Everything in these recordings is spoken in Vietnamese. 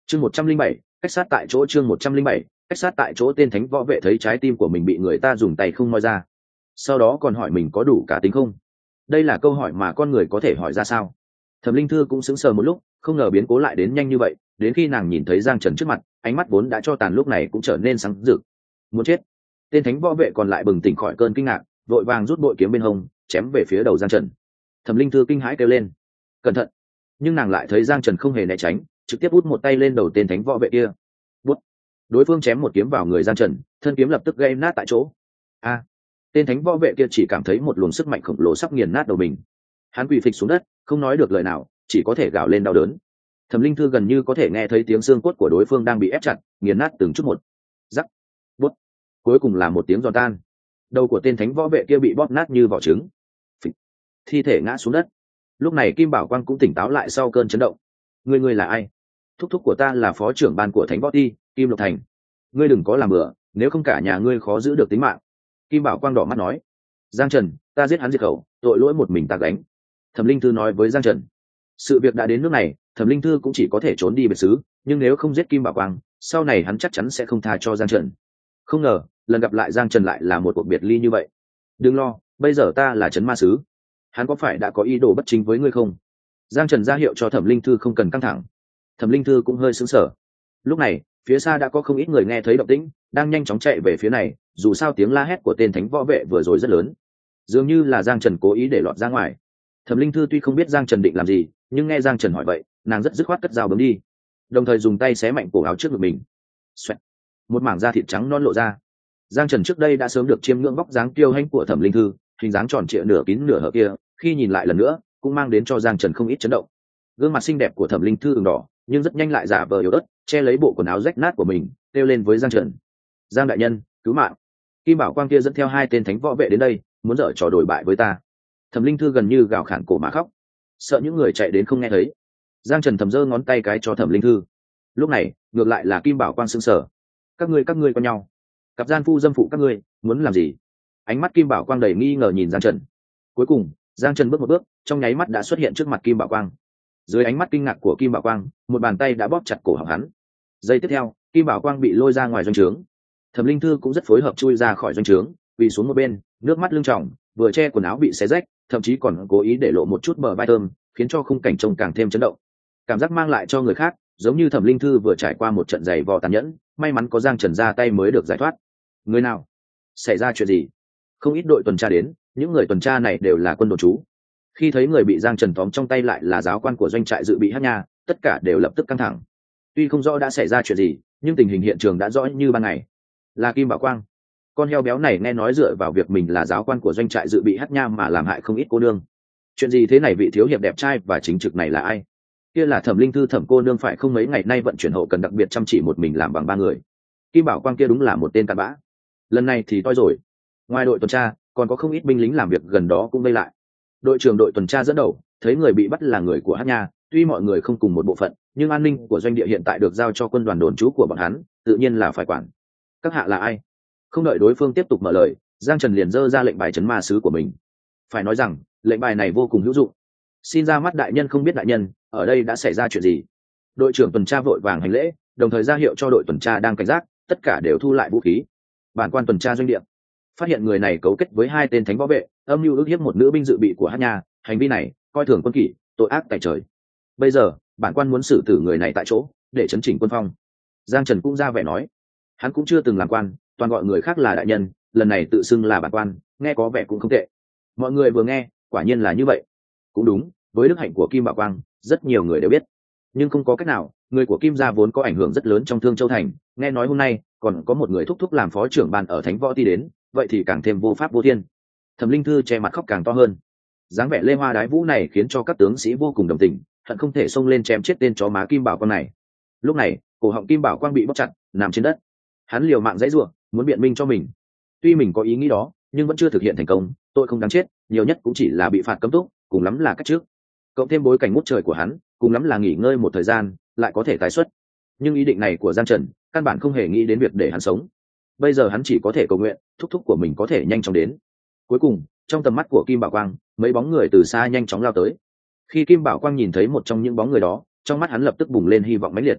chương 107, cách sát tại chỗ. chương 107, cách sát tại chỗ. Tên thánh võ vệ thấy trái tim của mình bị người ta dùng tay không moi ra, sau đó còn hỏi mình có đủ cá tính không. Đây là câu hỏi mà con người có thể hỏi ra sao? Thẩm Linh Thư cũng sững sờ một lúc, không ngờ biến cố lại đến nhanh như vậy. Đến khi nàng nhìn thấy Giang Trần trước mặt, ánh mắt vốn đã cho tàn lúc này cũng trở nên sáng rực. Muốn chết! Tên thánh võ vệ còn lại bừng tỉnh khỏi cơn kinh ngạc, vội vàng rút bội kiếm bên hông chém về phía đầu Giang Trần. Thẩm Linh Thư kinh hãi kêu lên cẩn thận, nhưng nàng lại thấy Giang Trần không hề né tránh, trực tiếp út một tay lên đầu tên thánh võ vệ kia. Bút! Đối phương chém một kiếm vào người Giang Trần, thân kiếm lập tức gây nát tại chỗ. A! Tên thánh võ vệ kia chỉ cảm thấy một luồng sức mạnh khổng lồ sắp nghiền nát đầu mình. Hắn quỳ phịch xuống đất, không nói được lời nào, chỉ có thể gào lên đau đớn. Thẩm Linh Thư gần như có thể nghe thấy tiếng xương cốt của đối phương đang bị ép chặt, nghiền nát từng chút một. Rắc! Bút! Cuối cùng là một tiếng giòn tan. Đầu của tên thánh võ vệ kia bị bóp nát như vỏ trứng. Phịch! Thi thể ngã xuống đất. Lúc này Kim Bảo Quang cũng tỉnh táo lại sau cơn chấn động. Ngươi là ai? Thúc thúc của ta là phó trưởng ban của Thánh Võ Ti, Kim Lộc Thành. Ngươi đừng có làm bừa, nếu không cả nhà ngươi khó giữ được tính mạng. Kim Bảo Quang đỏ mắt nói. Giang Trần, ta giết hắn diệt khẩu, tội lỗi một mình ta gánh. Thẩm Linh Thư nói với Giang Trần. Sự việc đã đến nước này, Thẩm Linh Thư cũng chỉ có thể trốn đi biệt xứ, nhưng nếu không giết Kim Bảo Quang, sau này hắn chắc chắn sẽ không tha cho Giang Trần. Không ngờ lần gặp lại Giang Trần lại là một cuộc biệt ly như vậy. Đừng lo, bây giờ ta là trấn ma sứ, hắn có phải đã có ý đồ bất chính với ngươi không? Giang Trần ra hiệu cho Thẩm Linh Thư không cần căng thẳng. Thẩm Linh Thư cũng hơi sững sờ. Lúc này phía xa đã có không ít người nghe thấy động tĩnh, đang nhanh chóng chạy về phía này, dù sao tiếng la hét của tên thánh võ vệ vừa rồi rất lớn, dường như là Giang Trần cố ý để lọt ra ngoài. Thẩm Linh Thư tuy không biết Giang Trần định làm gì, nhưng nghe Giang Trần hỏi vậy, nàng rất dứt khoát cất dao bấm đi, đồng thời dùng tay xé mạnh cổ áo trước ngực mình. Xoẹt. Một mảng da thịt trắng non lộ ra. Giang Trần trước đây đã sớm được chiêm ngưỡng vóc dáng kiêu hãnh của Thẩm Linh Thư, hình dáng tròn trịa nửa kín nửa hở kia, khi nhìn lại lần nữa cũng mang đến cho Giang Trần không ít chấn động. Gương mặt xinh đẹp của Thẩm Linh Thư ửng đỏ, nhưng rất nhanh lại giả vờ yếu ớt, che lấy bộ quần áo rách nát của mình, kêu lên với Giang Trần. Giang đại nhân, cứu mạng! Kim Bảo Quang kia dẫn theo hai tên thánh võ vệ đến đây, muốn dở trò đổi bại với ta. Thẩm Linh Thư gần như gào khản cổ mà khóc, sợ những người chạy đến không nghe thấy. Giang Trần thầm giơ ngón tay cái cho Thẩm Linh Thư. Lúc này ngược lại là Kim Bảo Quang sững sờ. Các ngươi có nhau, cặp gian phu dâm phụ các ngươi muốn làm gì? Ánh mắt Kim Bảo Quang đầy nghi ngờ nhìn Giang Trần. Cuối cùng Giang Trần bước một bước, trong nháy mắt đã xuất hiện trước mặt Kim Bảo Quang. Dưới ánh mắt kinh ngạc của Kim Bảo Quang, một bàn tay đã bóp chặt cổ họng hắn. Giây tiếp theo, Kim Bảo Quang bị lôi ra ngoài doanh trướng. Thẩm Linh Thư cũng rất phối hợp chui ra khỏi doanh trướng, quỳ xuống một bên, nước mắt lưng tròng, vừa che quần áo bị xé rách, thậm chí còn cố ý để lộ một chút bờ vai thơm, khiến cho khung cảnh trông càng thêm chấn động. Cảm giác mang lại cho người khác, giống như Thẩm Linh Thư vừa trải qua một trận giày vò tàn nhẫn, may mắn có Giang Trần ra tay mới được giải thoát. Người nào? Xảy ra chuyện gì? Không ít đội tuần tra đến, những người tuần tra này đều là quân đồn trú. Khi thấy người bị Giang Trần tóm trong tay lại là giáo quan của doanh trại dự bị Hắc Nha, tất cả đều lập tức căng thẳng. Tuy không rõ đã xảy ra chuyện gì, nhưng tình hình hiện trường đã rõ như ban ngày. Là Kim Bảo Quang. Con heo béo này nghe nói dựa vào việc mình là giáo quan của doanh trại dự bị Hắc Nha mà làm hại không ít cô nương. Chuyện gì thế này? Vị thiếu hiệp đẹp trai và chính trực này là ai? Kia là Thẩm Linh Thư, Thẩm cô nương phải không? Mấy ngày nay vận chuyển hậu cần đặc biệt chăm chỉ một mình làm bằng 3 người. Kim Bảo Quang kia đúng là một tên cặn bã. Lần này thì toi rồi. Ngoài đội tuần tra, còn có không ít binh lính làm việc gần đó cũng vây lại. Đội trưởng đội tuần tra dẫn đầu, thấy người bị bắt là người của Hắc Nha, tuy mọi người không cùng một bộ phận, nhưng an ninh của doanh địa hiện tại được giao cho quân đoàn đồn trú của bọn hắn, tự nhiên là phải quản. Các hạ là ai? Không đợi đối phương tiếp tục mở lời, Giang Trần liền giơ ra lệnh bài trấn ma sứ của mình. Phải nói rằng lệnh bài này vô cùng hữu dụng. Xin ra mắt đại nhân, không biết đại nhân ở đây đã xảy ra chuyện gì? Đội trưởng tuần tra vội vàng hành lễ, đồng thời ra hiệu cho đội tuần tra đang cảnh giác, tất cả đều thu lại vũ khí. Bản quan tuần tra doanh địa phát hiện người này cấu kết với hai tên thánh võ vệ, âm mưu ức hiếp một nữ binh dự bị của Hắc Nha, hành vi này coi thường quân kỷ, tội ác tày trời. Bây giờ bản quan muốn xử tử người này tại chỗ để chấn chỉnh quân phong. Giang Trần cũng ra vẻ nói, hắn cũng chưa từng làm quan, toàn gọi người khác là đại nhân, lần này tự xưng là bản quan, nghe có vẻ cũng không tệ. Mọi người vừa nghe, quả nhiên là như vậy. Cũng đúng, với đức hạnh của Kim Bảo Quang, rất nhiều người đều biết, nhưng không có cách nào, người của Kim gia vốn có ảnh hưởng rất lớn trong Thương Châu thành, nghe nói hôm nay còn có một người thúc thúc làm phó trưởng ban ở Thánh Võ Ti đến, vậy thì càng thêm vô pháp vô thiên. Thẩm Linh Thư che mặt khóc càng to hơn. Dáng vẻ lê hoa đái vũ này khiến cho các tướng sĩ vô cùng đồng tình, hận không thể xông lên chém chết tên chó má Kim Bảo Quang này. Lúc này cổ họng Kim Bảo Quang bị bóp chặt, nằm trên đất. Hắn liều mạng giãy giụa, muốn biện minh cho mình. Tuy mình có ý nghĩ đó, nhưng vẫn chưa thực hiện thành công. Tội không đáng chết, nhiều nhất cũng chỉ là bị phạt cấm túc, cùng lắm là cách trước. Cộng thêm bối cảnh ngút trời của hắn, cùng lắm là nghỉ ngơi một thời gian, lại có thể tái xuất. Nhưng ý định này của Giang Trần, căn bản không hề nghĩ đến việc để hắn sống. Bây giờ hắn chỉ có thể cầu nguyện thúc thúc của mình có thể nhanh chóng đến. Cuối cùng trong tầm mắt của Kim Bảo Quang, mấy bóng người từ xa nhanh chóng lao tới. Khi Kim Bảo Quang nhìn thấy một trong những bóng người đó, trong mắt hắn lập tức bùng lên hy vọng mãnh liệt.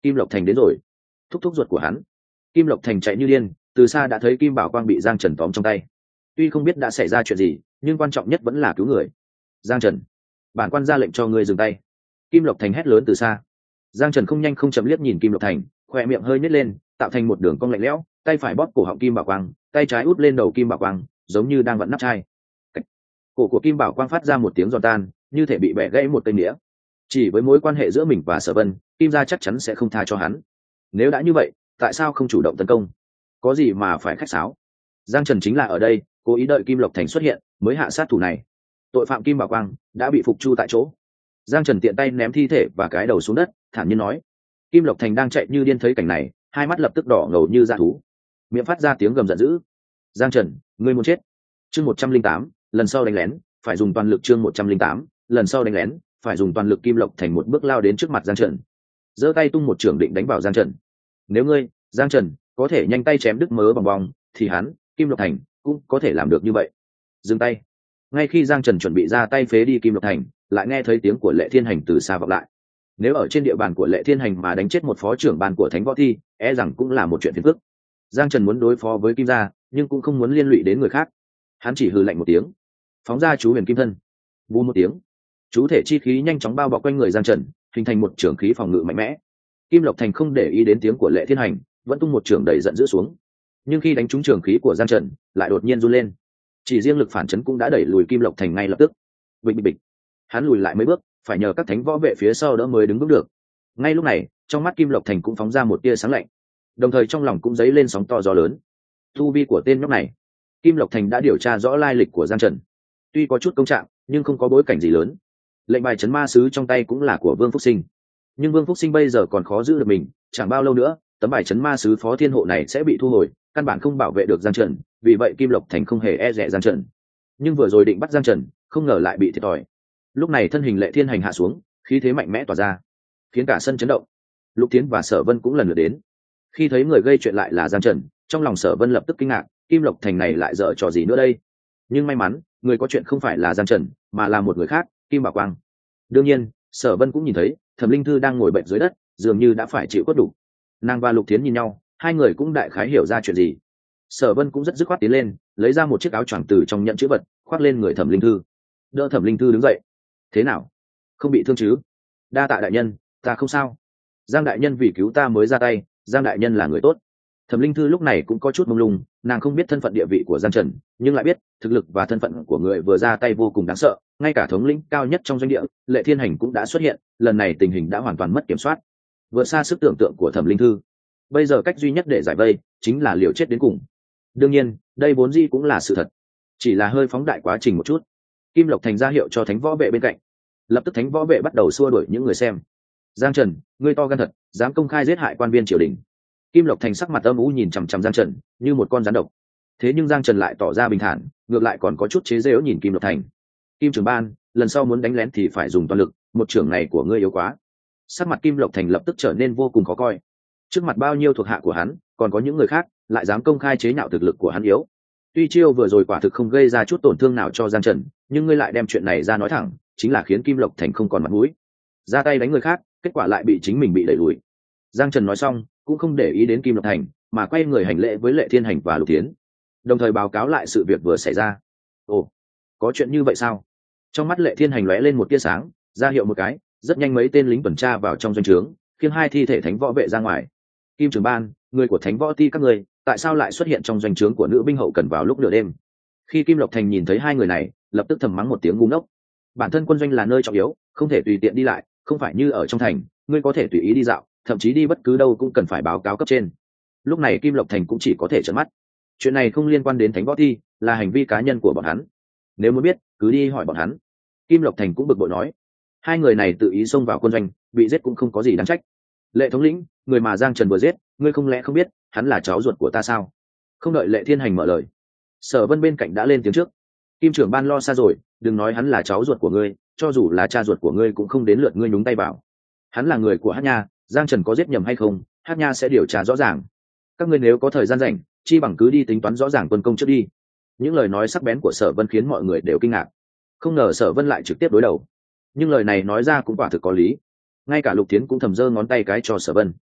Kim Lộc Thành đến rồi. Thúc thúc ruột của hắn. Kim Lộc Thành chạy như điên, từ xa đã thấy Kim Bảo Quang bị Giang Trần tóm trong tay. Tuy không biết đã xảy ra chuyện gì, nhưng quan trọng nhất vẫn là cứu người. Giang Trần, bản quan ra lệnh cho ngươi dừng tay. Kim Lộc Thành hét lớn từ xa. Giang Trần không nhanh không chậm liếc nhìn Kim Lộc Thành, khoe miệng hơi nhếch lên, tạo thành một đường cong lạnh lẽo, tay phải bóp cổ họng Kim Bảo Quang, tay trái út lên đầu Kim Bảo Quang, giống như đang vặn nắp chai. Cổ của Kim Bảo Quang phát ra một tiếng giòn tan, như thể bị bẻ gãy một cây nĩa. Chỉ với mối quan hệ giữa mình và Sở Vân, Kim gia chắc chắn sẽ không tha cho hắn. Nếu đã như vậy, tại sao không chủ động tấn công? Có gì mà phải khách sáo? Giang Trần chính là ở đây, cố ý đợi Kim Lộc Thành xuất hiện, mới hạ sát thủ này. Tội phạm Kim Bảo Quang đã bị phục chu tại chỗ. Giang Trần tiện tay ném thi thể và cái đầu xuống đất, thản nhiên nói. Kim Lộc Thành đang chạy như điên thấy cảnh này, hai mắt lập tức đỏ ngầu như dã thú, miệng phát ra tiếng gầm giận dữ. Giang Trần, ngươi muốn chết. Chương 108, lần sau đánh lén, phải dùng toàn lực. Chương 108, lần sau đánh lén, phải dùng toàn lực. Kim Lộc Thành một bước lao đến trước mặt Giang Trần, giơ tay tung một chưởng định đánh vào Giang Trần. Nếu ngươi, Giang Trần, có thể nhanh tay chém đứt mớ bòng bong, thì hắn, Kim Lộc Thành, cũng có thể làm được như vậy. Dừng tay. Ngay khi Giang Trần chuẩn bị ra tay phế đi Kim Lộc Thành, lại nghe thấy tiếng của Lệ Thiên Hành từ xa vọng lại. Nếu ở trên địa bàn của Lệ Thiên Hành mà đánh chết một phó trưởng ban của Thánh Võ Thi, e rằng cũng là một chuyện phiền phức. Giang Trần muốn đối phó với Kim gia, nhưng cũng không muốn liên lụy đến người khác. Hắn chỉ hừ lạnh một tiếng, phóng ra chú Huyền Kim Thân. Vù một tiếng, chú thể chi khí nhanh chóng bao bọc quanh người Giang Trần, hình thành một trường khí phòng ngự mạnh mẽ. Kim Lộc Thành không để ý đến tiếng của Lệ Thiên Hành, vẫn tung một trường đầy giận dữ xuống. Nhưng khi đánh trúng trường khí của Giang Trần, lại đột nhiên run lên. Chỉ riêng lực phản chấn cũng đã đẩy lùi Kim Lộc Thành ngay lập tức. Bịch bịch bịch. Hắn lùi lại mấy bước, phải nhờ các thánh võ vệ phía sau đỡ mới đứng vững được. Ngay lúc này, trong mắt Kim Lộc Thành cũng phóng ra một tia sáng lạnh, đồng thời trong lòng cũng dấy lên sóng to gió lớn. Tu vi của tên nhóc này, Kim Lộc Thành đã điều tra rõ lai lịch của Giang Trần. Tuy có chút công trạng, nhưng không có bối cảnh gì lớn. Lệnh bài trấn ma sứ trong tay cũng là của Vương Phúc Sinh, nhưng Vương Phúc Sinh bây giờ còn khó giữ được mình, chẳng bao lâu nữa tấm bài trấn ma sứ Phó Thiên Hộ này sẽ bị thu hồi, căn bản không bảo vệ được Giang Trần. Vì vậy Kim Lộc Thành không hề e dè Giang Trần, nhưng vừa rồi định bắt Giang Trần, không ngờ lại bị thiệt thòi. Lúc này thân hình Lệ Thiên Hành hạ xuống, khí thế mạnh mẽ tỏa ra, khiến cả sân chấn động. Lục Thiến và Sở Vân cũng lần lượt đến. Khi thấy người gây chuyện lại là Giang Trần, trong lòng Sở Vân lập tức kinh ngạc, Kim Lộc Thành này lại dở trò gì nữa đây? Nhưng may mắn, người có chuyện không phải là Giang Trần, mà là một người khác, Kim Bảo Quang. Đương nhiên, Sở Vân cũng nhìn thấy, Thẩm Linh Thư đang ngồi bệnh dưới đất, dường như đã phải chịu khuất đủ. Nàng và Lục Thiến nhìn nhau, hai người cũng đại khái hiểu ra chuyện gì. Sở Vân cũng rất dứt khoát tiến lên, lấy ra một chiếc áo choàng từ trong nhẫn chữ vật, khoác lên người Thẩm Linh Thư. Đỡ Thẩm Linh Thư đứng dậy. Thế nào? Không bị thương chứ? Đa tạ đại nhân, ta không sao. Giang đại nhân vì cứu ta mới ra tay, Giang đại nhân là người tốt. Thẩm Linh Thư lúc này cũng có chút mông lung, nàng không biết thân phận địa vị của Giang Trần, nhưng lại biết thực lực và thân phận của người vừa ra tay vô cùng đáng sợ. Ngay cả thống lĩnh cao nhất trong doanh địa, Lệ Thiên Hành cũng đã xuất hiện, lần này tình hình đã hoàn toàn mất kiểm soát, vượt xa sức tưởng tượng của Thẩm Linh Thư. Bây giờ cách duy nhất để giải vây chính là liều chết đến cùng. Đương nhiên, đây vốn dĩ cũng là sự thật, chỉ là hơi phóng đại quá trình một chút. Kim Lộc Thành ra hiệu cho thánh võ vệ bên cạnh, lập tức thánh võ vệ bắt đầu xua đuổi những người xem. Giang Trần, ngươi to gan thật, dám công khai giết hại quan viên triều đình. Kim Lộc Thành sắc mặt âm u nhìn chằm chằm Giang Trần như một con rắn độc. Thế nhưng Giang Trần lại tỏ ra bình thản, ngược lại còn có chút chế giễu nhìn Kim Lộc Thành. Kim trưởng ban, lần sau muốn đánh lén thì phải dùng toàn lực, một trưởng này của ngươi yếu quá. Sắc mặt Kim Lộc Thành lập tức trở nên vô cùng khó coi. Trước mặt bao nhiêu thuộc hạ của hắn, còn có những người khác, lại dám công khai chế nhạo thực lực của hắn yếu. Tuy chiêu vừa rồi quả thực không gây ra chút tổn thương nào cho Giang Trần, nhưng ngươi lại đem chuyện này ra nói thẳng, chính là khiến Kim Lộc Thành không còn mặt mũi. Ra tay đánh người khác, kết quả lại bị chính mình bị đẩy lùi. Giang Trần nói xong, cũng không để ý đến Kim Lộc Thành, mà quay người hành lễ với Lệ Thiên Hành và Lục Thiến, đồng thời báo cáo lại sự việc vừa xảy ra. Ồ, có chuyện như vậy sao? Trong mắt Lệ Thiên Hành lóe lên một tia sáng, ra hiệu một cái, rất nhanh mấy tên lính tuần tra vào trong doanh trướng, khiêng hai thi thể thánh võ vệ ra ngoài. Kim trưởng ban, người của thánh võ ti các người, tại sao lại xuất hiện trong doanh trướng của nữ binh hậu cần vào lúc nửa đêm? Khi Kim Lộc Thành nhìn thấy hai người này, lập tức thầm mắng một tiếng ngu ngốc. Bản thân quân doanh là nơi trọng yếu, không thể tùy tiện đi lại, không phải như ở trong thành, ngươi có thể tùy ý đi dạo, thậm chí đi bất cứ đâu cũng cần phải báo cáo cấp trên. Lúc này Kim Lộc Thành cũng chỉ có thể trợn mắt. Chuyện này không liên quan đến thánh võ thi, là hành vi cá nhân của bọn hắn. Nếu muốn biết, cứ đi hỏi bọn hắn. Kim Lộc Thành cũng bực bội nói. Hai người này tự ý xông vào quân doanh, bị giết cũng không có gì đáng trách. Lệ thống lĩnh, người mà Giang Trần vừa giết, ngươi không lẽ không biết, hắn là cháu ruột của ta sao? Không đợi Lệ Thiên Hành mở lời, Sở Vân bên cạnh đã lên tiếng trước. Kim trưởng ban lo xa rồi, đừng nói hắn là cháu ruột của ngươi, cho dù là cha ruột của ngươi cũng không đến lượt ngươi nhúng tay vào. Hắn là người của Hắc Nha, Giang Trần có giết nhầm hay không, Hắc Nha sẽ điều tra rõ ràng. Các ngươi nếu có thời gian rảnh, chi bằng cứ đi tính toán rõ ràng quân công trước đi. Những lời nói sắc bén của Sở Vân khiến mọi người đều kinh ngạc. Không ngờ Sở Vân lại trực tiếp đối đầu, nhưng lời này nói ra cũng quả thực có lý. Ngay cả Lục Thiến cũng thầm giơ ngón tay cái cho Sở Vân.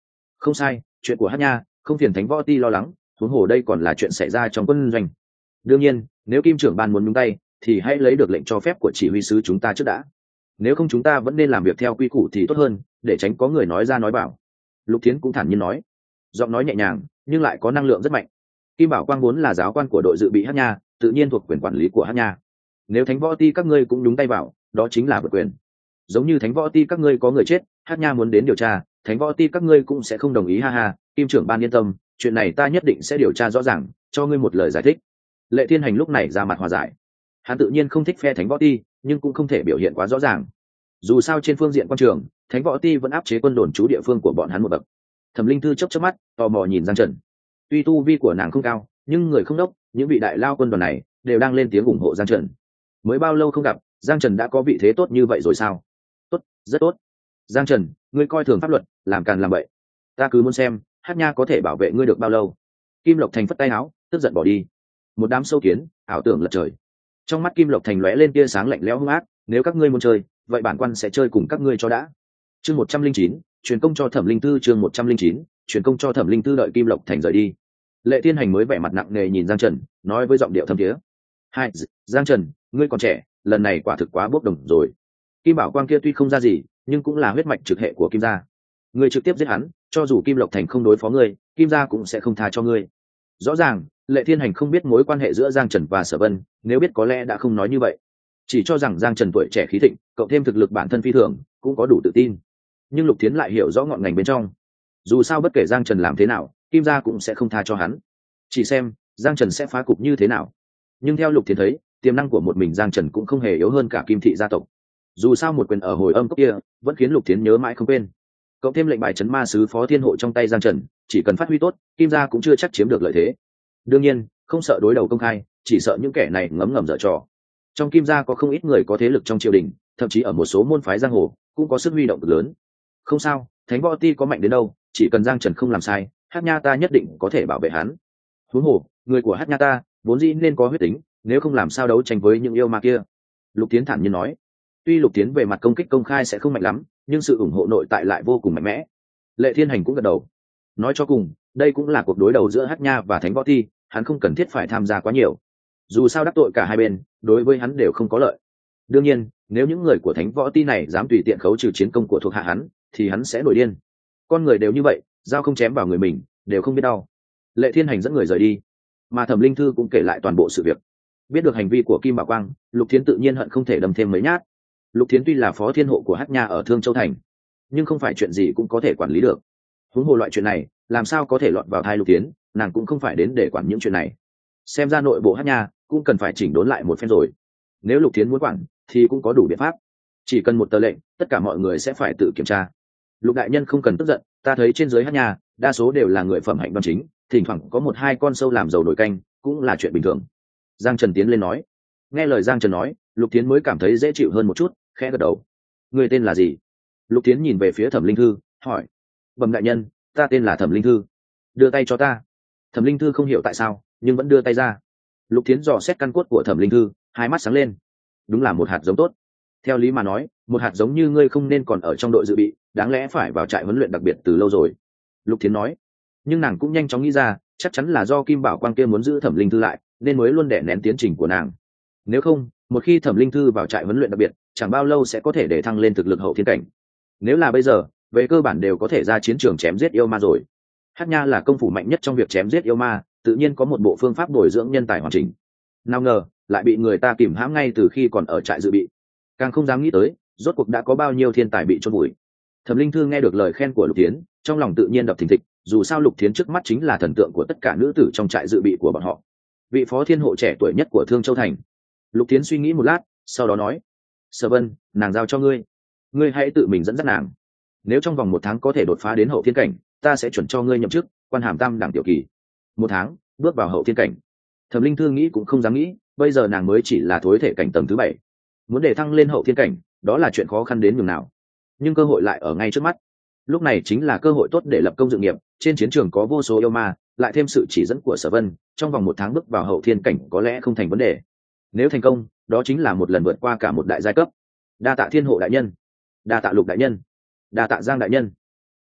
Không sai, chuyện của Hát Nha không phiền Thánh Võ Ti lo lắng, huống hồ đây còn là chuyện xảy ra trong quân doanh. Đương nhiên, nếu Kim trưởng ban muốn nhúng tay thì hãy lấy được lệnh cho phép của chỉ huy sứ chúng ta trước đã. Nếu không chúng ta vẫn nên làm việc theo quy củ thì tốt hơn, để tránh có người nói ra nói bảo. Lục Thiến cũng thản nhiên nói, giọng nói nhẹ nhàng nhưng lại có năng lượng rất mạnh. Kim Bảo Quang vốn là giáo quan của đội dự bị Hát Nha, tự nhiên thuộc quyền quản lý của Hát Nha. Nếu Thánh Võ Ti các ngươi cũng nhúng tay vào, đó chính là vượt quyền. Giống như Thánh Võ Ti các ngươi có người chết, Hát Nha muốn đến điều tra, Thánh Võ Ti các ngươi cũng sẽ không đồng ý, ha ha. Kim trưởng ban yên tâm, chuyện này ta nhất định sẽ điều tra rõ ràng, cho ngươi một lời giải thích. Lệ Thiên Hành lúc này ra mặt hòa giải. Hắn tự nhiên không thích phe Thánh Võ Ti, nhưng cũng không thể biểu hiện quá rõ ràng. Dù sao trên phương diện quan trường, Thánh Võ Ti vẫn áp chế quân đồn trú địa phương của bọn hắn một bậc. Thẩm Linh Thư chớp chớp mắt, tò mò nhìn Giang Trần. Tuy tu vi của nàng không cao, nhưng người không đốc, những vị đại lao quân đoàn này đều đang lên tiếng ủng hộ Giang Trần. Mới bao lâu không gặp, Giang Trần đã có vị thế tốt như vậy rồi sao? Tốt, rất tốt. Giang Trần, ngươi coi thường pháp luật, làm càn làm bậy. Ta cứ muốn xem, Hát Nha có thể bảo vệ ngươi được bao lâu. Kim Lộc Thành phất tay áo, tức giận bỏ đi. Một đám sâu kiến, ảo tưởng lật trời. Trong mắt Kim Lộc Thành lóe lên tia sáng lạnh lẽo hung ác, nếu các ngươi muốn chơi, vậy bản quan sẽ chơi cùng các ngươi cho đã. Chương 109, truyền công cho Thẩm Linh Tư. Chương 109, truyền công cho Thẩm Linh Tư. Đợi Kim Lộc Thành rời đi, Lệ Thiên Hành mới vẻ mặt nặng nề nhìn Giang Trần, nói với giọng điệu thâm thiế, hai, Giang Trần, ngươi còn trẻ, lần này quả thực quá bốc đồng rồi. Kim Bảo Quang kia tuy không ra gì, nhưng cũng là huyết mạch trực hệ của Kim gia. Ngươi trực tiếp giết hắn, cho dù Kim Lộc Thành không đối phó ngươi, Kim gia cũng sẽ không tha cho ngươi. Rõ ràng, Lệ Thiên Hành không biết mối quan hệ giữa Giang Trần và Sở Vân, nếu biết có lẽ đã không nói như vậy. Chỉ cho rằng Giang Trần tuổi trẻ khí thịnh, cộng thêm thực lực bản thân phi thường, cũng có đủ tự tin. Nhưng Lục Thiến lại hiểu rõ ngọn ngành bên trong. Dù sao bất kể Giang Trần làm thế nào, Kim gia cũng sẽ không tha cho hắn. Chỉ xem Giang Trần sẽ phá cục như thế nào. Nhưng theo Lục Thiến thấy, tiềm năng của một mình Giang Trần cũng không hề yếu hơn cả Kim thị gia tộc. Dù sao một quyền ở hồi âm cốc kia vẫn khiến Lục Thiến nhớ mãi không quên. Cộng thêm lệnh bài trấn ma sứ Phó Thiên Hộ trong tay Giang Trần, chỉ cần phát huy tốt, Kim gia cũng chưa chắc chiếm được lợi thế. Đương nhiên, không sợ đối đầu công khai, chỉ sợ những kẻ này ngấm ngầm dở trò. Trong Kim gia có không ít người có thế lực trong triều đình, thậm chí ở một số môn phái giang hồ cũng có sức huy động cực lớn. Không sao, Thánh Võ Ti có mạnh đến đâu, chỉ cần Giang Trần không làm sai, Hát Nha ta nhất định có thể bảo vệ hắn. Huống hồ, người của Hát Nha ta vốn dĩ nên có huyết tính, nếu không làm sao đấu tranh với những yêu ma kia. Lục Tiến thản nhiên nói. Tuy Lục Tiến về mặt công kích công khai sẽ không mạnh lắm, nhưng sự ủng hộ nội tại lại vô cùng mạnh mẽ. Lệ Thiên Hành cũng gật đầu. Nói cho cùng, đây cũng là cuộc đối đầu giữa Hát Nha và Thánh Võ Ti, hắn không cần thiết phải tham gia quá nhiều. Dù sao đắc tội cả hai bên, đối với hắn đều không có lợi. Đương nhiên, nếu những người của Thánh Võ Ti này dám tùy tiện khấu trừ chiến công của thuộc hạ hắn, thì hắn sẽ nổi điên. Con người đều như vậy, dao không chém vào người mình, đều không biết đau. Lệ Thiên Hành dẫn người rời đi, mà Thẩm Linh Thư cũng kể lại toàn bộ sự việc. Biết được hành vi của Kim Bảo Quang, Lục Thiến tự nhiên hận không thể đâm thêm mấy nhát. Lục Thiến tuy là Phó Thiên Hộ của Hát Nha ở Thương Châu Thành, nhưng không phải chuyện gì cũng có thể quản lý được. Huống hồ loại chuyện này, làm sao có thể lọt vào tai Lục Thiến, nàng cũng không phải đến để quản những chuyện này. Xem ra nội bộ Hát Nha cũng cần phải chỉnh đốn lại một phen rồi. Nếu Lục Thiến muốn quản, thì cũng có đủ biện pháp. Chỉ cần một tờ lệnh, tất cả mọi người sẽ phải tự kiểm tra. Lục đại nhân không cần tức giận, ta thấy trên dưới Hát Nha đa số đều là người phẩm hạnh đoan chính, thỉnh thoảng có một hai con sâu làm dầu nổi canh cũng là chuyện bình thường. Giang Trần tiến lên nói. Nghe lời Giang Trần nói, Lục Thiến mới cảm thấy dễ chịu hơn một chút, khẽ gật đầu. Người tên là gì? Lục Thiến nhìn về phía Thẩm Linh Thư, hỏi. Bẩm đại nhân, ta tên là Thẩm Linh Thư. Đưa tay cho ta. Thẩm Linh Thư không hiểu tại sao, nhưng vẫn đưa tay ra. Lục Thiến dò xét căn cốt của Thẩm Linh Thư, hai mắt sáng lên. Đúng là một hạt giống tốt. Theo lý mà nói, một hạt giống như ngươi không nên còn ở trong đội dự bị, đáng lẽ phải vào trại huấn luyện đặc biệt từ lâu rồi. Lục Thiến nói. Nhưng nàng cũng nhanh chóng nghĩ ra, chắc chắn là do Kim Bảo Quang kia muốn giữ Thẩm Linh Thư lại, nên mới luôn đè nén tiến trình của nàng. Nếu không, một khi Thẩm Linh Thư vào trại huấn luyện đặc biệt, chẳng bao lâu sẽ có thể để thăng lên thực lực hậu thiên cảnh. Nếu là bây giờ, về cơ bản đều có thể ra chiến trường chém giết yêu ma rồi. Hát Nha là công phủ mạnh nhất trong việc chém giết yêu ma, tự nhiên có một bộ phương pháp bồi dưỡng nhân tài hoàn chỉnh. Nào ngờ, lại bị người ta kìm hãm ngay từ khi còn ở trại dự bị. Càng không dám nghĩ tới, rốt cuộc đã có bao nhiêu thiên tài bị chôn vùi. Thẩm Linh Thư nghe được lời khen của Lục Thiến, trong lòng tự nhiên đập thình thịch, dù sao Lục Thiến trước mắt chính là thần tượng của tất cả nữ tử trong trại dự bị của bọn họ. Vị Phó Thiên Hộ trẻ tuổi nhất của Thương Châu Thành. Lục Thiến suy nghĩ một lát, sau đó nói. Sở Vân, nàng giao cho ngươi. Ngươi hãy tự mình dẫn dắt nàng. Nếu trong vòng 1 tháng có thể đột phá đến hậu thiên cảnh, ta sẽ chuẩn cho ngươi nhậm chức, quan hàm tam đẳng tiểu kỳ. 1 tháng, bước vào hậu thiên cảnh. Thẩm Linh Thư nghĩ cũng không dám nghĩ, bây giờ nàng mới chỉ là thối thể cảnh tầng thứ 7. Muốn để thăng lên hậu thiên cảnh, đó là chuyện khó khăn đến nhường nào. Nhưng cơ hội lại ở ngay trước mắt. Lúc này chính là cơ hội tốt để lập công dựng nghiệp, trên chiến trường có vô số yêu ma, lại thêm sự chỉ dẫn của Sở Vân, trong vòng 1 tháng bước vào hậu thiên cảnh có lẽ không thành vấn đề. Nếu thành công, đó chính là một lần vượt qua cả một đại giai cấp. Đa tạ Thiên Hộ đại nhân, đa tạ Lục đại nhân, đa tạ Giang đại nhân.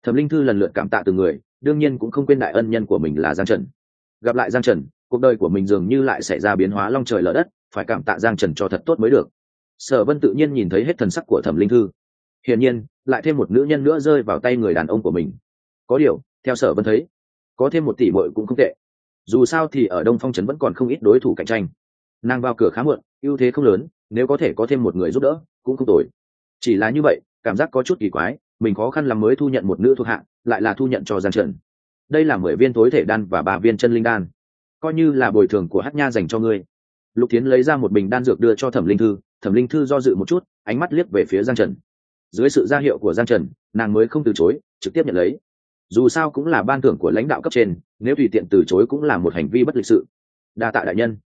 Thẩm Linh Thư lần lượt cảm tạ từng người, đương nhiên cũng không quên đại ân nhân của mình là Giang Trần. Gặp lại Giang Trần, cuộc đời của mình dường như lại xảy ra biến hóa long trời lở đất, phải cảm tạ Giang Trần cho thật tốt mới được. Sở Vân tự nhiên nhìn thấy hết thần sắc của Thẩm Linh Thư. Hiển nhiên, lại thêm một nữ nhân nữa rơi vào tay người đàn ông của mình. Có điều, theo Sở Vân thấy, có thêm một tỷ muội cũng không tệ. Dù sao thì ở Đông Phong trấn vẫn còn không ít đối thủ cạnh tranh. Nàng vào cửa khá muộn, ưu thế không lớn, nếu có thể có thêm một người giúp đỡ, cũng không tồi. Chỉ là như vậy, cảm giác có chút kỳ quái, mình khó khăn lắm mới thu nhận một nữ thuộc hạ, lại là thu nhận cho Giang Trần. Đây là 10 viên tối thể đan và 3 viên chân linh đan, coi như là bồi thường của Hắc Nha dành cho ngươi. Lục Thiến lấy ra một bình đan dược đưa cho Thẩm Linh Thư, Thẩm Linh Thư do dự một chút, ánh mắt liếc về phía Giang Trần. Dưới sự ra hiệu của Giang Trần, nàng mới không từ chối, trực tiếp nhận lấy. Dù sao cũng là ban thưởng của lãnh đạo cấp trên, nếu tùy tiện từ chối cũng là một hành vi bất lịch sự. Đa tạ đại nhân.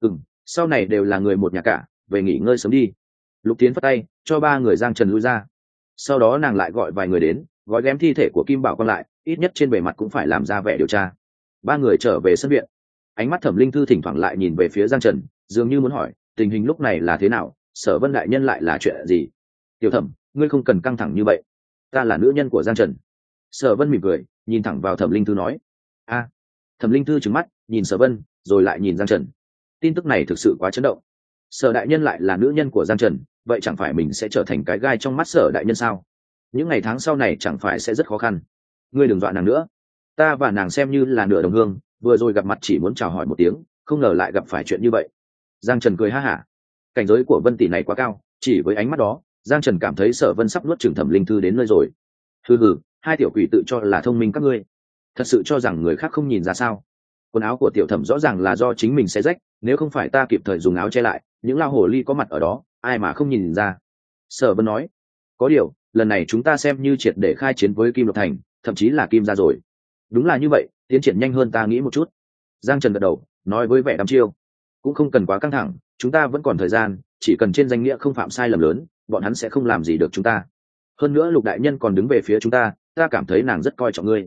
Sau này đều là người một nhà cả, về nghỉ ngơi sớm đi. Lục Thiến phất tay, cho 3 người Giang Trần lui ra. Sau đó nàng lại gọi vài người đến, gói ghém thi thể của Kim Bảo còn lại, ít nhất trên bề mặt cũng phải làm ra vẻ điều tra. 3 người trở về sân viện. Ánh mắt Thẩm Linh Thư thỉnh thoảng lại nhìn về phía Giang Trần, dường như muốn hỏi tình hình lúc này là thế nào, Sở Vân đại nhân lại là chuyện gì. Tiểu Thẩm, ngươi không cần căng thẳng như vậy, ta là nữ nhân của Giang Trần. Sở Vân mỉm cười, nhìn thẳng vào Thẩm Linh Thư nói. A. Thẩm Linh Thư trừng mắt, nhìn Sở Vân, rồi lại nhìn Giang Trần. Tin tức này thực sự quá chấn động. Sở đại nhân lại là nữ nhân của Giang Trần, vậy chẳng phải mình sẽ trở thành cái gai trong mắt Sở đại nhân sao? Những ngày tháng sau này chẳng phải sẽ rất khó khăn. Ngươi đừng dọa nàng nữa, ta và nàng xem như là nửa đồng hương, vừa rồi gặp mặt chỉ muốn chào hỏi một tiếng, không ngờ lại gặp phải chuyện như vậy. Giang Trần cười ha hả. Cảnh giới của Vân tỷ này quá cao, chỉ với ánh mắt đó, Giang Trần cảm thấy Sở Vân sắp nuốt chửng Thẩm Linh Thư đến nơi rồi. Hừ, hai tiểu quỷ tự cho là thông minh các ngươi, thật sự cho rằng người khác không nhìn ra sao? Quần áo của tiểu thẩm rõ ràng là do chính mình xé rách, nếu không phải ta kịp thời dùng áo che lại, những lao hồ ly có mặt ở đó, ai mà không nhìn ra. Sở Vân nói. Có điều, lần này chúng ta xem như triệt để khai chiến với Kim Lộc Thành, thậm chí là Kim gia rồi. Đúng là như vậy, tiến triển nhanh hơn ta nghĩ một chút. Giang Trần gật đầu, nói với vẻ đăm chiêu. Cũng không cần quá căng thẳng, chúng ta vẫn còn thời gian, chỉ cần trên danh nghĩa không phạm sai lầm lớn, bọn hắn sẽ không làm gì được chúng ta. Hơn nữa Lục đại nhân còn đứng về phía chúng ta, ta cảm thấy nàng rất coi trọng ngươi.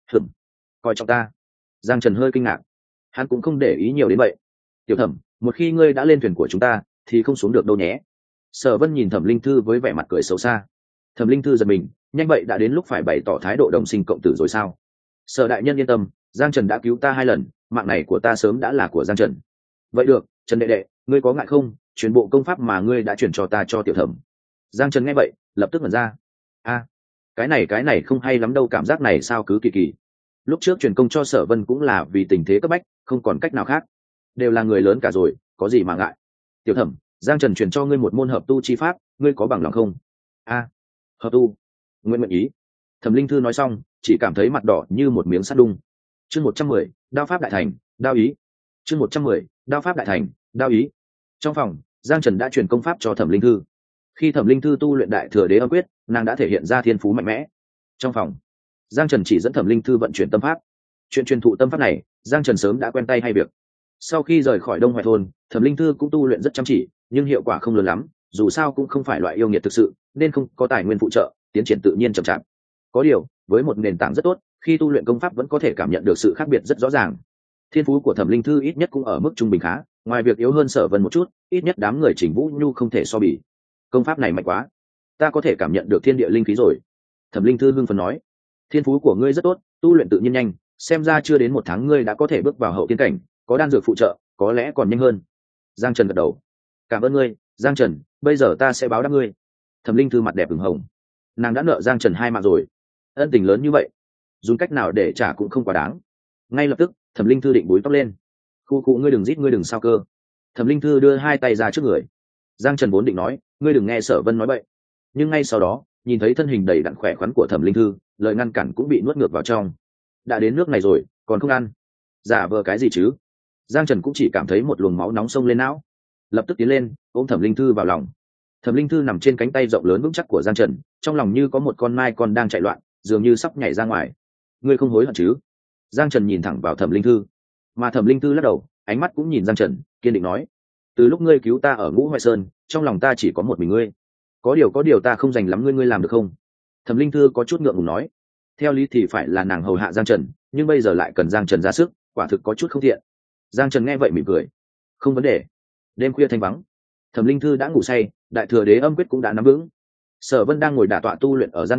Coi trọng ta? Giang Trần hơi kinh ngạc, hắn cũng không để ý nhiều đến vậy. Tiểu Thẩm, một khi ngươi đã lên thuyền của chúng ta thì không xuống được đâu nhé. Sở Vân nhìn Thẩm Linh Thư với vẻ mặt cười xấu xa. Thẩm Linh Thư giật mình, nhanh vậy đã đến lúc phải bày tỏ thái độ đồng sinh cộng tử rồi sao? Sở đại nhân yên tâm, Giang Trần đã cứu ta 2 lần, mạng này của ta sớm đã là của Giang Trần. Vậy được, Trần đệ đệ, ngươi có ngại không, truyền bộ công pháp mà ngươi đã truyền cho ta cho Tiểu Thẩm? Giang Trần nghe vậy, lập tức mở ra. A, cái này không hay lắm đâu, cảm giác này sao cứ kỳ kỳ. Lúc trước truyền công cho Sở Vân cũng là vì tình thế cấp bách, không còn cách nào khác. Đều là người lớn cả rồi, có gì mà ngại. Tiểu Thẩm, Giang Trần truyền cho ngươi một môn hợp tu chi pháp, ngươi có bằng lòng không? A, hợp tu, nguyện ý. Thẩm Linh Thư nói xong, chỉ cảm thấy mặt đỏ như một miếng sắt đung. Chương 110, đao pháp đại thành, đao ý. Chương 110, đao pháp đại thành, đao ý. Trong phòng, Giang Trần đã truyền công pháp cho Thẩm Linh Thư. Khi Thẩm Linh Thư tu luyện Đại Thừa Đế Âm Quyết, nàng đã thể hiện ra thiên phú mạnh mẽ. Trong phòng, Giang Trần chỉ dẫn Thẩm Linh Thư vận chuyển tâm pháp. Chuyện truyền thụ tâm pháp này, Giang Trần sớm đã quen tay hay việc. Sau khi rời khỏi Đông Hoài thôn, Thẩm Linh Thư cũng tu luyện rất chăm chỉ, nhưng hiệu quả không lớn lắm, dù sao cũng không phải loại yêu nghiệt thực sự, nên không có tài nguyên phụ trợ, tiến triển tự nhiên chậm chạp. Có điều, với một nền tảng rất tốt, khi tu luyện công pháp vẫn có thể cảm nhận được sự khác biệt rất rõ ràng. Thiên phú của Thẩm Linh Thư ít nhất cũng ở mức trung bình khá, ngoài việc yếu hơn Sở Vân một chút, ít nhất đám người Trình Vũ Nhu không thể so bì. Công pháp này mạnh quá, ta có thể cảm nhận được thiên địa linh khí rồi. Thẩm Linh Thư hưng phấn nói. Thiên phú của ngươi rất tốt, tu luyện tự nhiên nhanh, xem ra chưa đến 1 tháng ngươi đã có thể bước vào hậu tiên cảnh, có đan dược phụ trợ, có lẽ còn nhanh hơn. Giang Trần gật đầu. Cảm ơn ngươi, Giang Trần, bây giờ ta sẽ báo đáp ngươi. Thẩm Linh Thư mặt đẹp ửng hồng. Nàng đã nợ Giang Trần 2 mạng rồi, ân tình lớn như vậy, dùng cách nào để trả cũng không quá đáng. Ngay lập tức, Thẩm Linh Thư định búi tóc lên. Khu ngươi đừng rít, ngươi đừng sao cơ. Thẩm Linh Thư đưa 2 tay ra trước người. Giang Trần vốn định nói, ngươi đừng nghe Sở Vân nói bậy, nhưng ngay sau đó, nhìn thấy thân hình đầy đặn khỏe khoắn của Thẩm Linh Thư, lời ngăn cản cũng bị nuốt ngược vào trong. Đã đến nước này rồi, còn không ăn? Giả vờ cái gì chứ? Giang Trần cũng chỉ cảm thấy một luồng máu nóng xông lên não, lập tức tiến lên ôm Thẩm Linh Thư vào lòng. Thẩm Linh Thư nằm trên cánh tay rộng lớn vững chắc của Giang Trần, trong lòng như có một con mai con đang chạy loạn, dường như sắp nhảy ra ngoài. Ngươi không hối hận chứ? Giang Trần nhìn thẳng vào Thẩm Linh Thư, mà Thẩm Linh Thư lắc đầu, ánh mắt cũng nhìn Giang Trần, kiên định nói: từ lúc ngươi cứu ta ở Ngũ Hoài Sơn, trong lòng ta chỉ có một mình ngươi. Có điều ta không dành lắm ngươi làm được không? Thẩm Linh Thư có chút ngượng ngùng nói. Theo lý thì phải là nàng hầu hạ Giang Trần, nhưng bây giờ lại cần Giang Trần ra sức, quả thực có chút không thiện. Giang Trần nghe vậy mỉm cười. Không vấn đề. Đêm khuya thanh vắng, Thẩm Linh Thư đã ngủ say, Đại Thừa Đế Âm Quyết cũng đã nắm vững. Sở Vân đang ngồi đả tọa tu luyện ở gian ngoài,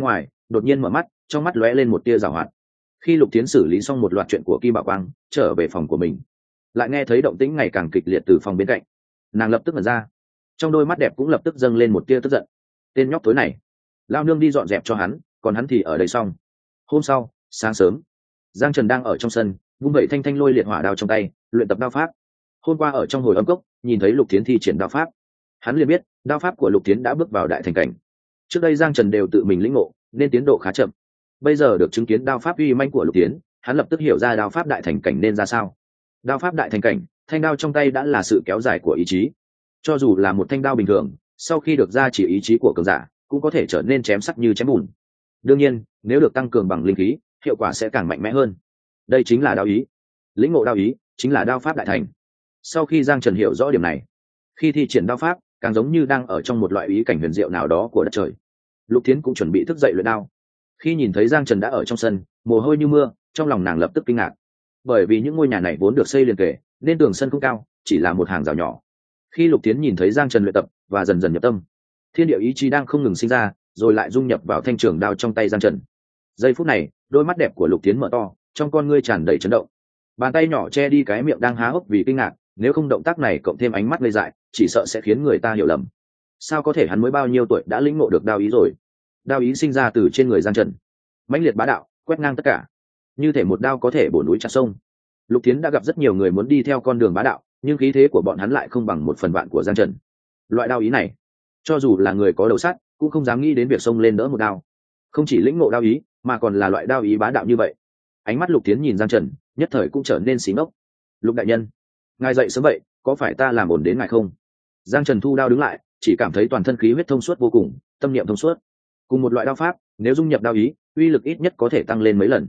đột nhiên mở mắt, trong mắt lóe lên một tia giảo hoạt. Khi Lục Tiến xử lý xong một loạt chuyện của Kim Bảo Quang, trở về phòng của mình, lại nghe thấy động tĩnh ngày càng kịch liệt từ phòng bên cạnh. Nàng lập tức mở ra, trong đôi mắt đẹp cũng lập tức dâng lên một tia tức giận. Tên nhóc tối này, lao nương đi dọn dẹp cho hắn, còn hắn thì ở đây xong. Hôm sau, sáng sớm, Giang Trần đang ở trong sân, vung vậy thanh thanh lôi liệt hỏa đao trong tay, luyện tập đao pháp. Hôm qua ở trong hồi âm cốc, nhìn thấy Lục Tiến thi triển đao pháp, hắn liền biết đao pháp của Lục Tiến đã bước vào đại thành cảnh. Trước đây Giang Trần đều tự mình lĩnh ngộ, nên tiến độ khá chậm. Bây giờ được chứng kiến đao pháp uy manh của Lục Tiến, hắn lập tức hiểu ra đao pháp đại thành cảnh nên ra sao. Đao pháp đại thành cảnh, thanh đao trong tay đã là sự kéo dài của ý chí. Cho dù là một thanh đao bình thường, sau khi được ra chỉ ý chí của cường giả, cũng có thể trở nên chém sắc như chém bùn. Đương nhiên, nếu được tăng cường bằng linh khí, hiệu quả sẽ càng mạnh mẽ hơn. Đây chính là đao ý. Lĩnh ngộ đao ý chính là đao pháp đại thành. Sau khi Giang Trần hiểu rõ điểm này, khi thi triển đao pháp, càng giống như đang ở trong một loại ý cảnh huyền diệu nào đó của đất trời. Lục Thiến cũng chuẩn bị thức dậy luyện đao. Khi nhìn thấy Giang Trần đã ở trong sân, mồ hôi như mưa, trong lòng nàng lập tức kinh ngạc. Bởi vì những ngôi nhà này vốn được xây liền kề, nên tường sân không cao, chỉ là một hàng rào nhỏ. Khi Lục Thiến nhìn thấy Giang Trần luyện tập và dần dần nhập tâm, thiên địa ý chí đang không ngừng sinh ra, rồi lại dung nhập vào thanh trường đao trong tay Giang Trần. Giây phút này, đôi mắt đẹp của Lục Thiến mở to, trong con ngươi tràn đầy chấn động. Bàn tay nhỏ che đi cái miệng đang há hốc vì kinh ngạc, nếu không động tác này cộng thêm ánh mắt ngây dại, chỉ sợ sẽ khiến người ta hiểu lầm. Sao có thể hắn mới bao nhiêu tuổi đã lĩnh ngộ được đao ý rồi? Đao ý sinh ra từ trên người Giang Trần, mãnh liệt bá đạo, quét ngang tất cả, như thể một đao có thể bổ núi chặt sông. Lục Thiến đã gặp rất nhiều người muốn đi theo con đường bá đạo, nhưng khí thế của bọn hắn lại không bằng 1/10 của Giang Trần. Loại đao ý này, cho dù là người có đầu sắt, cũng không dám nghĩ đến việc xông lên đỡ một đao. Không chỉ lĩnh ngộ đao ý, mà còn là loại đao ý bá đạo như vậy. Ánh mắt Lục Thiến nhìn Giang Trần, nhất thời cũng trở nên xí ngốc. Lục đại nhân, ngài dậy sớm vậy, có phải ta làm ổn đến ngài không? Giang Trần thu đao đứng lại, chỉ cảm thấy toàn thân khí huyết thông suốt vô cùng, tâm niệm thông suốt. Cùng một loại đao pháp, nếu dung nhập đao ý, uy lực ít nhất có thể tăng lên mấy lần.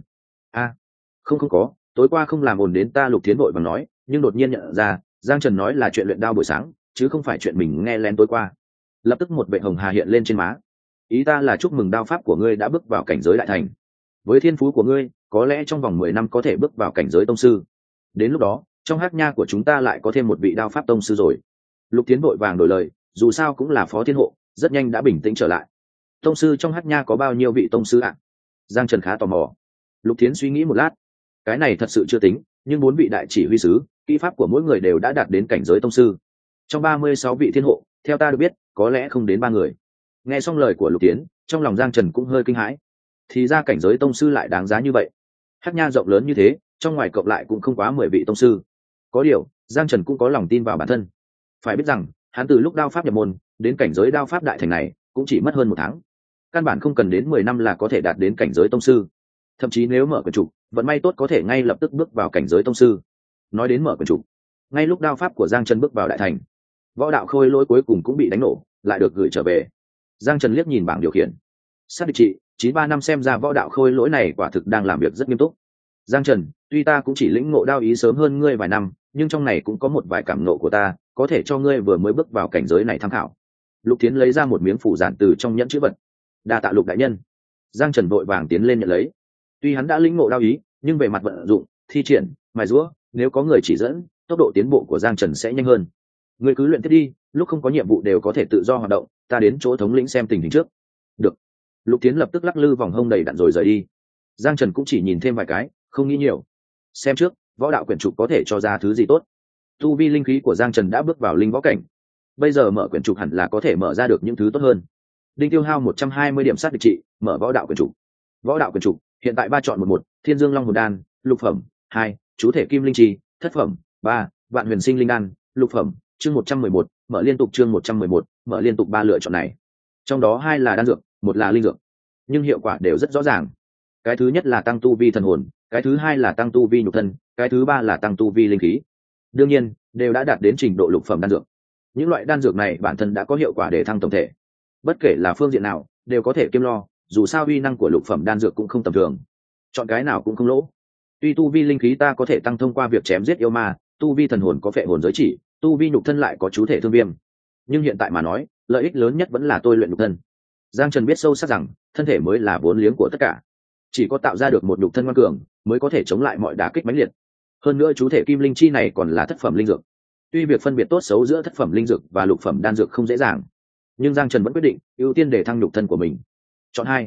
Không có, tối qua không làm ổn đến ta. Lục Thiến vội vàng nói, nhưng đột nhiên nhận ra Giang Trần nói là chuyện luyện đao buổi sáng, chứ không phải chuyện mình nghe lén tối qua. Lập tức một vệ hồng hà hiện lên trên má. Ý ta là chúc mừng đao pháp của ngươi đã bước vào cảnh giới đại thành. Với thiên phú của ngươi, có lẽ trong vòng 10 năm có thể bước vào cảnh giới tông sư. Đến lúc đó, trong hắc nha của chúng ta lại có thêm một vị đao pháp tông sư rồi. Lục Thiến vội vàng đổi lời, dù sao cũng là phó thiên hộ, rất nhanh đã bình tĩnh trở lại. Tông sư trong hắc nha có bao nhiêu vị tông sư ạ? Giang Trần khá tò mò. Lục Thiến suy nghĩ một lát. Cái này thật sự chưa tính, nhưng 4 vị đại chỉ huy sứ, kỹ pháp của mỗi người đều đã đạt đến cảnh giới tông sư. Trong 36 vị thiên hộ, theo ta được biết, có lẽ không đến 3 người. Nghe xong lời của Lục Thiến, trong lòng Giang Trần cũng hơi kinh hãi. Thì ra cảnh giới tông sư lại đáng giá như vậy. Hắc nha rộng lớn như thế, trong ngoài cộng lại cũng không quá 10 vị tông sư. Có điều, Giang Trần cũng có lòng tin vào bản thân. Phải biết rằng, hắn từ lúc đao pháp nhập môn đến cảnh giới đao pháp đại thành này, cũng chỉ mất hơn 1 tháng. Căn bản không cần đến 10 năm là có thể đạt đến cảnh giới tông sư. Thậm chí nếu mở quyển trục, vận may tốt có thể ngay lập tức bước vào cảnh giới tông sư. Nói đến mở quyển trục, ngay lúc đao pháp của Giang Trần bước vào đại thành, võ đạo khôi lỗi cuối cùng cũng bị đánh nổ, lại được gửi trở về. Giang Trần liếc nhìn bảng điều khiển, xác định trị 93 năm, xem ra võ đạo khôi lỗi này quả thực đang làm việc rất nghiêm túc. Giang Trần, tuy ta cũng chỉ lĩnh ngộ đao ý sớm hơn ngươi vài năm, nhưng trong này cũng có một vài cảm ngộ của ta, có thể cho ngươi vừa mới bước vào cảnh giới này tham khảo. Lục Thiến lấy ra một miếng phủ giản từ trong nhẫn chữ vật. Đa tạ Lục đại nhân. Giang Trần vội vàng tiến lên nhận lấy. Tuy hắn đã lĩnh ngộ đao ý, nhưng về mặt vận dụng, thi triển, mài giũa, nếu có người chỉ dẫn, tốc độ tiến bộ của Giang Trần sẽ nhanh hơn. Ngươi cứ luyện tiếp đi, lúc không có nhiệm vụ đều có thể tự do hoạt động, ta đến chỗ thống lĩnh xem tình hình trước. Được. Lục Thiến lập tức lắc lư vòng hông đầy đặn rồi rời đi. Giang Trần cũng chỉ nhìn thêm vài cái, không nghĩ nhiều. Xem trước, võ đạo quyển trục có thể cho ra thứ gì tốt. Tu vi linh khí của Giang Trần đã bước vào linh võ cảnh. Bây giờ mở quyển trục hẳn là có thể mở ra được những thứ tốt hơn. Đinh tiêu hao 120 điểm sát địch trị, mở võ đạo quyển trục. Võ đạo quyển trục, hiện tại 3 chọn một, Thiên Dương Long Hồn Đan, lục phẩm, 2, chú thể kim linh chi, thất phẩm, 3, Vạn Huyền Sinh Linh Đan, lục phẩm, chương 111, mở liên tục chương 111, mở liên tục 3 lựa chọn này. Trong đó 2 là đan dược, 1 là linh dược. Nhưng hiệu quả đều rất rõ ràng. Cái thứ nhất là tăng tu vi thần hồn, cái thứ hai là tăng tu vi nhục thân, cái thứ ba là tăng tu vi linh khí. Đương nhiên, đều đã đạt đến trình độ lục phẩm đan dược. Những loại đan dược này bản thân đã có hiệu quả để thăng tổng thể. Bất kể là phương diện nào, đều có thể kiêm lo, dù sao uy năng của lục phẩm đan dược cũng không tầm thường. Chọn cái nào cũng không lỗ. Tuy tu vi linh khí ta có thể tăng thông qua việc chém giết yêu ma, tu vi thần hồn có phệ hồn giới chỉ, tu vi nhục thân lại có chú thể thương viêm. Nhưng hiện tại mà nói, lợi ích lớn nhất vẫn là tôi luyện nhục thân. Giang Trần biết sâu sắc rằng, thân thể mới là vốn liếng của tất cả. Chỉ có tạo ra được một nhục thân ngoan cường, mới có thể chống lại mọi đả kích mãnh liệt. Hơn nữa chú thể kim linh chi này còn là thất phẩm linh dược. Tuy việc phân biệt tốt xấu giữa thất phẩm linh dược và lục phẩm đan dược không dễ dàng, nhưng Giang Trần vẫn quyết định ưu tiên để thăng nhục thân của mình. Chọn 2.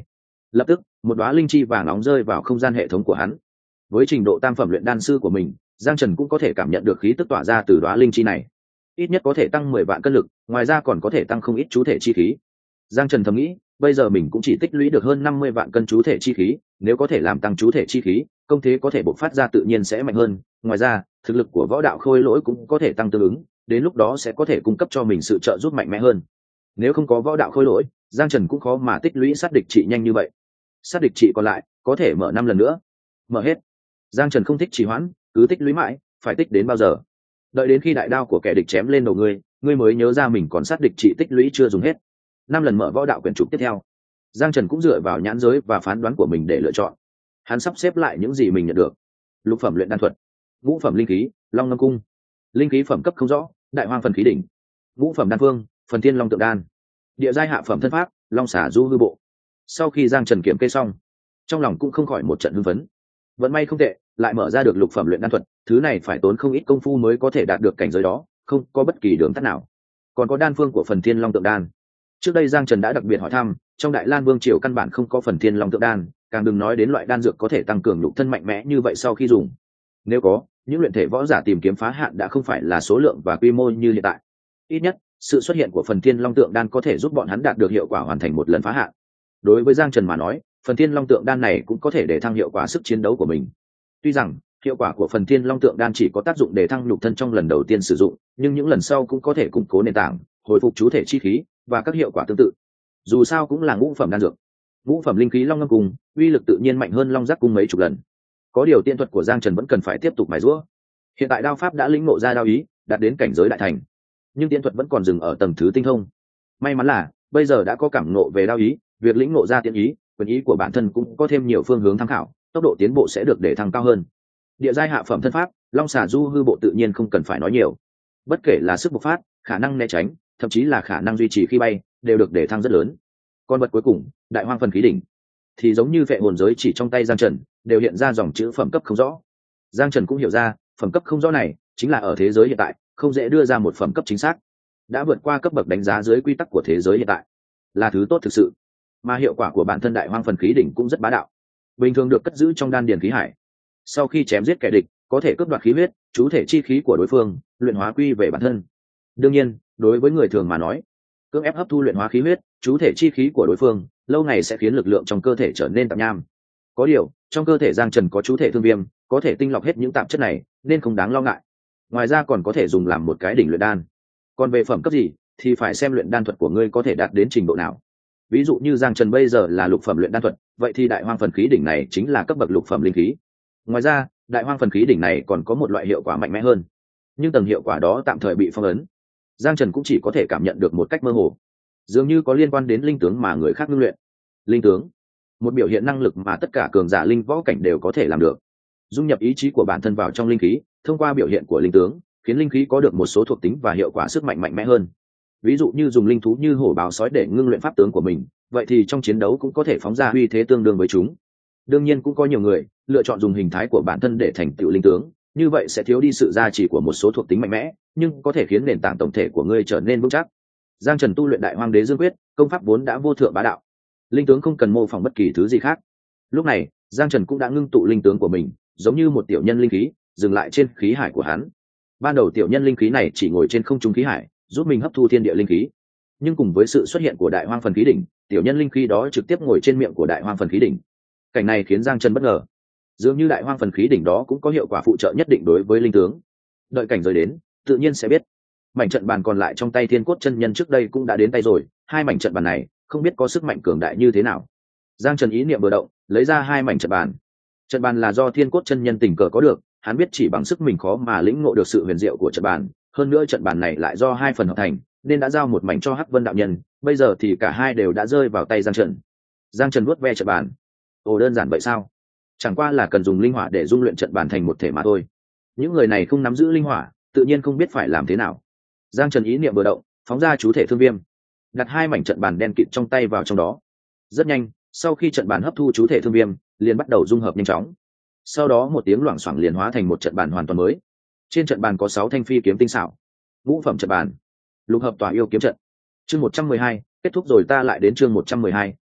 Lập tức một đóa linh chi vàng nóng rơi vào không gian hệ thống của hắn. Với trình độ tam phẩm luyện đan sư của mình, Giang Trần cũng có thể cảm nhận được khí tức tỏa ra từ đóa linh chi này, ít nhất có thể tăng 10 vạn cân lực, ngoài ra còn có thể tăng không ít chú thể chi khí. Giang Trần thầm nghĩ, bây giờ mình cũng chỉ tích lũy được hơn 50 vạn cân chú thể chi khí, nếu có thể làm tăng chú thể chi khí, công thế có thể bộc phát ra tự nhiên sẽ mạnh hơn. Ngoài ra, thực lực của võ đạo khôi lỗi cũng có thể tăng tương ứng, đến lúc đó sẽ có thể cung cấp cho mình sự trợ giúp mạnh mẽ hơn. Nếu không có võ đạo khôi lỗi, Giang Trần cũng khó mà tích lũy sát địch trị nhanh như vậy. Sát địch trị còn lại có thể mở 5 lần nữa. Mở hết. Giang Trần không thích trì hoãn, cứ tích lũy mãi, phải tích đến bao giờ? Đợi đến khi đại đao của kẻ địch chém lên đầu ngươi mới nhớ ra mình còn sát địch trị tích lũy chưa dùng hết. 5 lần mở võ đạo quyển trục tiếp theo. Giang Trần cũng dựa vào nhãn giới và phán đoán của mình để lựa chọn. Hắn sắp xếp lại những gì mình nhận được. Lục phẩm luyện đan thuật, ngũ phẩm linh khí, long ngâm cung, linh khí phẩm cấp không rõ, đại hoang phần khí đỉnh, ngũ phẩm đan phương, phần thiên long tượng đan, địa giai hạ phẩm thân pháp, long xả du hư bộ. Sau khi Giang Trần kiểm kê xong, trong lòng cũng không khỏi một trận hưng phấn. Vận may không tệ, lại mở ra được lục phẩm luyện đan thuật, thứ này phải tốn không ít công phu mới có thể đạt được cảnh giới đó, không có bất kỳ đường tắt nào. Còn có đan phương của phần thiên long tượng đan. Trước đây Giang Trần đã đặc biệt hỏi thăm, trong Đại Lan Vương triều căn bản không có phần thiên long tượng đan, càng đừng nói đến loại đan dược có thể tăng cường nhục thân mạnh mẽ như vậy sau khi dùng. Nếu có, những luyện thể võ giả tìm kiếm phá hạn đã không phải là số lượng và quy mô như hiện tại. Ít nhất, sự xuất hiện của phần thiên long tượng đan có thể giúp bọn hắn đạt được hiệu quả hoàn thành một lần phá hạn. Đối với Giang Trần mà nói, phần thiên long tượng đan này cũng có thể để thăng hiệu quả sức chiến đấu của mình. Tuy rằng hiệu quả của phần thiên long tượng đan chỉ có tác dụng để thăng nhục thân trong lần đầu tiên sử dụng, nhưng những lần sau cũng có thể củng cố nền tảng, hồi phục chú thể chi khí và các hiệu quả tương tự. Dù sao cũng là ngũ phẩm đan dược. Ngũ phẩm linh khí long ngâm cung, uy lực tự nhiên mạnh hơn long giác cung mấy chục lần. Có điều tiên thuật của Giang Trần vẫn cần phải tiếp tục mài giũa. Hiện tại đao pháp đã lĩnh ngộ ra đao ý, đạt đến cảnh giới đại thành, nhưng tiên thuật vẫn còn dừng ở tầng thứ tinh thông. May mắn là bây giờ đã có cảm ngộ về đao ý, việc lĩnh ngộ ra tiên ý, quyền ý của bản thân cũng có thêm nhiều phương hướng tham khảo, tốc độ tiến bộ sẽ được để thăng cao hơn. Địa giai hạ phẩm thân pháp, long xà du hư bộ tự nhiên không cần phải nói nhiều. Bất kể là sức bộc phát, khả năng né tránh, thậm chí là khả năng duy trì khi bay, đều được để thăng rất lớn. Con vật cuối cùng, đại hoang phần khí đỉnh, thì giống như vệ hồn giới chỉ trong tay Giang Trần, đều hiện ra dòng chữ phẩm cấp không rõ. Giang Trần cũng hiểu ra, phẩm cấp không rõ này chính là ở thế giới hiện tại không dễ đưa ra một phẩm cấp chính xác, đã vượt qua cấp bậc đánh giá dưới quy tắc của thế giới hiện tại, là thứ tốt thực sự. Mà hiệu quả của bản thân đại hoang phần khí đỉnh cũng rất bá đạo, bình thường được cất giữ trong đan điền khí hải. Sau khi chém giết kẻ địch, có thể cướp đoạt khí huyết, chú thể chi khí của đối phương, luyện hóa quy về bản thân. Đương nhiên, đối với người thường mà nói, cưỡng ép hấp thu luyện hóa khí huyết, chú thể chi khí của đối phương, lâu ngày sẽ khiến lực lượng trong cơ thể trở nên tạp nham. Có điều, trong cơ thể Giang Trần có chú thể thương viêm, có thể tinh lọc hết những tạp chất này, nên không đáng lo ngại. Ngoài ra còn có thể dùng làm một cái đỉnh luyện đan. Còn về phẩm cấp gì, thì phải xem luyện đan thuật của ngươi có thể đạt đến trình độ nào. Ví dụ như Giang Trần bây giờ là lục phẩm luyện đan thuật, vậy thì đại hoang phần khí đỉnh này chính là cấp bậc lục phẩm linh khí. Ngoài ra, đại hoang phần khí đỉnh này còn có một loại hiệu quả mạnh mẽ hơn, nhưng tầng hiệu quả đó tạm thời bị phong ấn. Giang Trần cũng chỉ có thể cảm nhận được một cách mơ hồ, dường như có liên quan đến linh tướng mà người khác ngưng luyện. Linh tướng, một biểu hiện năng lực mà tất cả cường giả linh võ cảnh đều có thể làm được, dung nhập ý chí của bản thân vào trong linh khí, thông qua biểu hiện của linh tướng, khiến linh khí có được một số thuộc tính và hiệu quả sức mạnh mạnh mẽ hơn. Ví dụ như dùng linh thú như hổ báo sói để ngưng luyện pháp tướng của mình, vậy thì trong chiến đấu cũng có thể phóng ra uy thế tương đương với chúng. Đương nhiên cũng có nhiều người lựa chọn dùng hình thái của bản thân để thành tựu linh tướng, như vậy sẽ thiếu đi sự gia trì của một số thuộc tính mạnh mẽ, nhưng có thể khiến nền tảng tổng thể của ngươi trở nên vững chắc. Giang Trần tu luyện đại hoang đế dương quyết, công pháp vốn đã vô thượng bá đạo, linh tướng không cần mô phỏng bất kỳ thứ gì khác. Lúc này Giang Trần cũng đã ngưng tụ linh tướng của mình, giống như một tiểu nhân linh khí, dừng lại trên khí hải của hắn. Ban đầu tiểu nhân linh khí này chỉ ngồi trên không trung khí hải, giúp mình hấp thu thiên địa linh khí, nhưng cùng với sự xuất hiện của đại hoang phần khí đỉnh, tiểu nhân linh khí đó trực tiếp ngồi trên miệng của đại hoang phần khí đỉnh. Cảnh này khiến Giang Trần bất ngờ, dường như đại hoang phần khí đỉnh đó cũng có hiệu quả phụ trợ nhất định đối với linh tướng. Đợi cảnh giới đến, tự nhiên sẽ biết. Mảnh trận bàn còn lại trong tay Thiên Cốt chân nhân trước đây cũng đã đến tay rồi, hai mảnh trận bàn này không biết có sức mạnh cường đại như thế nào. Giang Trần ý niệm vừa động, lấy ra hai mảnh trận bàn. Trận bàn là do Thiên Cốt chân nhân tình cờ có được, hắn biết chỉ bằng sức mình khó mà lĩnh ngộ được sự huyền diệu của trận bàn, hơn nữa trận bàn này lại do hai phần hợp thành, nên đã giao một mảnh cho Hắc Vân đạo nhân, bây giờ thì cả hai đều đã rơi vào tay Giang Trần. Giang Trần vuốt ve trận bàn. Ồ, đơn giản vậy sao? Chẳng qua là cần dùng linh hỏa để dung luyện trận bàn thành một thể mà thôi. Những người này không nắm giữ linh hỏa, tự nhiên không biết phải làm thế nào. Giang Trần ý niệm vừa động, phóng ra chú thể thương viêm, đặt hai mảnh trận bàn đen kịt trong tay vào trong đó. Rất nhanh, sau khi trận bàn hấp thu chú thể thương viêm, liền bắt đầu dung hợp nhanh chóng. Sau đó một tiếng loảng xoảng liền hóa thành một trận bàn hoàn toàn mới. Trên trận bàn có 6 thanh phi kiếm tinh xảo. Ngũ phẩm trận bàn, lục hợp tỏa yêu kiếm trận. Chương 112, kết thúc rồi ta lại đến chương 112,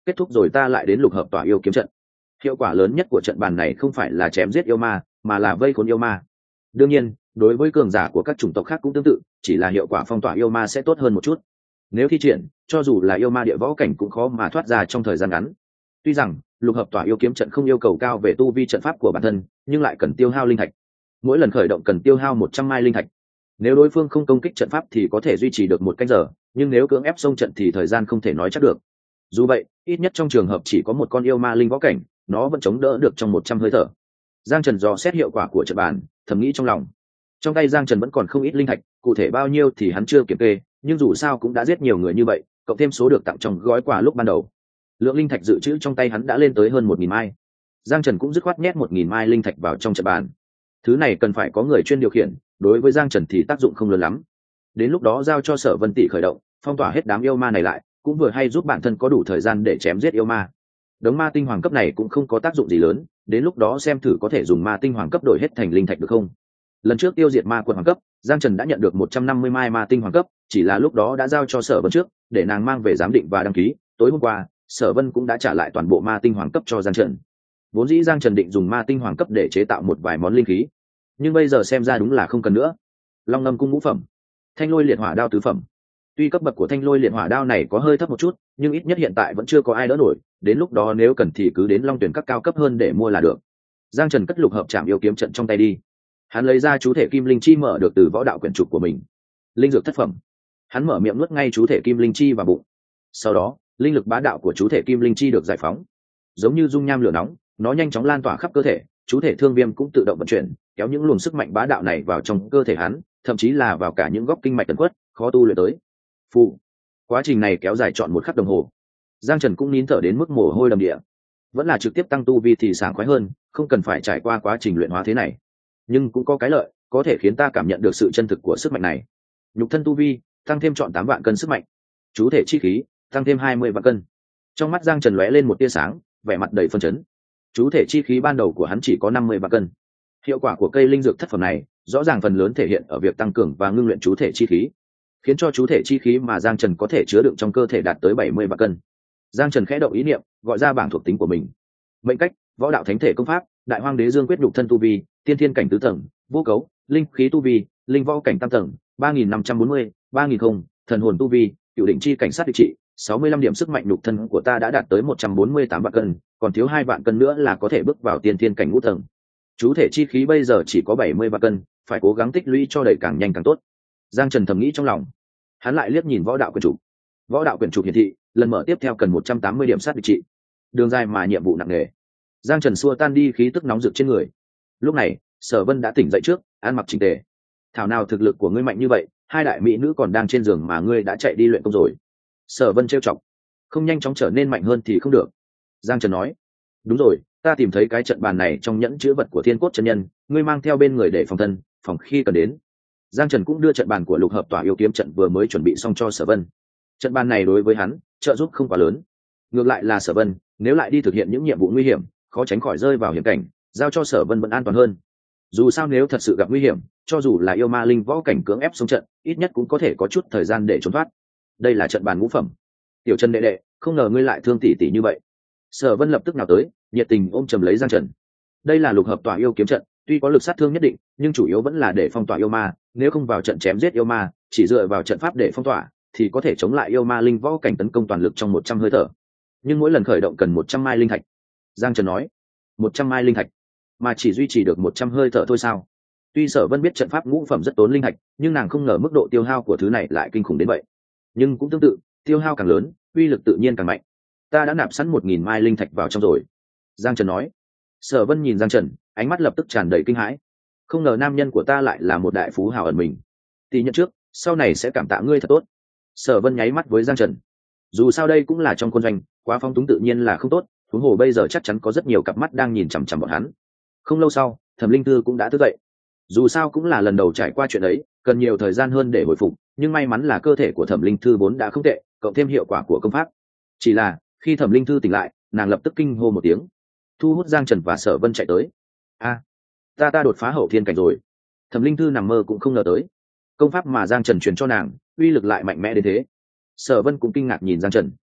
kết thúc rồi ta lại đến lục hợp tỏa yêu kiếm trận. Hiệu quả lớn nhất của trận bàn này không phải là chém giết yêu ma mà là vây khốn yêu ma. Đương nhiên đối với cường giả của các chủng tộc khác cũng tương tự, chỉ là hiệu quả phong tỏa yêu ma sẽ tốt hơn một chút. Nếu thi triển, cho dù là yêu ma địa võ cảnh cũng khó mà thoát ra trong thời gian ngắn. Tuy rằng lục hợp tỏa yêu kiếm trận không yêu cầu cao về tu vi trận pháp của bản thân, nhưng lại cần tiêu hao linh thạch. Mỗi lần khởi động cần tiêu hao 100 mai linh thạch. Nếu đối phương không công kích trận pháp thì có thể duy trì được 1 canh giờ, nhưng nếu cưỡng ép xông trận thì thời gian không thể nói chắc được. Dù vậy, ít nhất trong trường hợp chỉ có một con yêu ma linh võ cảnh, nó vẫn chống đỡ được trong 100 hơi thở. Giang Trần dò xét hiệu quả của trận bàn, thầm nghĩ trong lòng. Trong tay Giang Trần vẫn còn không ít linh thạch, cụ thể bao nhiêu thì hắn chưa kiểm kê, nhưng dù sao cũng đã giết nhiều người như vậy, cộng thêm số được tặng trong gói quà lúc ban đầu, lượng linh thạch dự trữ trong tay hắn đã lên tới hơn 1.000 mai. Giang Trần cũng dứt khoát nhét 1.000 mai linh thạch vào trong trận bàn. Thứ này cần phải có người chuyên điều khiển, đối với Giang Trần thì tác dụng không lớn lắm. Đến lúc đó giao cho Sở Vân Tỷ khởi động, phong tỏa hết đám yêu ma này lại, cũng vừa hay giúp bản thân có đủ thời gian để chém giết yêu ma. Đống ma tinh hoàng cấp này cũng không có tác dụng gì lớn, đến lúc đó xem thử có thể dùng ma tinh hoàng cấp đổi hết thành linh thạch được không. Lần trước tiêu diệt ma quật hoàng cấp, Giang Trần đã nhận được 150 mai ma tinh hoàng cấp, chỉ là lúc đó đã giao cho Sở Vân trước, để nàng mang về giám định và đăng ký. Tối hôm qua, Sở Vân cũng đã trả lại toàn bộ ma tinh hoàng cấp cho Giang Trần. Vốn dĩ Giang Trần định dùng ma tinh hoàng cấp để chế tạo một vài món linh khí, nhưng bây giờ xem ra đúng là không cần nữa. Long ngâm cung ngũ phẩm, thanh lôi liệt hỏa đao tứ phẩm. Tuy cấp bậc của thanh lôi liệt hỏa đao này có hơi thấp một chút, nhưng ít nhất hiện tại vẫn chưa có ai đỡ nổi, đến lúc đó nếu cần thì cứ đến Long Tuyển các cao cấp hơn để mua là được. Giang Trần cất lục hợp trảm yêu kiếm trận trong tay đi. Hắn lấy ra chú thể kim linh chi mở được từ võ đạo quyển trục của mình. Linh dược thất phẩm. Hắn mở miệng nuốt ngay chú thể kim linh chi vào bụng. Sau đó, linh lực bá đạo của chú thể kim linh chi được giải phóng. Giống như dung nham lửa nóng, nó nhanh chóng lan tỏa khắp cơ thể, chú thể thương viêm cũng tự động vận chuyển, kéo những luồng sức mạnh bá đạo này vào trong cơ thể hắn, thậm chí là vào cả những góc kinh mạch tần quất, khó tu luyện tới. Phụ. Quá trình này kéo dài trọn 1 khắc đồng hồ. Giang Trần cũng nín thở đến mức mồ hôi đầm địa. Vẫn là trực tiếp tăng tu vi thì sảng khoái hơn, không cần phải trải qua quá trình luyện hóa thế này. Nhưng cũng có cái lợi, có thể khiến ta cảm nhận được sự chân thực của sức mạnh này. Nhục thân tu vi tăng thêm trọn 8 vạn cân sức mạnh, chú thể chi khí tăng thêm 20 vạn cân. Trong mắt Giang Trần lóe lên một tia sáng, vẻ mặt đầy phân chấn. Chú thể chi khí ban đầu của hắn chỉ có 50 vạn cân. Hiệu quả của cây linh dược thất phẩm này rõ ràng phần lớn thể hiện ở việc tăng cường và ngưng luyện chú thể chi khí, khiến cho chú thể chi khí mà Giang Trần có thể chứa đựng trong cơ thể đạt tới 70 vạn cân. Giang Trần khẽ động ý niệm, gọi ra bảng thuộc tính của mình. Mệnh cách: võ đạo thánh thể công pháp, đại hoang đế dương quyết nhục thân tu vi, tiên thiên cảnh tứ tầng, vô cấu, linh khí tu vi, linh võ cảnh tam tầng, 3540, 3000 không, thần hồn tu vi, cựu định chi cảnh sát địch trị, 65 điểm sức mạnh nhục thân của ta đã đạt tới 148 vạn cân, còn thiếu 2 vạn cân nữa là có thể bước vào tiên thiên cảnh ngũ tầng. Chú thể chi khí bây giờ chỉ có 70 vạn cân, phải cố gắng tích lũy cho đầy càng nhanh càng tốt. Giang Trần thầm nghĩ trong lòng. Hắn lại liếc nhìn võ đạo quyển trục. Võ đạo quyển trục hiển thị, lần mở tiếp theo cần 180 điểm sát địch trị. Đường dài mà nhiệm vụ nặng nề. Giang Trần xua tan đi khí tức nóng rực trên người. Lúc này, Sở Vân đã tỉnh dậy trước, ăn mặc chỉnh tề. Thảo nào thực lực của ngươi mạnh như vậy, 2 đại mỹ nữ còn đang trên giường mà ngươi đã chạy đi luyện công rồi. Sở Vân trêu chọc. Không nhanh chóng trở nên mạnh hơn thì không được. Giang Trần nói. Đúng rồi, ta tìm thấy cái trận bàn này trong nhẫn chứa vật của Thiên Cốt chân nhân, ngươi mang theo bên người để phòng thân, phòng khi cần đến. Giang Trần cũng đưa trận bàn của lục hợp tỏa yêu kiếm trận vừa mới chuẩn bị xong cho Sở Vân. Trận bàn này đối với hắn trợ giúp không quá lớn, ngược lại là Sở Vân nếu lại đi thực hiện những nhiệm vụ nguy hiểm, khó tránh khỏi rơi vào hiểm cảnh, giao cho Sở Vân vẫn an toàn hơn. Dù sao nếu thật sự gặp nguy hiểm, cho dù là yêu ma linh võ cảnh cưỡng ép xông trận, ít nhất cũng có thể có chút thời gian để trốn thoát. Đây là trận bàn ngũ phẩm. Tiểu Trần đệ đệ, không ngờ ngươi lại thương tỷ tỷ như vậy. Sở Vân lập tức nào tới, nhiệt tình ôm chầm lấy Giang Trần. Đây là lục hợp tỏa yêu kiếm trận, tuy có lực sát thương nhất định, nhưng chủ yếu vẫn là để phong tỏa yêu ma, nếu không vào trận chém giết yêu ma, chỉ dựa vào trận pháp để phong tỏa, thì có thể chống lại yêu ma linh võ cảnh tấn công toàn lực trong 100 hơi thở. Nhưng mỗi lần khởi động cần 100 mai linh thạch. Giang Trần nói. 100 mai linh thạch, mà chỉ duy trì được 100 hơi thở thôi sao? Tuy Sở Vân biết trận pháp ngũ phẩm rất tốn linh thạch, nhưng nàng không ngờ mức độ tiêu hao của thứ này lại kinh khủng đến vậy. Nhưng cũng tương tự, tiêu hao càng lớn, uy lực tự nhiên càng mạnh. Ta đã nạp sẵn 1000 mai linh thạch vào trong rồi. Giang Trần nói. Sở Vân nhìn Giang Trần, ánh mắt lập tức tràn đầy kinh hãi. Không ngờ nam nhân của ta lại là một đại phú hào ẩn mình. Tỷ nhận trước, sau này sẽ cảm tạ ngươi thật tốt. Sở Vân nháy mắt với Giang Trần. Dù sao đây cũng là trong quân doanh, quá phong túng tự nhiên là không tốt, huống hồ bây giờ chắc chắn có rất nhiều cặp mắt đang nhìn chằm chằm bọn hắn. Không lâu sau, Thẩm Linh Thư cũng đã thức dậy. Dù sao cũng là lần đầu trải qua chuyện ấy, cần nhiều thời gian hơn để hồi phục, nhưng may mắn là cơ thể của Thẩm Linh Thư vốn đã không tệ, cộng thêm hiệu quả của công pháp. Chỉ là, khi Thẩm Linh Thư tỉnh lại, nàng lập tức kinh hô một tiếng, thu hút Giang Trần và Sở Vân chạy tới. A, ta đột phá hậu thiên cảnh rồi. Thẩm Linh Thư nằm mơ cũng không ngờ tới, công pháp mà Giang Trần truyền cho nàng, uy lực lại mạnh mẽ đến thế. Sở Vân cũng kinh ngạc nhìn Giang Trần.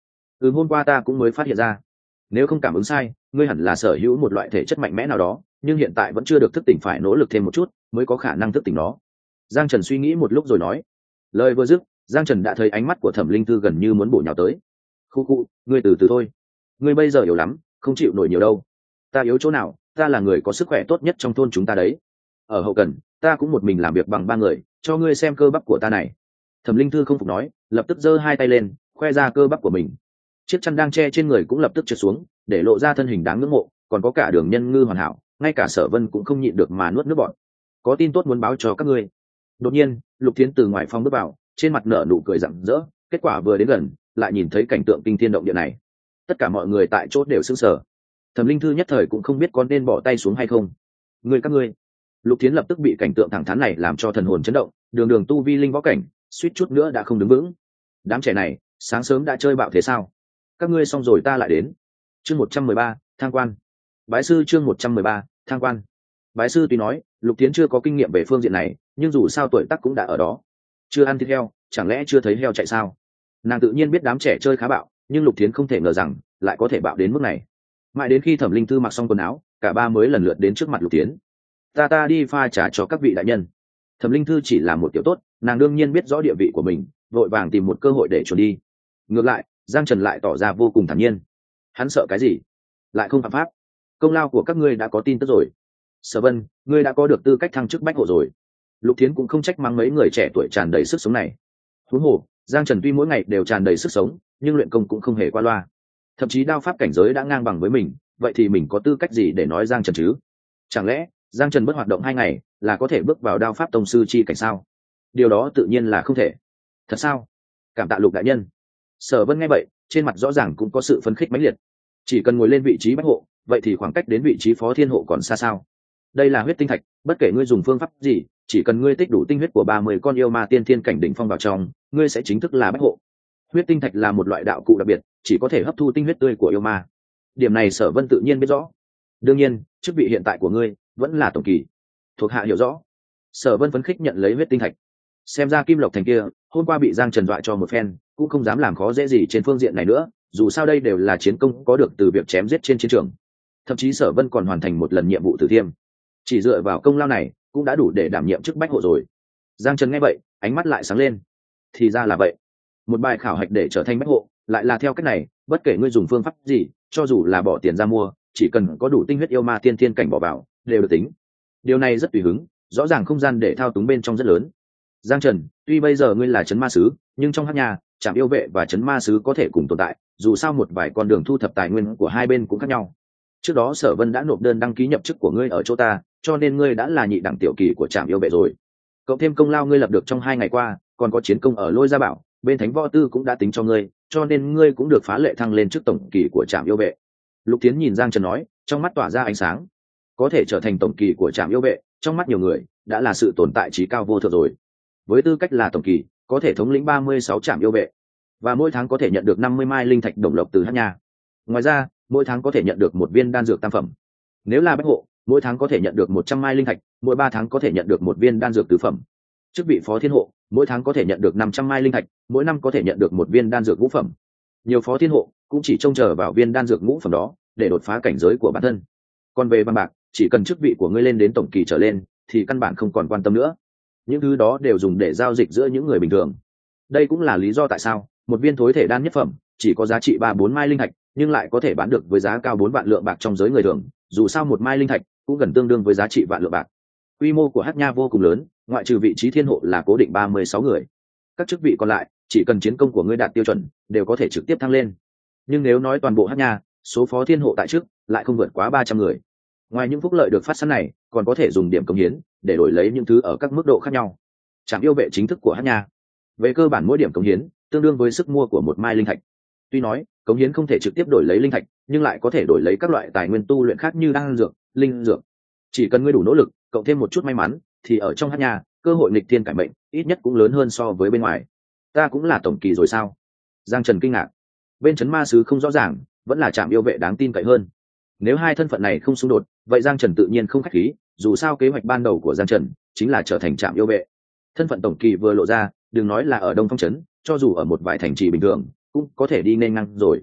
Hôm qua ta cũng mới phát hiện ra, nếu không cảm ứng sai, ngươi hẳn là sở hữu một loại thể chất mạnh mẽ nào đó, nhưng hiện tại vẫn chưa được thức tỉnh, phải nỗ lực thêm một chút mới có khả năng thức tỉnh nó. Giang Trần suy nghĩ một lúc rồi nói. Lời vừa dứt, Giang Trần đã thấy ánh mắt của Thẩm Linh Thư gần như muốn bổ nhào tới. Khu khu, ngươi từ từ thôi, ngươi bây giờ yếu lắm, không chịu nổi nhiều đâu. Ta yếu chỗ nào? Ta là người có sức khỏe tốt nhất trong thôn chúng ta đấy. Ở hậu cần, ta cũng một mình làm việc bằng 3 người, cho ngươi xem cơ bắp của ta này. Thẩm Linh Thư không phục nói, lập tức giơ 2 tay lên, khoe ra cơ bắp của mình. Chiếc chăn đang che trên người cũng lập tức trượt xuống, để lộ ra thân hình đáng ngưỡng mộ, còn có cả đường nhân ngư hoàn hảo, ngay cả Sở Vân cũng không nhịn được mà nuốt nước bọt. Có tin tốt muốn báo cho các ngươi. Đột nhiên, Lục Thiến từ ngoài phòng bước vào, trên mặt nở nụ cười rạng rỡ. Kết quả vừa đến gần, lại nhìn thấy cảnh tượng kinh thiên động địa này. Tất cả mọi người tại chỗ đều sững sờ. Thẩm Linh Thư nhất thời cũng không biết có nên bỏ tay xuống hay không. Các ngươi. Lục Thiến lập tức bị cảnh tượng thẳng thắn này làm cho thần hồn chấn động, đường đường tu vi linh võ cảnh, suýt chút nữa đã không đứng vững. Đám trẻ này, sáng sớm đã chơi bạo thế sao? Các ngươi xong rồi ta lại đến. Chương 113, thang quan. Bái sư chương 113, thang quan. Bái sư tuy nói, Lục Thiến chưa có kinh nghiệm về phương diện này, nhưng dù sao tuổi tác cũng đã ở đó. Chưa ăn thịt heo, chẳng lẽ chưa thấy heo chạy sao? Nàng tự nhiên biết đám trẻ chơi khá bạo, nhưng Lục Thiến không thể ngờ rằng lại có thể bạo đến mức này. Mãi đến khi Thẩm Linh Thư mặc xong quần áo, cả ba mới lần lượt đến trước mặt Lục Thiến. Ta đi pha trà cho các vị đại nhân. Thẩm Linh Thư chỉ là một tiểu tốt, nàng đương nhiên biết rõ địa vị của mình, vội vàng tìm một cơ hội để trốn đi. Ngược lại, Giang Trần lại tỏ ra vô cùng thản nhiên. Hắn sợ cái gì? Lại không phạm pháp. Công lao của các ngươi đã có tin tức rồi. Sở Vân, ngươi đã có được tư cách thăng chức bách hộ rồi. Lục Thiến cũng không trách mắng mấy người trẻ tuổi tràn đầy sức sống này. Huống hồ, Giang Trần tuy mỗi ngày đều tràn đầy sức sống, nhưng luyện công cũng không hề qua loa. Thậm chí đao pháp cảnh giới đã ngang bằng với mình, vậy thì mình có tư cách gì để nói Giang Trần chứ? Chẳng lẽ Giang Trần bất hoạt động 2 ngày là có thể bước vào đao pháp tông sư chi cảnh sao? Điều đó tự nhiên là không thể. Thật sao? Cảm tạ Lục đại nhân. Sở Vân nghe vậy, trên mặt rõ ràng cũng có sự phấn khích mãnh liệt. Chỉ cần ngồi lên vị trí bách hộ, vậy thì khoảng cách đến vị trí phó thiên hộ còn xa sao? Đây là huyết tinh thạch, bất kể ngươi dùng phương pháp gì, chỉ cần ngươi tích đủ tinh huyết của 30 con yêu ma tiên thiên cảnh đỉnh phong vào trong, ngươi sẽ chính thức là bách hộ. Huyết tinh thạch là một loại đạo cụ đặc biệt, chỉ có thể hấp thu tinh huyết tươi của yêu ma. Điểm này Sở Vân tự nhiên biết rõ. Đương nhiên, chức vị hiện tại của ngươi vẫn là tổng kỳ. Thuộc hạ hiểu rõ. Sở Vân phấn khích nhận lấy huyết tinh thạch. Xem ra Kim Lộc Thành kia, hôm qua bị Giang Trần dọa cho một phen, cũng không dám làm khó dễ gì trên phương diện này nữa, dù sao đây đều là chiến công có được từ việc chém giết trên chiến trường. Thậm chí Sở Vân còn hoàn thành một lần nhiệm vụ tử thiêm. Chỉ dựa vào công lao này, cũng đã đủ để đảm nhiệm chức bách hộ rồi. Giang Trần nghe vậy, ánh mắt lại sáng lên. Thì ra là vậy. Một bài khảo hạch để trở thành bách hộ, lại là theo cách này, bất kể ngươi dùng phương pháp gì, cho dù là bỏ tiền ra mua, chỉ cần có đủ tinh huyết yêu ma tiên thiên cảnh bỏ vào, đều được tính. Điều này rất tùy hứng, rõ ràng không gian để thao túng bên trong rất lớn. Giang Trần, tuy bây giờ ngươi là trấn ma sứ, nhưng trong hắc nhà, trạm yêu vệ và trấn ma sứ có thể cùng tồn tại, dù sao một vài con đường thu thập tài nguyên của hai bên cũng khác nhau. Trước đó Sở Vân đã nộp đơn đăng ký nhập chức của ngươi ở chỗ ta, cho nên ngươi đã là nhị đẳng tiểu kỳ của trạm yêu vệ rồi. Cộng thêm công lao ngươi lập được trong 2 ngày qua, còn có chiến công ở Lôi Gia Bảo, bên Thánh Võ Tư cũng đã tính cho ngươi, cho nên ngươi cũng được phá lệ thăng lên chức tổng kỳ của trạm yêu vệ. Lục Tiến nhìn Giang Trần nói, trong mắt tỏa ra ánh sáng. Có thể trở thành tổng kỳ của trạm yêu vệ, trong mắt nhiều người đã là sự tồn tại trí cao vô thượng rồi. Với tư cách là tổng kỳ, có thể thống lĩnh 36 trạm yêu vệ, và mỗi tháng có thể nhận được 50 mai linh thạch đồng lộc từ Hắc Nha. Ngoài ra, mỗi tháng có thể nhận được 1 viên đan dược tam phẩm. Nếu là bách hộ, mỗi tháng có thể nhận được 100 mai linh thạch, mỗi 3 tháng có thể nhận được 1 viên đan dược tứ phẩm. Chức vị phó thiên hộ, mỗi tháng có thể nhận được 500 mai linh thạch, mỗi năm có thể nhận được 1 viên đan dược ngũ phẩm. Nhiều phó thiên hộ cũng chỉ trông chờ vào viên đan dược ngũ phẩm đó để đột phá cảnh giới của bản thân. Còn về bằng bạc, chỉ cần chức vị của ngươi lên đến tổng kỳ trở lên, thì căn bản không còn quan tâm nữa. Những thứ đó đều dùng để giao dịch giữa những người bình thường. Đây cũng là lý do tại sao một viên thối thể đan nhất phẩm chỉ có giá trị 3-4 mai linh thạch, nhưng lại có thể bán được với giá cao 4 vạn lượng bạc trong giới người thường. Dù sao 1 mai linh thạch cũng gần tương đương với giá trị vạn lượng bạc. Quy mô của Hắc Nha vô cùng lớn, ngoại trừ vị trí thiên hộ là cố định 36 người. Các chức vị còn lại, chỉ cần chiến công của ngươi đạt tiêu chuẩn, đều có thể trực tiếp thăng lên. Nhưng nếu nói toàn bộ Hắc Nha, số phó thiên hộ tại chức lại không vượt quá 300 người. Ngoài những phúc lợi được phát sẵn này, còn có thể dùng điểm cống hiến để đổi lấy những thứ ở các mức độ khác nhau. Trạm yêu vệ chính thức của Hắc Nha, về cơ bản mỗi điểm cống hiến tương đương với sức mua của 1 mai linh thạch. Tuy nói cống hiến không thể trực tiếp đổi lấy linh thạch, nhưng lại có thể đổi lấy các loại tài nguyên tu luyện khác như đan dược, linh dược. Chỉ cần ngươi đủ nỗ lực, cộng thêm một chút may mắn, thì ở trong Hắc Nha, cơ hội nghịch thiên cải mệnh ít nhất cũng lớn hơn so với bên ngoài. Ta cũng là tổng kỳ rồi sao? Giang Trần kinh ngạc. Bên trấn ma sứ không rõ ràng, vẫn là trạm yêu vệ đáng tin cậy hơn. Nếu hai thân phận này không xung đột, vậy Giang Trần tự nhiên không khách khí, dù sao kế hoạch ban đầu của Giang Trần chính là trở thành trạm yêu vệ. Thân phận tổng kỳ vừa lộ ra, đừng nói là ở Đông Phong trấn, cho dù ở một vài thành trì bình thường cũng có thể đi nên ngang rồi.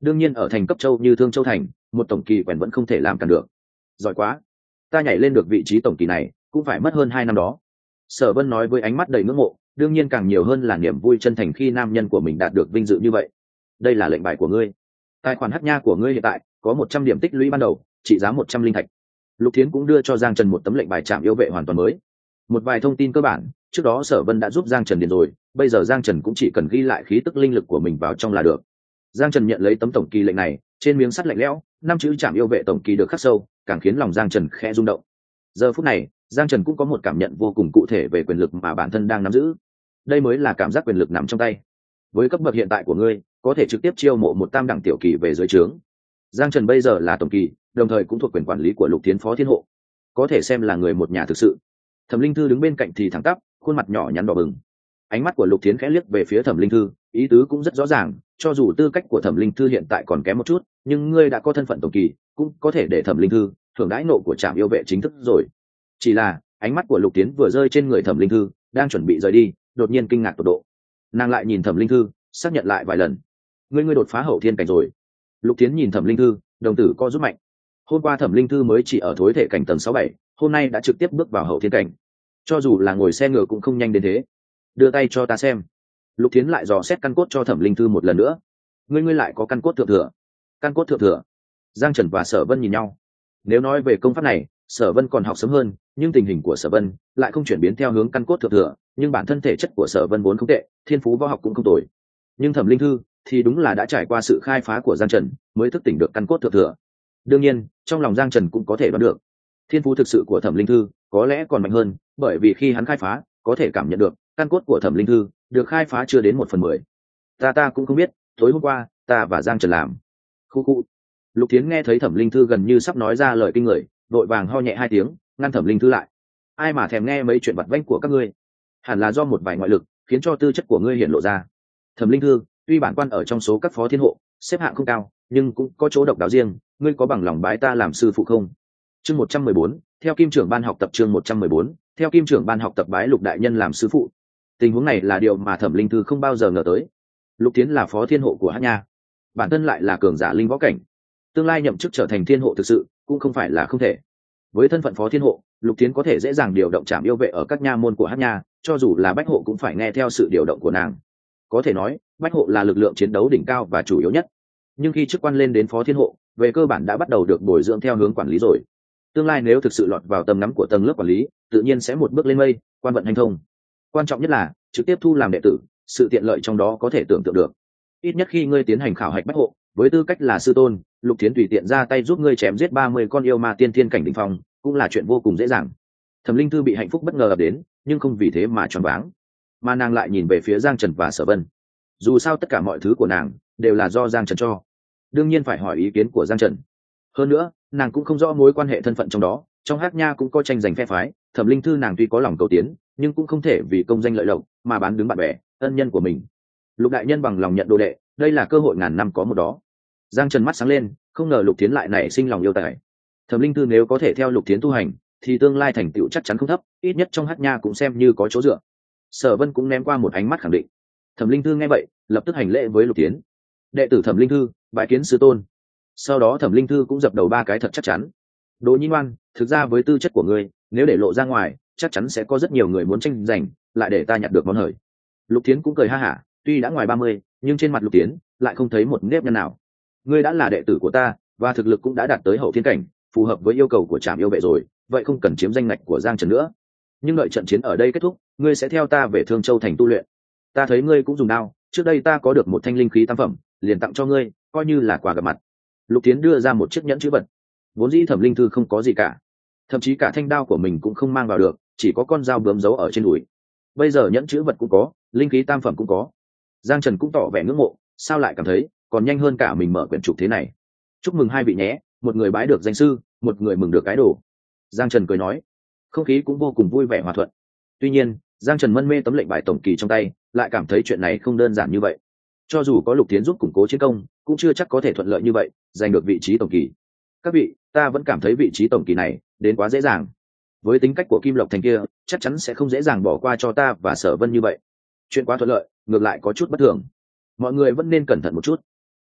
đương nhiên ở thành cấp châu như Thương Châu thành, một tổng kỳ quèn vẫn không thể làm cản được. Giỏi quá, ta nhảy lên được vị trí tổng kỳ này cũng phải mất hơn 2 năm đó. Sở Vân nói với ánh mắt đầy ngưỡng mộ, đương nhiên càng nhiều hơn là niềm vui chân thành khi nam nhân của mình đạt được vinh dự như vậy. Đây là lệnh bài của ngươi. Tài khoản Hắc Nha của ngươi hiện tại có 100 điểm tích lũy ban đầu, trị giá 100 linh thạch. Lục Thiến cũng đưa cho Giang Trần một tấm lệnh bài trạm yêu vệ hoàn toàn mới. Một vài thông tin cơ bản, trước đó Sở Vân đã giúp Giang Trần điền rồi, bây giờ Giang Trần cũng chỉ cần ghi lại khí tức linh lực của mình vào trong là được. Giang Trần nhận lấy tấm tổng kỳ lệnh này, trên miếng sắt lạnh lẽo, 5 chữ trạm yêu vệ tổng kỳ được khắc sâu, càng khiến lòng Giang Trần khẽ rung động. Giờ phút này, Giang Trần cũng có một cảm nhận vô cùng cụ thể về quyền lực mà bản thân đang nắm giữ. Đây mới là cảm giác quyền lực nằm trong tay. Với cấp bậc hiện tại của ngươi, có thể trực tiếp chiêu mộ một tam đẳng tiểu kỳ về dưới trướng. Giang Trần bây giờ là tổng kỳ, đồng thời cũng thuộc quyền quản lý của Lục Thiến Phó Thiên Hộ, có thể xem là người một nhà thực sự. Thẩm Linh Thư đứng bên cạnh thì thẳng tắp, khuôn mặt nhỏ nhắn đỏ bừng. Ánh mắt của Lục Thiến khẽ liếc về phía Thẩm Linh Thư, ý tứ cũng rất rõ ràng, cho dù tư cách của Thẩm Linh Thư hiện tại còn kém một chút, nhưng ngươi đã có thân phận tổng kỳ, cũng có thể để Thẩm Linh Thư thưởng đãi nộ của trạm yêu vệ chính thức rồi. Chỉ là ánh mắt của Lục Thiến vừa rơi trên người Thẩm Linh Thư, đang chuẩn bị rời đi, đột nhiên kinh ngạc tột độ. Nàng lại nhìn Thẩm Linh Thư, xác nhận lại vài lần. Ngươi đột phá hậu thiên cảnh rồi. Lục Thiến nhìn Thẩm Linh Thư, đồng tử co rút mạnh. Hôm qua Thẩm Linh Thư mới chỉ ở thối thể cảnh tầng 6-7, hôm nay đã trực tiếp bước vào hậu thiên cảnh. Cho dù là ngồi xe ngựa cũng không nhanh đến thế. Đưa tay cho ta xem. Lục Thiến lại dò xét căn cốt cho Thẩm Linh Thư một lần nữa. Ngươi lại có căn cốt thượng thừa. Căn cốt thượng thừa. Giang Trần và Sở Vân nhìn nhau. Nếu nói về công pháp này, Sở Vân còn học sớm hơn, nhưng tình hình của Sở Vân lại không chuyển biến theo hướng căn cốt thượng thừa, nhưng bản thân thể chất của Sở Vân vốn không tệ, thiên phú võ học cũng không tồi. Nhưng Thẩm Linh Thư thì đúng là đã trải qua sự khai phá của Giang Trần, mới thức tỉnh được căn cốt thượng thừa. Đương nhiên, trong lòng Giang Trần cũng có thể đoán được, thiên phú thực sự của Thẩm Linh Thư có lẽ còn mạnh hơn, bởi vì khi hắn khai phá, có thể cảm nhận được căn cốt của Thẩm Linh Thư được khai phá chưa đến 1/10. Ta cũng không biết, tối hôm qua ta và Giang Trần làm. Khu. Lục Thiến nghe thấy Thẩm Linh Thư gần như sắp nói ra lời kinh người, vội vàng ho nhẹ 2 tiếng, ngăn Thẩm Linh Thư lại. Ai mà thèm nghe mấy chuyện vặt vãnh của các ngươi? Hẳn là do một vài ngoại lực khiến cho tư chất của ngươi hiện lộ ra. Thẩm Linh Thư, tuy bản quan ở trong số các phó thiên hộ xếp hạng không cao, nhưng cũng có chỗ độc đáo riêng, ngươi có bằng lòng bái ta làm sư phụ không? Chương 114, theo Kim trưởng ban học tập. Chương 114, theo Kim trưởng ban học tập bái Lục đại nhân làm sư phụ. Tình huống này là điều mà Thẩm Linh Thư không bao giờ ngờ tới. Lục Thiến là phó thiên hộ của Hắc Nha, bản thân lại là cường giả linh võ cảnh, tương lai nhậm chức trở thành thiên hộ thực sự cũng không phải là không thể. Với thân phận phó thiên hộ, Lục Thiến có thể dễ dàng điều động trảm yêu vệ ở các nha môn của Hắc Nha, cho dù là bách hộ cũng phải nghe theo sự điều động của nàng. Có thể nói, bách hộ là lực lượng chiến đấu đỉnh cao và chủ yếu nhất. Nhưng khi chức quan lên đến phó thiên hộ, về cơ bản đã bắt đầu được bồi dưỡng theo hướng quản lý rồi. Tương lai nếu thực sự lọt vào tầm ngắm của tầng lớp quản lý, tự nhiên sẽ một bước lên mây, quan vận hành thông. Quan trọng nhất là trực tiếp thu làm đệ tử, sự tiện lợi trong đó có thể tưởng tượng được. Ít nhất khi ngươi tiến hành khảo hạch bách hộ, với tư cách là sư tôn, Lục Thiến tùy tiện ra tay giúp ngươi chém giết 30 con yêu ma tiên thiên cảnh đỉnh phong, cũng là chuyện vô cùng dễ dàng. Thẩm Linh Thư bị hạnh phúc bất ngờ ập đến, nhưng không vì thế mà choáng váng, mà nàng lại nhìn về phía Giang Trần và Sở Vân. Dù sao tất cả mọi thứ của nàng đều là do Giang Trần cho, đương nhiên phải hỏi ý kiến của Giang Trần. Hơn nữa, nàng cũng không rõ mối quan hệ thân phận trong đó, trong Hắc Nha cũng có tranh giành phe phái. Thẩm Linh Thư nàng tuy có lòng cầu tiến, nhưng cũng không thể vì công danh lợi lộc mà bán đứng bạn bè, ân nhân của mình. Lục đại nhân bằng lòng nhận đồ đệ, đây là cơ hội ngàn năm có một đó. Giang Trần mắt sáng lên, không ngờ Lục Thiến lại nảy sinh lòng yêu tài. Thẩm Linh Thư nếu có thể theo Lục Thiến tu hành, thì tương lai thành tựu chắc chắn không thấp, ít nhất trong Hắc Nha cũng xem như có chỗ dựa. Sở Vân cũng ném qua một ánh mắt khẳng định. Thẩm Linh Thư nghe vậy, lập tức hành lễ với Lục Thiến. Đệ tử Thẩm Linh Thư, bái kiến sư tôn. Sau đó Thẩm Linh Thư cũng dập đầu 3 cái thật chắc chắn. Đỗ Nhi Ngoan, thực ra với tư chất của ngươi, nếu để lộ ra ngoài, chắc chắn sẽ có rất nhiều người muốn tranh giành, lại để ta nhặt được món hời. Lục Thiến cũng cười ha hả, tuy đã ngoài 30, nhưng trên mặt Lục Thiến lại không thấy một nếp nhăn nào. Ngươi đã là đệ tử của ta, và thực lực cũng đã đạt tới hậu thiên cảnh, phù hợp với yêu cầu của trạm yêu vệ rồi, vậy không cần chiếm danh ngạch của Giang Trần nữa. Nhưng đợi trận chiến ở đây kết thúc, ngươi sẽ theo ta về Thương Châu thành tu luyện. Ta thấy ngươi cũng dùng đao, trước đây ta có được một thanh linh khí tam phẩm, liền tặng cho ngươi, coi như là quà gặp mặt. Lục Thiến đưa ra một chiếc nhẫn chữ vật. Vốn dĩ Thẩm Linh Thư không có gì cả, thậm chí cả thanh đao của mình cũng không mang vào được, chỉ có con dao bướm giấu ở trên đùi. Bây giờ nhẫn chữ vật cũng có, linh khí tam phẩm cũng có. Giang Trần cũng tỏ vẻ ngưỡng mộ, sao lại cảm thấy còn nhanh hơn cả mình mở quyển trục thế này. Chúc mừng hai vị nhé, một người bái được danh sư, một người mừng được cái đồ. Giang Trần cười nói, không khí cũng vô cùng vui vẻ hòa thuận. Tuy nhiên, Giang Trần mân mê tấm lệnh bài tổng kỳ trong tay, lại cảm thấy chuyện này không đơn giản như vậy. Cho dù có Lục Thiến giúp củng cố chiến công, cũng chưa chắc có thể thuận lợi như vậy giành được vị trí tổng kỳ. Các vị, ta vẫn cảm thấy vị trí tổng kỳ này đến quá dễ dàng. Với tính cách của Kim Lộc Thành kia, chắc chắn sẽ không dễ dàng bỏ qua cho ta và Sở Vân như vậy. Chuyện quá thuận lợi, ngược lại có chút bất thường. Mọi người vẫn nên cẩn thận một chút.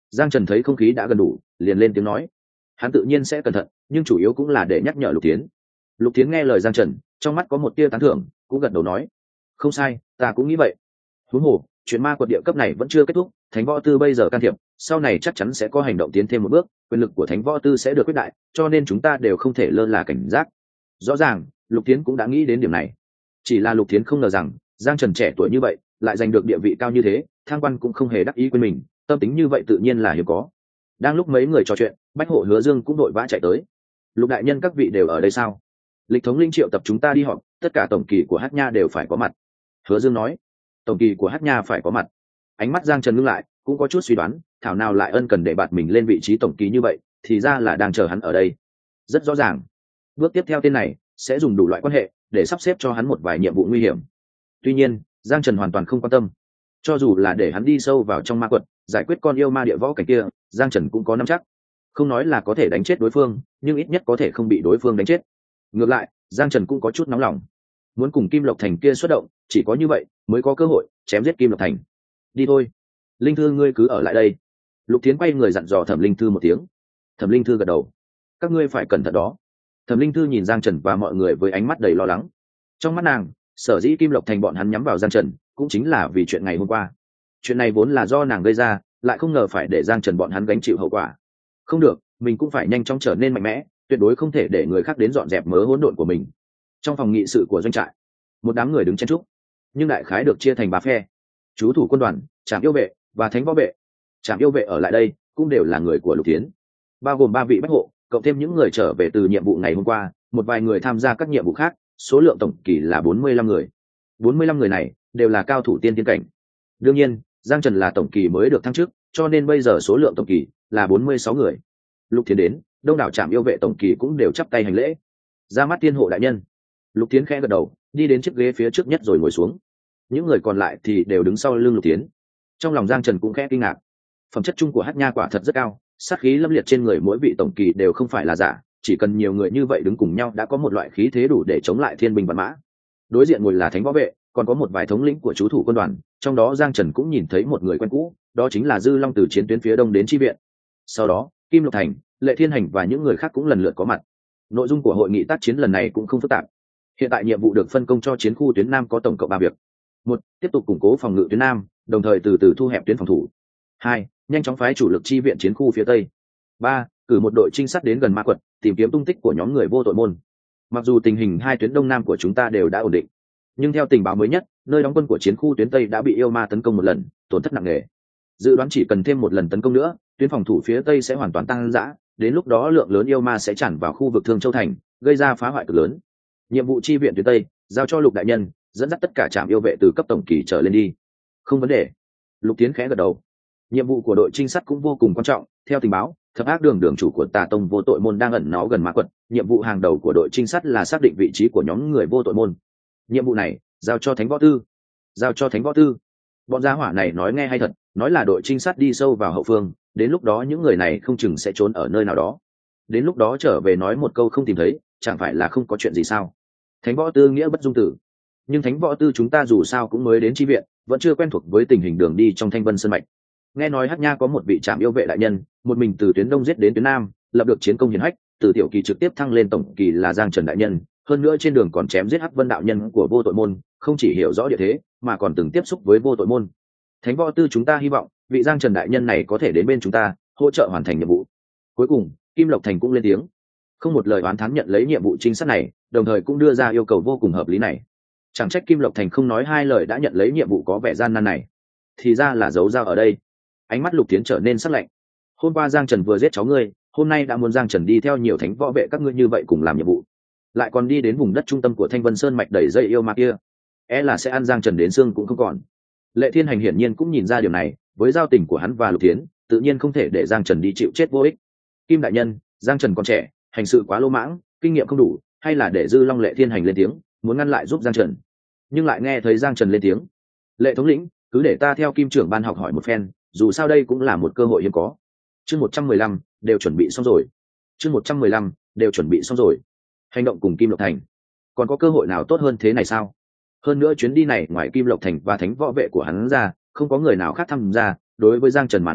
Giang Trần thấy không khí đã gần đủ, liền lên tiếng nói. Hắn tự nhiên sẽ cẩn thận, nhưng chủ yếu cũng là để nhắc nhở Lục Tiến. Lục Tiến nghe lời Giang Trần, trong mắt có một tia tán thưởng, cũng gật đầu nói. Không sai, ta cũng nghĩ vậy. Huống hồ, chuyện ma quật địa cấp này vẫn chưa kết thúc, Thánh Võ Tư bây giờ can thiệp, sau này chắc chắn sẽ có hành động tiến thêm một bước, quyền lực của Thánh Võ Tư sẽ được quyết đại, cho nên chúng ta đều không thể lơ là cảnh giác. Rõ ràng, Lục Tiến cũng đã nghĩ đến điểm này. Chỉ là Lục Tiến không ngờ rằng, Giang Trần trẻ tuổi như vậy, lại giành được địa vị cao như thế, thang quan cũng không hề đắc ý quên mình, tâm tính như vậy tự nhiên là hiếm có. Đang lúc mấy người trò chuyện, Bách Hộ Hứa Dương cũng đội vã chạy tới. Lục đại nhân các vị đều ở đây sao? Lịch thống linh triệu tập chúng ta đi họp, tất cả tổng kỳ của Hát Nha đều phải có mặt. Hứa Dương nói. Tổng kỳ của Hát Nha phải có mặt. Ánh mắt Giang Trần ngưng lại, cũng có chút suy đoán, thảo nào lại ân cần để bạt mình lên vị trí tổng kỳ như vậy, thì ra là đang chờ hắn ở đây. Rất rõ ràng, bước tiếp theo tên này sẽ dùng đủ loại quan hệ để sắp xếp cho hắn một vài nhiệm vụ nguy hiểm. Tuy nhiên, Giang Trần hoàn toàn không quan tâm. Cho dù là để hắn đi sâu vào trong ma quật, giải quyết con yêu ma địa võ cảnh kia, Giang Trần cũng có nắm chắc. Không nói là có thể đánh chết đối phương, nhưng ít nhất có thể không bị đối phương đánh chết. Ngược lại, Giang Trần cũng có chút nóng lòng, muốn cùng Kim Lộc Thành kia xuất động, chỉ có như vậy mới có cơ hội chém giết Kim Lộc Thành. Đi thôi, Linh Thư ngươi cứ ở lại đây. Lục Thiến quay người dặn dò Thẩm Linh Thư một tiếng. Thẩm Linh Thư gật đầu. Các ngươi phải cẩn thận đó. Thẩm Linh Thư nhìn Giang Trần và mọi người với ánh mắt đầy lo lắng. Trong mắt nàng, sở dĩ Kim Lộc Thành bọn hắn nhắm vào Giang Trần, cũng chính là vì chuyện ngày hôm qua. Chuyện này vốn là do nàng gây ra, lại không ngờ phải để Giang Trần bọn hắn gánh chịu hậu quả. Không được, mình cũng phải nhanh chóng trở nên mạnh mẽ, tuyệt đối không thể để người khác đến dọn dẹp mớ hỗn độn của mình. Trong phòng nghị sự của doanh trại, một đám người đứng chen trúc, nhưng đại khái được chia thành ba phe: chú thủ quân đoàn, trạm yêu vệ và thánh võ vệ. Trạm yêu vệ ở lại đây cũng đều là người của Lục Thiến, bao gồm 3 vị bách hộ, cộng thêm những người trở về từ nhiệm vụ ngày hôm qua, một vài người tham gia các nhiệm vụ khác, số lượng tổng kỳ là 45 người. 45 người này đều là cao thủ tiên tiến cảnh. Đương nhiên, Giang Trần là tổng kỳ mới được thăng chức, cho nên bây giờ số lượng tổng kỳ là 46 người. Lục Thiến đến, đông đảo trạm yêu vệ tổng kỳ cũng đều chắp tay hành lễ. Ra mắt tiên hộ đại nhân. Lục Thiến khẽ gật đầu, đi đến chiếc ghế phía trước nhất rồi ngồi xuống. Những người còn lại thì đều đứng sau lưng Lục Thiến. Trong lòng Giang Trần cũng khẽ kinh ngạc. Phẩm chất chung của Hát Nha quả thật rất cao, sát khí lâm liệt trên người mỗi vị tổng kỳ đều không phải là giả, chỉ cần nhiều người như vậy đứng cùng nhau đã có một loại khí thế đủ để chống lại thiên binh vạn mã. Đối diện ngồi là thánh võ vệ, còn có một vài thống lĩnh của chú thủ quân đoàn, trong đó Giang Trần cũng nhìn thấy một người quen cũ, đó chính là Dư Long từ chiến tuyến phía đông đến chi viện. Sau đó, Kim Lộc Thành, Lệ Thiên Hành và những người khác cũng lần lượt có mặt. Nội dung của hội nghị tác chiến lần này cũng không phức tạp. Hiện tại nhiệm vụ được phân công cho chiến khu tuyến Nam có tổng cộng 3 việc. 1. Tiếp tục củng cố phòng ngự tuyến Nam, đồng thời từ từ thu hẹp tuyến phòng thủ. 2. Nhanh chóng phái chủ lực chi viện chiến khu phía Tây. 3. Cử một đội trinh sát đến gần ma quật, tìm kiếm tung tích của nhóm người vô tội môn. Mặc dù tình hình hai tuyến Đông Nam của chúng ta đều đã ổn định, nhưng theo tình báo mới nhất, nơi đóng quân của chiến khu tuyến Tây đã bị yêu ma tấn công một lần, tổn thất nặng nề. Dự đoán chỉ cần thêm một lần tấn công nữa, tuyến phòng thủ phía Tây sẽ hoàn toàn tăng dã, đến lúc đó lượng lớn yêu ma sẽ tràn vào khu vực Thương Châu thành, gây ra phá hoại cực lớn. Nhiệm vụ chi viện tuyến Tây giao cho Lục đại nhân, dẫn dắt tất cả trạm yêu vệ từ cấp tổng kỳ trở lên đi. Không vấn đề. Lục Tiến khẽ gật đầu. Nhiệm vụ của đội trinh sát cũng vô cùng quan trọng. Theo tình báo, Thập Ác Đường đường chủ của Tà Tông vô tội môn đang ẩn náu gần ma quật. Nhiệm vụ hàng đầu của đội trinh sát là xác định vị trí của nhóm người vô tội môn. Nhiệm vụ này giao cho Thánh Võ Tư. Giao cho Thánh Võ Tư. Bọn gia hỏa này nói nghe hay thật, nói là đội trinh sát đi sâu vào hậu phương, đến lúc đó những người này không chừng sẽ trốn ở nơi nào đó. Đến lúc đó trở về nói một câu không tìm thấy, chẳng phải là không có chuyện gì sao? Thánh Võ Tư nghĩa bất dung tử. Nhưng Thánh Võ Tư chúng ta dù sao cũng mới đến chi viện, vẫn chưa quen thuộc với tình hình đường đi trong Thanh Vân Sơn mạch. Nghe nói Hát Nha có một vị trạm yêu vệ đại nhân, một mình từ tuyến đông giết đến tuyến nam, lập được chiến công hiển hách, từ tiểu kỳ trực tiếp thăng lên tổng kỳ là Giang Trần đại nhân, hơn nữa trên đường còn chém giết Hắc Vân đạo nhân của vô tội môn, không chỉ hiểu rõ địa thế, mà còn từng tiếp xúc với vô tội môn. Thánh Võ Tư chúng ta hy vọng vị Giang Trần đại nhân này có thể đến bên chúng ta, hỗ trợ hoàn thành nhiệm vụ. Cuối cùng, Kim Lộc Thành cũng lên tiếng, không một lời oán thán nhận lấy nhiệm vụ trinh sát này, đồng thời cũng đưa ra yêu cầu vô cùng hợp lý này. Chẳng trách Kim Lộc Thành không nói hai lời đã nhận lấy nhiệm vụ có vẻ gian nan này, thì ra là giấu dao ở đây. Ánh mắt Lục Tiến trở nên sắc lạnh. Hôm qua Giang Trần vừa giết cháu ngươi, hôm nay đã muốn Giang Trần đi theo nhiều thánh võ vệ các ngươi như vậy cùng làm nhiệm vụ, lại còn đi đến vùng đất trung tâm của Thanh Vân Sơn mạch đầy dây yêu ma kia, là sẽ ăn Giang Trần đến xương cũng không còn. Lệ Thiên Hành hiển nhiên cũng nhìn ra điều này, với giao tình của hắn và Lục Tiến, tự nhiên không thể để Giang Trần đi chịu chết vô ích. Kim đại nhân, Giang Trần còn trẻ, hành sự quá lỗ mãng, kinh nghiệm không đủ, hay là để Dư Long Lệ Thiên Hành lên tiếng, muốn ngăn lại giúp Giang Trần. Nhưng lại nghe thấy Giang Trần lên tiếng, Lệ thống lĩnh, cứ để ta theo Kim trưởng ban học hỏi một phen, dù sao đây cũng là một cơ hội hiếm có. Chương 115 đều chuẩn bị xong rồi. Chương 115 đều chuẩn bị xong rồi. Hành động cùng Kim Lộc Thành, còn có cơ hội nào tốt hơn thế này sao? Hơn nữa chuyến đi này ngoài Kim Lộc Thành và thánh võ vệ của hắn ra, không có người nào khác tham gia, đối với Giang Trần mà nói,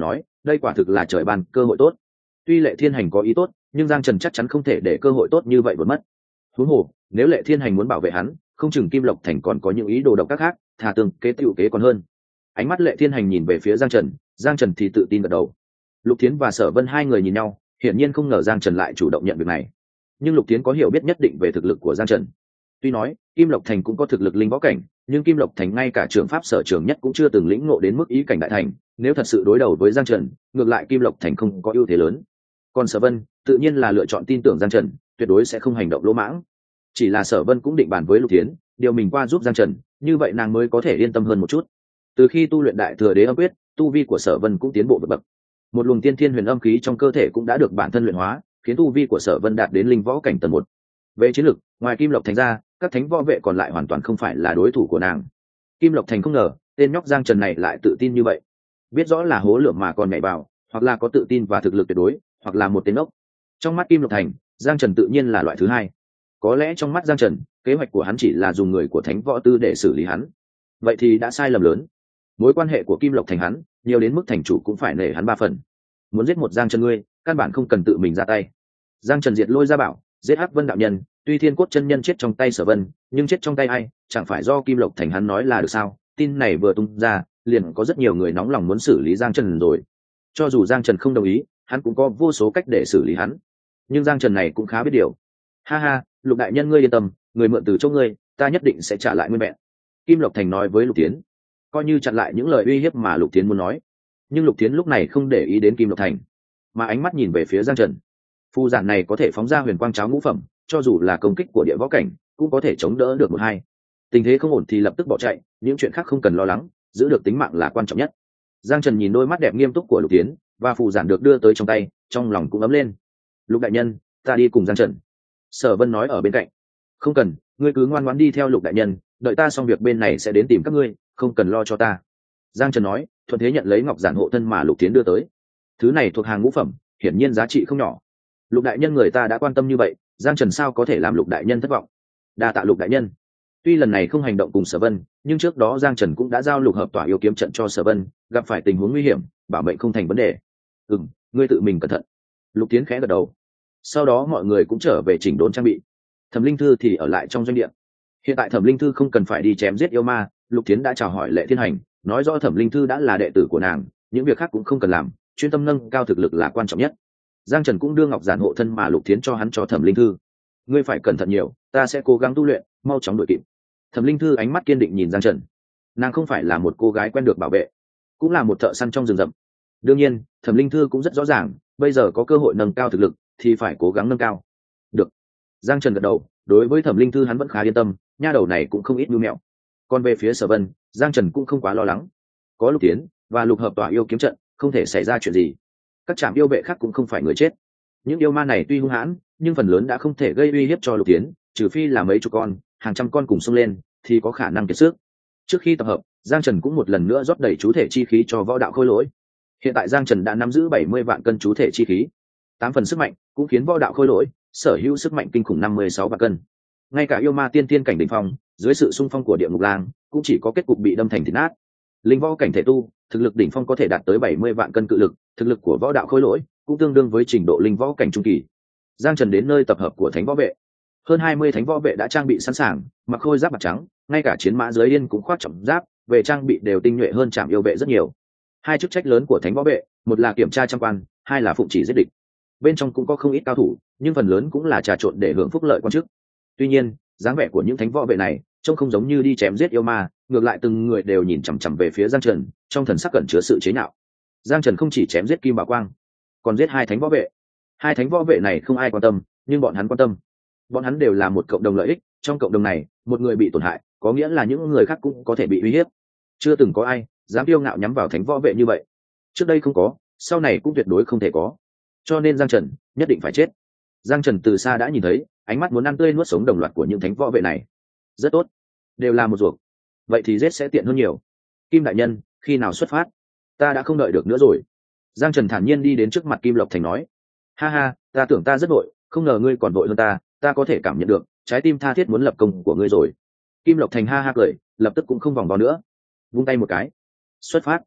đây quả thực là trời ban cơ hội tốt. Tuy Lệ Thiên Hành có ý tốt, nhưng Giang Trần chắc chắn không thể để cơ hội tốt như vậy vượt mất. Huống hồ, nếu Lệ Thiên Hành muốn bảo vệ hắn, không chừng Kim Lộc Thành còn có những ý đồ độc ác khác, thà tương kế tựu kế còn hơn. Ánh mắt Lệ Thiên Hành nhìn về phía Giang Trần thì tự tin gật đầu. Lục Thiến và Sở Vân hai người nhìn nhau, hiển nhiên không ngờ Giang Trần lại chủ động nhận việc này. Nhưng Lục Thiến có hiểu biết nhất định về thực lực của Giang Trần. Tuy nói Kim Lộc Thành cũng có thực lực linh võ cảnh, nhưng Kim Lộc Thành ngay cả trường pháp sở trường nhất cũng chưa từng lĩnh ngộ đến mức ý cảnh đại thành, nếu thật sự đối đầu với Giang Trần, ngược lại Kim Lộc Thành không có ưu thế lớn. Còn Sở Vân tự nhiên là lựa chọn tin tưởng Giang Trần, tuyệt đối sẽ không hành động lỗ mãng. Chỉ là Sở Vân cũng định bàn với Lục Thiến, điều mình qua giúp Giang Trần, như vậy nàng mới có thể yên tâm hơn một chút. Từ khi tu luyện Đại Thừa Đế Âm Quyết, tu vi của Sở Vân cũng tiến bộ vượt bậc. Một luồng tiên thiên huyền âm khí trong cơ thể cũng đã được bản thân luyện hóa, khiến tu vi của Sở Vân đạt đến linh võ cảnh tầng 1. Về chiến lực, ngoài Kim Lộc Thành ra, các thánh võ vệ còn lại hoàn toàn không phải là đối thủ của nàng. Kim Lộc Thành không ngờ tên nhóc Giang Trần này lại tự tin như vậy, biết rõ là hố lửa mà còn nhảy vào, hoặc là có tự tin và thực lực tuyệt đối, hoặc là một tên ốc. Trong mắt Kim Lộc Thành, Giang Trần tự nhiên là loại thứ hai. Có lẽ trong mắt Giang Trần, kế hoạch của hắn chỉ là dùng người của thánh võ tư để xử lý hắn. Vậy thì đã sai lầm lớn. Mối quan hệ của Kim Lộc Thành hắn, nhiều đến mức thành chủ cũng phải nể hắn 3 phần. Muốn giết một Giang Trần ngươi, căn bản không cần tự mình ra tay. Giang Trần diệt Lôi Gia Bảo, giết Hắc Vân đạo nhân, tuy Thiên Cốt chân nhân chết trong tay Sở Vân, nhưng chết trong tay ai, chẳng phải do Kim Lộc Thành hắn nói là được sao? Tin này vừa tung ra, liền có rất nhiều người nóng lòng muốn xử lý Giang Trần rồi. Cho dù Giang Trần không đồng ý, hắn cũng có vô số cách để xử lý hắn. Nhưng Giang Trần này cũng khá biết điều. Ha ha, Lục đại nhân ngươi yên tâm, người mượn từ chỗ ngươi, ta nhất định sẽ trả lại nguyên vẹn. Kim Lộc Thành nói với Lục Tiến, coi như chặn lại những lời uy hiếp mà Lục Tiến muốn nói. Nhưng Lục Tiến lúc này không để ý đến Kim Lộc Thành, mà ánh mắt nhìn về phía Giang Trần. Phù giản này có thể phóng ra huyền quang cháo ngũ phẩm, cho dù là công kích của địa võ cảnh, cũng có thể chống đỡ được một hai. Tình thế không ổn thì lập tức bỏ chạy, những chuyện khác không cần lo lắng, giữ được tính mạng là quan trọng nhất. Giang Trần nhìn đôi mắt đẹp nghiêm túc của Lục Tiến, và phù giản được đưa tới trong tay, trong lòng cũng ấm lên. Lục đại nhân, ta đi cùng Giang Trần. Sở Vân nói ở bên cạnh. Không cần, ngươi cứ ngoan ngoãn đi theo Lục đại nhân, đợi ta xong việc bên này sẽ đến tìm các ngươi, không cần lo cho ta. Giang Trần nói, thuận thế nhận lấy ngọc giản hộ thân mà Lục Tiến đưa tới. Thứ này thuộc hàng ngũ phẩm, hiển nhiên giá trị không nhỏ. Lục đại nhân người ta đã quan tâm như vậy, Giang Trần sao có thể làm Lục đại nhân thất vọng. Đa tạ Lục đại nhân. Tuy lần này không hành động cùng Sở Vân, nhưng trước đó Giang Trần cũng đã giao lục hợp tỏa yêu kiếm trận cho Sở Vân, gặp phải tình huống nguy hiểm, bảo mệnh không thành vấn đề. Ngươi tự mình cẩn thận. Lục Tiến khẽ gật đầu. Sau đó mọi người cũng trở về chỉnh đốn trang bị. Thẩm Linh Thư thì ở lại trong doanh địa. Hiện tại Thẩm Linh Thư không cần phải đi chém giết yêu ma, Lục Tiến đã chào hỏi Lệ Thiên Hành, nói rõ Thẩm Linh Thư đã là đệ tử của nàng, những việc khác cũng không cần làm, chuyên tâm nâng cao thực lực là quan trọng nhất. Giang Trần cũng đưa ngọc giản hộ thân mà Lục Tiến cho hắn cho Thẩm Linh Thư. Ngươi phải cẩn thận nhiều, ta sẽ cố gắng tu luyện, mau chóng đuổi kịp. Thẩm Linh Thư ánh mắt kiên định nhìn Giang Trần. Nàng không phải là một cô gái quen được bảo vệ, cũng là một thợ săn trong rừng rậm. Đương nhiên, Thẩm Linh Thư cũng rất rõ ràng, bây giờ có cơ hội nâng cao thực lực thì phải cố gắng nâng cao. Được. Giang Trần gật đầu, đối với Thẩm Linh Thư hắn vẫn khá yên tâm, nha đầu này cũng không ít mưu mẹo. Còn về phía Sở Vân, Giang Trần cũng không quá lo lắng. Có Lục Tiến và lục hợp tỏa yêu kiếm trận, không thể xảy ra chuyện gì. Các trạm yêu vệ khác cũng không phải người chết. Những yêu ma này tuy hung hãn, nhưng phần lớn đã không thể gây uy hiếp cho Lục Tiến, trừ phi là mấy chục con, hàng trăm con cùng xông lên, thì có khả năng kiệt sức. Trước khi tập hợp, Giang Trần cũng một lần nữa rót đầy chú thể chi khí cho võ đạo khôi lỗi. Hiện tại Giang Trần đã nắm giữ 70 vạn cân chú thể chi khí, 8 phần sức mạnh, cũng khiến võ đạo khôi lỗi sở hữu sức mạnh kinh khủng 56 vạn cân. Ngay cả yêu ma tiên tiên cảnh đỉnh phong, dưới sự xung phong của địa ngục lang, cũng chỉ có kết cục bị đâm thành thịt nát. Linh võ cảnh thể tu, thực lực đỉnh phong có thể đạt tới 70 vạn cân cự lực, thực lực của võ đạo khôi lỗi cũng tương đương với trình độ linh võ cảnh trung kỳ. Giang Trần đến nơi tập hợp của thánh võ vệ. Hơn 20 thánh võ vệ đã trang bị sẵn sàng, mặc khôi giáp bạc trắng, ngay cả chiến mã dưới yên cũng khoác trọng giáp, về trang bị đều tinh nhuệ hơn trạm yêu vệ rất nhiều. Hai chức trách lớn của thánh võ vệ, một là kiểm tra trăm quan, hai là phụng chỉ giết địch. Bên trong cũng có không ít cao thủ, nhưng phần lớn cũng là trà trộn để hưởng phúc lợi quan chức. Tuy nhiên, dáng vẻ của những thánh võ vệ này trông không giống như đi chém giết yêu ma, ngược lại từng người đều nhìn chằm chằm về phía Giang Trần, trong thần sắc cẩn chứa sự chế nhạo. Giang Trần không chỉ chém giết Kim Bảo Quang, còn giết hai thánh võ vệ. Hai thánh võ vệ này không ai quan tâm, nhưng bọn hắn quan tâm. Bọn hắn đều là một cộng đồng lợi ích, trong cộng đồng này, một người bị tổn hại, có nghĩa là những người khác cũng có thể bị uy hiếp. Chưa từng có ai dám kiêu ngạo nhắm vào thánh võ vệ như vậy. Trước đây không có, sau này cũng tuyệt đối không thể có. Cho nên Giang Trần nhất định phải chết. Giang Trần từ xa đã nhìn thấy, ánh mắt muốn ăn tươi nuốt sống đồng loạt của những thánh võ vệ này. Rất tốt, đều là một ruột. Vậy thì giết sẽ tiện hơn nhiều. Kim đại nhân, khi nào xuất phát? Ta đã không đợi được nữa rồi. Giang Trần thản nhiên đi đến trước mặt Kim Lộc Thành nói. Ha ha, ta tưởng ta rất vội, không ngờ ngươi còn vội hơn ta có thể cảm nhận được, trái tim tha thiết muốn lập công của ngươi rồi. Kim Lộc Thành ha ha cười, lập tức cũng không vòng vo nữa, vung tay một cái, xuất phát.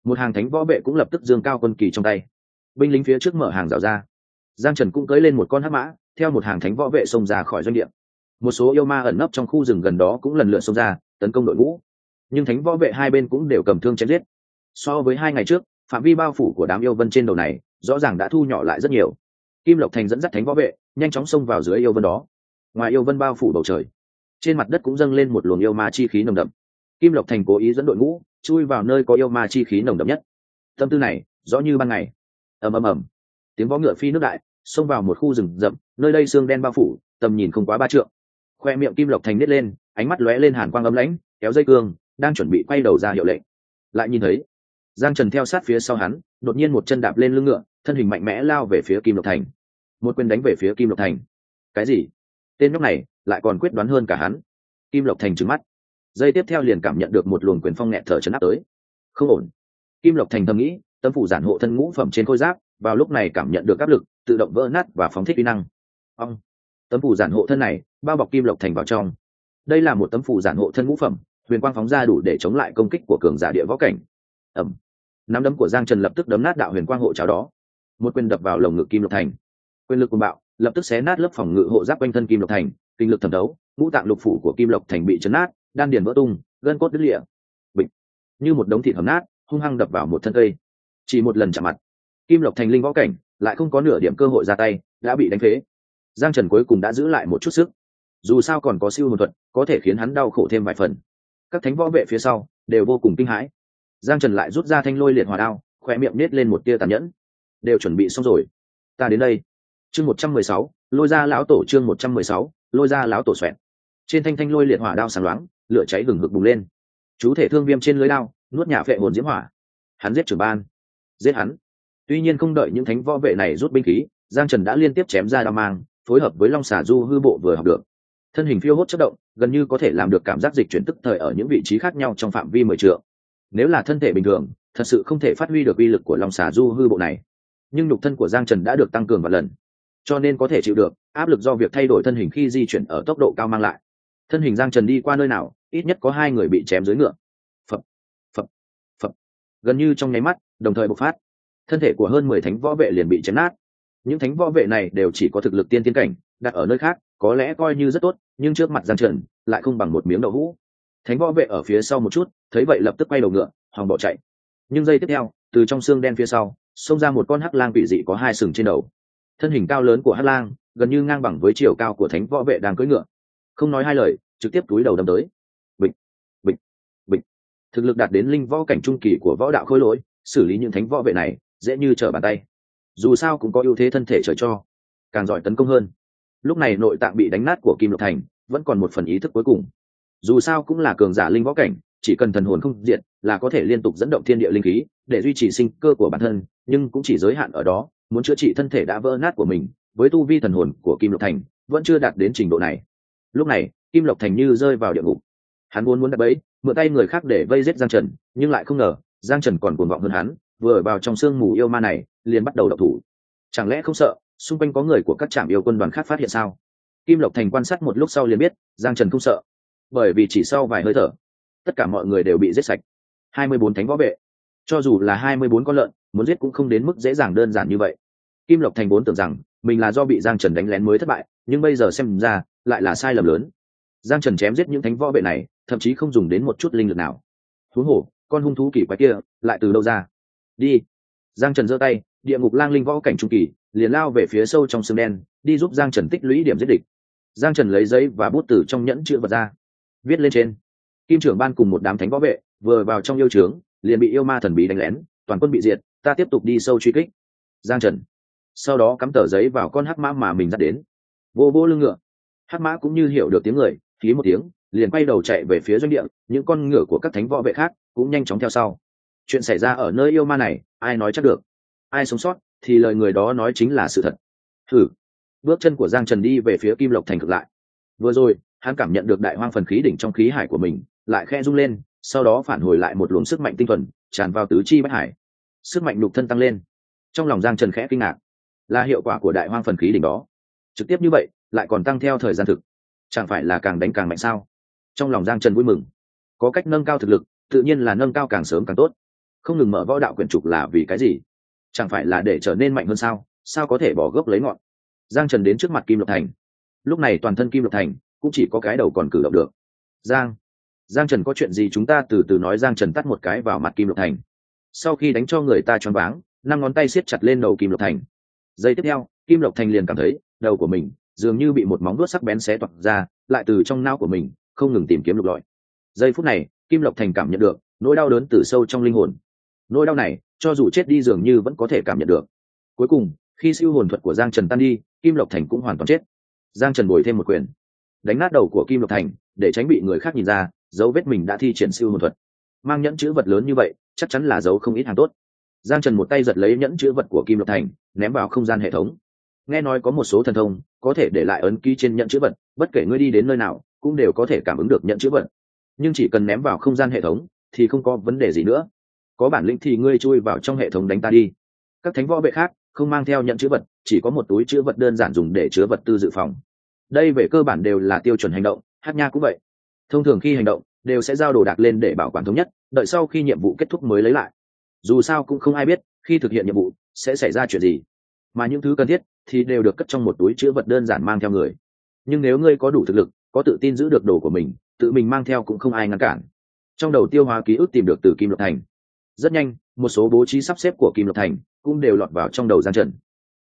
một hàng thánh võ vệ cũng lập tức giương cao quân kỳ trong tay, binh lính phía trước mở hàng rào ra. Giang Trần cũng cưỡi lên một con hắc mã, theo một hàng thánh võ vệ xông ra khỏi doanh địa. Một số yêu ma ẩn nấp trong khu rừng gần đó cũng lần lượt xông ra tấn công đội ngũ, nhưng thánh võ vệ hai bên cũng đều cầm thương chém giết. So với 2 ngày trước, phạm vi bao phủ của đám yêu vân trên đầu này rõ ràng đã thu nhỏ lại rất nhiều. Kim Lộc Thành dẫn dắt thánh võ vệ nhanh chóng xông vào dưới yêu vân đó. Ngoài yêu vân bao phủ bầu trời, trên mặt đất cũng dâng lên một luồng yêu ma chi khí nồng đậm. Kim Lộc Thành cố ý dẫn đội ngũ chui vào nơi có yêu ma chi khí nồng đậm nhất. Tâm tư này rõ như ban ngày. Ầm ầm ầm, tiếng võ ngựa phi nước đại xông vào một khu rừng rậm, nơi đây sương đen bao phủ, tầm nhìn không quá 3 trượng. Khoe miệng Kim Lộc Thành nít lên, ánh mắt lóe lên hàn quang ấm lãnh, kéo dây cương, đang chuẩn bị quay đầu ra hiệu lệnh. Lại nhìn thấy Giang Trần theo sát phía sau hắn, đột nhiên một chân đạp lên lưng ngựa, thân hình mạnh mẽ lao về phía Kim Lộc Thành. Một quyền đánh về phía Kim Lộc Thành. Cái gì? Tên nhóc này lại còn quyết đoán hơn cả hắn. Kim Lộc Thành trừng mắt. Giây tiếp theo liền cảm nhận được một luồng quyền phong nghẹt thở chấn áp tới. Không ổn. Kim Lộc Thành thầm nghĩ, tấm phủ giản hộ thân ngũ phẩm trên khôi giáp, vào lúc này cảm nhận được áp lực, tự động vỡ nát và phóng thích uy năng. Ông. Tấm phủ giản hộ thân này bao bọc Kim Lộc Thành vào trong. Đây là một tấm phủ giản hộ thân ngũ phẩm, huyền quang phóng ra đủ để chống lại công kích của cường giả địa võ cảnh. Ầm. Nắm đấm của Giang Trần lập tức đấm nát đạo huyền quang hộ cháo đó. Một quyền đập vào lồng ngực Kim Lộc Thành. Quyền lực cuồng bạo, lập tức xé nát lớp phòng ngự hộ giáp quanh thân Kim Lộc Thành, kinh lực thẩm thấu, ngũ tạng lục phủ của Kim Lộc Thành bị chấn nát, đan điền vỡ tung, gân cốt đứt lìa. Bịch. Như một đống thịt hầm nát, hung hăng đập vào một thân cây. Chỉ một lần chạm mặt, Kim Lộc Thành linh võ cảnh lại không có nửa điểm cơ hội ra tay, đã bị đánh phế. Giang Trần cuối cùng đã giữ lại một chút sức. Dù sao còn có siêu hồn thuật, có thể khiến hắn đau khổ thêm vài phần. Các thánh võ vệ phía sau đều vô cùng kinh hãi. Giang Trần lại rút ra thanh lôi liệt hỏa đao, khóe miệng nết lên một tia tàn nhẫn. Đều chuẩn bị xong rồi, ta đến đây. Chương 116, lôi ra lão tổ. Chương 116, lôi ra lão tổ xoẹt. Trên thanh lôi liệt hỏa đao sáng loáng, lửa cháy gừng hực bùng lên. Chú thể thương viêm trên lưới đao, nuốt nhà phệ hồn diễm hỏa. Hắn giết trưởng ban, giết hắn. Tuy nhiên không đợi những thánh võ vệ này rút binh khí, Giang Trần đã liên tiếp chém ra đao mang, phối hợp với long xà du hư bộ vừa học được, thân hình phiêu hốt chất động, gần như có thể làm được cảm giác dịch chuyển tức thời ở những vị trí khác nhau trong phạm vi 10 trượng. Nếu là thân thể bình thường, thật sự không thể phát huy được uy lực của long xà du hư bộ này. Nhưng nhục thân của Giang Trần đã được tăng cường vài lần, cho nên có thể chịu được áp lực do việc thay đổi thân hình khi di chuyển ở tốc độ cao mang lại. Thân hình Giang Trần đi qua nơi nào, ít nhất có 2 người bị chém dưới ngựa. Phập, phập, phập. Gần như trong nháy mắt, đồng thời bộc phát, thân thể của hơn 10 thánh võ vệ liền bị chém nát. Những thánh võ vệ này đều chỉ có thực lực tiên tiến cảnh, đặt ở nơi khác có lẽ coi như rất tốt, nhưng trước mặt Giang Trần lại không bằng một miếng đậu hũ. Thánh võ vệ ở phía sau một chút, thấy vậy lập tức quay đầu ngựa, hòng bỏ chạy. Nhưng giây tiếp theo, từ trong xương đen phía sau xông ra một con hắc lang quỷ dị có 2 sừng trên đầu. Thân hình cao lớn của hắc lang gần như ngang bằng với chiều cao của thánh võ vệ đang cưỡi ngựa, không nói hai lời, trực tiếp túi đầu đâm tới. Bịch, bịch, bịch. Thực lực đạt đến linh võ cảnh trung kỳ của võ đạo khôi lỗi, xử lý những thánh võ vệ này dễ như trở bàn tay. Dù sao cũng có ưu thế thân thể trời cho, càng giỏi tấn công hơn. Lúc này nội tạng bị đánh nát của Kim Lộc Thành vẫn còn một phần ý thức cuối cùng. Dù sao cũng là cường giả linh võ cảnh, chỉ cần thần hồn không diệt là có thể liên tục dẫn động thiên địa linh khí để duy trì sinh cơ của bản thân, nhưng cũng chỉ giới hạn ở đó. Muốn chữa trị thân thể đã vỡ nát của mình, với tu vi thần hồn của Kim Lộc Thành vẫn chưa đạt đến trình độ này. Lúc này Kim Lộc Thành như rơi vào địa ngục. Hắn muốn đặt bẫy, mượn tay người khác để vây giết Giang Trần, nhưng lại không ngờ Giang Trần còn cuồng vọng hơn hắn, vừa ở vào trong sương mù yêu ma này liền bắt đầu độc thủ. Chẳng lẽ không sợ xung quanh có người của các trạm yêu quân đoàn khác phát hiện sao? Kim Lộc Thành quan sát một lúc sau liền biết Giang Trần không sợ, bởi vì chỉ sau vài hơi thở tất cả mọi người đều bị giết sạch. 24 thánh võ vệ, cho dù là 24 con lợn, muốn giết cũng không đến mức dễ dàng đơn giản như vậy. Kim Lộc Thành vốn tưởng rằng mình là do bị Giang Trần đánh lén mới thất bại, nhưng bây giờ xem ra lại là sai lầm lớn. Giang Trần chém giết những thánh võ vệ này thậm chí không dùng đến một chút linh lực nào. Huống hồ con hung thú kỳ quái kia lại từ đâu ra? Đi! Giang Trần giơ tay, địa ngục lang linh võ cảnh trung kỳ liền lao về phía sâu trong xương đen, đi giúp Giang Trần tích lũy điểm giết địch. Giang Trần lấy giấy và bút từ trong nhẫn chữ vật ra, viết lên trên. Kim trưởng ban cùng một đám thánh võ vệ vừa vào trong yêu trướng liền bị yêu ma thần bí đánh lén, toàn quân bị diệt, ta tiếp tục đi sâu truy kích. Giang Trần sau đó cắm tờ giấy vào con hắc mã mà mình dắt đến, vô vô lưng ngựa. Hắc mã cũng như hiểu được tiếng người, khí một tiếng liền quay đầu chạy về phía doanh địa. Những con ngựa của các thánh võ vệ khác cũng nhanh chóng theo sau. Chuyện xảy ra ở nơi yêu ma này ai nói chắc được, ai sống sót thì lời người đó nói chính là sự thật. Thử. Bước chân của Giang Trần đi về phía Kim Lộc Thành cực lại. Vừa rồi hắn cảm nhận được đại hoang phần khí đỉnh trong khí hải của mình lại khe rung lên, sau đó phản hồi lại một luồng sức mạnh tinh thuần tràn vào tứ chi bách hải. Sức mạnh nhục thân tăng lên. Trong lòng Giang Trần khẽ kinh ngạc, là hiệu quả của đại hoang phần khí đỉnh đó. Trực tiếp như vậy lại còn tăng theo thời gian thực, chẳng phải là càng đánh càng mạnh sao? Trong lòng Giang Trần vui mừng, có cách nâng cao thực lực tự nhiên là nâng cao càng sớm càng tốt. không ngừng mở võ đạo quyển trục là vì cái gì? Chẳng phải là để trở nên mạnh hơn sao? Sao có thể bỏ gốc lấy ngọn? Giang Trần đến trước mặt Kim Lộc Thành. Lúc này toàn thân Kim Lộc Thành cũng chỉ có cái đầu còn cử động được. Giang Trần có chuyện gì chúng ta từ từ nói. Giang Trần tắt một cái vào mặt Kim Lộc Thành. Sau khi đánh cho người ta choáng váng, 5 ngón tay siết chặt lên đầu Kim Lộc Thành. Giây tiếp theo, Kim Lộc Thành liền cảm thấy đầu của mình dường như bị một móng vuốt sắc bén xé toạc ra, lại từ trong não của mình không ngừng tìm kiếm lục lọi. Giây phút này, Kim Lộc Thành cảm nhận được nỗi đau đớn từ sâu trong linh hồn. Nỗi đau này, cho dù chết đi dường như vẫn có thể cảm nhận được. Cuối cùng, khi siêu hồn thuật của Giang Trần tan đi, Kim Lộc Thành cũng hoàn toàn chết. Giang Trần bồi thêm một quyền, đánh nát đầu của Kim Lộc Thành, để tránh bị người khác nhìn ra dấu vết mình đã thi triển siêu hồn thuật. Mang nhẫn chữ vật lớn như vậy, chắc chắn là dấu không ít hàng tốt. Giang Trần một tay giật lấy nhẫn chữ vật của Kim Lộc Thành, ném vào không gian hệ thống. Nghe nói có một số thần thông có thể để lại ấn ký trên nhẫn chữ vật, bất kể ngươi đi đến nơi nào cũng đều có thể cảm ứng được nhẫn chữ vật. Nhưng chỉ cần ném vào không gian hệ thống thì không có vấn đề gì nữa. Có bản lĩnh thì ngươi chui vào trong hệ thống đánh ta đi. Các thánh võ vệ khác không mang theo nhẫn chữ vật, chỉ có một túi chữ vật đơn giản dùng để chứa vật tư dự phòng. Đây về cơ bản đều là tiêu chuẩn hành động, Hát Nha cũng vậy. Thông thường khi hành động đều sẽ giao đồ đạc lên để bảo quản thống nhất, đợi sau khi nhiệm vụ kết thúc mới lấy lại. Dù sao cũng không ai biết khi thực hiện nhiệm vụ sẽ xảy ra chuyện gì, mà những thứ cần thiết thì đều được cất trong một túi chữ vật đơn giản mang theo người. Nhưng nếu ngươi có đủ thực lực, có tự tin giữ được đồ của mình, tự mình mang theo cũng không ai ngăn cản. Trong đầu tiêu hóa ký ức tìm được từ Kim Lộc Thành. Rất nhanh, một số bố trí sắp xếp của Kim Lộc Thành cũng đều lọt vào trong đầu Giang Trần.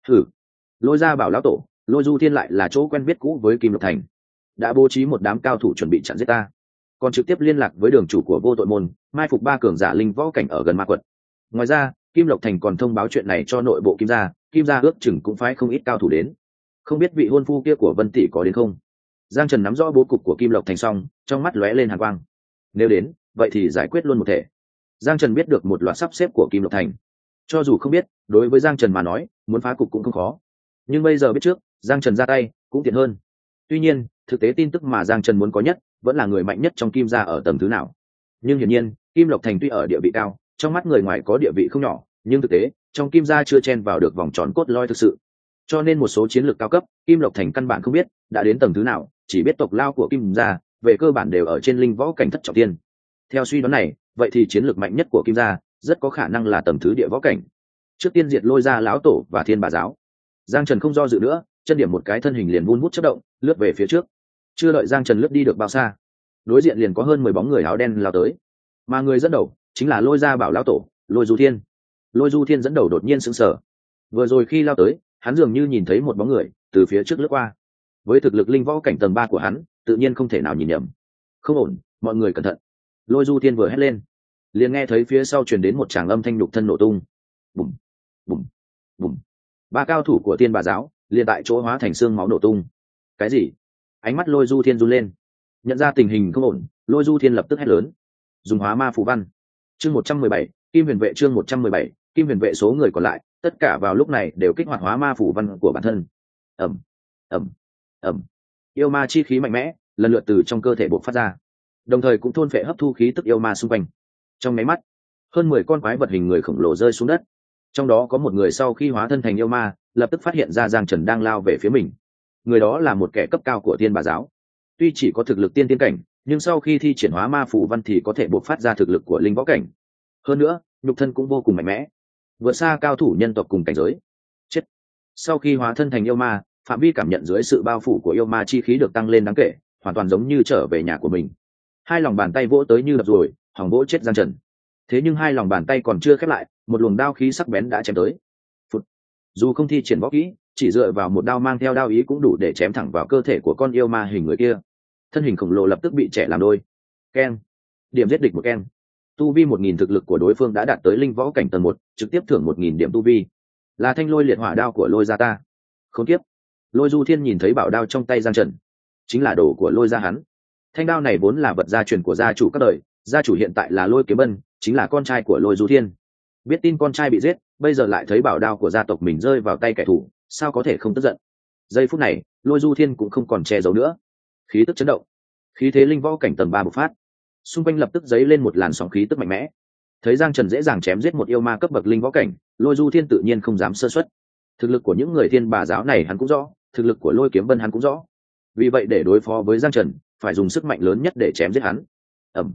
Lôi Gia Bảo lão tổ, Lôi Du Thiên lại là chỗ quen biết cũ với Kim Lộc Thành, đã bố trí một đám cao thủ chuẩn bị chặn giết ta, còn trực tiếp liên lạc với đường chủ của Vô Tội Môn, mai phục 3 cường giả linh võ cảnh ở gần ma quật. Ngoài ra, Kim Lộc Thành còn thông báo chuyện này cho nội bộ Kim gia ước chừng cũng phái không ít cao thủ đến. Không biết vị hôn phu kia của Vân tỷ có đến không? Giang Trần nắm rõ bố cục của Kim Lộc Thành xong, trong mắt lóe lên hàn quang. Nếu đến, vậy thì giải quyết luôn một thể. Giang Trần biết được một loạt sắp xếp của Kim Lộc Thành. Cho dù không biết, đối với Giang Trần mà nói, muốn phá cục cũng không khó. Nhưng bây giờ biết trước, Giang Trần ra tay cũng tiện hơn. Tuy nhiên, thực tế tin tức mà Giang Trần muốn có nhất vẫn là người mạnh nhất trong Kim gia ở tầng thứ nào. Nhưng hiển nhiên, Kim Lộc Thành tuy ở địa vị cao, trong mắt người ngoài có địa vị không nhỏ, nhưng thực tế, trong Kim gia chưa chen vào được vòng tròn cốt lõi thực sự. Cho nên một số chiến lược cao cấp, Kim Lộc Thành căn bản không biết đã đến tầng thứ nào, chỉ biết tộc lao của Kim gia về cơ bản đều ở trên linh võ cảnh thất trọng thiên. Theo suy đoán này, vậy thì chiến lược mạnh nhất của Kim gia rất có khả năng là tầng thứ địa võ cảnh. Trước tiên diệt Lôi Gia lão tổ và Thiên Bà giáo. Giang Trần không do dự nữa, chân điểm một cái thân hình liền vun vút chớp động, lướt về phía trước. Chưa đợi Giang Trần lướt đi được bao xa, đối diện liền có hơn 10 bóng người áo đen lao tới, mà người dẫn đầu chính là Lôi Gia Bảo lão tổ, Lôi Du Thiên. Lôi Du Thiên dẫn đầu đột nhiên sững sờ. Vừa rồi khi lao tới, hắn dường như nhìn thấy một bóng người từ phía trước lướt qua. Với thực lực linh võ cảnh tầng 3 của hắn, tự nhiên không thể nào nhìn nhầm. Không ổn, mọi người cẩn thận. Lôi Du Thiên vừa hét lên, liền nghe thấy phía sau truyền đến một tràng âm thanh nhục thân nổ tung. Bùm, bùm, bùm. 3 cao thủ của Thiên Bà giáo liền tại chỗ hóa thành xương máu nổ tung. Cái gì? Ánh mắt Lôi Du Thiên run lên. Nhận ra tình hình không ổn, Lôi Du Thiên lập tức hét lớn. Dùng hóa ma phù văn. Chương 117, Kim Huyền vệ. Chương 117, Kim Huyền vệ. Số người còn lại tất cả vào lúc này đều kích hoạt hóa ma phù văn của bản thân. ầm ầm ầm. Yêu ma chi khí mạnh mẽ lần lượt từ trong cơ thể bộc phát ra, đồng thời cũng thôn phệ hấp thu khí tức yêu ma xung quanh. Trong máy mắt, hơn 10 con quái vật hình người khổng lồ rơi xuống đất. Trong đó có một người sau khi hóa thân thành yêu ma, lập tức phát hiện ra Giang Trần đang lao về phía mình. Người đó là một kẻ cấp cao của Thiên Bà giáo. Tuy chỉ có thực lực tiên cảnh, nhưng sau khi thi triển hóa ma phù văn thì có thể bộc phát ra thực lực của linh võ cảnh. Hơn nữa, nhục thân cũng vô cùng mạnh mẽ, vượt xa cao thủ nhân tộc cùng cảnh giới. Chết. Sau khi hóa thân thành yêu ma, phạm vi cảm nhận dưới sự bao phủ của yêu ma chi khí được tăng lên đáng kể, hoàn toàn giống như trở về nhà của mình. Hai lòng bàn tay vỗ tới như đập rồi, hòng vỗ chết Giang Trần. Thế nhưng hai lòng bàn tay còn chưa khép lại, một luồng đao khí sắc bén đã chém tới. Phụt. Dù không thi triển võ kỹ, chỉ dựa vào một đao mang theo đao ý cũng đủ để chém thẳng vào cơ thể của con yêu ma hình người kia. Thân hình khổng lồ lập tức bị chẻ làm đôi. Keng. Điểm giết địch một keng. Tu vi 1000 thực lực của đối phương đã đạt tới linh võ cảnh tầng 1, trực tiếp thưởng 1000 điểm tu vi. Là thanh lôi liệt hỏa đao của Lôi gia ta. Khốn kiếp. Lôi Du Thiên nhìn thấy bảo đao trong tay Giang Trần, chính là đồ của Lôi gia hắn. Thanh đao này vốn là vật gia truyền của gia chủ các đời, gia chủ hiện tại là Lôi Kiếm Bân, chính là con trai của Lôi Du Thiên. Biết tin con trai bị giết, bây giờ lại thấy bảo đao của gia tộc mình rơi vào tay kẻ thù, sao có thể không tức giận. Giây phút này, Lôi Du Thiên cũng không còn che giấu nữa, khí tức chấn động, khí thế linh võ cảnh tầng 3 bộc phát, xung quanh lập tức dấy lên một làn sóng khí tức mạnh mẽ. Thấy Giang Trần dễ dàng chém giết một yêu ma cấp bậc linh võ cảnh, Lôi Du Thiên tự nhiên không dám sơ suất. Thực lực của những người Thiên Bà giáo này hắn cũng rõ, thực lực của Lôi Kiếm Vân hắn cũng rõ. Vì vậy để đối phó với Giang Trần, phải dùng sức mạnh lớn nhất để chém giết hắn. Ầm.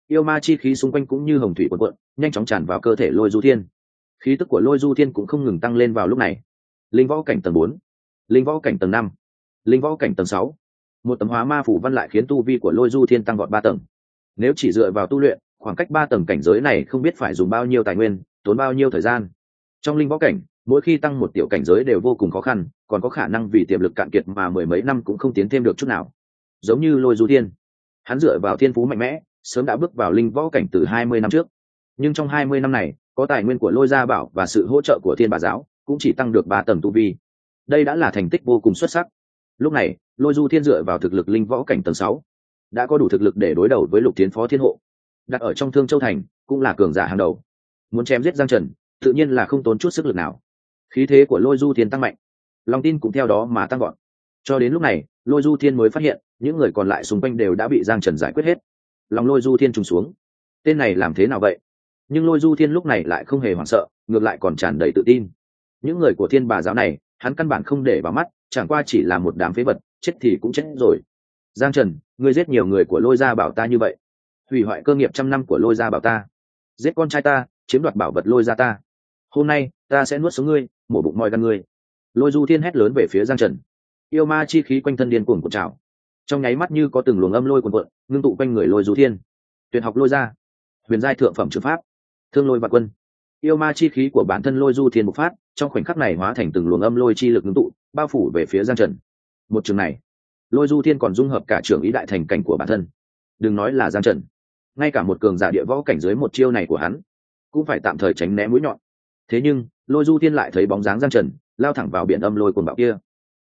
Yêu ma chi khí xung quanh cũng như hồng thủy cuộn cuộn, nhanh chóng tràn vào cơ thể Lôi Du Thiên. Khí tức của Lôi Du Thiên cũng không ngừng tăng lên vào lúc này. Linh võ cảnh tầng 4, linh võ cảnh tầng 5, linh võ cảnh tầng 6. Một tấm hóa ma phủ văn lại khiến tu vi của Lôi Du Thiên tăng vọt 3 tầng. Nếu chỉ dựa vào tu luyện, khoảng cách 3 tầng cảnh giới này không biết phải dùng bao nhiêu tài nguyên, tốn bao nhiêu thời gian. Trong linh võ cảnh, mỗi khi tăng một tiểu cảnh giới đều vô cùng khó khăn, còn có khả năng vì tiềm lực cạn kiệt mà mười mấy năm cũng không tiến thêm được chút nào. Giống như Lôi Du Thiên, hắn dựa vào thiên phú mạnh mẽ, sớm đã bước vào linh võ cảnh từ 20 năm trước. Nhưng trong 20 năm này, có tài nguyên của Lôi Gia Bảo và sự hỗ trợ của Thiên Bà giáo, cũng chỉ tăng được 3 tầng tu vi. Đây đã là thành tích vô cùng xuất sắc. Lúc này, Lôi Du Thiên dựa vào thực lực linh võ cảnh tầng 6, đã có đủ thực lực để đối đầu với Lục Tiến Phó Thiên Hộ. Đặt ở trong Thương Châu thành, cũng là cường giả hàng đầu. Muốn chém giết Giang Trần, tự nhiên là không tốn chút sức lực nào. Khí thế của Lôi Du Thiên tăng mạnh, lòng tin cũng theo đó mà tăng vọt. Cho đến lúc này, Lôi Du Thiên mới phát hiện, những người còn lại xung quanh đều đã bị Giang Trần giải quyết hết. Lòng Lôi Du Thiên trùng xuống. Tên này làm thế nào vậy? Nhưng Lôi Du Thiên lúc này lại không hề hoảng sợ, ngược lại còn tràn đầy tự tin. Những người của Thiên Bà giáo này, hắn căn bản không để vào mắt, chẳng qua chỉ là một đám phế vật, chết thì cũng chết rồi. Giang Trần, ngươi giết nhiều người của Lôi Gia Bảo ta như vậy, hủy hoại cơ nghiệp trăm năm của Lôi Gia Bảo ta, giết con trai ta, chiếm đoạt bảo vật Lôi Gia ta. Hôm nay, ta sẽ nuốt sống ngươi, mổ bụng moi gan ngươi. Lôi Du Thiên hét lớn về phía Giang Trần. Yêu ma chi khí quanh thân điên cuồng cuộn trào, trong nháy mắt như có từng luồng âm lôi cuồn cuộn, ngưng tụ quanh người Lôi Du Thiên. Tuyệt học Lôi Gia, huyền giai thượng phẩm trường pháp, Thương Lôi Vạn Quân. Yêu ma chi khí của bản thân Lôi Du Thiên bộc phát, trong khoảnh khắc này hóa thành từng luồng âm lôi chi lực ngưng tụ, bao phủ về phía Giang Trần. Một trường này, Lôi Du Thiên còn dung hợp cả trưởng ý đại thành cảnh của bản thân. Đừng nói là Giang Trần, ngay cả một cường giả địa võ cảnh dưới một chiêu này của hắn, cũng phải tạm thời tránh né mũi nhọn. Thế nhưng, Lôi Du Thiên lại thấy bóng dáng Giang Trần lao thẳng vào biển âm lôi cuồng bạo kia.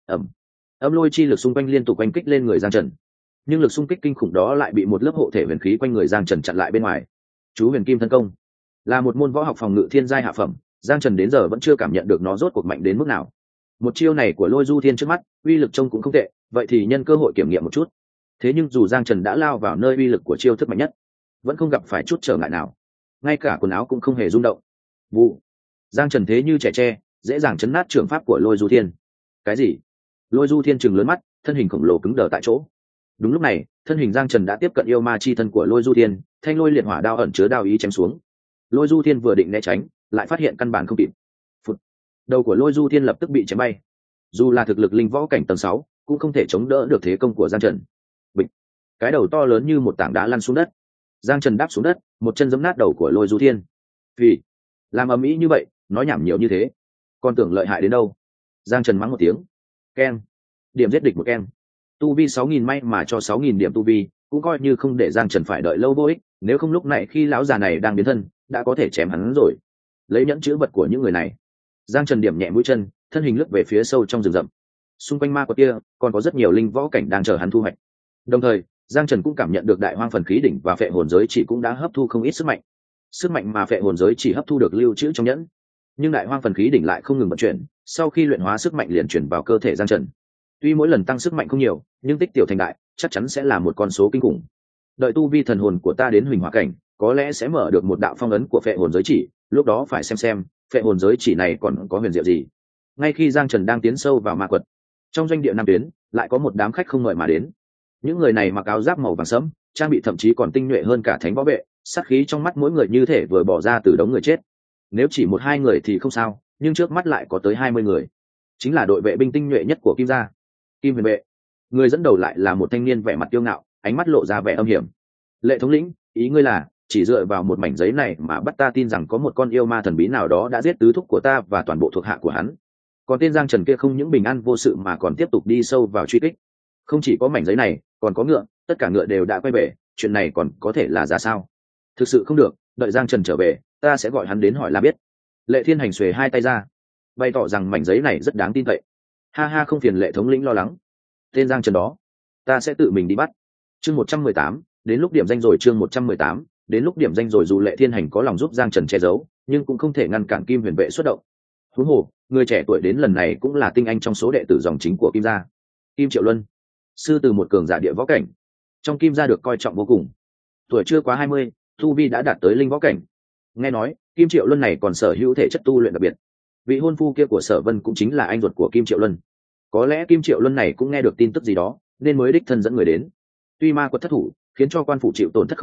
Âm lôi chi lực xung quanh liên tục quanh kích lên người Giang Trần, nhưng lực xung kích kinh khủng đó lại bị một lớp hộ thể huyền khí quanh người Giang Trần chặn lại bên ngoài. Chú Huyền Kim Thân Công là một môn võ học phòng ngự thiên giai hạ phẩm, Giang Trần đến giờ vẫn chưa cảm nhận được nó rốt cuộc mạnh đến mức nào. Một chiêu này của Lôi Du Thiên trước mắt, uy lực trông cũng không tệ, vậy thì nhân cơ hội kiểm nghiệm một chút. Thế nhưng dù Giang Trần đã lao vào nơi uy lực của chiêu thức mạnh nhất, vẫn không gặp phải chút trở ngại nào, ngay cả quần áo cũng không hề rung động. Vụ, Giang Trần thế như trẻ tre, dễ dàng chấn nát trường pháp của Lôi Du Thiên. Cái gì? Lôi Du Thiên trừng lớn mắt, thân hình khổng lồ cứng đờ tại chỗ. Đúng lúc này, thân hình Giang Trần đã tiếp cận yêu ma chi thân của Lôi Du Thiên, thanh lôi liệt hỏa đao ẩn chứa đao ý chém xuống. Lôi Du Thiên vừa định né tránh, lại phát hiện căn bản không kịp. Phụt. Đầu của Lôi Du Thiên lập tức bị chém bay. Dù là thực lực linh võ cảnh tầng 6, cũng không thể chống đỡ được thế công của Giang Trần. Bịch. Cái đầu to lớn như một tảng đá lăn xuống đất. Giang Trần đáp xuống đất, một chân giẫm nát đầu của Lôi Du Thiên. Vì làm ầm ĩ như vậy, nói nhảm nhiều như thế, còn tưởng lợi hại đến đâu? Giang Trần mắng một tiếng. Keng. Điểm giết địch một keng. Tu vi 6.000 may mà cho 6.000 điểm tu vi, cũng coi như không để Giang Trần phải đợi lâu vô ích, nếu không lúc này khi lão già này đang biến thân, đã có thể chém hắn rồi. Lấy nhẫn chữ vật của những người này, Giang Trần điểm nhẹ mũi chân, thân hình lướt về phía sâu trong rừng rậm. Xung quanh ma quật kia còn có rất nhiều linh võ cảnh đang chờ hắn thu hoạch. Đồng thời, Giang Trần cũng cảm nhận được đại hoang phần khí đỉnh và phệ hồn giới chỉ cũng đã hấp thu không ít sức mạnh. Sức mạnh mà phệ hồn giới chỉ hấp thu được lưu trữ trong nhẫn, nhưng đại hoang phần khí đỉnh lại không ngừng vận chuyển, sau khi luyện hóa sức mạnh liền chuyển vào cơ thể Giang Trần. Tuy mỗi lần tăng sức mạnh không nhiều, nhưng tích tiểu thành đại, chắc chắn sẽ là một con số kinh khủng. Đợi tu vi thần hồn của ta đến huỳnh hỏa cảnh, có lẽ sẽ mở được một đạo phong ấn của phệ hồn giới chỉ, lúc đó phải xem phệ hồn giới chỉ này còn có huyền diệu gì. Ngay khi Giang Trần đang tiến sâu vào ma quật, trong doanh địa Nam Tuyến lại có một đám khách không mời mà đến. Những người này mặc áo giáp màu vàng sẫm, trang bị thậm chí còn tinh nhuệ hơn cả thánh võ vệ, sát khí trong mắt mỗi người như thể vừa bỏ ra từ đống người chết. Nếu chỉ một hai người thì không sao, nhưng trước mắt lại có tới 20 người, chính là đội vệ binh tinh nhuệ nhất của Kim gia, Kim Huyền vệ. Người dẫn đầu lại là một thanh niên vẻ mặt kiêu ngạo, ánh mắt lộ ra vẻ âm hiểm. Lệ thống lĩnh, ý ngươi là chỉ dựa vào một mảnh giấy này mà bắt ta tin rằng có một con yêu ma thần bí nào đó đã giết tứ thúc của ta và toàn bộ thuộc hạ của hắn? Còn tên Giang Trần kia không những bình an vô sự mà còn tiếp tục đi sâu vào truy kích. Không chỉ có mảnh giấy này, còn có ngựa, tất cả ngựa đều đã quay về, chuyện này còn có thể là ra sao? Thực sự không được, đợi Giang Trần trở về, ta sẽ gọi hắn đến hỏi là biết. Lệ Thiên Hành xuề hai tay ra, bày tỏ rằng mảnh giấy này rất đáng tin cậy. Ha ha, không phiền Lệ thống lĩnh lo lắng. Tên Giang Trần đó, ta sẽ tự mình đi bắt. Chương 118, đến lúc điểm danh rồi. Chương 118, đến lúc điểm danh rồi. Dù Lệ Thiên Hành có lòng giúp Giang Trần che giấu, nhưng cũng không thể ngăn cản Kim Huyền vệ xuất động. Huống hồ, người trẻ tuổi đến lần này cũng là tinh anh trong số đệ tử dòng chính của Kim gia. Kim Triệu Luân, sư từ một cường giả địa võ cảnh, trong Kim gia được coi trọng vô cùng. Tuổi chưa quá 20, tu vi đã đạt tới linh võ cảnh. Nghe nói, Kim Triệu Luân này còn sở hữu thể chất tu luyện đặc biệt. Vị hôn phu kia của Sở Vân cũng chính là anh ruột của Kim Triệu Luân. Có lẽ Kim Triệu Luân này cũng nghe được tin tức gì đó, nên mới đích thân dẫn người đến. Tuy ma quật thất thủ, khiến cho quan phủ chịu tổn thất không nhỏ,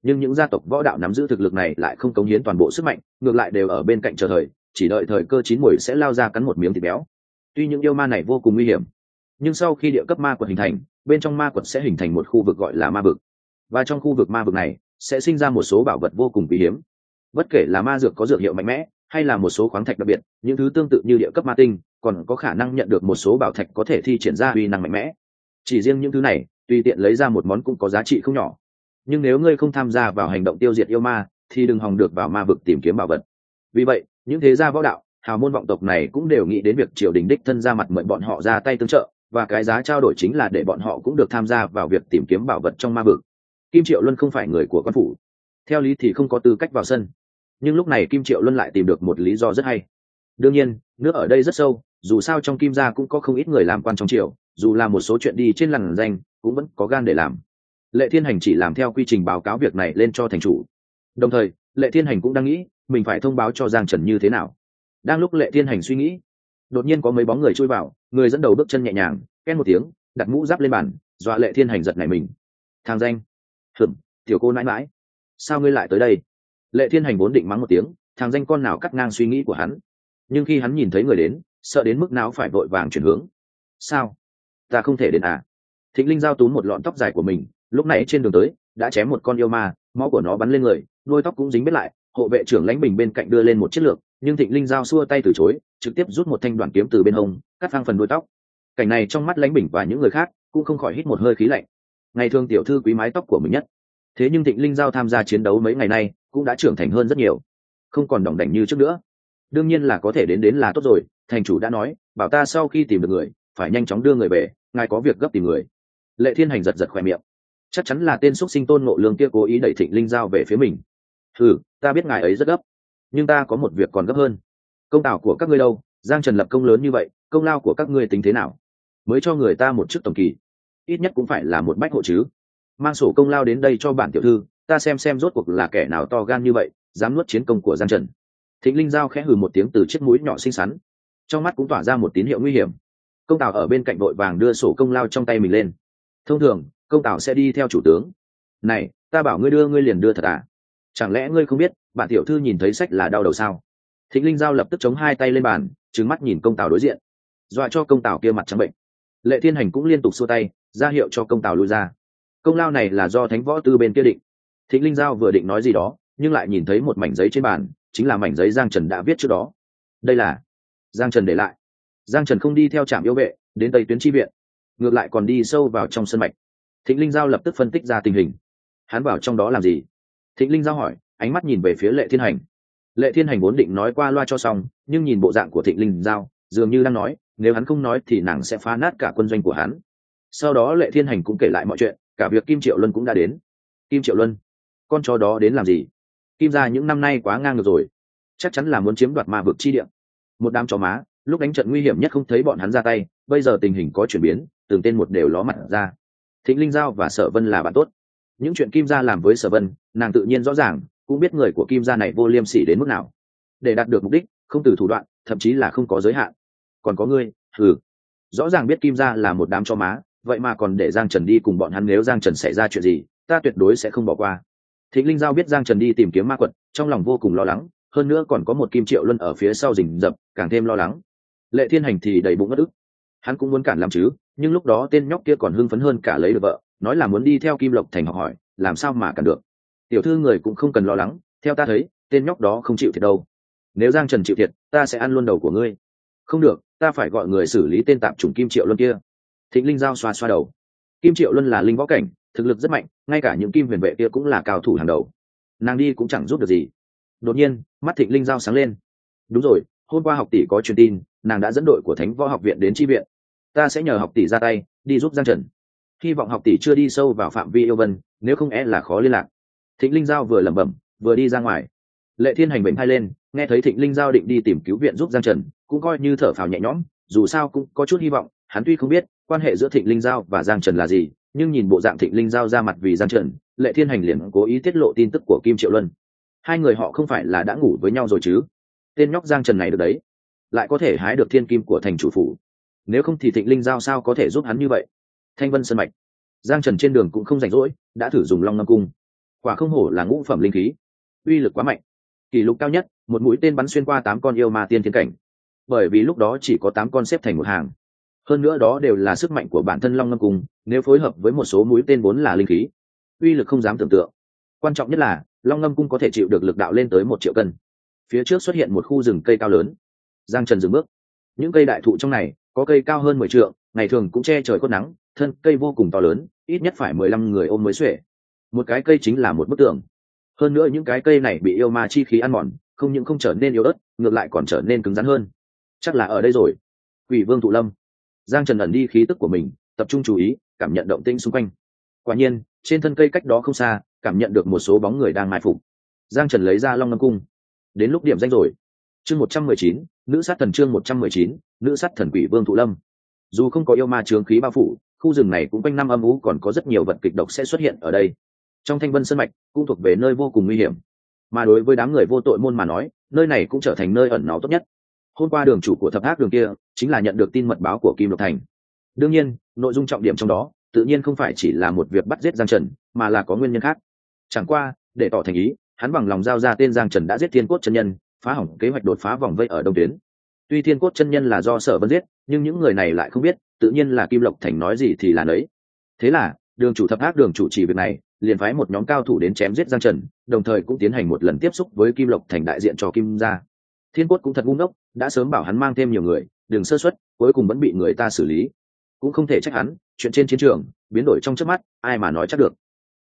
nhưng những gia tộc võ đạo nắm giữ thực lực này lại không cống hiến toàn bộ sức mạnh, ngược lại đều ở bên cạnh chờ thời, chỉ đợi thời cơ chín muồi sẽ lao ra cắn một miếng thịt béo. Tuy những yêu ma này vô cùng nguy hiểm, nhưng sau khi địa cấp ma quật hình thành, bên trong ma quật sẽ hình thành một khu vực gọi là ma vực, và trong khu vực ma vực này sẽ sinh ra một số bảo vật vô cùng quý hiếm. Bất kể là ma dược có dược hiệu mạnh mẽ, hay là một số khoáng thạch đặc biệt, những thứ tương tự như địa cấp ma tinh, còn có khả năng nhận được một số bảo thạch có thể thi triển ra uy năng mạnh mẽ. Chỉ riêng những thứ này, tùy tiện lấy ra một món cũng có giá trị không nhỏ. Nhưng nếu ngươi không tham gia vào hành động tiêu diệt yêu ma, thì đừng hòng được vào ma vực tìm kiếm bảo vật. Vì vậy, những thế gia võ đạo, hào môn vọng tộc này cũng đều nghĩ đến việc triều đình đích thân ra mặt mời bọn họ ra tay tương trợ, và cái giá trao đổi chính là để bọn họ cũng được tham gia vào việc tìm kiếm bảo vật trong ma vực. Kim Triệu Luân không phải người của quan phủ, theo lý thì không có tư cách vào sân, nhưng lúc này Kim Triệu Luân lại tìm được một lý do rất hay. Đương nhiên, nước ở đây rất sâu, dù sao trong Kim gia cũng có không ít người làm quan trong triều, dù làm một số chuyện đi trên lằn danh cũng vẫn có gan để làm. Lệ Thiên Hành chỉ làm theo quy trình báo cáo việc này lên cho thành chủ. Đồng thời, Lệ Thiên Hành cũng đang nghĩ mình phải thông báo cho Giang Trần như thế nào. Đang lúc Lệ Thiên Hành suy nghĩ, đột nhiên có mấy bóng người chui vào, người dẫn đầu bước chân nhẹ nhàng, ken một tiếng, đặt mũ giáp lên bàn, dọa Lệ Thiên Hành giật nảy mình. Thang danh, tiểu cô nãi mãi, sao ngươi lại tới đây? Lệ Thiên Hành vốn định mắng một tiếng, thằng danh con nào cắt ngang suy nghĩ của hắn, nhưng khi hắn nhìn thấy người đến, sợ đến mức não phải vội vàng chuyển hướng. Sao? Ta không thể đến à? Thịnh Linh giao túm một lọn tóc dài của mình, lúc này trên đường tới đã chém một con yêu ma, máu của nó bắn lên người, đuôi tóc cũng dính bết lại. Hộ vệ trưởng Lãnh Bình bên cạnh đưa lên một chiếc lược, nhưng Thịnh Linh giao xua tay từ chối, trực tiếp rút một thanh đoạn kiếm từ bên hông, cắt phăng phần đuôi tóc. Cảnh này trong mắt Lãnh Bình và những người khác cũng không khỏi hít một hơi khí lạnh. Ngày thường tiểu thư quý mái tóc của mình nhất, thế nhưng Thịnh Linh giao tham gia chiến đấu mấy ngày nay cũng đã trưởng thành hơn rất nhiều, không còn đỏng đảnh như trước nữa. Đương nhiên là có thể đến là tốt rồi, thành chủ đã nói bảo ta sau khi tìm được người phải nhanh chóng đưa người về, ngài có việc gấp tìm người. Lệ Thiên Hành giật giật khỏe miệng, chắc chắn là tên xuất sinh Tôn Ngộ Lương kia cố ý đẩy Thịnh Linh giao về phía mình. Ta biết ngài ấy rất gấp, nhưng ta có một việc còn gấp hơn. Công tào của các ngươi đâu? Giang Trần lập công lớn như vậy, công lao của các ngươi tính thế nào? Mới cho người ta một chức tổng kỳ, ít nhất cũng phải là một bách hộ chứ. Mang sổ công lao đến đây cho bản tiểu thư, ta xem rốt cuộc là kẻ nào to gan như vậy, dám nuốt chiến công của Giang Trần. Thịnh Linh giao khẽ hừ một tiếng từ chiếc mũi nhỏ xinh xắn, trong mắt cũng tỏa ra một tín hiệu nguy hiểm. Công tào ở bên cạnh đội vàng đưa sổ công lao trong tay mình lên. Thông thường công tào sẽ đi theo chủ tướng. Này, ta bảo ngươi đưa ngươi liền đưa thật à? Chẳng lẽ ngươi không biết bản tiểu thư nhìn thấy sách là đau đầu sao? Thịnh Linh giao lập tức chống hai tay lên bàn, trừng mắt nhìn công tào đối diện, dọa cho công tào kia mặt trắng bệnh. Lệ Thiên Hành cũng liên tục xua tay ra hiệu cho công tào lui ra. Công lao này là do Thánh Võ Tư bên kia định. Thịnh Linh giao vừa định nói gì đó, nhưng lại nhìn thấy một mảnh giấy trên bàn, chính là mảnh giấy Giang Trần đã viết trước đó. Đây là Giang Trần để lại. Giang Trần không đi theo trạm yêu vệ đến Tây Tuyến chi viện, ngược lại còn đi sâu vào trong sân mạch. Thịnh Linh giao lập tức phân tích ra tình hình. Hắn vào trong đó làm gì? Thịnh Linh giao hỏi, ánh mắt nhìn về phía Lệ Thiên Hành. Lệ Thiên Hành vốn định nói qua loa cho xong, nhưng nhìn bộ dạng của Thịnh Linh giao, dường như đang nói nếu hắn không nói thì nàng sẽ phá nát cả quân doanh của hắn. Sau đó Lệ Thiên Hành cũng kể lại mọi chuyện, cả việc Kim Triệu Luân cũng đã đến. Kim Triệu Luân, con chó đó đến làm gì? Kim gia những năm nay quá ngang ngược rồi, chắc chắn là muốn chiếm đoạt ma vực chi địa. Một đám chó má, lúc đánh trận nguy hiểm nhất không thấy bọn hắn ra tay, bây giờ tình hình có chuyển biến, từng tên một đều ló mặt ra. Thịnh Linh giao và Sở Vân là bạn tốt, những chuyện Kim gia làm với Sở Vân nàng tự nhiên rõ ràng, cũng biết người của Kim gia này vô liêm sỉ đến mức nào. Để đạt được mục đích, không từ thủ đoạn, thậm chí là không có giới hạn. Còn có ngươi, rõ ràng biết Kim gia là một đám chó má, vậy mà còn để Giang Trần đi cùng bọn hắn, nếu Giang Trần xảy ra chuyện gì, ta tuyệt đối sẽ không bỏ qua. Thịnh Linh giao biết Giang Trần đi tìm kiếm ma quật, trong lòng vô cùng lo lắng, hơn nữa còn có một Kim Triệu Luân ở phía sau rình rập, càng thêm lo lắng. Lệ Thiên Hành thì đầy bụng ngất ức, hắn cũng muốn cản làm chứ, nhưng lúc đó tên nhóc kia còn hưng phấn hơn cả lấy được vợ, nói là muốn đi theo Kim Lộc Thành học hỏi, làm sao mà cản được. Tiểu thư người cũng không cần lo lắng, theo ta thấy tên nhóc đó không chịu thiệt đâu. Nếu Giang Trần chịu thiệt, ta sẽ ăn luôn đầu của ngươi. Không được, ta phải gọi người xử lý tên tạp chủng Kim Triệu Luân kia. Thịnh Linh giao xoa xoa đầu. Kim Triệu Luân là linh võ cảnh, thực lực rất mạnh, ngay cả những kim huyền vệ kia cũng là cao thủ hàng đầu, nàng đi cũng chẳng giúp được gì. Đột nhiên mắt Thịnh Linh giao sáng lên. Đúng rồi, hôm qua học tỷ có truyền tin, nàng đã dẫn đội của Thánh Võ Học viện đến chi viện. Ta sẽ nhờ học tỷ ra tay đi giúp Giang Trần, hy vọng học tỷ chưa đi sâu vào phạm vi yêu vân, nếu không là khó liên lạc. Thịnh Linh giao vừa lẩm bẩm vừa đi ra ngoài. Lệ Thiên Hành bệnh hai lên, nghe thấy Thịnh Linh giao định đi tìm cứu viện giúp Giang Trần, cũng coi như thở phào nhẹ nhõm, dù sao cũng có chút hy vọng. Hắn tuy không biết quan hệ giữa Thịnh Linh giao và Giang Trần là gì, nhưng nhìn bộ dạng Thịnh Linh giao ra mặt vì Giang Trần, Lệ Thiên Hành liền cố ý tiết lộ tin tức của Kim Triệu Luân. Hai người họ không phải là đã ngủ với nhau rồi chứ? Tên nhóc Giang Trần này được đấy, lại có thể hái được thiên kim của thành chủ phủ, nếu không thì Thịnh Linh giao sao có thể giúp hắn như vậy. Thanh Vân Sơn mạch, Giang Trần trên đường cũng không rảnh rỗi, đã thử dùng Long Ngâm Cung. quả không hổ là ngũ phẩm linh khí, uy lực quá mạnh. Kỷ lục cao nhất, một mũi tên bắn xuyên qua 8 con yêu ma tiên thiên cảnh, bởi vì lúc đó chỉ có 8 con xếp thành một hàng, hơn nữa đó đều là sức mạnh của bản thân long ngâm cung, nếu phối hợp với một số mũi tên vốn là linh khí, uy lực không dám tưởng tượng. Quan trọng nhất là long ngâm cung có thể chịu được lực đạo lên tới 1 triệu cân. Phía trước xuất hiện một khu rừng cây cao lớn. Giang Trần dừng bước. Những cây đại thụ trong này có cây cao hơn 10 trượng, ngày thường cũng che trời khuất nắng, thân cây vô cùng to lớn, ít nhất phải 15 người ôm mới xuể. Một cái cây chính là một bức tường. Hơn nữa những cái cây này bị yêu ma chi khí ăn mòn, không những không trở nên yếu ớt, ngược lại còn trở nên cứng rắn hơn. Chắc là ở đây rồi. Quỷ Vương Thụ Lâm. Giang Trần ẩn đi khí tức của mình, tập trung chú ý, cảm nhận động tĩnh xung quanh. Quả nhiên, trên thân cây cách đó không xa, cảm nhận được một số bóng người đang mai phục. Giang Trần lấy ra long ngâm cung. Đến lúc điểm danh rồi. Chương 119, nữ sát thần, chương 119, nữ sát thần Quỷ Vương Thụ Lâm. Dù không có yêu ma chướng khí bao phủ, khu rừng này cũng quanh năm âm u, còn có rất nhiều vật kịch độc sẽ xuất hiện ở đây. Trong Thanh Vân Sơn mạch cũng thuộc về nơi vô cùng nguy hiểm, mà đối với đám người vô tội môn mà nói, nơi này cũng trở thành nơi ẩn náu tốt nhất. Hôm qua đường chủ của thập ác đường kia chính là nhận được tin mật báo của Kim Lộc Thành. Đương nhiên, nội dung trọng điểm trong đó tự nhiên không phải chỉ là một việc bắt giết Giang Trần, mà là có nguyên nhân khác. Chẳng qua, để tỏ thành ý, hắn bằng lòng giao ra tên Giang Trần đã giết Thiên Cốt chân nhân, phá hỏng kế hoạch đột phá vòng vây ở Đông Tuyến. Tuy Thiên Cốt chân nhân là do Sở Vân giết, nhưng những người này lại không biết, tự nhiên là Kim Lộc Thành nói gì thì là nấy. Thế là, đường chủ thập ác đường chủ chỉ việc này, liền phái một nhóm cao thủ đến chém giết Giang Trần, đồng thời cũng tiến hành một lần tiếp xúc với Kim Lộc Thành đại diện cho Kim gia. Thiên Cốt cũng thật ngu ngốc, đã sớm bảo hắn mang thêm nhiều người, đừng sơ suất, cuối cùng vẫn bị người ta xử lý. Cũng không thể trách hắn, chuyện trên chiến trường biến đổi trong chớp mắt, ai mà nói chắc được.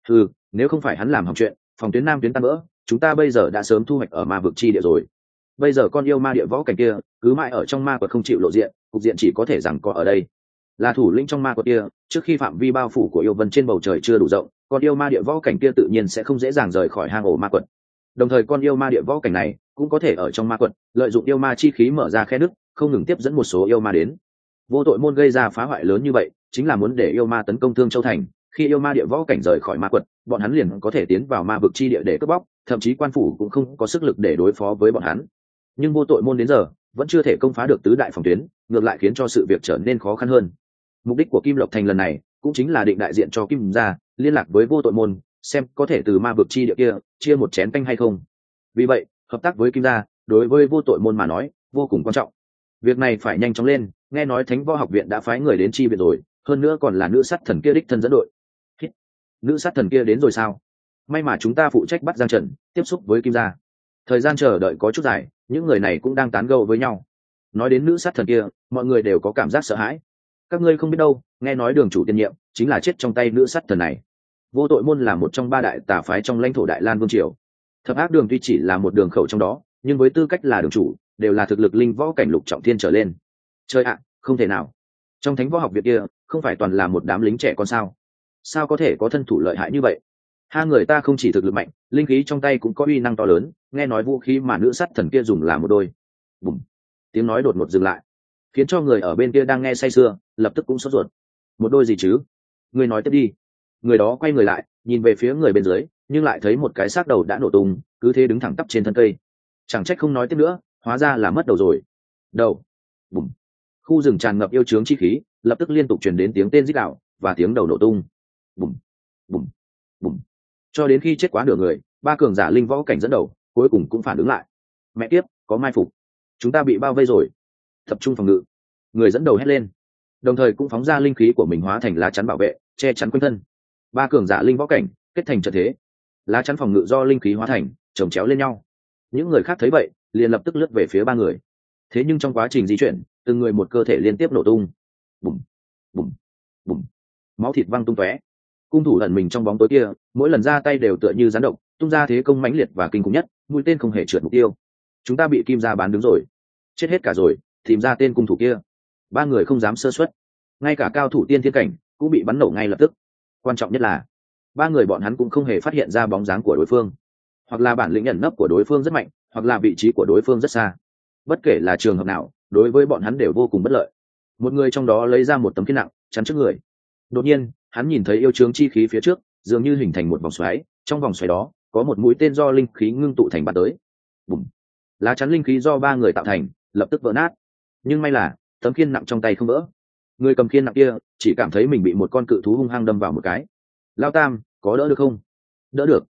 Nếu không phải hắn làm hỏng chuyện, phòng tuyến nam tuyến tan vỡ, chúng ta bây giờ đã sớm thu hoạch ở ma vực chi địa rồi. Bây giờ con yêu ma địa võ cảnh kia cứ mãi ở trong ma quật không chịu lộ diện, cục diện chỉ có thể rằng có ở đây là thủ lĩnh trong ma quật kia. Trước khi phạm vi bao phủ của yêu vân trên bầu trời chưa đủ rộng, con yêu ma địa võ cảnh kia tự nhiên sẽ không dễ dàng rời khỏi hang ổ ma quật. Đồng thời con yêu ma địa võ cảnh này cũng có thể ở trong ma quật lợi dụng yêu ma chi khí mở ra khe nứt, không ngừng tiếp dẫn một số yêu ma đến. Vô tội môn gây ra phá hoại lớn như vậy chính là muốn để yêu ma tấn công Thương Châu thành. Khi yêu ma địa võ cảnh rời khỏi ma quật, bọn hắn liền có thể tiến vào ma vực chi địa để cướp bóc, thậm chí quan phủ cũng không có sức lực để đối phó với bọn hắn. Nhưng vô tội môn đến giờ vẫn chưa thể công phá được tứ đại phòng tuyến, ngược lại khiến cho sự việc trở nên khó khăn hơn. Mục đích của Kim Lộc Thành lần này cũng chính là định đại diện cho Kim gia liên lạc với vô tội môn, xem có thể từ ma vực chi địa kia chia một chén canh hay không. Vì vậy, hợp tác với Kim gia đối với vô tội môn mà nói vô cùng quan trọng. Việc này phải nhanh chóng lên, nghe nói Thánh Võ Học viện đã phái người đến chi viện rồi, hơn nữa còn là nữ sát thần kia đích thân dẫn đội. Nữ sát thần kia đến rồi sao? May mà chúng ta phụ trách bắt Giang Trần, tiếp xúc với Kim gia. Thời gian chờ đợi có chút dài, những người này cũng đang tán gẫu với nhau. Nói đến nữ sát thần kia, mọi người đều có cảm giác sợ hãi. Các ngươi không biết đâu, nghe nói đường chủ tiên nhiệm chính là chết trong tay nữ sát thần này. Vô tội môn là một trong 3 đại tà phái trong lãnh thổ Đại Lan vương triều. Thập ác đường tuy chỉ là một đường khẩu trong đó, nhưng với tư cách là đường chủ, đều là thực lực linh võ cảnh lục trọng thiên trở lên. Chơi ạ, không thể nào. Trong Thánh Võ Học viện kia, không phải toàn là một đám lính trẻ con sao? Sao có thể có thân thủ lợi hại như vậy? Hai người ta không chỉ thực lực mạnh, linh khí trong tay cũng có uy năng to lớn, nghe nói vũ khí mà nữ sát thần kia dùng là một đôi. Bùm. Tiếng nói đột ngột dừng lại, khiến cho người ở bên kia đang nghe say sưa lập tức cũng sốt ruột. Một đôi gì chứ? Người nói tiếp đi. Người đó quay người lại, nhìn về phía người bên dưới, nhưng lại thấy một cái xác đầu đã nổ tung, cứ thế đứng thẳng tắp trên thân cây. Chẳng trách không nói tiếp nữa, hóa ra là mất đầu rồi. Đầu. Bùm. Khu rừng tràn ngập yêu chướng chi khí, lập tức liên tục truyền đến tiếng tên rít gào và tiếng đầu nổ tung. Bùm. Bùm. Bùm. Cho đến khi chết quá nửa người, 3 cường giả linh võ cảnh dẫn đầu cuối cùng cũng phản ứng lại. Mẹ kiếp, có mai phục, chúng ta bị bao vây rồi, tập trung phòng ngự. Người dẫn đầu hét lên, đồng thời cũng phóng ra linh khí của mình hóa thành lá chắn bảo vệ, che chắn quanh thân. 3 cường giả linh võ cảnh kết thành trận thế, lá chắn phòng ngự do linh khí hóa thành chồng chéo lên nhau. Những người khác thấy vậy liền lập tức lướt về phía 3 người. Thế nhưng trong quá trình di chuyển, từng người một cơ thể liên tiếp nổ tung. Bùm, bùm, bùm, máu thịt văng tung tóe. Cung thủ ẩn mình trong bóng tối kia, mỗi lần ra tay đều tựa như rắn độc, tung ra thế công mãnh liệt và kinh khủng nhất, mũi tên không hề trượt mục tiêu. Chúng ta bị Kim gia bán đứng rồi, chết hết cả rồi, tìm ra tên cung thủ kia. 3 người không dám sơ suất, ngay cả cao thủ tiên thiên cảnh cũng bị bắn nổ ngay lập tức. Quan trọng nhất là 3 người bọn hắn cũng không hề phát hiện ra bóng dáng của đối phương, hoặc là bản lĩnh ẩn nấp của đối phương rất mạnh, hoặc là vị trí của đối phương rất xa. Bất kể là trường hợp nào, đối với bọn hắn đều vô cùng bất lợi. Một người trong đó lấy ra một tấm khiên nặng chắn trước người. Đột nhiên hắn nhìn thấy yêu chướng chi khí phía trước dường như hình thành một vòng xoáy, trong vòng xoáy đó có một mũi tên do linh khí ngưng tụ thành bắn tới. Bùm. Lá chắn linh khí do 3 người tạo thành lập tức vỡ nát, nhưng may là tấm khiên nặng trong tay không vỡ. Người cầm khiên nặng kia chỉ cảm thấy mình bị một con cự thú hung hăng đâm vào một cái. Lao Tam, có đỡ được không? Đỡ được.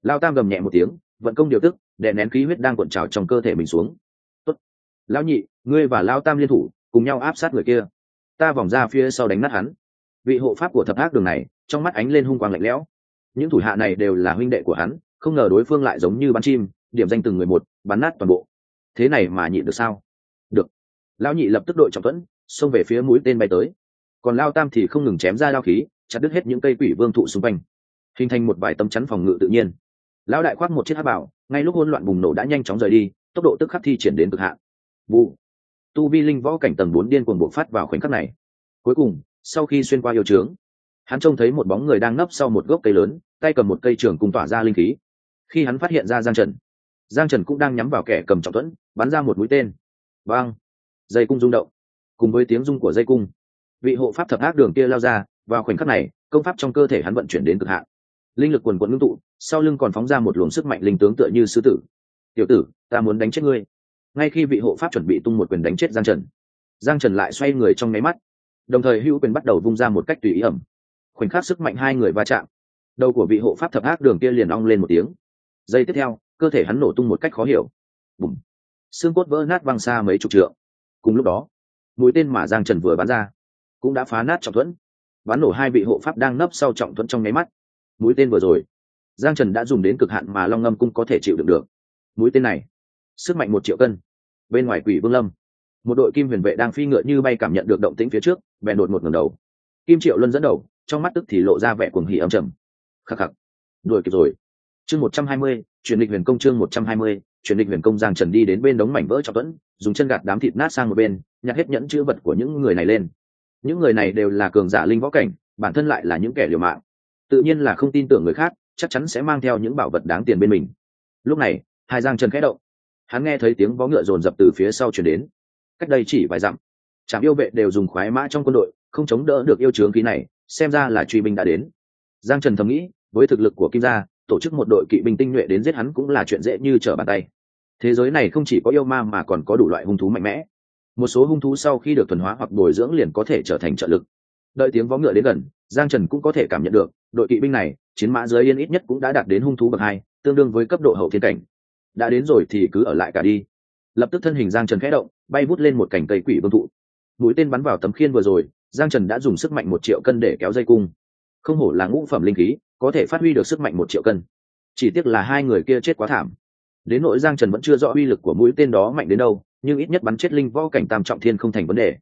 Lao Tam gầm nhẹ một tiếng, vận công điều tức, đè nén khí huyết đang cuộn trào trong cơ thể mình xuống. Tốt, lão nhị, ngươi và Lao Tam liên thủ cùng nhau áp sát người kia, ta vòng ra phía sau đánh nát hắn. Vị hộ pháp của thập ác đường này trong mắt ánh lên hung quang lạnh lẽo. Những thủ hạ này đều là huynh đệ của hắn, không ngờ đối phương lại giống như bắn chim, điểm danh từng người một, bắn nát toàn bộ. Thế này mà nhịn được sao? Được. Lão nhị lập tức đội trọng thuẫn, xông về phía mũi tên bay tới. Còn Lao Tam thì không ngừng chém ra đao khí, chặt đứt hết những cây quỷ vương thụ xung quanh, hình thành một vài tấm chắn phòng ngự tự nhiên. Lão đại khoác một chiếc hắc bảo, ngay lúc hỗn loạn bùng nổ đã nhanh chóng rời đi, tốc độ tức khắc thi triển đến cực hạn. Vụ. Tu vi linh võ cảnh tầng 4 điên cuồng bộc phát vào khoảnh khắc này. Cuối cùng, sau khi xuyên qua yêu trướng, hắn trông thấy một bóng người đang nấp sau một gốc cây lớn, tay cầm một cây trường cùng tỏa ra linh khí. Khi hắn phát hiện ra Giang Trần cũng đang nhắm vào kẻ cầm trọng thuẫn, bắn ra một mũi tên. Bang! Dây cung rung động, cùng với tiếng rung của dây cung, vị hộ pháp thập ác đường kia lao ra. Vào khoảnh khắc này, công pháp trong cơ thể hắn vận chuyển đến cực hạn, linh lực quần quần ngưng tụ, sau lưng còn phóng ra một luồng sức mạnh linh tướng tựa như sư tử. Tiểu tử, ta muốn đánh chết ngươi! Ngay khi vị hộ pháp chuẩn bị tung một quyền đánh chết Giang Trần lại xoay người trong nháy mắt, đồng thời hữu quyền bắt đầu vung ra một cách tùy ý ẩm. Khoảnh khắc sức mạnh hai người va chạm, đầu của vị hộ pháp thập ác đường kia liền ong lên một tiếng. Giây tiếp theo, cơ thể hắn nổ tung một cách khó hiểu. Bùm! Xương cốt vỡ nát văng xa mấy chục trượng. Cùng lúc đó, mũi tên mà Giang Trần vừa bắn ra cũng đã phá nát trọng thuẫn, bắn nổ hai vị hộ pháp đang nấp sau trọng thuẫn trong nháy mắt. Mũi tên vừa rồi, Giang Trần đã dùng đến cực hạn mà Long Ngâm cung có thể chịu đựng được. Mũi tên này, sức mạnh 1 triệu cân. Bên ngoài Quỷ Vương Lâm, một đội kim huyền vệ đang phi ngựa như bay cảm nhận được động tĩnh phía trước, bèn đột ngột ngẩng đầu. Kim Triệu Luân dẫn đầu, trong mắt tức thì lộ ra vẻ cuồng hỉ âm trầm. Khắc khắc, đuổi kịp rồi. Chương 120, truyền lịch huyền công. Chương 120, truyền lịch huyền công. Giang Trần đi đến bên đống mảnh vỡ trọng thuẫn, dùng chân gạt đám thịt nát sang một bên, nhặt hết nhẫn chữ vật của những người này lên. Những người này đều là cường giả linh võ cảnh, bản thân lại là những kẻ liều mạng, tự nhiên là không tin tưởng người khác chắc chắn sẽ mang theo những bảo vật đáng tiền bên mình. Lúc này, hai Giang Trần khẽ động, hắn nghe thấy tiếng vó ngựa dồn dập từ phía sau truyền đến. Cách đây chỉ vài dặm, trạm yêu vệ đều dùng khoái mã trong quân đội, không chống đỡ được yêu chướng khí này, xem ra là truy binh đã đến. Giang Trần thầm nghĩ, với thực lực của Kim gia, tổ chức một đội kỵ binh tinh nhuệ đến giết hắn cũng là chuyện dễ như trở bàn tay. Thế giới này không chỉ có yêu ma mà còn có đủ loại hung thú mạnh mẽ. Một số hung thú sau khi được thuần hóa hoặc bồi dưỡng liền có thể trở thành trợ lực. Đợi tiếng vó ngựa đến gần, Giang Trần cũng có thể cảm nhận được, đội kỵ binh này, chiến mã dưới yên ít nhất cũng đã đạt đến hung thú bậc 2, tương đương với cấp độ hậu thiên cảnh. Đã đến rồi thì cứ ở lại cả đi. Lập tức thân hình Giang Trần khẽ động, bay vút lên một cành cây quỷ vương thụ. Mũi tên bắn vào tấm khiên vừa rồi, Giang Trần đã dùng sức mạnh 1 triệu cân để kéo dây cung. Không hổ là ngũ phẩm linh khí, có thể phát huy được sức mạnh 1 triệu cân. Chỉ tiếc là hai người kia chết quá thảm. Đến nỗi Giang Trần vẫn chưa rõ uy lực của mũi tên đó mạnh đến đâu, nhưng ít nhất bắn chết linh võ cảnh tam trọng thiên không thành vấn đề.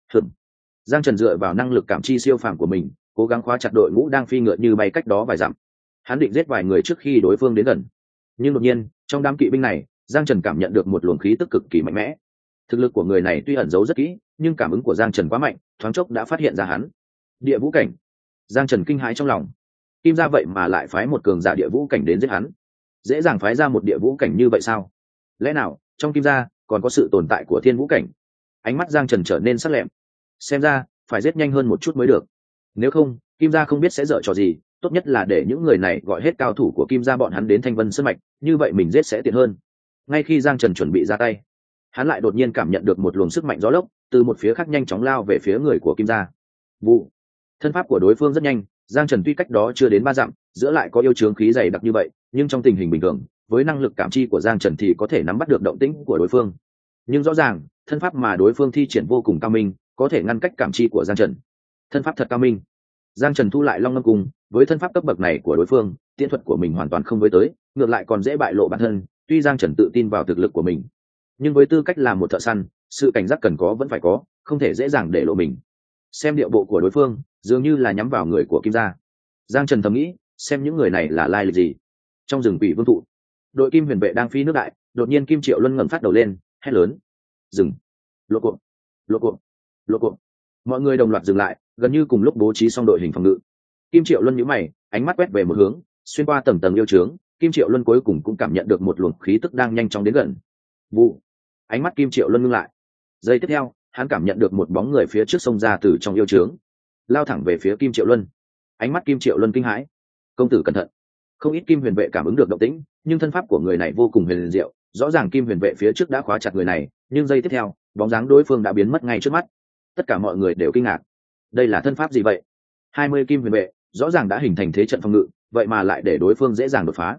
Giang Trần dựa vào năng lực cảm chi siêu phàm của mình, cố gắng khóa chặt đội ngũ đang phi ngựa như bay cách đó vài dặm. Hắn định giết vài người trước khi đối phương đến gần, nhưng đột nhiên, trong đám kỵ binh này, Giang Trần cảm nhận được một luồng khí tức cực kỳ mạnh mẽ. Thực lực của người này tuy ẩn giấu rất kỹ, nhưng cảm ứng của Giang Trần quá mạnh, thoáng chốc đã phát hiện ra hắn. Địa vũ cảnh. Giang Trần kinh hãi trong lòng. Kim gia vậy mà lại phái một cường giả địa vũ cảnh đến giết hắn. Dễ dàng phái ra một địa vũ cảnh như vậy sao? Lẽ nào trong Kim gia còn có sự tồn tại của thiên vũ cảnh? Ánh mắt Giang Trần trở nên sắc lẹm. Xem ra phải giết nhanh hơn một chút mới được. Nếu không, Kim gia không biết sẽ dở trò gì. Tốt nhất là để những người này gọi hết cao thủ của Kim gia bọn hắn đến Thanh Vân Sơn mạch, như vậy mình giết sẽ tiện hơn. Ngay khi Giang Trần chuẩn bị ra tay, hắn lại đột nhiên cảm nhận được một luồng sức mạnh gió lốc từ một phía khác nhanh chóng lao về phía người của Kim gia. Vụ. Thân pháp của đối phương rất nhanh, Giang Trần tuy cách đó chưa đến 3 dặm, giữa lại có yêu chướng khí dày đặc như vậy, nhưng trong tình hình bình thường, với năng lực cảm chi của Giang Trần thì có thể nắm bắt được động tĩnh của đối phương. Nhưng rõ ràng, thân pháp mà đối phương thi triển vô cùng cao minh, có thể ngăn cách cảm chi của Giang Trần. Thân pháp thật cao minh. Giang Trần thu lại Long Ngâm Cung, với thân pháp cấp bậc này của đối phương, tiễn thuật của mình hoàn toàn không với tới, ngược lại còn dễ bại lộ bản thân. Tuy Giang Trần tự tin vào thực lực của mình, nhưng với tư cách là một thợ săn, sự cảnh giác cần có vẫn phải có, không thể dễ dàng để lộ mình. Xem điệu bộ của đối phương, dường như là nhắm vào người của Kim gia. Giang Trần thầm nghĩ, xem những người này là lai lịch gì. Trong rừng Quỷ Vương thụ, đội Kim huyền vệ đang phi nước đại, đột nhiên Kim Triệu Luân ngẩng phát đầu lên, hét lớn: "Dừng! Lộ cộp! Lộ cộp! Lộ cộp!" Mọi người đồng loạt dừng lại, gần như cùng lúc bố trí xong đội hình phòng ngự. Kim Triệu Luân nhíu mày, ánh mắt quét về một hướng, xuyên qua tầng tầng yêu trướng, Kim Triệu Luân cuối cùng cũng cảm nhận được một luồng khí tức đang nhanh chóng đến gần. Vụ. Ánh mắt Kim Triệu Luân ngưng lại. Giây tiếp theo, hắn cảm nhận được một bóng người phía trước xông ra từ trong yêu trướng, lao thẳng về phía Kim Triệu Luân. Ánh mắt Kim Triệu Luân kinh hãi. "Công tử cẩn thận!" Không ít Kim huyền vệ cảm ứng được động tĩnh, nhưng thân pháp của người này vô cùng huyền diệu, rõ ràng Kim huyền vệ phía trước đã khóa chặt người này, nhưng giây tiếp theo, bóng dáng đối phương đã biến mất ngay trước mắt. Tất cả mọi người đều kinh ngạc. Đây là thân pháp gì vậy? 20 Kim huyền vệ, rõ ràng đã hình thành thế trận phòng ngự, vậy mà lại để đối phương dễ dàng đột phá.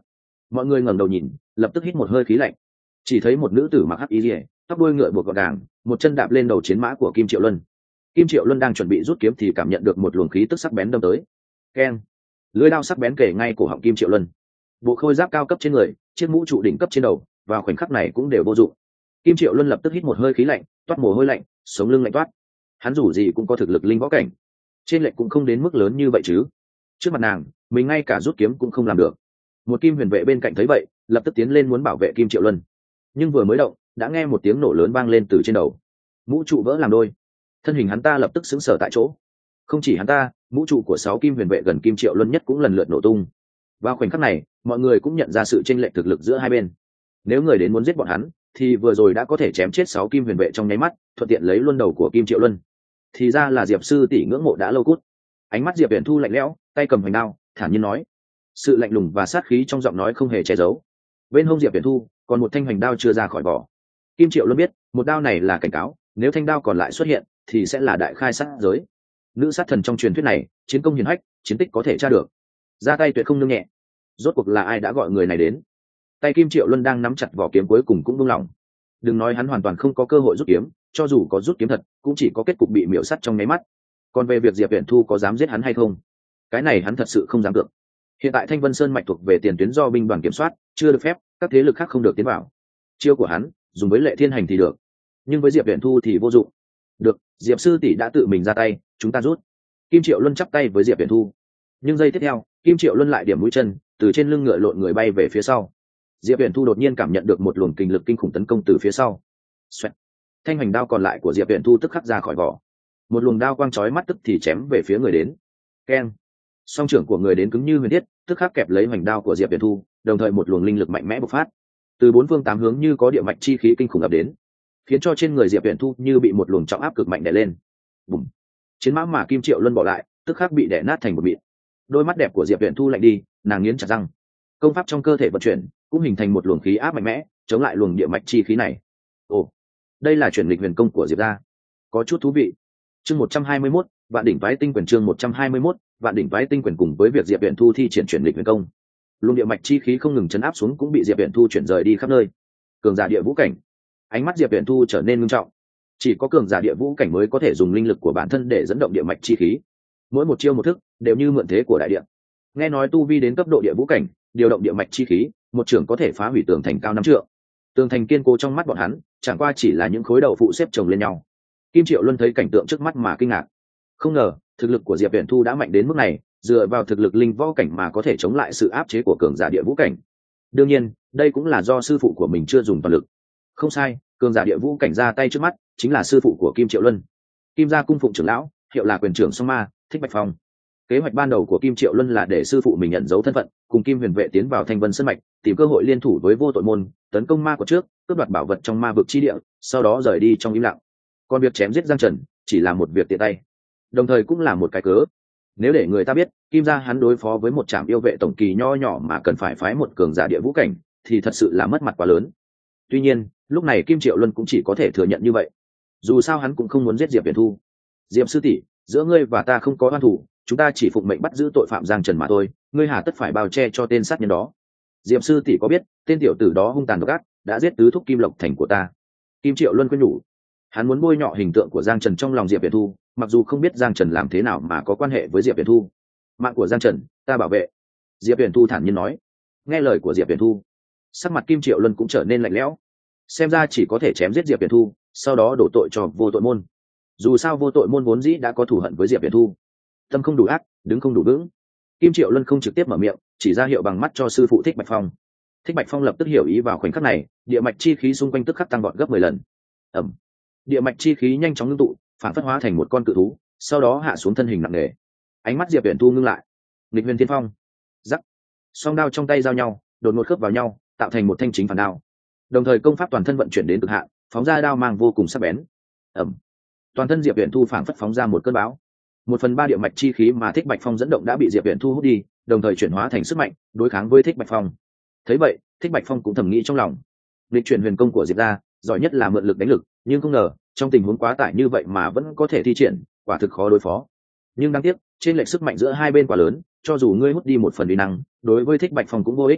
Mọi người ngẩng đầu nhìn, lập tức hít một hơi khí lạnh. Chỉ thấy một nữ tử mặc hắc y liễu, tóc đuôi ngựa buộc gọn gàng, một chân đạp lên đầu chiến mã của Kim Triệu Luân. Kim Triệu Luân đang chuẩn bị rút kiếm thì cảm nhận được một luồng khí tức sắc bén đâm tới. Keng! Lưỡi đao sắc bén kề ngay cổ họng Kim Triệu Luân. Bộ khôi giáp cao cấp trên người, chiếc mũ trụ đỉnh cấp trên đầu, vào khoảnh khắc này cũng đều vô dụng. Kim Triệu Luân lập tức hít một hơi khí lạnh, toát mồ hôi lạnh, sống lưng lạnh toát. Hắn dù gì cũng có thực lực linh võ cảnh, trên lệnh cũng không đến mức lớn như vậy chứ. Trước mặt nàng, mình ngay cả rút kiếm cũng không làm được. Một kim huyền vệ bên cạnh thấy vậy, lập tức tiến lên muốn bảo vệ Kim Triệu Luân. Nhưng vừa mới động, đã nghe một tiếng nổ lớn vang lên từ trên đầu. Mũ trụ vỡ làm đôi, thân hình hắn ta lập tức sững sờ tại chỗ. Không chỉ hắn ta, mũ trụ của 6 kim huyền vệ gần Kim Triệu Luân nhất cũng lần lượt nổ tung. Vào khoảnh khắc này, mọi người cũng nhận ra sự chênh lệch thực lực giữa hai bên. Nếu người đến muốn giết bọn hắn, thì vừa rồi đã có thể chém chết 6 kim huyền vệ trong nháy mắt, thuận tiện lấy luôn đầu của Kim Triệu Luân. Thì ra là Diệp sư tỷ ngưỡng mộ đã lâu cút. Ánh mắt Diệp Viễn Thu lạnh lẽo, tay cầm hoành đao, thản nhiên nói. Sự lạnh lùng và sát khí trong giọng nói không hề che giấu. Bên hông Diệp Viễn Thu còn một thanh hoành đao chưa ra khỏi vỏ. Kim Triệu Luân biết, một đao này là cảnh cáo, nếu thanh đao còn lại xuất hiện, thì sẽ là đại khai sát giới. Nữ sát thần trong truyền thuyết này, chiến công hiển hách, chiến tích có thể tra được. Ra tay tuyệt không nương nhẹ. Rốt cuộc là ai đã gọi người này đến? Tay Kim Triệu Luân đang nắm chặt vỏ kiếm cuối cùng cũng buông lỏng. Đừng nói hắn hoàn toàn không có cơ hội rút kiếm, cho dù có rút kiếm thật, cũng chỉ có kết cục bị miểu sát trong nháy mắt. Còn về việc Diệp Viễn Thu có dám giết hắn hay không, cái này hắn thật sự không dám tưởng. Hiện tại Thanh Vân Sơn mạch thuộc về tiền tuyến do binh đoàn kiểm soát, chưa được phép, các thế lực khác không được tiến vào. Chiêu của hắn, dùng với Lệ Thiên Hành thì được, nhưng với Diệp Viễn Thu thì vô dụng. Được, Diệp sư tỷ đã tự mình ra tay, chúng ta rút. Kim Triệu Luân chắp tay với Diệp Viễn Thu. Nhưng giây tiếp theo, Kim Triệu Luân lại điểm mũi chân, từ trên lưng ngựa lộn người bay về phía sau. Diệp Viễn Thu đột nhiên cảm nhận được một luồng kinh lực kinh khủng tấn công từ phía sau. Xoẹt. Thanh hoành đao còn lại của Diệp Viễn Thu tức khắc ra khỏi vỏ. Một luồng đao quang chói mắt tức thì chém về phía người đến. Keng. Song trưởng của người đến cứng như huyền thiết, tức khắc kẹp lấy hoành đao của Diệp Viễn Thu, đồng thời một luồng linh lực mạnh mẽ bộc phát. Từ bốn phương tám hướng như có địa mạch chi khí kinh khủng ập đến, khiến cho trên người Diệp Viễn Thu như bị một luồng trọng áp cực mạnh đè lên. Bùm. Chiến mã mà Kim Triệu Luân bỏ lại, tức khắc bị đè nát thành một mịn. Đôi mắt đẹp của Diệp Viễn Thu lạnh đi, nàng nghiến chặt răng. Công pháp trong cơ thể vận chuyển, cũng hình thành một luồng khí áp mạnh mẽ, chống lại luồng địa mạch chi khí này. Ồ, đây là chuyển lịch huyền công của Diệp gia, có chút thú vị. Chương 121, Vạn đỉnh vái tinh quyền. Chương 121, Vạn đỉnh vái tinh quyền. Cùng với việc Diệp Viễn Thu thi triển chuyển lịch huyền công, luồng địa mạch chi khí không ngừng chấn áp xuống cũng bị Diệp Viễn Thu chuyển rời đi khắp nơi. Cường giả địa vũ cảnh. Ánh mắt Diệp Viễn Thu trở nên nghiêm trọng. Chỉ có cường giả địa vũ cảnh mới có thể dùng linh lực của bản thân để dẫn động địa mạch chi khí. Mỗi một chiêu một thức đều như mượn thế của đại địa. Nghe nói tu vi đến cấp độ địa vũ cảnh, điều động địa mạch chi khí, một trường có thể phá hủy tường thành cao 5 trượng. Tường thành kiên cố trong mắt bọn hắn, chẳng qua chỉ là những khối đầu phụ xếp chồng lên nhau. Kim Triệu Luân thấy cảnh tượng trước mắt mà kinh ngạc. Không ngờ, thực lực của Diệp Viễn Thu đã mạnh đến mức này, dựa vào thực lực linh võ cảnh mà có thể chống lại sự áp chế của cường giả địa vũ cảnh. Đương nhiên, đây cũng là do sư phụ của mình chưa dùng toàn lực. Không sai, cường giả địa vũ cảnh ra tay trước mắt, chính là sư phụ của Kim Triệu Luân. Kim gia cung phụng trưởng lão, hiệu là quyền trưởng Song Ma, Thích Bạch Phong. Kế hoạch ban đầu của Kim Triệu Luân là để sư phụ mình nhận dấu thân phận, cùng Kim Huyền Vệ tiến vào Thanh Vân Sơn mạch, tìm cơ hội liên thủ với Vô Tội môn, tấn công ma của trước, cướp đoạt bảo vật trong ma vực chi địa, sau đó rời đi trong im lặng. Còn việc chém giết Giang Trần chỉ là một việc tiện tay, đồng thời cũng là một cái cớ. Nếu để người ta biết Kim gia hắn đối phó với một trạm yêu vệ tổng kỳ nho nhỏ mà cần phải phái một cường giả địa vũ cảnh, thì thật sự là mất mặt quá lớn. Tuy nhiên, lúc này Kim Triệu Luân cũng chỉ có thể thừa nhận như vậy. Dù sao hắn cũng không muốn giết Diệp Viễn Thu. Diệp sư tỷ, giữa ngươi và ta không có oan thù, chúng ta chỉ phụng mệnh bắt giữ tội phạm Giang Trần mà thôi, ngươi hà tất phải bao che cho tên sát nhân đó? Diệp sư tỷ có biết tên tiểu tử đó hung tàn độc ác, đã giết tứ thúc Kim Lộc Thành của ta? Kim Triệu Luân khuyên nhủ. Hắn muốn bôi nhọ hình tượng của Giang Trần trong lòng Diệp Viễn Thu, mặc dù không biết Giang Trần làm thế nào mà có quan hệ với Diệp Viễn Thu. Mạng của Giang Trần, ta bảo vệ. Diệp Viễn Thu thản nhiên nói. Nghe lời của Diệp Viễn Thu, sắc mặt Kim Triệu Luân cũng trở nên lạnh lẽo. Xem ra chỉ có thể chém giết Diệp Viễn Thu, sau đó đổ tội cho Vô Tội môn. Dù sao Vô Tội môn vốn dĩ đã có thù hận với Diệp Viễn Thu. Tâm không đủ ác, đứng không đủ vững. Kim Triệu Luân không trực tiếp mở miệng, chỉ ra hiệu bằng mắt cho sư phụ Thích Bạch Phong. Thích Bạch Phong lập tức hiểu ý. Vào khoảnh khắc này, địa mạch chi khí xung quanh tức khắc tăng vọt gấp 10 lần. Ầm. Địa mạch chi khí nhanh chóng ngưng tụ, phản phất hóa thành một con cự thú, sau đó hạ xuống thân hình nặng nề. Ánh mắt Diệp Viễn Thu ngưng lại. Nghịch Huyền Thiên Phong. Rắc. Song đao trong tay giao nhau, đột ngột khớp vào nhau, tạo thành một thanh chính phản đao. Đồng thời công pháp toàn thân vận chuyển đến cực hạn, phóng ra đao mang vô cùng sắc bén. Ầm. Toàn thân Diệp Viễn Thu phảng phất phóng ra một cơn bão. 1/3 địa mạch chi khí mà Thích Bạch Phong dẫn động đã bị Diệp Viễn Thu hút đi, đồng thời chuyển hóa thành sức mạnh, đối kháng với Thích Bạch Phong. Thấy vậy, Thích Bạch Phong cũng thầm nghĩ trong lòng, lịch chuyển huyền công của Diệp gia, giỏi nhất là mượn lực đánh lực, nhưng không ngờ, trong tình huống quá tải như vậy mà vẫn có thể thi triển, quả thực khó đối phó. Nhưng đáng tiếc, trên lệch sức mạnh giữa hai bên quá lớn, cho dù ngươi hút đi một phần uy năng, đối với Thích Bạch Phong cũng vô ích.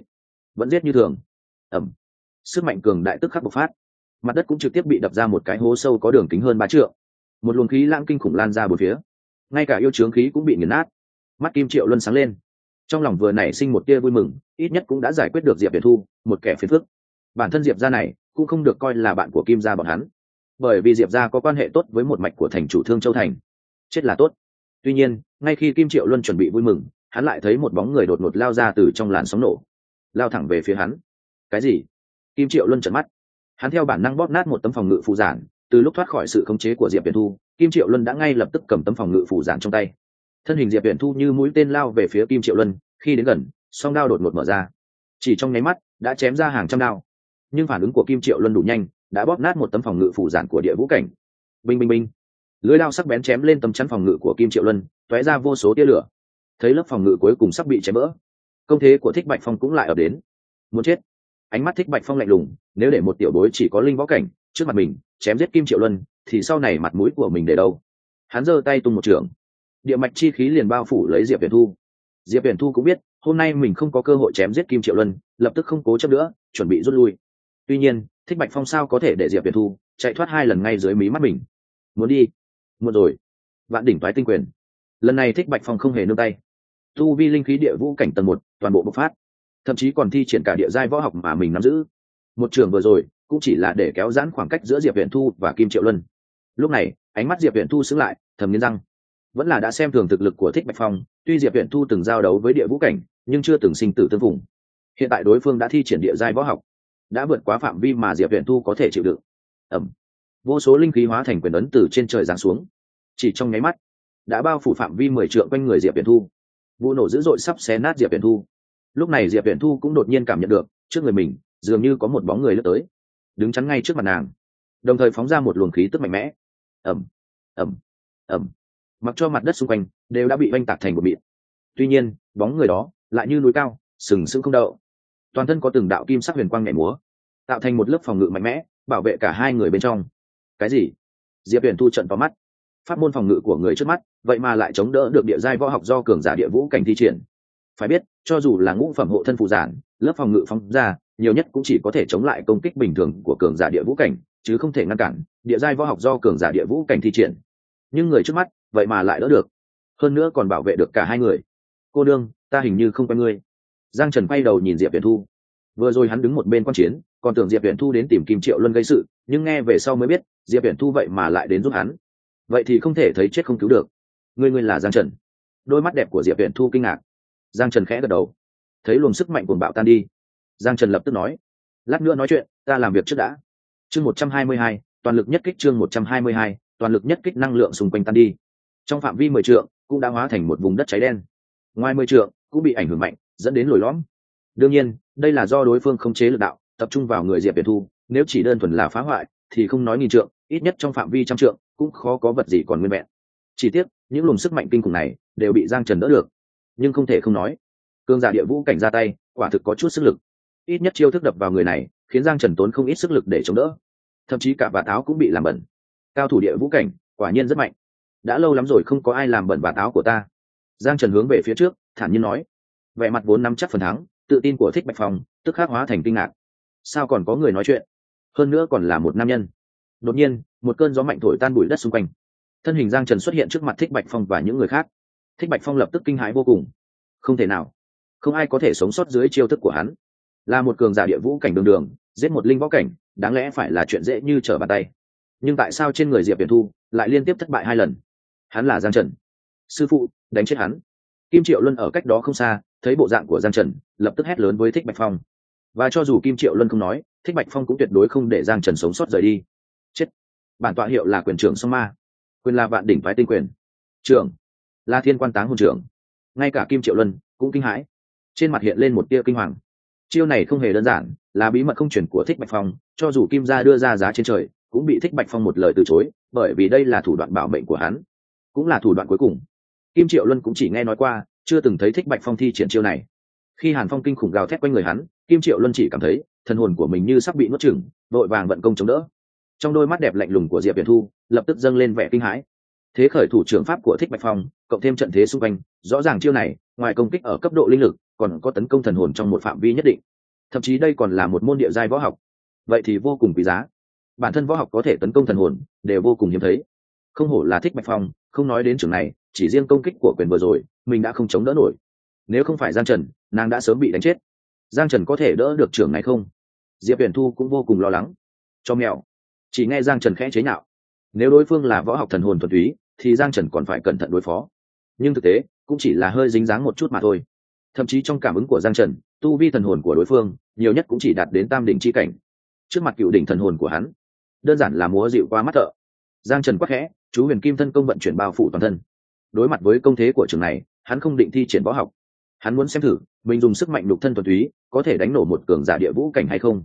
vẫn giết như thường. ẩm, sức mạnh cường đại tức khắc bộc phát, mặt đất cũng trực tiếp bị đập ra một cái hố sâu có đường kính hơn 3 trượng. Một luồng khí lãng kinh khủng lan ra bốn phía, ngay cả yêu chướng khí cũng bị nghiền nát. Mắt Kim Triệu Luân sáng lên, trong lòng vừa nảy sinh một tia vui mừng, ít nhất cũng đã giải quyết được Diệp Viễn Thu, một kẻ phiền phức. Bản thân Diệp gia này cũng không được coi là bạn của Kim gia bọn hắn, bởi vì Diệp gia có quan hệ tốt với một mạch của thành chủ Thương Châu thành. Chết là tốt. Tuy nhiên, ngay khi Kim Triệu Luân chuẩn bị vui mừng, hắn lại thấy một bóng người đột ngột lao ra từ trong làn sóng nổ, lao thẳng về phía hắn. Cái gì? Kim Triệu Luân trợn mắt, hắn theo bản năng bóp nát một tấm phòng ngự phù giản. Từ lúc thoát khỏi sự khống chế của Diệp Viễn Thu, Kim Triệu Luân đã ngay lập tức cầm tấm phòng ngự phù giản trong tay. Thân hình Diệp Viễn Thu như mũi tên lao về phía Kim Triệu Luân, khi đến gần, song đao đột ngột mở ra, chỉ trong nháy mắt đã chém ra hàng trăm đao. Nhưng phản ứng của Kim Triệu Luân đủ nhanh, đã bóp nát một tấm phòng ngự phù giản của địa vũ cảnh. Binh binh binh, lưỡi đao sắc bén chém lên tấm chắn phòng ngự của Kim Triệu Luân, tóe ra vô số tia lửa. Thấy lớp phòng ngự cuối cùng sắp bị chém vỡ, công thế của Thích Bạch Phong cũng lại ập đến. Muốn chết. Ánh mắt Thích Bạch Phong lạnh lùng, nếu để một tiểu bối chỉ có linh võ cảnh trước mặt mình chém giết Kim Triệu Luân, thì sau này mặt mũi của mình để đâu? Hắn giơ tay tung một trường, địa mạch chi khí liền bao phủ lấy Diệp Viễn Thu. Diệp Viễn Thu cũng biết hôm nay mình không có cơ hội chém giết Kim Triệu Luân, lập tức không cố chấp nữa, chuẩn bị rút lui. Tuy nhiên, Thích Bạch Phong sao có thể để Diệp Viễn Thu chạy thoát hai lần ngay dưới mí mắt mình? Muốn đi, muộn rồi. Vạn đỉnh toái tinh quyền. Lần này Thích Bạch Phong không hề nương tay, tu vi linh khí địa vũ cảnh tầng 1 toàn bộ bộc phát, thậm chí còn thi triển cả địa giai võ học mà mình nắm giữ. Một trường vừa rồi cũng chỉ là để kéo giãn khoảng cách giữa Diệp Viễn Thu và Kim Triệu Luân. Lúc này, ánh mắt Diệp Viễn Thu sững lại, thầm nghiến răng. Vẫn là đã xem thường thực lực của Thích Bạch Phong, tuy Diệp Viễn Thu từng giao đấu với địa vũ cảnh, nhưng chưa từng sinh tử tương phùng. Hiện tại đối phương đã thi triển địa giai võ học, đã vượt quá phạm vi mà Diệp Viễn Thu có thể chịu đựng. Ầm, vô số linh khí hóa thành quyền ấn từ trên trời giáng xuống, chỉ trong nháy mắt đã bao phủ phạm vi 10 trượng quanh người Diệp Viễn Thu. Vụ nổ dữ dội sắp xé nát Diệp Viễn Thu. Lúc này Diệp Viễn Thu cũng đột nhiên cảm nhận được trước người mình dường như có một bóng người lướt tới, đứng chắn ngay trước mặt nàng, đồng thời phóng ra một luồng khí tức mạnh mẽ. Ầm, ầm, ầm, mặc cho mặt đất xung quanh đều đã bị oanh tạc thành một mịn. Tuy nhiên, bóng người đó lại như núi cao, sừng sững không đậu, toàn thân có từng đạo kim sắc huyền quang nhảy múa, tạo thành một lớp phòng ngự mạnh mẽ, bảo vệ cả hai người bên trong. Cái gì? Diệp Viễn Thu trợn vào mắt, pháp môn phòng ngự của người trước mắt vậy mà lại chống đỡ được địa giai võ học do cường giả địa vũ cảnh thi triển. Phải biết, cho dù là ngũ phẩm hộ thân phụ giản, lớp phòng ngự phóng ra nhiều nhất cũng chỉ có thể chống lại công kích bình thường của cường giả địa vũ cảnh, chứ không thể ngăn cản địa giai võ học do cường giả địa vũ cảnh thi triển. Nhưng người trước mắt vậy mà lại đỡ được, hơn nữa còn bảo vệ được cả hai người. Cô đương, ta hình như không quen ngươi. Giang Trần quay đầu nhìn Diệp Viễn Thu. Vừa rồi hắn đứng một bên quan chiến, còn tưởng Diệp Viễn Thu đến tìm Kim Triệu Luân gây sự, nhưng nghe về sau mới biết Diệp Viễn Thu vậy mà lại đến giúp hắn. Vậy thì không thể thấy chết không cứu được. Ngươi là Giang Trần? Đôi mắt đẹp của Diệp Viễn Thu kinh ngạc. Giang Trần khẽ gật đầu. Thấy luồng sức mạnh cuồng bạo tan đi, Giang Trần lập tức nói: lát nữa nói chuyện, ta làm việc trước đã. Chương 122, toàn lực nhất kích. Chương 122, toàn lực nhất kích. Năng lượng xung quanh tan đi, trong phạm vi 10 trượng cũng đã hóa thành một vùng đất cháy đen. Ngoài 10 trượng cũng bị ảnh hưởng mạnh, dẫn đến lồi lõm. Đương nhiên, đây là do đối phương không chế lực đạo, tập trung vào người Diệp Viễn Thu. Nếu chỉ đơn thuần là phá hoại, thì không nói nghìn trượng, ít nhất trong phạm vi trăm trượng cũng khó có vật gì còn nguyên vẹn. Chỉ tiếc, những luồng sức mạnh kinh khủng này đều bị Giang Trần đỡ được. Nhưng không thể không nói, cường giả địa vũ cảnh ra tay, quả thực có chút sức lực. Ít nhất chiêu thức đập vào người này, khiến Giang Trần tốn không ít sức lực để chống đỡ. Thậm chí cả vạt áo cũng bị làm bẩn. Cao thủ địa vũ cảnh, quả nhiên rất mạnh. Đã lâu lắm rồi không có ai làm bẩn vạt áo của ta. Giang Trần hướng về phía trước, thản nhiên nói. Vẻ mặt vốn nắm chắc phần thắng, tự tin của Thích Bạch Phong tức khắc hóa thành kinh ngạc. Sao còn có người nói chuyện? Hơn nữa còn là một nam nhân. Đột nhiên, một cơn gió mạnh thổi tan bụi đất xung quanh. Thân hình Giang Trần xuất hiện trước mặt Thích Bạch Phong và những người khác. Thích Bạch Phong lập tức kinh hãi vô cùng. Không thể nào, không ai có thể sống sót dưới chiêu thức của hắn. Là một cường giả địa vũ cảnh đường đường, giết một linh võ cảnh, đáng lẽ phải là chuyện dễ như trở bàn tay. Nhưng tại sao trên người Diệp Viễn Thu lại liên tiếp thất bại 2 lần? Hắn là Giang Trần. Sư phụ, đánh chết hắn. Kim Triệu Luân ở cách đó không xa, thấy bộ dạng của Giang Trần, lập tức hét lớn với Thích Bạch Phong. Và cho dù Kim Triệu Luân không nói, Thích Bạch Phong cũng tuyệt đối không để Giang Trần sống sót rời đi. Chết. Bản tọa hiệu là quyền trưởng song ma, quyền là vạn đỉnh phái tinh quyền, trưởng là thiên quan táng hồn trưởng. Ngay cả Kim Triệu Luân cũng kinh hãi, trên mặt hiện lên một tia kinh hoàng. Chiêu này không hề đơn giản, là bí mật không truyền của Thích Bạch Phong, cho dù Kim gia đưa ra giá trên trời cũng bị Thích Bạch Phong một lời từ chối, bởi vì đây là thủ đoạn bảo mệnh của hắn, cũng là thủ đoạn cuối cùng. Kim Triệu Luân cũng chỉ nghe nói qua, chưa từng thấy Thích Bạch Phong thi triển chiêu này. Khi hàn phong kinh khủng gào thét quanh người hắn, Kim Triệu Luân chỉ cảm thấy thần hồn của mình như sắp bị nuốt chửng, vội vàng vận công chống đỡ. Trong đôi mắt đẹp lạnh lùng của Diệp Viễn Thu lập tức dâng lên vẻ kinh hãi. Thế khởi thủ trưởng pháp của Thích Bạch Phong, cộng thêm trận thế xung quanh, rõ ràng chiêu này ngoài công kích ở cấp độ linh lực, còn có tấn công thần hồn trong một phạm vi nhất định. thậm chí đây còn là một môn địa giai võ học, vậy thì vô cùng quý giá. Bản thân võ học có thể tấn công thần hồn đều vô cùng hiếm thấy, không hổ là Thích Bạch Phong. Không nói đến trường này, chỉ riêng công kích của quyền vừa rồi mình đã không chống đỡ nổi. Nếu không phải Giang Trần, nàng đã sớm bị đánh chết. Giang Trần có thể đỡ được trường này không? Diệp Huyền Thu cũng vô cùng lo lắng. Cho mèo. Chỉ nghe Giang Trần khẽ chế nhạo, nếu đối phương là võ học thần hồn thuần túy thì Giang Trần còn phải cẩn thận đối phó, nhưng thực tế cũng chỉ là hơi dính dáng một chút mà thôi. Thậm chí trong cảm ứng của Giang Trần, tu vi thần hồn của đối phương nhiều nhất cũng chỉ đạt đến tam đỉnh chi cảnh. Trước mặt cựu đỉnh thần hồn của hắn, đơn giản là múa dịu qua mắt thợ. Giang Trần quát khẽ, chú huyền kim thân công vận chuyển bao phủ toàn thân. Đối mặt với công thế của trường này, hắn không định thi triển võ học, hắn muốn xem thử mình dùng sức mạnh nhục thân thuần túy có thể đánh nổ một cường giả địa vũ cảnh hay không.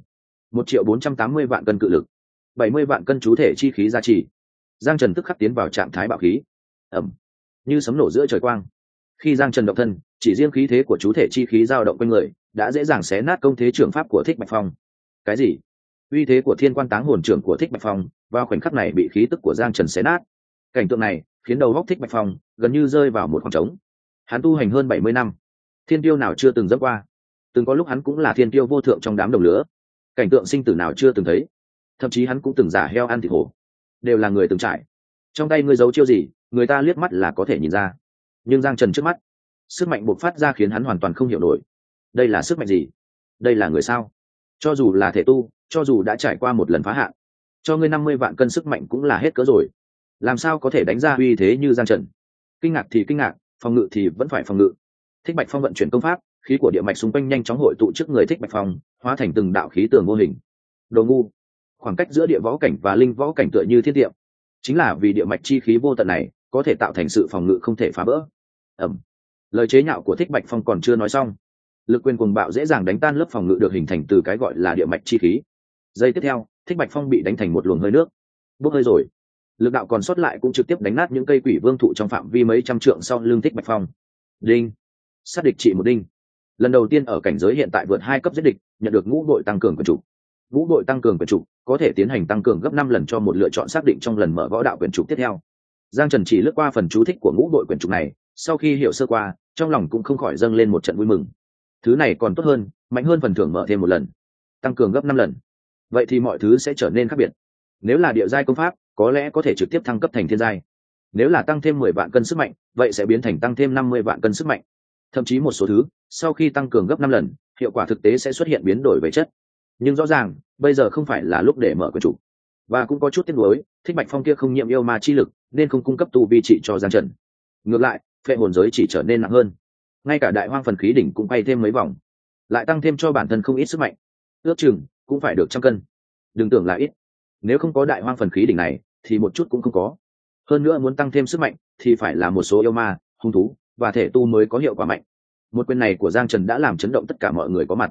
1.480.000 cân cự lực, 70 vạn cân chú thể chi khí gia trì. Giang Trần tức khắc tiến vào trạng thái bạo khí, ẩm, như sấm nổ giữa trời quang. Khi Giang Trần động thân, chỉ riêng khí thế của chú thể chi khí dao động quanh người đã dễ dàng xé nát công thế trường pháp của Thích Bạch Phong. Cái gì? Uy thế của Thiên Quan Táng Hồn trưởng của Thích Bạch Phong vào khoảnh khắc này bị khí tức của Giang Trần xé nát. Cảnh tượng này khiến đầu góc Thích Bạch Phong gần như rơi vào một khoảng trống. Hắn tu hành hơn 70 năm, thiên tiêu nào chưa từng dẫm qua, từng có lúc hắn cũng là thiên tiêu vô thượng trong đám đồng lứa, cảnh tượng sinh tử nào chưa từng thấy, thậm chí hắn cũng từng giả heo ăn thịt hổ, đều là người từng trải. Trong tay ngươi giấu chiêu gì, người ta liếc mắt là có thể nhìn ra. Nhưng Giang Trần trước mắt, sức mạnh bộc phát ra khiến hắn hoàn toàn không hiểu nổi. Đây là sức mạnh gì? Đây là người sao? Cho dù là thể tu, cho dù đã trải qua một lần phá hạn, cho ngươi 50 vạn cân sức mạnh cũng là hết cỡ rồi. Làm sao có thể đánh ra uy thế như Giang Trần? Kinh ngạc thì kinh ngạc, phòng ngự thì vẫn phải phòng ngự. Thích Bạch Phong vận chuyển công pháp, khí của địa mạch xung quanh nhanh chóng hội tụ trước người Thích Bạch Phong, hóa thành từng đạo khí tường vô hình. Đồ ngu! Khoảng cách giữa địa võ cảnh và linh võ cảnh tựa như thiên tiệm, chính là vì địa mạch chi khí vô tận này có thể tạo thành sự phòng ngự không thể phá vỡ. ẩm Lời chế nhạo của Thích Bạch Phong còn chưa nói xong, lực quyền cuồng bạo dễ dàng đánh tan lớp phòng ngự được hình thành từ cái gọi là địa mạch chi khí. Giây tiếp theo, Thích Bạch Phong bị đánh thành một luồng hơi nước, bốc hơi rồi. Lực đạo còn sót lại cũng trực tiếp đánh nát những cây quỷ vương thụ trong phạm vi mấy trăm trượng sau lưng Thích Bạch Phong. Đinh, sát địch trị một đinh. Lần đầu tiên ở cảnh giới hiện tại vượt 2 cấp giết địch, nhận được ngũ đội tăng cường quyền trục. Ngũ đội tăng cường quyền trục có thể tiến hành tăng cường gấp 5 lần cho một lựa chọn xác định trong lần mở võ đạo quyền trục tiếp theo. Giang Trần chỉ lướt qua phần chú thích của ngũ đội quyền trục này, sau khi hiểu sơ qua, trong lòng cũng không khỏi dâng lên một trận vui mừng. Thứ này còn tốt hơn, mạnh hơn phần thưởng mở thêm một lần, tăng cường gấp 5 lần. Vậy thì mọi thứ sẽ trở nên khác biệt. Nếu là địa giai công pháp, có lẽ có thể trực tiếp thăng cấp thành thiên giai. Nếu là tăng thêm 10 vạn cân sức mạnh, vậy sẽ biến thành tăng thêm 50 vạn cân sức mạnh. Thậm chí một số thứ, sau khi tăng cường gấp 5 lần, hiệu quả thực tế sẽ xuất hiện biến đổi về chất. Nhưng rõ ràng, bây giờ không phải là lúc để mở quyền trục. Và cũng có chút tiếc nuối, Thích Bạch Phong kia không nhiệm yêu ma chi lực, nên không cung cấp tu vi trị cho Giang Trần. Ngược lại, phệ hồn giới chỉ trở nên nặng hơn. Ngay cả đại hoang phần khí đỉnh cũng bay thêm mấy vòng, lại tăng thêm cho bản thân không ít sức mạnh. Ước chừng cũng phải được 100 cân. Đừng tưởng là ít, nếu không có đại hoang phần khí đỉnh này thì một chút cũng không có. Hơn nữa muốn tăng thêm sức mạnh thì phải là một số yêu ma, hung thú và thể tu mới có hiệu quả mạnh. Một quyền này của Giang Trần đã làm chấn động tất cả mọi người có mặt.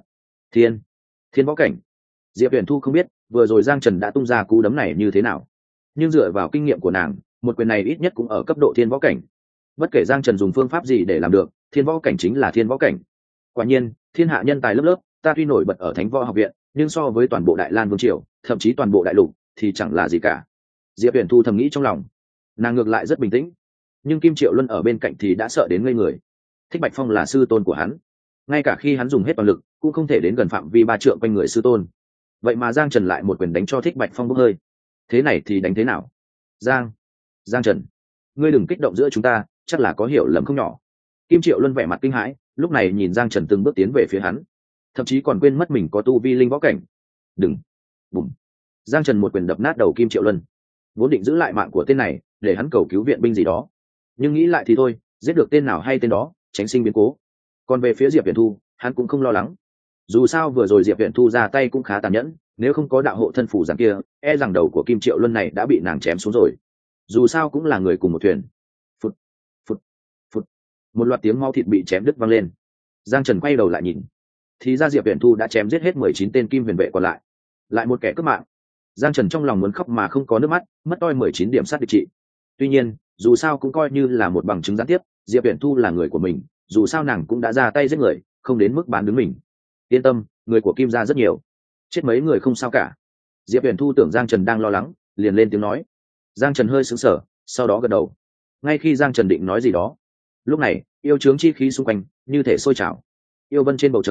Thiên võ cảnh. Diệp Huyền Thu không biết vừa rồi Giang Trần đã tung ra cú đấm này như thế nào, nhưng dựa vào kinh nghiệm của nàng, một quyền này ít nhất cũng ở cấp độ thiên võ cảnh. Bất kể Giang Trần dùng phương pháp gì để làm được, thiên võ cảnh chính là thiên võ cảnh. Quả nhiên, thiên hạ nhân tài lớp lớp, ta tuy nổi bật ở Thánh Võ Học Viện, nhưng so với toàn bộ Đại Lan Vương triều, thậm chí toàn bộ đại lục, thì chẳng là gì cả. Diệp Huyền Thu thầm nghĩ trong lòng. Nàng ngược lại rất bình tĩnh, nhưng Kim Triệu Luân ở bên cạnh thì đã sợ đến ngây người. Thích Bạch Phong là sư tôn của hắn, ngay cả khi hắn dùng hết toàn lực cũng không thể đến gần phạm vi 3 trượng quanh người sư tôn. Vậy mà Giang Trần lại một quyền đánh cho Thích Bạch Phong bốc hơi. Thế này thì đánh thế nào? Giang Trần, ngươi đừng kích động giữa chúng ta, chắc là có hiểu lầm không nhỏ. Kim Triệu Luân vẻ mặt kinh hãi, lúc này nhìn Giang Trần từng bước tiến về phía hắn, thậm chí còn quên mất mình có tu vi linh võ cảnh. Đừng! Bùm! Giang Trần một quyền đập nát đầu Kim Triệu Luân, vốn định giữ lại mạng của tên này để hắn cầu cứu viện binh gì đó, nhưng nghĩ lại thì thôi, giết được tên nào hay tên đó, tránh sinh biến cố. Còn về phía Diệp Viễn Thu, hắn cũng không lo lắng. Dù sao vừa rồi Diệp Viễn Thu ra tay cũng khá tàn nhẫn, nếu không có đạo hộ thân phủ giản kia, e rằng đầu của Kim Triệu Luân này đã bị nàng chém xuống rồi. Dù sao cũng là người cùng một thuyền. Phụt, phụt, phụt. Một loạt tiếng máu thịt bị chém đứt vang lên. Giang Trần quay đầu lại nhìn, thì ra Diệp Viễn Thu đã chém giết hết 19 tên kim huyền vệ còn lại. Lại một kẻ cướp mạng. Giang Trần trong lòng muốn khóc mà không có nước mắt, mất toi 19 điểm sát địch trị. Tuy nhiên, dù sao cũng coi như là một bằng chứng gián tiếp, Diệp Viễn Thu là người của mình, dù sao nàng cũng đã ra tay giết người, không đến mức bán đứng mình. Yên tâm, người của Kim gia rất nhiều, chết mấy người không sao cả. Diệp Viễn Thu tưởng Giang Trần đang lo lắng, liền lên tiếng nói. Giang Trần hơi sững sờ, sau đó gật đầu. Ngay khi Giang Trần định nói gì đó, lúc này yêu chướng chi khí xung quanh như thể sôi trào. Yêu vân trên bầu trời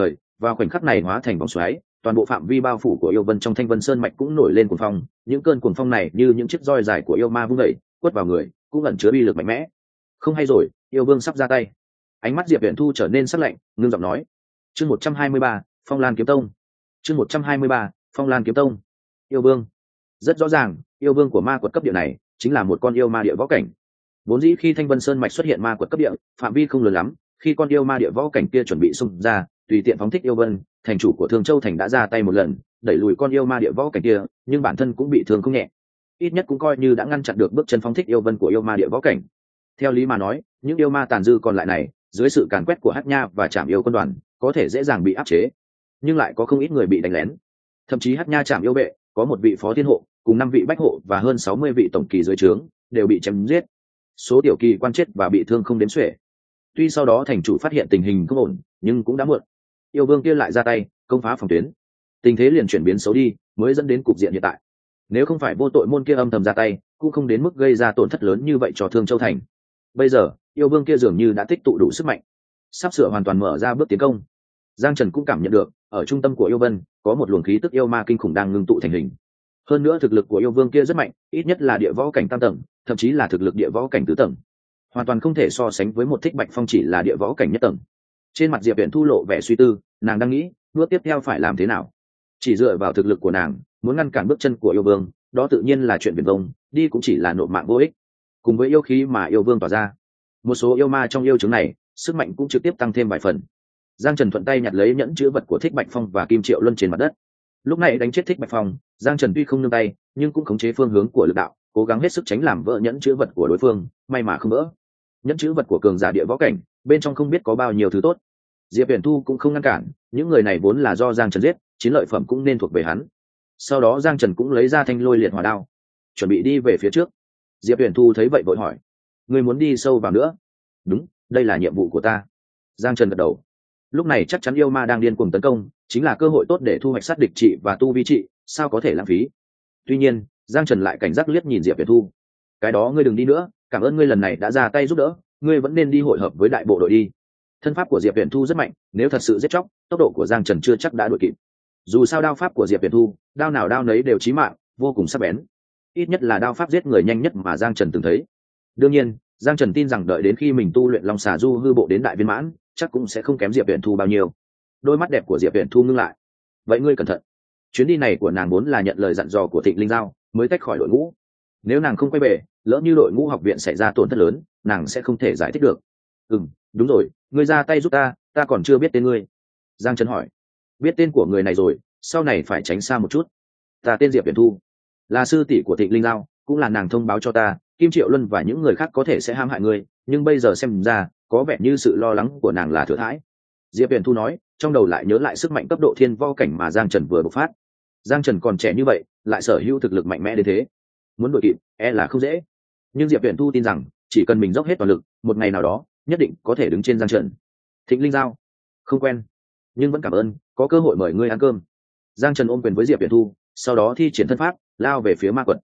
Vào khoảnh khắc này hóa thành vòng xoáy, toàn bộ phạm vi bao phủ của yêu vân trong Thanh Vân Sơn mạch cũng nổi lên cuồng phong, những cơn cuồng phong này như những chiếc roi dài của yêu ma vung dậy, quất vào người, cũng ẩn chứa uy lực mạnh mẽ. Không hay rồi, yêu vương sắp ra tay. Ánh mắt Diệp Viễn Thu trở nên sắc lạnh, ngưng giọng nói. Chương 123, Phong Lan Kiếm Tông. Chương 123, Phong Lan Kiếm Tông. Yêu vương. Rất rõ ràng, yêu vương của ma quật cấp địa này chính là một con yêu ma địa võ cảnh. Vốn dĩ khi Thanh Vân Sơn mạch xuất hiện ma quật cấp địa, phạm vi không lớn lắm, khi con yêu ma địa võ cảnh kia chuẩn bị xung ra, tùy tiện phóng thích yêu vân, thành chủ của Thương Châu thành đã ra tay một lần, đẩy lùi con yêu ma địa võ cảnh kia, nhưng bản thân cũng bị thương không nhẹ. Ít nhất cũng coi như đã ngăn chặn được bước chân phóng thích yêu vân của yêu ma địa võ cảnh. Theo lý mà nói, những yêu ma tàn dư còn lại này, dưới sự càn quét của Hắc Nha và Trảm Yêu quân đoàn, có thể dễ dàng bị áp chế, nhưng lại có không ít người bị đánh lén. Thậm chí Hắc Nha Trảm Yêu vệ có một vị phó thiên hộ, cùng 5 vị bách hộ và hơn 60 vị tổng kỳ dưới trướng đều bị chém giết. Số tiểu kỳ quan chết và bị thương không đếm xuể. Tuy sau đó thành chủ phát hiện tình hình không ổn, nhưng cũng đã muộn. Yêu vương kia lại ra tay công phá phòng tuyến, tình thế liền chuyển biến xấu đi, mới dẫn đến cục diện hiện tại. Nếu không phải vô tội môn kia âm thầm ra tay, cũng không đến mức gây ra tổn thất lớn như vậy cho Thương Châu thành. Bây giờ yêu vương kia dường như đã tích tụ đủ sức mạnh, sắp sửa hoàn toàn mở ra bước tiến công. Giang Trần cũng cảm nhận được ở trung tâm của yêu vân có một luồng khí tức yêu ma kinh khủng đang ngưng tụ thành hình. Hơn nữa thực lực của yêu vương kia rất mạnh, ít nhất là địa võ cảnh tam tầng, thậm chí là thực lực địa võ cảnh tứ tầng, hoàn toàn không thể so sánh với một Thích Bạch Phong chỉ là địa võ cảnh nhất tầng. Trên mặt Diệp Viễn Thu lộ vẻ suy tư, nàng đang nghĩ bước tiếp theo phải làm thế nào. Chỉ dựa vào thực lực của nàng muốn ngăn cản bước chân của yêu vương, đó tự nhiên là chuyện viển vông, đi cũng chỉ là nộp mạng vô ích. Cùng với yêu khí mà yêu vương tỏa ra, một số yêu ma trong yêu chứng này sức mạnh cũng trực tiếp tăng thêm vài phần. Giang Trần thuận tay nhặt lấy nhẫn chữ vật của Thích Bạch Phong và Kim Triệu Luân trên mặt đất. Lúc này đánh chết Thích Bạch Phong, Giang Trần tuy không nương tay, nhưng cũng khống chế phương hướng của lực đạo, cố gắng hết sức tránh làm vỡ nhẫn chữ vật của đối phương, may mà không vỡ. Nhẫn chữ vật của cường giả địa võ cảnh, bên trong không biết có bao nhiêu thứ tốt. Diệp Viễn Thu cũng không ngăn cản, những người này vốn là do Giang Trần giết, chiến lợi phẩm cũng nên thuộc về hắn. Sau đó Giang Trần cũng lấy ra thanh lôi liệt hỏa đao, chuẩn bị đi về phía trước. Diệp Viễn Thu thấy vậy vội hỏi: "Ngươi muốn đi sâu vào nữa?" "Đúng, đây là nhiệm vụ của ta." Giang Trần gật đầu. Lúc này chắc chắn yêu ma đang điên cuồng tấn công, chính là cơ hội tốt để thu hoạch sát địch trị và tu vi trị, sao có thể lãng phí. Tuy nhiên, Giang Trần lại cảnh giác liếc nhìn Diệp Viễn Thu. "Cái đó ngươi đừng đi nữa, cảm ơn ngươi lần này đã ra tay giúp đỡ, ngươi vẫn nên đi hội hợp với đại bộ đội đi." Thân pháp của Diệp Viễn Thu rất mạnh, nếu thật sự giết chóc, tốc độ của Giang Trần chưa chắc đã đuổi kịp. Dù sao đao pháp của Diệp Viễn Thu, đao nào đao nấy đều chí mạng, vô cùng sắc bén. Ít nhất là đao pháp giết người nhanh nhất mà Giang Trần từng thấy. Đương nhiên, Giang Trần tin rằng đợi đến khi mình tu luyện Long Xà Du hư bộ đến đại viên mãn, chắc cũng sẽ không kém Diệp Viễn Thu bao nhiêu. Đôi mắt đẹp của Diệp Viễn Thu ngưng lại. "Vậy ngươi cẩn thận." Chuyến đi này của nàng vốn là nhận lời dặn dò của Thịnh Linh Giao, mới tách khỏi đội ngũ. Nếu nàng không quay về, lỡ như đội ngũ học viện xảy ra tổn thất lớn, nàng sẽ không thể giải thích được. Đúng rồi, ngươi ra tay giúp ta, ta còn chưa biết tên ngươi." Giang Trần hỏi. "Biết tên của người này rồi, sau này phải tránh xa một chút. Ta tên Diệp Viễn Thu, là sư tỷ của Thịnh Linh Giao, cũng là nàng thông báo cho ta, Kim Triệu Luân và những người khác có thể sẽ hãm hại ngươi, nhưng bây giờ xem ra, có vẻ như sự lo lắng của nàng là thừa thãi." Diệp Viễn Thu nói, trong đầu lại nhớ lại sức mạnh cấp độ thiên võ cảnh mà Giang Trần vừa bộc phát. Giang Trần còn trẻ như vậy, lại sở hữu thực lực mạnh mẽ đến thế, muốn đuổi kịp là không dễ. Nhưng Diệp Viễn Thu tin rằng, chỉ cần mình dốc hết toàn lực, một ngày nào đó nhất định có thể đứng trên Giang Trần. "Thịnh Linh Giao, không quen, nhưng vẫn cảm ơn, có cơ hội mời ngươi ăn cơm." Giang Trần ôm quyền với Diệp Viễn Thu, sau đó thi triển thân pháp lao về phía ma quật.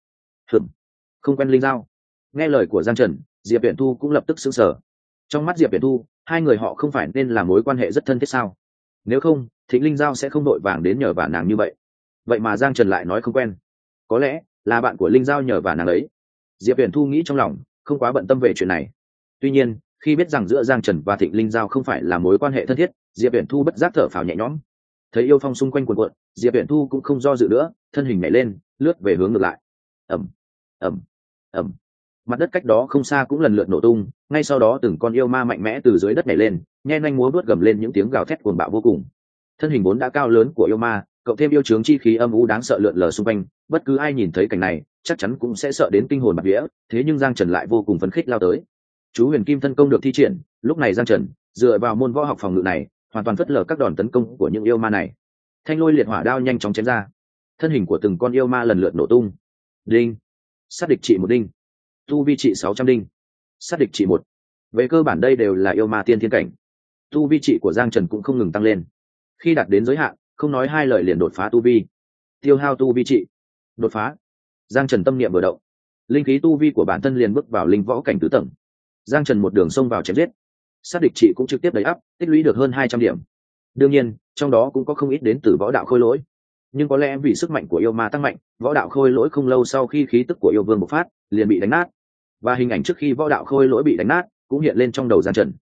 Không quen Linh Giao. Nghe lời của Giang Trần, Diệp Viễn Thu cũng lập tức sững sờ. Trong mắt Diệp Viễn Thu, hai người họ không phải nên là mối quan hệ rất thân thiết sao? Nếu không, Thịnh Linh Giao sẽ không đội vàng đến nhờ vả nàng như vậy. Vậy mà Giang Trần lại nói không quen, có lẽ là bạn của Linh Giao nhờ vả nàng ấy. Diệp Viễn Thu nghĩ trong lòng, không quá bận tâm về chuyện này. Tuy nhiên, khi biết rằng giữa Giang Trần và Thịnh Linh Giao không phải là mối quan hệ thân thiết, Diệp Viễn Thu bất giác thở phào nhẹ nhõm. Thấy yêu phong xung quanh cuồn cuộn, Diệp Viễn Thu cũng không do dự nữa, thân hình nhảy lên, lướt về hướng ngược lại. ầm ầm ầm, mặt đất cách đó không xa cũng lần lượt nổ tung, ngay sau đó từng con yêu ma mạnh mẽ từ dưới đất nhảy lên, nhe nanh múa vuốt gầm lên những tiếng gào thét cuồng bạo vô cùng. Thân hình vốn đã cao lớn của yêu ma, cộng thêm yêu chướng chi khí âm u đáng sợ lượn lờ xung quanh, bất cứ ai nhìn thấy cảnh này chắc chắn cũng sẽ sợ đến kinh hồn bạt vía. Thế nhưng Giang Trần lại vô cùng phấn khích lao tới. Chú Huyền Kim thân công được thi triển, lúc này Giang Trần dựa vào môn võ học phòng ngự này, hoàn toàn phớt lờ các đòn tấn công của những yêu ma này. Thanh lôi liệt hỏa đao nhanh chóng chém ra, thân hình của từng con yêu ma lần lượt nổ tung. Đinh, sát địch trị 1 đinh, tu vi trị 600 đinh, sát địch trị 1. Về cơ bản đây đều là yêu ma tiên thiên cảnh. Tu vi trị của Giang Trần cũng không ngừng tăng lên. Khi đạt đến giới hạn, không nói hai lời liền đột phá tu vi. Tiêu hao tu vi trị, đột phá. Giang Trần tâm niệm vừa động, linh khí tu vi của bản thân liền bước vào linh võ cảnh tứ tầng. Giang Trần một đường xông vào chém giết, sát địch trị cũng trực tiếp đẩy ắp, tích lũy được hơn 200 điểm. đương nhiên trong đó cũng có không ít đến từ võ đạo khôi lỗi, nhưng có lẽ vì sức mạnh của yêu ma tăng mạnh, võ đạo khôi lỗi không lâu sau khi khí tức của yêu vương bộc phát liền bị đánh nát, và hình ảnh trước khi võ đạo khôi lỗi bị đánh nát cũng hiện lên trong đầu Giang Trần.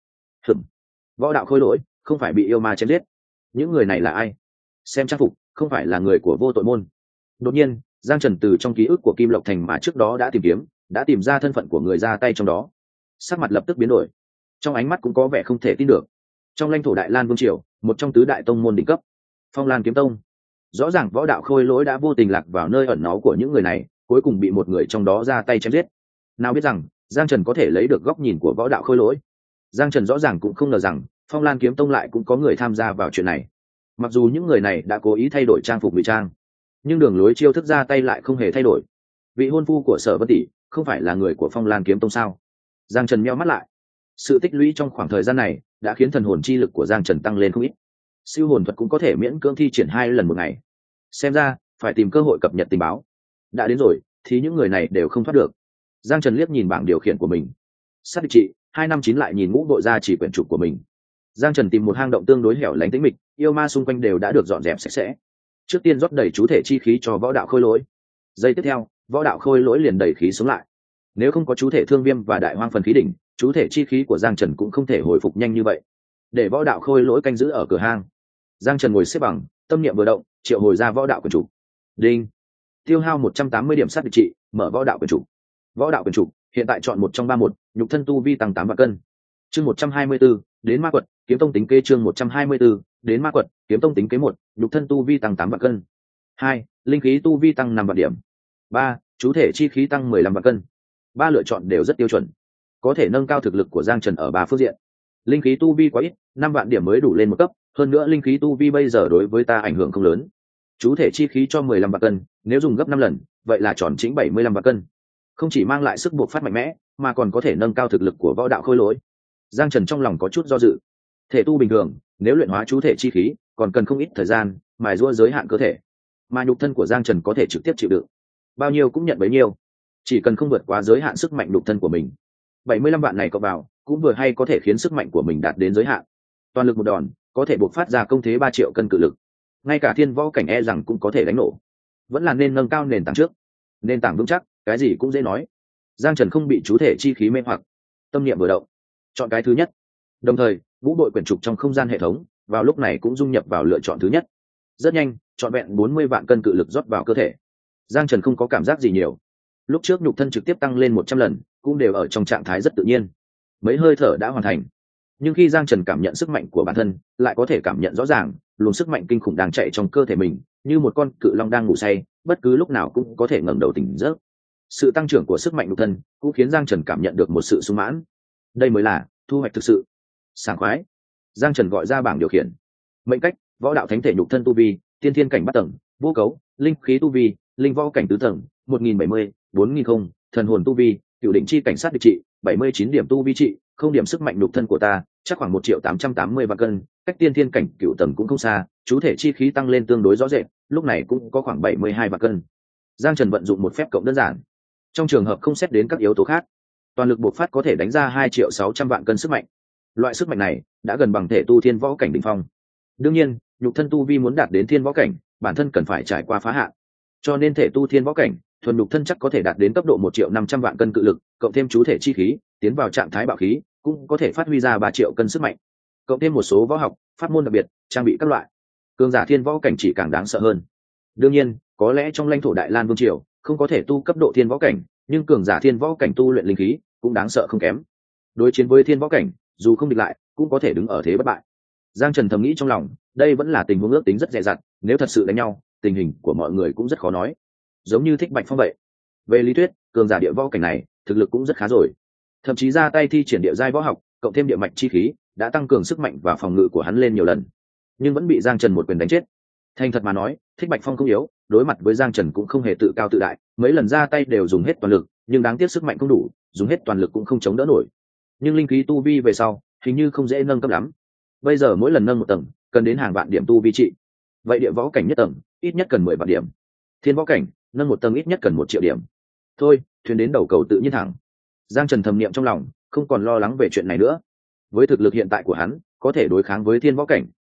Võ đạo khôi lỗi không phải bị yêu ma chém giết, những người này là ai? Xem trang phục không phải là người của vô tội môn. Đột nhiên Giang Trần từ trong ký ức của Kim Lộc Thành mà trước đó đã tìm kiếm, đã tìm ra thân phận của người ra tay trong đó. Sắc mặt lập tức biến đổi, trong ánh mắt cũng có vẻ không thể tin được. Trong lãnh thổ Đại Lan Vương triều, một trong tứ đại tông môn đỉnh cấp, Phong Lan Kiếm Tông, rõ ràng võ đạo khôi lỗi đã vô tình lạc vào nơi ẩn náu của những người này, cuối cùng bị một người trong đó ra tay chém giết. Nào biết rằng Giang Trần có thể lấy được góc nhìn của võ đạo khôi lỗi. Giang Trần rõ ràng cũng không ngờ rằng Phong Lan Kiếm Tông lại cũng có người tham gia vào chuyện này. Mặc dù những người này đã cố ý thay đổi trang phục ngụy trang, nhưng đường lối chiêu thức ra tay lại không hề thay đổi. Vị hôn phu của Sở Vân Tỷ không phải là người của Phong Lan Kiếm Tông sao? Giang Trần nheo mắt lại. Sự tích lũy trong khoảng thời gian này đã khiến thần hồn chi lực của Giang Trần tăng lên không ít. Siêu hồn thuật cũng có thể miễn cưỡng thi triển 2 lần một ngày. Xem ra phải tìm cơ hội cập nhật tình báo. Đã đến rồi thì những người này đều không thoát được. Giang Trần liếc nhìn bảng điều khiển của mình. Sát địch trị 259, lại nhìn ngũ đội ra chỉ quyển trục của mình. Giang Trần tìm một hang động tương đối hẻo lánh tĩnh mịch, yêu ma xung quanh đều đã được dọn dẹp sạch sẽ. Trước tiên rót đầy chú thể chi khí cho võ đạo khôi lỗi. Giây tiếp theo, võ đạo khôi lỗi liền đẩy khí xuống lại. Nếu không có chú thể thương viêm và đại hoang phần khí đỉnh, chú thể chi khí của Giang Trần cũng không thể hồi phục nhanh như vậy. Để võ đạo khôi lỗi canh giữ ở cửa hang. Giang Trần ngồi xếp bằng, tâm niệm vừa động, triệu hồi ra võ đạo quyền chủ. Đinh. Tiêu hao 180 điểm sát địch trị, mở võ đạo quyền chủ. Võ đạo quyền chủ, hiện tại chọn 1 trong 31, nhục thân tu vi tăng 8 vạn cân. Chương 124, đến ma quật, kiếm tông tính kế. Chương 124, đến ma quật, kiếm tông tính kế. 1, nhục thân tu vi tăng 8 vạn cân. 2, linh khí tu vi tăng 5 vạn điểm. 3, chú thể chi khí tăng 15 vạn cân. 3 lựa chọn đều rất tiêu chuẩn, có thể nâng cao thực lực của Giang Trần ở 3 phương diện. Linh khí tu vi quá ít, 5 vạn điểm mới đủ lên một cấp, hơn nữa linh khí tu vi bây giờ đối với ta ảnh hưởng không lớn. Chú thể chi khí cho 15 vạn cân, nếu dùng gấp 5 lần, vậy là tròn chính 75 vạn cân. Không chỉ mang lại sức buộc phát mạnh mẽ, mà còn có thể nâng cao thực lực của võ đạo khôi lỗi. Giang Trần trong lòng có chút do dự. Thể tu bình thường, nếu luyện hóa chú thể chi khí, còn cần không ít thời gian, mài giũa giới hạn cơ thể. Mà nhục thân của Giang Trần có thể trực tiếp chịu đựng, bao nhiêu cũng nhận bấy nhiêu, chỉ cần không vượt quá giới hạn sức mạnh nhục thân của mình. 75 vạn này cộng vào, cũng vừa hay có thể khiến sức mạnh của mình đạt đến giới hạn. Toàn lực một đòn, có thể buộc phát ra công thế 3 triệu cân cự lực. Ngay cả thiên võ cảnh e rằng cũng có thể đánh nổ. Vẫn là nên nâng cao nền tảng trước. Nền tảng vững chắc, cái gì cũng dễ nói. Giang Trần không bị chú thể chi khí mê hoặc, tâm niệm vừa động, chọn cái thứ nhất. Đồng thời, vũ đội quyển trục trong không gian hệ thống vào lúc này cũng dung nhập vào lựa chọn thứ nhất. Rất nhanh, trọn vẹn 40 vạn cân cự lực rót vào cơ thể. Giang Trần không có cảm giác gì nhiều. Lúc trước nhục thân trực tiếp tăng lên 100 lần, cũng đều ở trong trạng thái rất tự nhiên. Mấy hơi thở đã hoàn thành. Nhưng khi Giang Trần cảm nhận sức mạnh của bản thân, lại có thể cảm nhận rõ ràng, luồng sức mạnh kinh khủng đang chạy trong cơ thể mình, như một con cự long đang ngủ say, bất cứ lúc nào cũng có thể ngẩng đầu tỉnh giấc. Sự tăng trưởng của sức mạnh nhục thân cũng khiến Giang Trần cảm nhận được một sự sung mãn. Đây mới là thu hoạch thực sự. Sảng khoái. Giang Trần gọi ra bảng điều khiển. Mệnh cách: võ đạo thánh thể, nhục thân tu vi tiên thiên cảnh 3 tầng, vô cấu, linh khí tu vi linh võ cảnh 4 tầng, 1070, 4000 không, thần hồn tu vi cửu định chi cảnh sát địch trị 79 điểm tu vi trị, không điểm sức mạnh nhục thân của ta chắc khoảng 1.880 vạn cân, cách tiên thiên cảnh cửu tầng cũng không xa, chú thể chi khí tăng lên tương đối rõ rệt, lúc này cũng có khoảng 72 vạn cân. Giang Trần vận dụng một phép cộng đơn giản. Trong trường hợp không xét đến các yếu tố khác, toàn lực bộc phát có thể đánh ra 2.600 vạn cân sức mạnh. Loại sức mạnh này đã gần bằng thể tu thiên võ cảnh đỉnh phong. Đương nhiên, nhục thân tu vi muốn đạt đến thiên võ cảnh, bản thân cần phải trải qua phá hạn. Cho nên thể tu thiên võ cảnh, thuần nhục thân chắc có thể đạt đến cấp độ 1.500 vạn cân cự lực, cộng thêm chú thể chi khí, tiến vào trạng thái bạo khí, cũng có thể phát huy ra 3 triệu cân sức mạnh. Cộng thêm một số võ học, pháp môn đặc biệt, trang bị các loại, cường giả thiên võ cảnh chỉ càng đáng sợ hơn. Đương nhiên, có lẽ trong lãnh thổ Đại Lan Vương triều không có thể tu cấp độ thiên võ cảnh, nhưng cường giả thiên võ cảnh tu luyện linh khí cũng đáng sợ không kém. Đối chiến với thiên võ cảnh, dù không địch lại, cũng có thể đứng ở thế bất bại. Giang Trần thầm nghĩ trong lòng, đây vẫn là tình huống ước tính rất dè dặt, nếu thật sự đánh nhau, tình hình của mọi người cũng rất khó nói. Giống như Thích Bạch Phong vậy. Về lý thuyết, cường giả địa võ cảnh này, thực lực cũng rất khá rồi. Thậm chí ra tay thi triển địa giai võ học, cộng thêm địa mạch chi khí, đã tăng cường sức mạnh và phòng ngự của hắn lên nhiều lần. Nhưng vẫn bị Giang Trần một quyền đánh chết. Thành thật mà nói, Thích Bạch Phong không yếu, đối mặt với Giang Trần cũng không hề tự cao tự đại, mấy lần ra tay đều dùng hết toàn lực, nhưng đáng tiếc sức mạnh không đủ, dùng hết toàn lực cũng không chống đỡ nổi. Nhưng linh khí tu vi về sau, hình như không dễ nâng cấp lắm. Bây giờ mỗi lần nâng một tầng, cần đến hàng vạn điểm tu vi trị. Vậy địa võ cảnh nhất tầng, ít nhất cần 10 vạn điểm. Thiên võ cảnh, nâng một tầng ít nhất cần 1 triệu điểm. Thôi, thuyền đến đầu cầu tự nhiên thẳng. Giang Trần thầm niệm trong lòng, không còn lo lắng về chuyện này nữa. Với thực lực hiện tại của hắn, có thể đối kháng với thiên võ cảnh.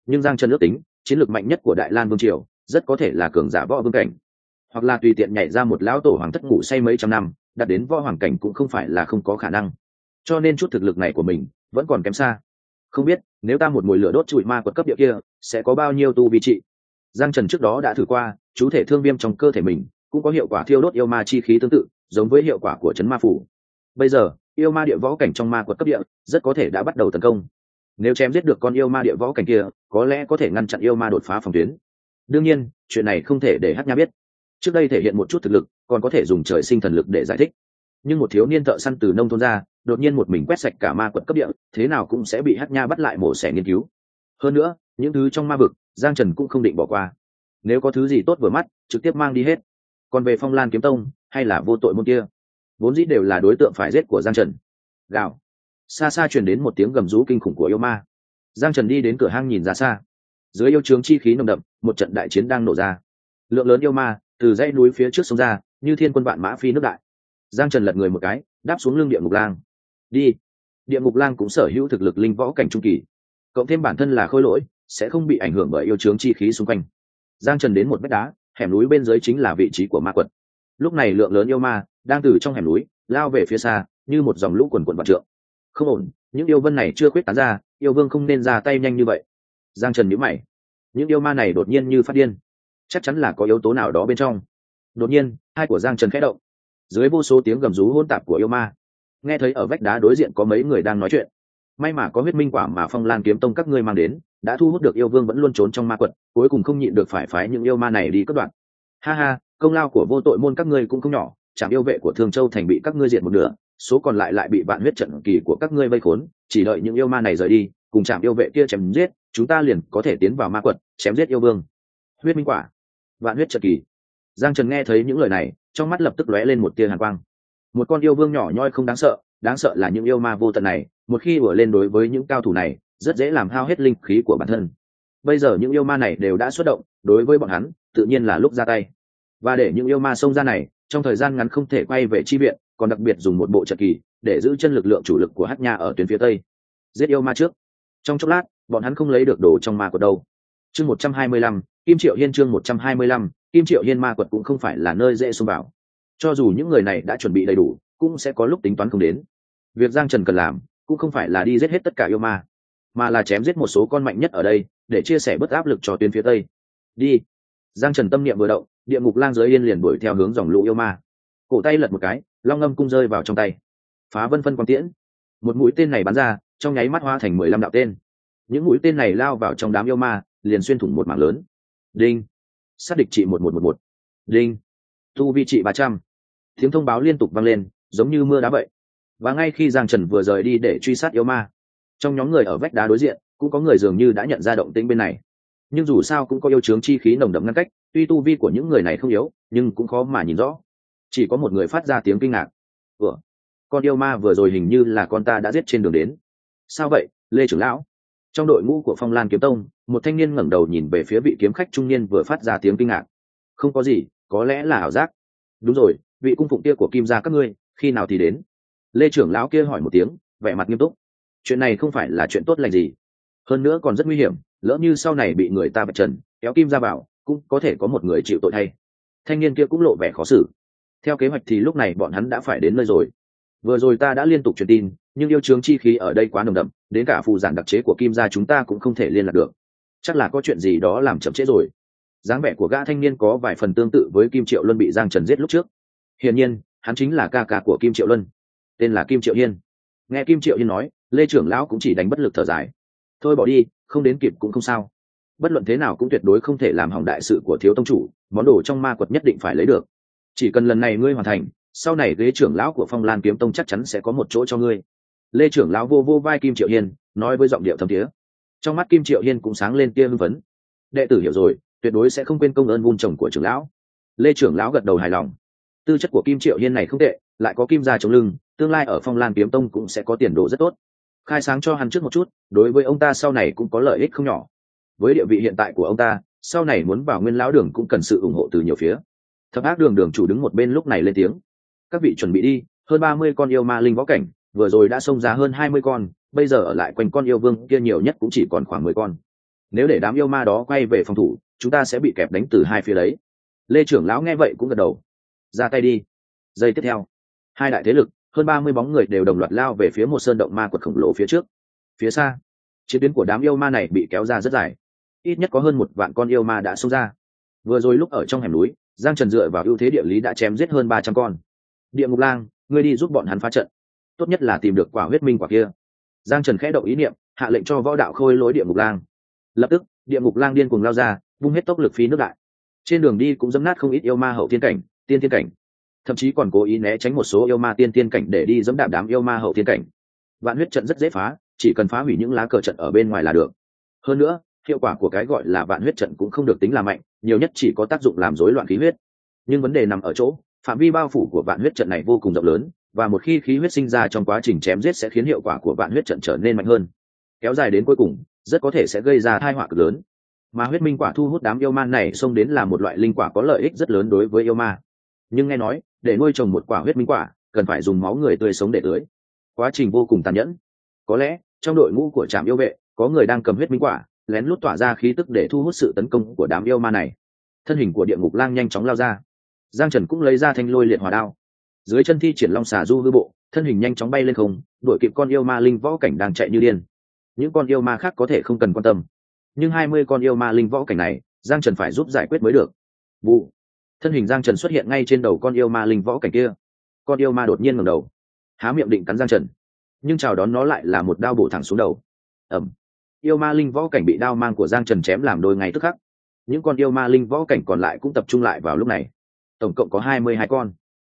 nhưng Giang Trần ước tính chiến lược mạnh nhất của Đại Lan vương triều rất có thể là cường giả võ vương cảnh, hoặc là tùy tiện nhảy ra một lão tổ hoàng thất ngủ say mấy trăm năm đạt đến võ hoàng cảnh cũng không phải là không có khả năng. Cho nên chút thực lực này của mình vẫn còn kém xa. Không biết nếu ta một mùi lửa đốt trụi ma quật cấp địa kia sẽ có bao nhiêu tu vi trị. Giang Trần trước đó đã thử qua, chú thể thương viêm trong cơ thể mình cũng có hiệu quả thiêu đốt yêu ma chi khí tương tự, giống với hiệu quả của trấn ma phủ. Bây giờ yêu ma địa võ cảnh trong ma quật cấp địa rất có thể đã bắt đầu tấn công. Nếu chém giết được con yêu ma địa võ cảnh kia, có lẽ có thể ngăn chặn yêu ma đột phá phòng tuyến. Đương nhiên, chuyện này không thể để Hắc Nha biết. Trước đây thể hiện một chút thực lực, còn có thể dùng trời sinh thần lực để giải thích. Nhưng một thiếu niên thợ săn từ nông thôn ra, đột nhiên một mình quét sạch cả ma quật cấp địa, thế nào cũng sẽ bị Hắc Nha bắt lại mổ xẻ nghiên cứu. Hơn nữa, những thứ trong ma vực, Giang Trần cũng không định bỏ qua. Nếu có thứ gì tốt vừa mắt, trực tiếp mang đi hết. Còn về Phong Lan kiếm tông hay là vô tội môn kia, vốn dĩ đều là đối tượng phải giết của Giang Trần. Gào. Xa xa truyền đến một tiếng gầm rú kinh khủng của yêu ma. Giang Trần đi đến cửa hang nhìn ra xa. Dưới yêu trướng chi khí nồng đậm, một trận đại chiến đang nổ ra. Lượng lớn yêu ma từ dãy núi phía trước sông ra, như thiên quân vạn mã phi nước đại. Giang Trần lật người một cái, đáp xuống lưng địa ngục lang. Đi. Địa ngục lang cũng sở hữu thực lực linh võ cảnh trung kỳ, cộng thêm bản thân là khôi lỗi, sẽ không bị ảnh hưởng bởi yêu trướng chi khí xung quanh. Giang Trần đến một vách đá, hẻm núi bên dưới chính là vị trí của ma quật. Lúc này lượng lớn yêu ma đang từ trong hẻm núi lao về phía xa, như một dòng lũ quần quần vạn trượng. Không ổn, những yêu vân này chưa khuyết tán ra, yêu vương không nên ra tay nhanh như vậy. Giang Trần nhíu mày, những yêu ma này đột nhiên như phát điên, chắc chắn là có yếu tố nào đó bên trong. Đột nhiên hai của Giang Trần khẽ động, dưới vô số tiếng gầm rú hỗn tạp của yêu ma, nghe thấy ở vách đá đối diện có mấy người đang nói chuyện. May mà có huyết minh quả mà Phong Lan kiếm tông các ngươi mang đến, đã thu hút được yêu vương vẫn luôn trốn trong ma quật, cuối cùng không nhịn được phải phái những yêu ma này đi cướp đoạt. Ha ha, công lao của vô tội môn các ngươi cũng không nhỏ, trạm yêu vệ của Thương Châu thành bị các ngươi diệt một nửa, số còn lại lại bị vạn huyết trận kỳ của các ngươi vây khốn, chỉ đợi những yêu ma này rời đi, cùng trạm yêu vệ kia chém giết, chúng ta liền có thể tiến vào ma quật, chém giết yêu vương. Huyết minh quả, vạn huyết trận kỳ. Giang Trần nghe thấy những lời này, trong mắt lập tức lóe lên một tia hàn quang. Một con yêu vương nhỏ nhoi không đáng sợ là những yêu ma vô tận này, một khi ùa lên đối với những cao thủ này, rất dễ làm hao hết linh khí của bản thân. Bây giờ những yêu ma này đều đã xuất động, đối với bọn hắn, tự nhiên là lúc ra tay. Và để những yêu ma xông ra này, trong thời gian ngắn không thể quay về chi viện, còn đặc biệt dùng một bộ trận kỳ để giữ chân lực lượng chủ lực của Hắc Nha ở tuyến phía tây. Giết yêu ma trước. Trong chốc lát, bọn hắn không lấy được đồ trong ma quật đâu. Chương 125, Kim Triệu Hiên chương 125, Kim Triệu Hiên ma quật cũng không phải là nơi dễ xông vào. Cho dù những người này đã chuẩn bị đầy đủ, cũng sẽ có lúc tính toán không đến. Việc Giang Trần cần làm cũng không phải là đi giết hết tất cả yêu ma, mà là chém giết một số con mạnh nhất ở đây để chia sẻ bớt áp lực cho tuyến phía tây. Đi. Giang Trần tâm niệm vừa động, địa ngục lang dưới yên liền đuổi theo hướng dòng lũ yêu ma. Cổ tay lật một cái, long ngâm cung rơi vào trong tay. Phá vân phân quang tiễn. Một mũi tên này bắn ra, trong nháy mắt hóa thành 15 đạo tên. Những mũi tên này lao vào trong đám yêu ma, liền xuyên thủng một mảng lớn. Đinh. Sát địch trị 1111. Đinh. Tu vi trị 300. Tiếng thông báo liên tục vang lên, giống như mưa đá vậy. Và ngay khi Giang Trần vừa rời đi để truy sát yêu ma, trong nhóm người ở vách đá đối diện cũng có người dường như đã nhận ra động tĩnh bên này. Nhưng dù sao cũng có yêu chướng chi khí nồng đậm ngăn cách, tuy tu vi của những người này không yếu, nhưng cũng khó mà nhìn rõ. Chỉ có một người phát ra tiếng kinh ngạc. Con yêu ma vừa rồi hình như là con ta đã giết trên đường đến. Sao vậy, Lê trưởng lão? Trong đội ngũ của Phong Lan kiếm tông, một thanh niên ngẩng đầu nhìn về phía vị kiếm khách trung niên vừa phát ra tiếng kinh ngạc. Không có gì, có lẽ là ảo giác. Đúng rồi, vị cung phụng kia của Kim gia các ngươi, khi nào thì đến? Lê trưởng lão kia hỏi một tiếng, vẻ mặt nghiêm túc. Chuyện này không phải là chuyện tốt lành gì, hơn nữa còn rất nguy hiểm, lỡ như sau này bị người ta vạch trần, kéo Kim gia vào, cũng có thể có một người chịu tội thay. Thanh niên kia cũng lộ vẻ khó xử. Theo kế hoạch thì lúc này bọn hắn đã phải đến nơi rồi. Vừa rồi ta đã liên tục truyền tin, nhưng yêu chướng chi khí ở đây quá nồng đậm, đến cả phù giản đặc chế của Kim gia chúng ta cũng không thể liên lạc được. Chắc là có chuyện gì đó làm chậm trễ rồi. Dáng vẻ của gã thanh niên có vài phần tương tự với Kim Triệu Luân bị Giang Trần giết lúc trước. Hiển nhiên, hắn chính là ca ca của Kim Triệu Luân, tên là Kim Triệu Hiên. Nghe Kim Triệu Hiên nói, Lê trưởng lão cũng chỉ đánh bất lực thở dài. Thôi bỏ đi, không đến kịp cũng không sao. Bất luận thế nào cũng tuyệt đối không thể làm hỏng đại sự của thiếu tông chủ, món đồ trong ma quật nhất định phải lấy được. Chỉ cần lần này ngươi hoàn thành, sau này ghế trưởng lão của Phong Lan kiếm tông chắc chắn sẽ có một chỗ cho ngươi. Lê trưởng lão vô vô vai Kim Triệu Hiên, nói với giọng điệu thâm thiế. Trong mắt Kim Triệu Hiên cũng sáng lên tia hưng phấn. Đệ tử hiểu rồi, tuyệt đối sẽ không quên công ơn vun trồng của trưởng lão. Lê trưởng lão gật đầu hài lòng. Tư chất của Kim Triệu Hiên này không tệ, lại có Kim gia chống lưng, tương lai ở Phong Lan kiếm tông cũng sẽ có tiền đồ rất tốt. Khai sáng cho hắn trước một chút, đối với ông ta sau này cũng có lợi ích không nhỏ. Với địa vị hiện tại của ông ta, sau này muốn vào Nguyên lão đường cũng cần sự ủng hộ từ nhiều phía. Thập Ác đường đường chủ đứng một bên lúc này lên tiếng. Các vị chuẩn bị đi, hơn 30 con yêu ma linh võ cảnh, vừa rồi đã xông ra hơn 20 con, bây giờ ở lại quanh con yêu vương kia nhiều nhất cũng chỉ còn khoảng 10 con. nếu để đám yêu ma đó quay về phòng thủ chúng ta sẽ bị kẹp đánh từ hai phía đấy. Lê trưởng lão nghe vậy cũng gật đầu. Ra tay đi. Giây tiếp theo, hai đại thế lực hơn 30 bóng người đều đồng loạt lao về phía một sơn động ma quật khổng lồ phía trước. Phía xa, chiến tuyến của đám yêu ma này bị kéo ra rất dài, ít nhất có hơn 1 vạn con yêu ma đã xông ra. Vừa rồi lúc ở trong hẻm núi, Giang Trần dựa vào ưu thế địa lý đã chém giết hơn 300 con. Địa ngục lang, ngươi đi giúp bọn hắn phá trận, tốt nhất là tìm được quả huyết minh quả kia. Giang Trần khẽ động ý niệm, hạ lệnh cho võ đạo khôi lối địa ngục lang. Lập tức địa ngục lang điên cuồng lao ra, vung hết tốc lực phi nước đại. Trên đường đi cũng dẫm nát không ít yêu ma hậu thiên cảnh, tiên thiên cảnh, thậm chí còn cố ý né tránh một số yêu ma tiên thiên cảnh để đi dẫm đạp đám yêu ma hậu thiên cảnh. Vạn huyết trận rất dễ phá, chỉ cần phá hủy những lá cờ trận ở bên ngoài là được. Hơn nữa hiệu quả của cái gọi là vạn huyết trận cũng không được tính là mạnh, nhiều nhất chỉ có tác dụng làm rối loạn khí huyết. Nhưng vấn đề nằm ở chỗ phạm vi bao phủ của vạn huyết trận này vô cùng rộng lớn, và một khi khí huyết sinh ra trong quá trình chém giết sẽ khiến hiệu quả của vạn huyết trận trở nên mạnh hơn, kéo dài đến cuối cùng rất có thể sẽ gây ra tai họa cực lớn. Mà huyết minh quả thu hút đám yêu ma này xông đến là một loại linh quả có lợi ích rất lớn đối với yêu ma. Nhưng nghe nói để nuôi trồng một quả huyết minh quả cần phải dùng máu người tươi sống để tưới, quá trình vô cùng tàn nhẫn. Có lẽ trong đội ngũ của trạm yêu vệ có người đang cầm huyết minh quả lén lút tỏa ra khí tức để thu hút sự tấn công của đám yêu ma này. Thân hình của địa ngục lang nhanh chóng lao ra, Giang Trần cũng lấy ra thanh lôi liệt hỏa đao, dưới chân thi triển long xà du hư bộ, thân hình nhanh chóng bay lên không, đuổi kịp con yêu ma linh võ cảnh đang chạy như điên. Những con yêu ma khác có thể không cần quan tâm, nhưng 20 con yêu ma linh võ cảnh này Giang Trần phải giúp giải quyết mới được. Vụ, thân hình Giang Trần xuất hiện ngay trên đầu con yêu ma linh võ cảnh kia. Con yêu ma đột nhiên ngẩng đầu, há miệng định cắn Giang Trần, nhưng chào đón nó lại là một đao bổ thẳng xuống đầu. Ầm! Yêu ma linh võ cảnh bị đao mang của Giang Trần chém làm đôi ngay tức khắc. Những con yêu ma linh võ cảnh còn lại cũng tập trung lại vào lúc này, tổng cộng có 22 con.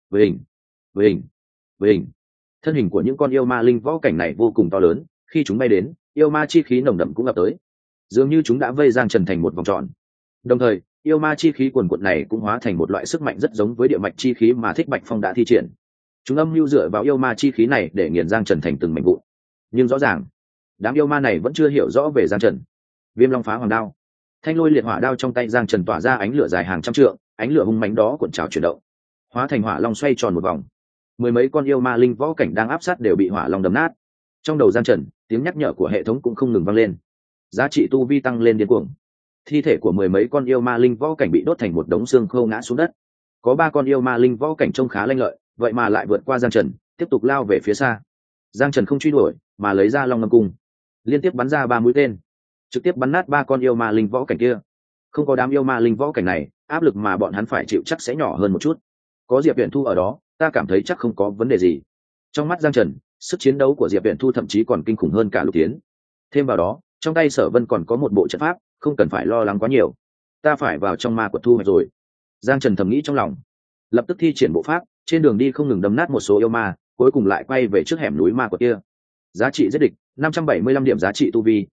Vình. Thân hình của những con yêu ma linh võ cảnh này vô cùng to lớn, khi chúng bay đến yêu ma chi khí nồng đậm cũng ập tới, dường như chúng đã vây Giang Trần thành một vòng tròn. Đồng thời yêu ma chi khí cuồn cuộn này cũng hóa thành một loại sức mạnh rất giống với địa mạch chi khí mà Thích Bạch Phong đã thi triển. Chúng âm mưu dựa vào yêu ma chi khí này để nghiền Giang Trần thành từng mảnh vụn. Nhưng rõ ràng đám yêu ma này vẫn chưa hiểu rõ về Giang Trần. Viêm long phá hoàng đao, thanh lôi liệt hỏa đao trong tay Giang Trần tỏa ra ánh lửa dài hàng trăm trượng, ánh lửa hung mãnh đó cuộn trào chuyển động, hóa thành hỏa long xoay tròn một vòng. Mười mấy con yêu ma linh võ cảnh đang áp sát đều bị hỏa long đấm nát. Trong đầu Giang Trần, tiếng nhắc nhở của hệ thống cũng không ngừng vang lên, giá trị tu vi tăng lên điên cuồng. Thi thể của mười mấy con yêu ma linh võ cảnh bị đốt thành một đống xương khô ngã xuống đất. Có 3 con yêu ma linh võ cảnh trông khá lanh lợi, vậy mà lại vượt qua Giang Trần, tiếp tục lao về phía xa. Giang Trần không truy đuổi mà lấy ra long ngâm cung, liên tiếp bắn ra 3 mũi tên, trực tiếp bắn nát 3 con yêu ma linh võ cảnh kia. Không có đám yêu ma linh võ cảnh này, áp lực mà bọn hắn phải chịu chắc sẽ nhỏ hơn một chút. Có Diệp Viễn Thu ở đó, ta cảm thấy chắc không có vấn đề gì. Trong mắt Giang Trần, sức chiến đấu của Diệp Viễn Thu thậm chí còn kinh khủng hơn cả Lục Tiến. Thêm vào đó, trong tay Sở Vân còn có một bộ trận pháp, không cần phải lo lắng quá nhiều. Ta phải vào trong ma quật thu hoạch rồi. Giang Trần thầm nghĩ trong lòng, lập tức thi triển bộ pháp, trên đường đi không ngừng đâm nát một số yêu ma, cuối cùng lại quay về trước hẻm núi ma quật kia. Giá trị giết địch 575 điểm giá trị tu vi,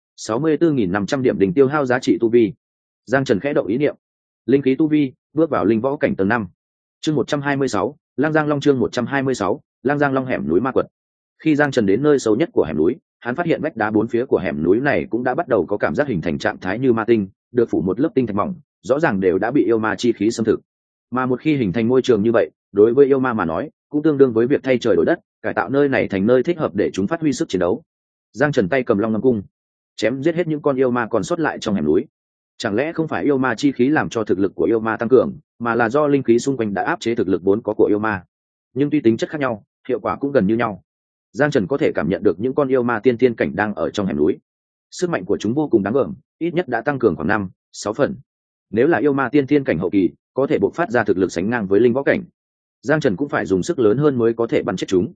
64.500 điểm đỉnh tiêu hao giá trị tu vi. Giang Trần khẽ động ý niệm, linh khí tu vi bước vào linh võ cảnh tầng 5. Chương 126, Lang Giang Long chương 126, Lang Giang Long hẻm núi ma quật. Khi Giang Trần đến nơi sâu nhất của hẻm núi, hắn phát hiện vách đá bốn phía của hẻm núi này cũng đã bắt đầu có cảm giác hình thành trạng thái như ma tinh, được phủ một lớp tinh thạch mỏng, rõ ràng đều đã bị yêu ma chi khí xâm thực. Mà một khi hình thành môi trường như vậy, đối với yêu ma mà nói, cũng tương đương với việc thay trời đổi đất, cải tạo nơi này thành nơi thích hợp để chúng phát huy sức chiến đấu. Giang Trần tay cầm long ngâm cung, chém giết hết những con yêu ma còn sót lại trong hẻm núi. Chẳng lẽ không phải yêu ma chi khí làm cho thực lực của yêu ma tăng cường, mà là do linh khí xung quanh đã áp chế thực lực vốn có của yêu ma? Nhưng tuy tính chất khác nhau, hiệu quả cũng gần như nhau. Giang Trần có thể cảm nhận được những con yêu ma tiên tiên cảnh đang ở trong hẻm núi, sức mạnh của chúng vô cùng đáng gờm, ít nhất đã tăng cường khoảng 5-6 phần. Nếu là yêu ma tiên tiên cảnh hậu kỳ, có thể bộc phát ra thực lực sánh ngang với linh võ cảnh. Giang Trần cũng phải dùng sức lớn hơn mới có thể bắn chết chúng.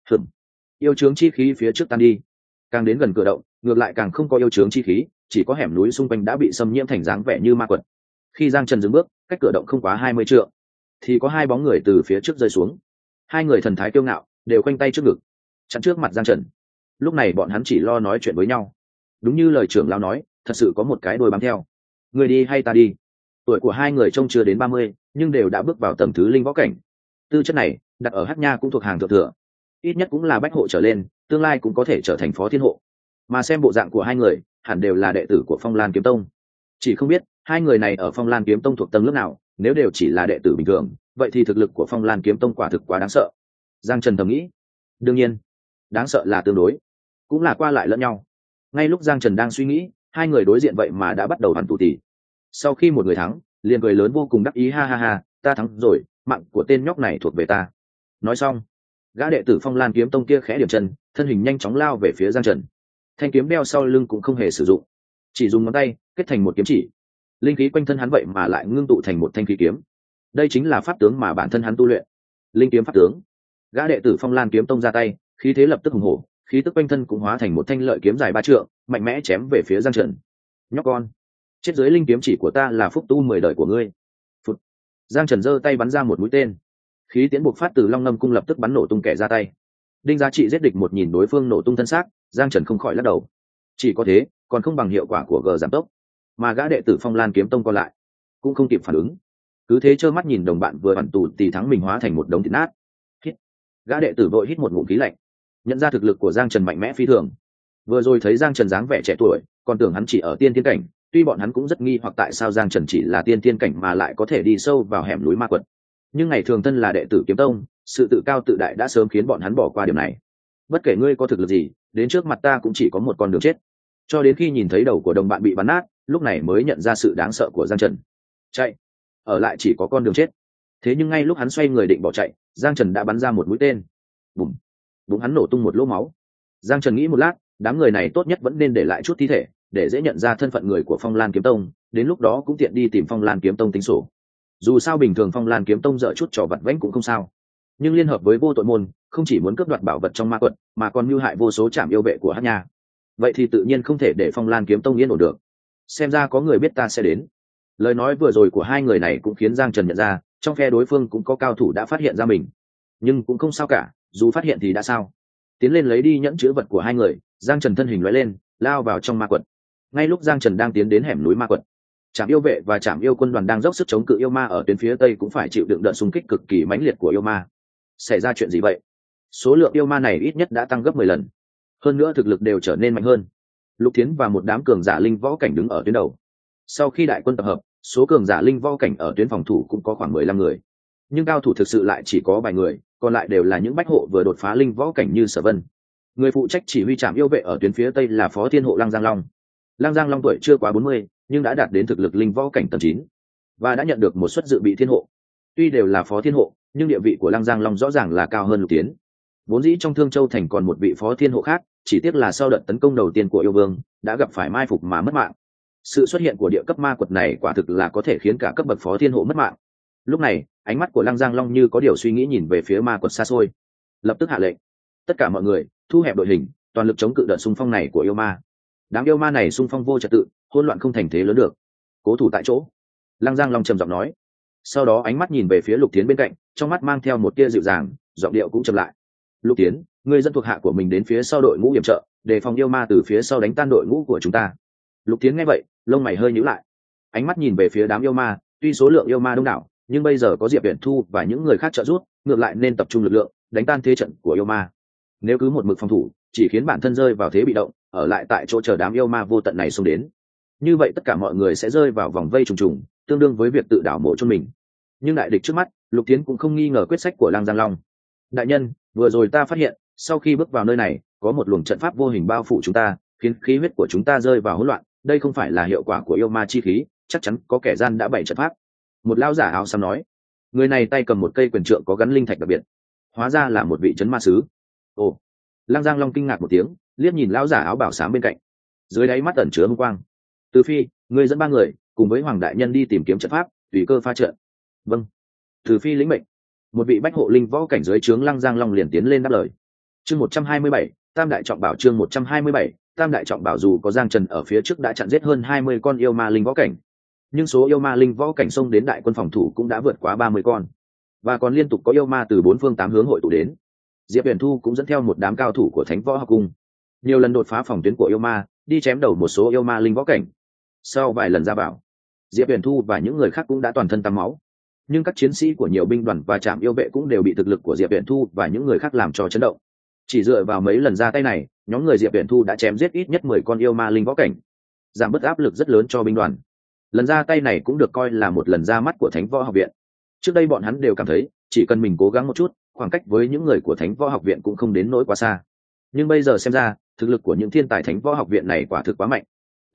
Yêu chướng chi khí phía trước tan đi, càng đến gần cửa động, ngược lại càng không có yêu chướng chi khí, chỉ có hẻm núi xung quanh đã bị xâm nhiễm thành dáng vẻ như ma quật. Khi Giang Trần dừng bước, cách cửa động không quá 20 trượng, thì có 2 bóng người từ phía trước rơi xuống. 2 người thần thái kiêu ngạo, đều khoanh tay trước ngực, chắn trước mặt Giang Trần. Lúc này bọn hắn chỉ lo nói chuyện với nhau. Đúng như lời trưởng lão nói, thật sự có một cái đuôi bám theo. Người đi hay ta đi? Tuổi của 2 người trông chưa đến 30, nhưng đều đã bước vào tầm thứ linh võ cảnh. Tư chất này đặt ở Hắc Nha cũng thuộc hàng thượng thừa, ít nhất cũng là bách hộ trở lên, tương lai cũng có thể trở thành phó thiên hộ. Mà xem bộ dạng của 2 người, hẳn đều là đệ tử của Phong Lan Kiếm Tông. Chỉ không biết 2 người này ở Phong Lan Kiếm Tông thuộc tầng lớp nào, nếu đều chỉ là đệ tử bình thường, vậy thì thực lực của Phong Lan Kiếm Tông quả thực quá đáng sợ. Giang Trần thầm nghĩ. Đương nhiên, đáng sợ là tương đối, cũng là qua lại lẫn nhau. Ngay lúc Giang Trần đang suy nghĩ, hai người đối diện vậy mà đã bắt đầu hoàn tụ tỷ. Sau khi một người thắng, liền cười lớn vô cùng đắc ý, ha ha ha, ta thắng rồi, mạng của tên nhóc này thuộc về ta. Nói xong, gã đệ tử Phong Lan kiếm tông kia khẽ điểm chân, thân hình nhanh chóng lao về phía Giang Trần. Thanh kiếm đeo sau lưng cũng không hề sử dụng, chỉ dùng ngón tay kết thành một kiếm chỉ. Linh khí quanh thân hắn vậy mà lại ngưng tụ thành một thanh khí kiếm. Đây chính là pháp tướng mà bản thân hắn tu luyện, linh kiếm pháp tướng. Gã đệ tử Phong Lan kiếm tông ra tay, khí thế lập tức hùng hổ, khí tức quanh thân cũng hóa thành một thanh lợi kiếm dài 3 trượng, mạnh mẽ chém về phía Giang Trần. Nhóc con, chết dưới linh kiếm chỉ của ta là phúc tu 10 đời của ngươi. Phụt. Giang Trần giơ tay bắn ra một mũi tên, khí tiễn bộc phát từ Long Ngâm cung lập tức bắn nổ tung kẻ ra tay. Đinh Giá Trị giết địch một nhìn đối phương nổ tung thân xác, Giang Trần không khỏi lắc đầu. Chỉ có thế, còn không bằng hiệu quả của G giảm tốc. Mà gã đệ tử Phong Lan kiếm tông còn lại cũng không kịp phản ứng, cứ thế trơ mắt nhìn đồng bạn vừa bắn tù tỷ thắng mình hóa thành một đống thịt nát. Hít. Gã đệ tử vội hít một ngụm khí lạnh, nhận ra thực lực của Giang Trần mạnh mẽ phi thường. Vừa rồi thấy Giang Trần dáng vẻ trẻ tuổi, còn tưởng hắn chỉ ở tiên thiên cảnh, tuy bọn hắn cũng rất nghi hoặc tại sao Giang Trần chỉ là tiên thiên cảnh mà lại có thể đi sâu vào hẻm núi ma quật. Nhưng ngày thường thân là đệ tử kiếm tông, sự tự cao tự đại đã sớm khiến bọn hắn bỏ qua điểm này. Bất kể ngươi có thực lực gì, đến trước mặt ta cũng chỉ có một con đường chết. Cho đến khi nhìn thấy đầu của đồng bạn bị bắn nát, lúc này mới nhận ra sự đáng sợ của Giang Trần. Chạy, ở lại chỉ có con đường chết. Thế nhưng ngay lúc hắn xoay người định bỏ chạy, Giang Trần đã bắn ra một mũi tên. Bùm, bụng hắn nổ tung một lỗ máu. Giang Trần nghĩ một lát, đám người này tốt nhất vẫn nên để lại chút thi thể, để dễ nhận ra thân phận người của Phong Lan kiếm tông, đến lúc đó cũng tiện đi tìm Phong Lan kiếm tông tính sổ. Dù sao bình thường Phong Lan kiếm tông dở chút trò vặt vãnh cũng không sao, nhưng liên hợp với vô tội môn, không chỉ muốn cướp đoạt bảo vật trong ma quật, mà còn mưu hại vô số trảm yêu vệ của Hắc Nha. Vậy thì tự nhiên không thể để Phong Lan kiếm tông yên ổn được. Xem ra có người biết ta sẽ đến. Lời nói vừa rồi của hai người này cũng khiến Giang Trần nhận ra, trong phe đối phương cũng có cao thủ đã phát hiện ra mình. Nhưng cũng không sao cả, dù phát hiện thì đã sao. Tiến lên lấy đi nhẫn chữ vật của hai người, Giang Trần thân hình lóe lên, lao vào trong ma quật. Ngay lúc Giang Trần đang tiến đến hẻm núi ma quật, Trảm yêu vệ và Trảm yêu quân đoàn đang dốc sức chống cự yêu ma ở tuyến phía tây cũng phải chịu đựng đợt xung kích cực kỳ mãnh liệt của yêu ma. Xảy ra chuyện gì vậy? Số lượng yêu ma này ít nhất đã tăng gấp 10 lần. Hơn nữa thực lực đều trở nên mạnh hơn. Lục Thiến và một đám cường giả linh võ cảnh đứng ở tuyến đầu. Sau khi đại quân tập hợp, số cường giả linh võ cảnh ở tuyến phòng thủ cũng có khoảng 15 người. Nhưng cao thủ thực sự lại chỉ có vài người, còn lại đều là những bách hộ vừa đột phá linh võ cảnh như Sở Vân. Người phụ trách chỉ huy Trảm yêu vệ ở tuyến phía tây là Phó Thiên hộ Lăng Giang Long. Lăng Giang Long tuổi chưa quá 40, nhưng đã đạt đến thực lực linh võ cảnh tầng 9 và đã nhận được một suất dự bị thiên hộ. Tuy đều là phó thiên hộ, nhưng địa vị của Lăng Giang Long rõ ràng là cao hơn Lục Tiến. Vốn dĩ trong Thương Châu thành còn một vị phó thiên hộ khác, chỉ tiếc là sau đợt tấn công đầu tiên của yêu vương, đã gặp phải mai phục mà mất mạng. Sự xuất hiện của địa cấp ma quật này quả thực là có thể khiến cả cấp bậc phó thiên hộ mất mạng. Lúc này, ánh mắt của Lăng Giang Long như có điều suy nghĩ nhìn về phía ma quật xa xôi, lập tức hạ lệnh: tất cả mọi người thu hẹp đội hình, toàn lực chống cự đợt xung phong này của yêu ma. Đám yêu ma này xung phong vô trật tự, hỗn loạn không thành thế lớn được, cố thủ tại chỗ. Lăng Giang Long trầm giọng nói. Sau đó ánh mắt nhìn về phía Lục Tiến bên cạnh, trong mắt mang theo một tia dịu dàng, giọng điệu cũng trầm lại. Lục Tiến, ngươi dẫn thuộc hạ của mình đến phía sau đội ngũ yểm trợ, đề phòng yêu ma từ phía sau đánh tan đội ngũ của chúng ta. Lục Tiến nghe vậy, lông mày hơi nhíu lại, ánh mắt nhìn về phía đám yêu ma. Tuy số lượng yêu ma đông đảo, nhưng bây giờ có Diệp Viễn Thu và những người khác trợ giúp, ngược lại nên tập trung lực lượng đánh tan thế trận của yêu ma. Nếu cứ một mực phòng thủ, chỉ khiến bản thân rơi vào thế bị động, ở lại tại chỗ chờ đám yêu ma vô tận này xông đến. Như vậy tất cả mọi người sẽ rơi vào vòng vây trùng trùng, tương đương với việc tự đảo mộ chôn mình. Nhưng đại địch trước mắt, Lục Tiến cũng không nghi ngờ quyết sách của Lăng Giang Long. Đại nhân, vừa rồi ta phát hiện, sau khi bước vào nơi này, có một luồng trận pháp vô hình bao phủ chúng ta, khiến khí huyết của chúng ta rơi vào hỗn loạn. Đây không phải là hiệu quả của yêu ma chi khí, chắc chắn có kẻ gian đã bày trận pháp. Một lão giả áo xám nói. Người này tay cầm một cây quyền trượng có gắn linh thạch đặc biệt, hóa ra là một vị trấn ma sứ. Ồ! Lăng Giang Long kinh ngạc một tiếng, liếc nhìn lão giả áo bảo xám bên cạnh, dưới đáy mắt ẩn chứa hung quang. Từ Phi, người dẫn 3 người cùng với Hoàng đại nhân đi tìm kiếm trận pháp, tùy cơ pha trận. Vâng. Từ Phi lĩnh mệnh. Một vị bách hộ linh võ cảnh dưới trướng Lăng Giang Long liền tiến lên đáp lời. Chương 127, Tam đại trọng bảo. Chương 127, Tam đại trọng bảo. Dù có Giang Trần ở phía trước đã chặn giết hơn 20 con yêu ma linh võ cảnh, nhưng số yêu ma linh võ cảnh xông đến đại quân phòng thủ cũng đã vượt quá 30 con, và còn liên tục có yêu ma từ 4 phương 8 hướng hội tụ đến. Diệp Viễn Thu cũng dẫn theo một đám cao thủ của Thánh Võ Học Cung, nhiều lần đột phá phòng tuyến của yêu ma, đi chém đầu một số yêu ma linh võ cảnh. Sau vài lần ra vào, Diệp Viễn Thu và những người khác cũng đã toàn thân tắm máu, nhưng các chiến sĩ của nhiều binh đoàn và trạm yêu vệ cũng đều bị thực lực của Diệp Viễn Thu và những người khác làm cho chấn động. Chỉ dựa vào mấy lần ra tay này, nhóm người Diệp Viễn Thu đã chém giết ít nhất 10 con yêu ma linh võ cảnh, giảm bớt áp lực rất lớn cho binh đoàn. Lần ra tay này cũng được coi là một lần ra mắt của Thánh Võ Học Viện. Trước đây bọn hắn đều cảm thấy chỉ cần mình cố gắng một chút, khoảng cách với những người của Thánh Võ Học Viện cũng không đến nỗi quá xa. Nhưng bây giờ xem ra, thực lực của những thiên tài Thánh Võ Học Viện này quả thực quá mạnh.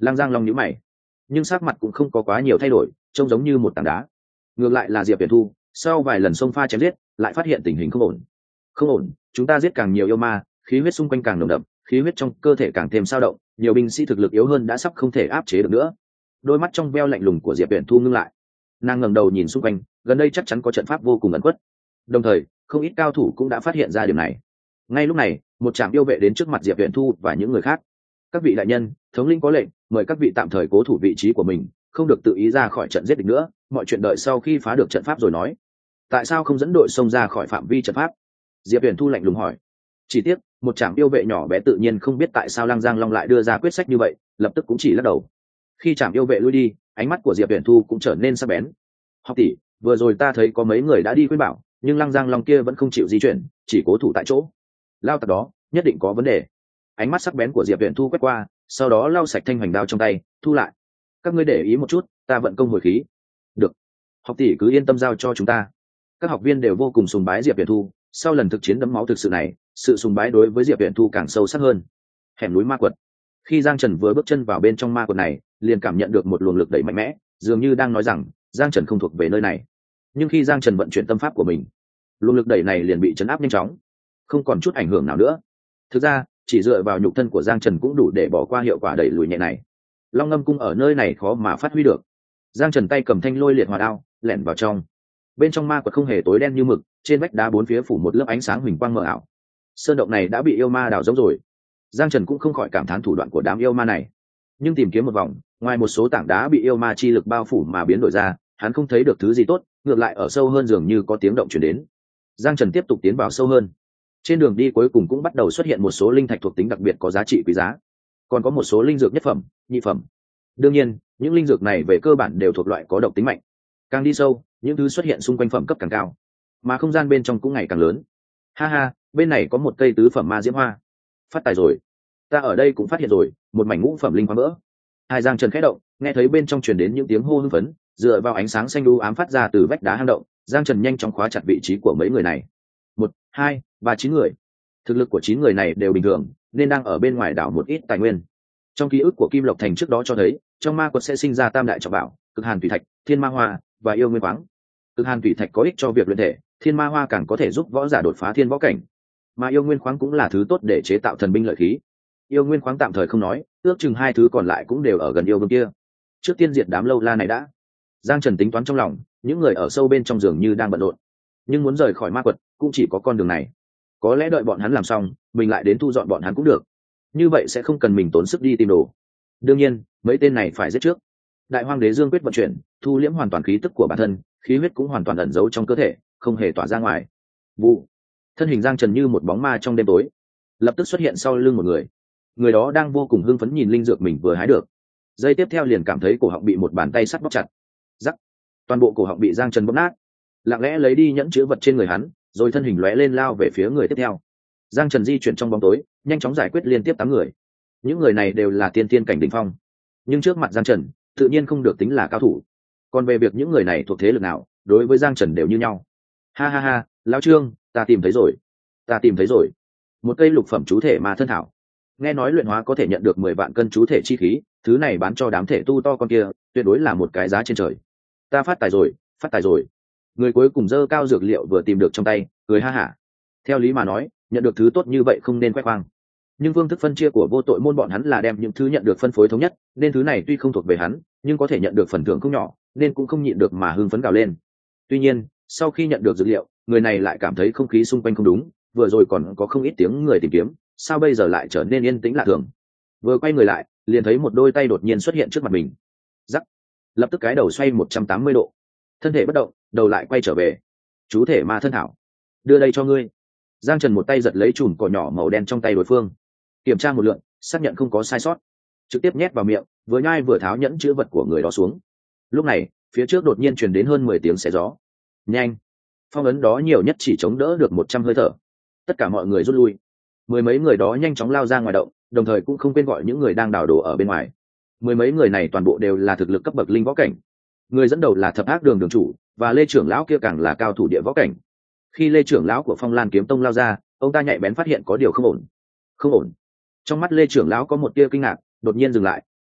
Lăng Giang Long nhíu mày, nhưng sắc mặt cũng không có quá nhiều thay đổi, trông giống như một tảng đá. Ngược lại là Diệp Viễn Thu, sau vài lần xông pha chém giết, lại phát hiện tình hình không ổn. Không ổn, chúng ta giết càng nhiều yêu ma, khí huyết xung quanh càng nồng đậm, khí huyết trong cơ thể càng thêm dao động, nhiều binh sĩ thực lực yếu hơn đã sắp không thể áp chế được nữa. Đôi mắt trong veo lạnh lùng của Diệp Viễn Thu ngưng lại, nàng ngẩng đầu nhìn xung quanh, gần đây chắc chắn có trận pháp vô cùng ẩn quất. Đồng thời, không ít cao thủ cũng đã phát hiện ra điều này. Ngay lúc này, một trạm yêu vệ đến trước mặt Diệp Viễn Thu và những người khác. Các vị đại nhân, thống lĩnh có lệnh, mời các vị tạm thời cố thủ vị trí của mình, không được tự ý ra khỏi trận giết địch nữa, mọi chuyện đợi sau khi phá được trận pháp rồi nói. Tại sao không dẫn đội xông ra khỏi phạm vi trận pháp? Diệp Viễn Thu lạnh lùng hỏi. Chỉ tiếc, một trạm yêu vệ nhỏ bé tự nhiên không biết tại sao Lăng Giang Long lại đưa ra quyết sách như vậy, lập tức cũng chỉ lắc đầu. Khi trạm yêu vệ lui đi, ánh mắt của Diệp Viễn Thu cũng trở nên sắc bén. Học tỷ, vừa rồi ta thấy có mấy người đã đi khuyên bảo, nhưng Lăng Giang Long kia vẫn không chịu di chuyển, chỉ cố thủ tại chỗ. Lao tặc đó nhất định có vấn đề. Ánh mắt sắc bén của Diệp Viễn Thu quét qua, sau đó lau sạch thanh hoành đao trong tay, thu lại. Các ngươi để ý một chút, ta vận công hồi khí. Được, học tỷ cứ yên tâm giao cho chúng ta. Các học viên đều vô cùng sùng bái Diệp Viễn Thu, sau lần thực chiến đẫm máu thực sự này, sự sùng bái đối với Diệp Viễn Thu càng sâu sắc hơn. Hẻm núi ma quật. Khi Giang Trần vừa bước chân vào bên trong ma quật này, liền cảm nhận được một luồng lực đẩy mạnh mẽ, dường như đang nói rằng Giang Trần không thuộc về nơi này. Nhưng khi Giang Trần vận chuyển tâm pháp của mình, luồng lực đẩy này liền bị chấn áp nhanh chóng, không còn chút ảnh hưởng nào nữa. Thực ra, chỉ dựa vào nhục thân của Giang Trần cũng đủ để bỏ qua hiệu quả đẩy lùi nhẹ này. Long Ngâm cung ở nơi này khó mà phát huy được. Giang Trần tay cầm thanh lôi liệt hỏa đao, lẻn vào trong. Bên trong ma quật không hề tối đen như mực, trên vách đá bốn phía phủ một lớp ánh sáng huỳnh quang mờ ảo. Sơn động này đã bị yêu ma đào rỗng rồi. Giang Trần cũng không khỏi cảm thán thủ đoạn của đám yêu ma này. Nhưng tìm kiếm một vòng, ngoài một số tảng đá bị yêu ma chi lực bao phủ mà biến đổi ra, hắn không thấy được thứ gì tốt, ngược lại ở sâu hơn dường như có tiếng động truyền đến. Giang Trần tiếp tục tiến vào sâu hơn. Trên đường đi cuối cùng cũng bắt đầu xuất hiện một số linh thạch thuộc tính đặc biệt có giá trị quý giá, còn có một số linh dược nhất phẩm, nhị phẩm. Đương nhiên, những linh dược này về cơ bản đều thuộc loại có độc tính mạnh. Càng đi sâu, những thứ xuất hiện xung quanh phẩm cấp càng cao, mà không gian bên trong cũng ngày càng lớn. Ha ha, bên này có một cây tứ phẩm ma diễm hoa. Phát tài rồi. Ta ở đây cũng phát hiện rồi, một mảnh ngũ phẩm linh hoa mỡ. Hai Giang Trần khẽ động, nghe thấy bên trong truyền đến những tiếng hô hưng phấn, dựa vào ánh sáng xanh u ám phát ra từ vách đá hang động, Giang Trần nhanh chóng khóa chặt vị trí của mấy người này. 1, 2, 3, 9 người. Thực lực của 9 người này đều bình thường, nên đang ở bên ngoài đảo một ít tài nguyên. Trong ký ức của Kim Lộc Thành trước đó cho thấy, trong ma quật sẽ sinh ra tam đại trọng bảo, Cực Hàn Thủy Thạch, Thiên Ma Hoa và Yêu Nguyên Khoáng. Cực Hàn Thủy Thạch có ích cho việc luyện thể, Thiên Ma Hoa càng có thể giúp võ giả đột phá thiên võ cảnh, mà Yêu Nguyên Khoáng cũng là thứ tốt để chế tạo thần binh lợi khí. Yêu Nguyên Khoáng tạm thời không nói, ước chừng hai thứ còn lại cũng đều ở gần yêu vương kia. Trước tiên diệt đám lâu la này đã. Giang Trần tính toán trong lòng, những người ở sâu bên trong giường như đang bận rộn, nhưng muốn rời khỏi ma quật cũng chỉ có con đường này. Có lẽ đợi bọn hắn làm xong, mình lại đến thu dọn bọn hắn cũng được. Như vậy sẽ không cần mình tốn sức đi tìm đồ. Đương nhiên, mấy tên này phải giết trước. Đại Hoang Đế Dương quyết vận chuyển, thu liễm hoàn toàn khí tức của bản thân, khí huyết cũng hoàn toàn ẩn giấu trong cơ thể, không hề tỏa ra ngoài. Vụ. Thân hình Giang Trần như một bóng ma trong đêm tối, lập tức xuất hiện sau lưng một người. Người đó đang vô cùng hưng phấn nhìn linh dược mình vừa hái được. Giây tiếp theo liền cảm thấy cổ họng bị một bàn tay sắt bóp chặt. Rắc. Toàn bộ cổ họng bị Giang Trần bóp nát. Lặng lẽ lấy đi nhẫn chứa vật trên người hắn, rồi thân hình lóe lên lao về phía người tiếp theo. Giang Trần di chuyển trong bóng tối, nhanh chóng giải quyết liên tiếp 8 người. Những người này đều là tiên tiên cảnh đỉnh phong, nhưng trước mặt Giang Trần, tự nhiên không được tính là cao thủ. Còn về việc những người này thuộc thế lực nào, đối với Giang Trần đều như nhau. Ha ha ha, lão Trương, ta tìm thấy rồi. Ta tìm thấy rồi. Một cây lục phẩm chú thể ma thân thảo. Nghe nói luyện hóa có thể nhận được 10 vạn cân chú thể chi khí, thứ này bán cho đám thể tu to con kia, tuyệt đối là một cái giá trên trời. Ta phát tài rồi, phát tài rồi. Người cuối cùng dơ cao dược liệu vừa tìm được trong tay, cười ha hả. Theo lý mà nói, nhận được thứ tốt như vậy không nên khoe khoang. Nhưng phương thức phân chia của vô tội môn bọn hắn là đem những thứ nhận được phân phối thống nhất, nên thứ này tuy không thuộc về hắn, nhưng có thể nhận được phần thưởng không nhỏ, nên cũng không nhịn được mà hưng phấn gào lên. Tuy nhiên, sau khi nhận được dược liệu, người này lại cảm thấy không khí xung quanh không đúng, vừa rồi còn có không ít tiếng người tìm kiếm, sao bây giờ lại trở nên yên tĩnh lạ thường. Vừa quay người lại, liền thấy một đôi tay đột nhiên xuất hiện trước mặt mình. Rắc. Lập tức cái đầu xoay 180 độ, thân thể bất động, đầu lại quay trở về. Chú thể ma thân thảo, đưa đây cho ngươi. Giang Trần một tay giật lấy chùm cỏ nhỏ màu đen trong tay đối phương, kiểm tra một lượt, xác nhận không có sai sót, trực tiếp nhét vào miệng, vừa nhai vừa tháo nhẫn chữ vật của người đó xuống. Lúc này, phía trước đột nhiên truyền đến hơn 10 tiếng xé gió. Nhanh! Phong ấn đó nhiều nhất chỉ chống đỡ được 100 hơi thở. Tất cả mọi người rút lui. Mười mấy người đó nhanh chóng lao ra ngoài động, đồng thời cũng không quên gọi những người đang đào đồ ở bên ngoài. Mười mấy người này toàn bộ đều là thực lực cấp bậc linh võ cảnh. Người dẫn đầu là Thập Ác Đường đường chủ, và Lê trưởng lão kia càng là cao thủ địa võ cảnh. Khi Lê trưởng lão của Phong Lan Kiếm Tông lao ra, ông ta nhạy bén phát hiện có điều không ổn. Không ổn. Trong mắt Lê trưởng lão có một tia kinh ngạc, đột nhiên dừng lại,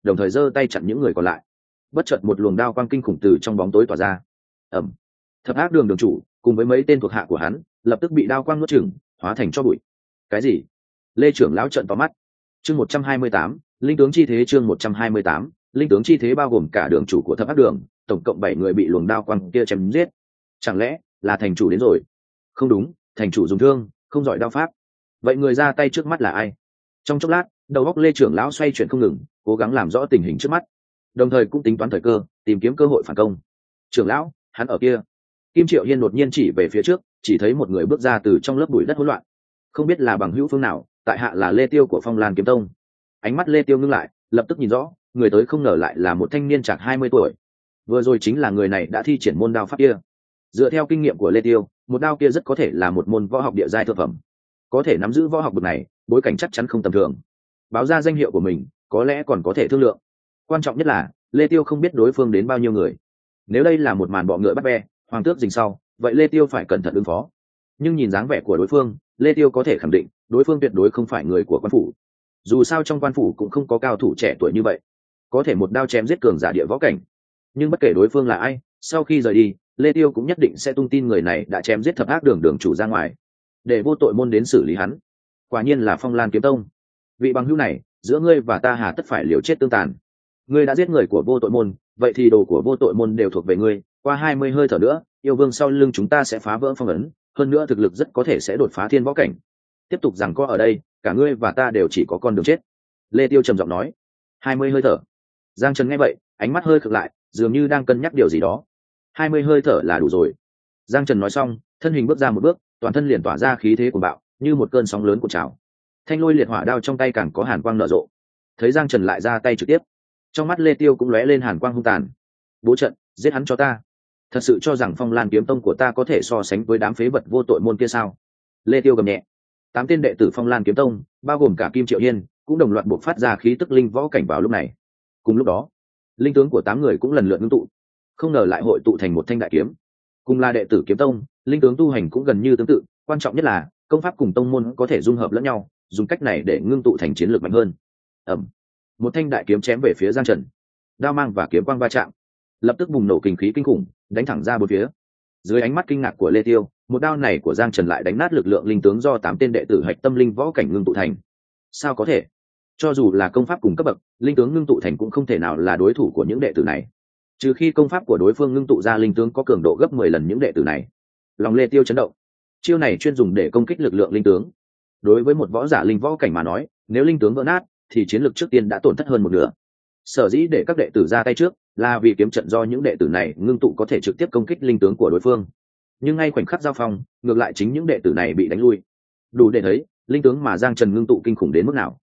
đồng thời giơ tay chặn những người còn lại. Bất chợt một luồng đao quang kinh khủng từ trong bóng tối tỏa ra. Ầm. Thập ác đường đường chủ cùng với mấy tên thuộc hạ của hắn lập tức bị đao quang nuốt chửng, hóa thành cho bụi. Cái gì? Lê trưởng lão trợn to mắt. Chương 128, linh tướng chi thế. Chương 128, linh tướng chi thế bao gồm cả đường chủ của thập ác đường, tổng cộng 7 người bị luồng đao quang kia chém giết. Chẳng lẽ là thành chủ đến rồi? Không đúng, thành chủ dùng thương, không giỏi đao pháp. Vậy người ra tay trước mắt là ai? Trong chốc lát, đầu óc Lê trưởng lão xoay chuyển không ngừng, cố gắng làm rõ tình hình trước mắt, đồng thời cũng tính toán thời cơ, tìm kiếm cơ hội phản công. Trưởng lão, hắn ở kia. Kim Triệu Hiên đột nhiên chỉ về phía trước, chỉ thấy một người bước ra từ trong lớp bụi đất hỗn loạn. Không biết là bằng hữu phương nào, tại hạ là Lê Tiêu của Phong Lan Kiếm Tông. Ánh mắt Lê Tiêu ngưng lại, lập tức nhìn rõ, người tới không ngờ lại là một thanh niên chạc 20 tuổi. Vừa rồi chính là người này đã thi triển môn đao pháp kia. Dựa theo kinh nghiệm của Lê Tiêu, một đao kia rất có thể là một môn võ học địa giai thượng phẩm. Có thể nắm giữ võ học bậc này, bối cảnh chắc chắn không tầm thường. Báo ra danh hiệu của mình, có lẽ còn có thể thương lượng. Quan trọng nhất là, Lê Tiêu không biết đối phương đến bao nhiêu người. Nếu đây là một màn bọ ngựa bắt ve, hoàng tước rình sau, vậy Lê Tiêu phải cẩn thận ứng phó. Nhưng nhìn dáng vẻ của đối phương, Lê Tiêu có thể khẳng định, đối phương tuyệt đối không phải người của quan phủ. Dù sao trong quan phủ cũng không có cao thủ trẻ tuổi như vậy, có thể một đao chém giết cường giả địa võ cảnh. Nhưng bất kể đối phương là ai, sau khi rời đi, Lê Tiêu cũng nhất định sẽ tung tin người này đã chém giết thập ác đường đường chủ ra ngoài, để vô tội môn đến xử lý hắn. Quả nhiên là Phong Lan Kiếm Tông. Vị bằng hữu này, giữa ngươi và ta hà tất phải liều chết tương tàn. Ngươi đã giết người của vô tội môn, vậy thì đồ của vô tội môn đều thuộc về ngươi. Qua 20 hơi thở nữa, yêu vương sau lưng chúng ta sẽ phá vỡ phong ấn, hơn nữa thực lực rất có thể sẽ đột phá thiên võ cảnh. Tiếp tục rằng có ở đây, cả ngươi và ta đều chỉ có con đường chết. Lê Tiêu trầm giọng nói. 20 hơi thở. Giang Trần nghe vậy, ánh mắt hơi khựng lại, dường như đang cân nhắc điều gì đó. 20 hơi thở là đủ rồi. Giang Trần nói xong, thân hình bước ra một bước, toàn thân liền tỏa ra khí thế cuồng bạo, như một cơn sóng lớn của trào. Thanh lôi liệt hỏa đao trong tay càng có hàn quang nở rộ. Thấy Giang Trần lại ra tay trực tiếp, trong mắt Lê Tiêu cũng lóe lên hàn quang hung tàn. Bố trận, giết hắn cho ta. Thật sự cho rằng Phong Lan Kiếm Tông của ta có thể so sánh với đám phế vật vô tội môn kia sao? Lê Tiêu gầm nhẹ. 8 tên đệ tử Phong Lan Kiếm Tông, bao gồm cả Kim Triệu Hiên, cũng đồng loạt buộc phát ra khí tức linh võ cảnh vào lúc này. Cùng lúc đó, linh tướng của 8 người cũng lần lượt ngưng tụ, không ngờ lại hội tụ thành một thanh đại kiếm. Cùng là đệ tử Kiếm Tông, linh tướng tu hành cũng gần như tương tự, quan trọng nhất là công pháp cùng tông môn có thể dung hợp lẫn nhau, dùng cách này để ngưng tụ thành chiến lược mạnh hơn. Ầm. Một thanh đại kiếm chém về phía Giang Trần. Đao mang và kiếm quang va chạm, lập tức bùng nổ kình khí kinh khủng, đánh thẳng ra bốn phía. Dưới ánh mắt kinh ngạc của Lê Tiêu, một đao này của Giang Trần lại đánh nát lực lượng linh tướng do 8 tên đệ tử hạch tâm linh võ cảnh ngưng tụ thành. Sao có thể? Cho dù là công pháp cùng cấp bậc, linh tướng ngưng tụ thành cũng không thể nào là đối thủ của những đệ tử này. Trừ khi công pháp của đối phương ngưng tụ ra linh tướng có cường độ gấp 10 lần những đệ tử này. Lòng Lê Tiêu chấn động. Chiêu này chuyên dùng để công kích lực lượng linh tướng. Đối với một võ giả linh võ cảnh mà nói, nếu linh tướng vỡ nát, thì chiến lược trước tiên đã tổn thất hơn một nửa. Sở dĩ để các đệ tử ra tay trước, là vì kiếm trận do những đệ tử này ngưng tụ có thể trực tiếp công kích linh tướng của đối phương. Nhưng ngay khoảnh khắc giao phong, ngược lại chính những đệ tử này bị đánh lui. Đủ để thấy, linh tướng mà Giang Trần ngưng tụ kinh khủng đến mức nào.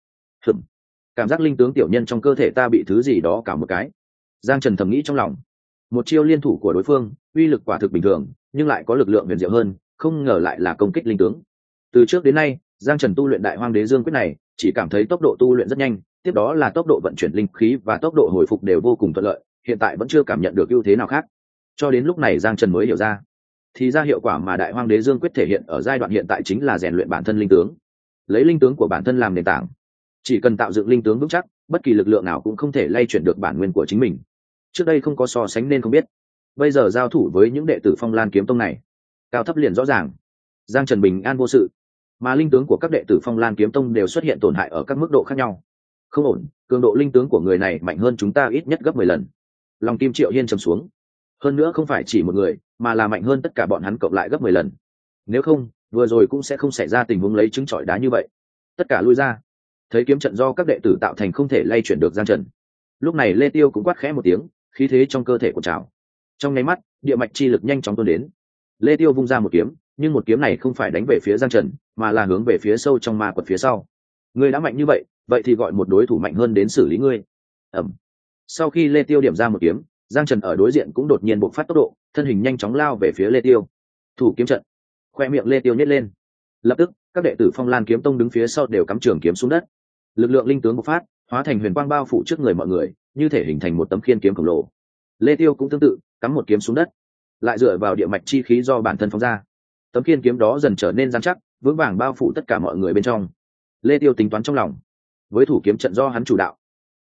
Cảm giác linh tướng tiểu nhân trong cơ thể ta bị thứ gì đó cào một cái. Giang Trần thầm nghĩ trong lòng. Một chiêu liên thủ của đối phương, uy lực quả thực bình thường, nhưng lại có lực lượng huyền diệu hơn, không ngờ lại là công kích linh tướng. Từ trước đến nay, Giang Trần tu luyện Đại Hoang Đế Dương quyết này, chỉ cảm thấy tốc độ tu luyện rất nhanh, tiếp đó là tốc độ vận chuyển linh khí và tốc độ hồi phục đều vô cùng thuận lợi, hiện tại vẫn chưa cảm nhận được ưu thế nào khác. Cho đến lúc này Giang Trần mới hiểu ra, thì ra hiệu quả mà Đại Hoang Đế Dương quyết thể hiện ở giai đoạn hiện tại chính là rèn luyện bản thân linh tướng, lấy linh tướng của bản thân làm nền tảng. Chỉ cần tạo dựng linh tướng vững chắc, bất kỳ lực lượng nào cũng không thể lay chuyển được bản nguyên của chính mình. Trước đây không có so sánh nên không biết, bây giờ giao thủ với những đệ tử Phong Lan Kiếm Tông này, cao thấp liền rõ ràng. Giang Trần bình an vô sự, mà linh tướng của các đệ tử Phong Lan Kiếm Tông đều xuất hiện tổn hại ở các mức độ khác nhau. Không ổn, cường độ linh tướng của người này mạnh hơn chúng ta ít nhất gấp 10 lần. Lòng Kim Triệu Hiên trầm xuống. Hơn nữa không phải chỉ một người, mà là mạnh hơn tất cả bọn hắn cộng lại gấp 10 lần. Nếu không, vừa rồi cũng sẽ không xảy ra tình huống lấy trứng trọi đá như vậy. Tất cả lui ra. Thấy kiếm trận do các đệ tử tạo thành không thể lay chuyển được Giang Trần. Lúc này Lê Tiêu cũng quát khẽ một tiếng, khí thế trong cơ thể của trào. Trong nháy mắt, địa mạch chi lực nhanh chóng tuôn đến. Lê Tiêu vung ra một kiếm, nhưng một kiếm này không phải đánh về phía Giang Trần, mà là hướng về phía sâu trong ma quật phía sau. Ngươi đã mạnh như vậy, vậy thì gọi một đối thủ mạnh hơn đến xử lý ngươi. Ầm. Sau khi Lê Tiêu điểm ra một kiếm, Giang Trần ở đối diện cũng đột nhiên bộc phát tốc độ, thân hình nhanh chóng lao về phía Lê Tiêu. Thủ kiếm trận. Khoe miệng Lê Tiêu nhếch lên. Lập tức, các đệ tử Phong Lan Kiếm Tông đứng phía sau đều cắm trường kiếm xuống đất. Lực lượng linh tướng bộc phát, hóa thành huyền quang bao phủ trước người mọi người, như thể hình thành một tấm khiên kiếm khổng lồ. Lê Tiêu cũng tương tự, cắm một kiếm xuống đất, lại dựa vào địa mạch chi khí do bản thân phóng ra. Tấm khiên kiếm đó dần trở nên rắn chắc, vững vàng bao phủ tất cả mọi người bên trong. Lê Tiêu tính toán trong lòng, với thủ kiếm trận do hắn chủ đạo,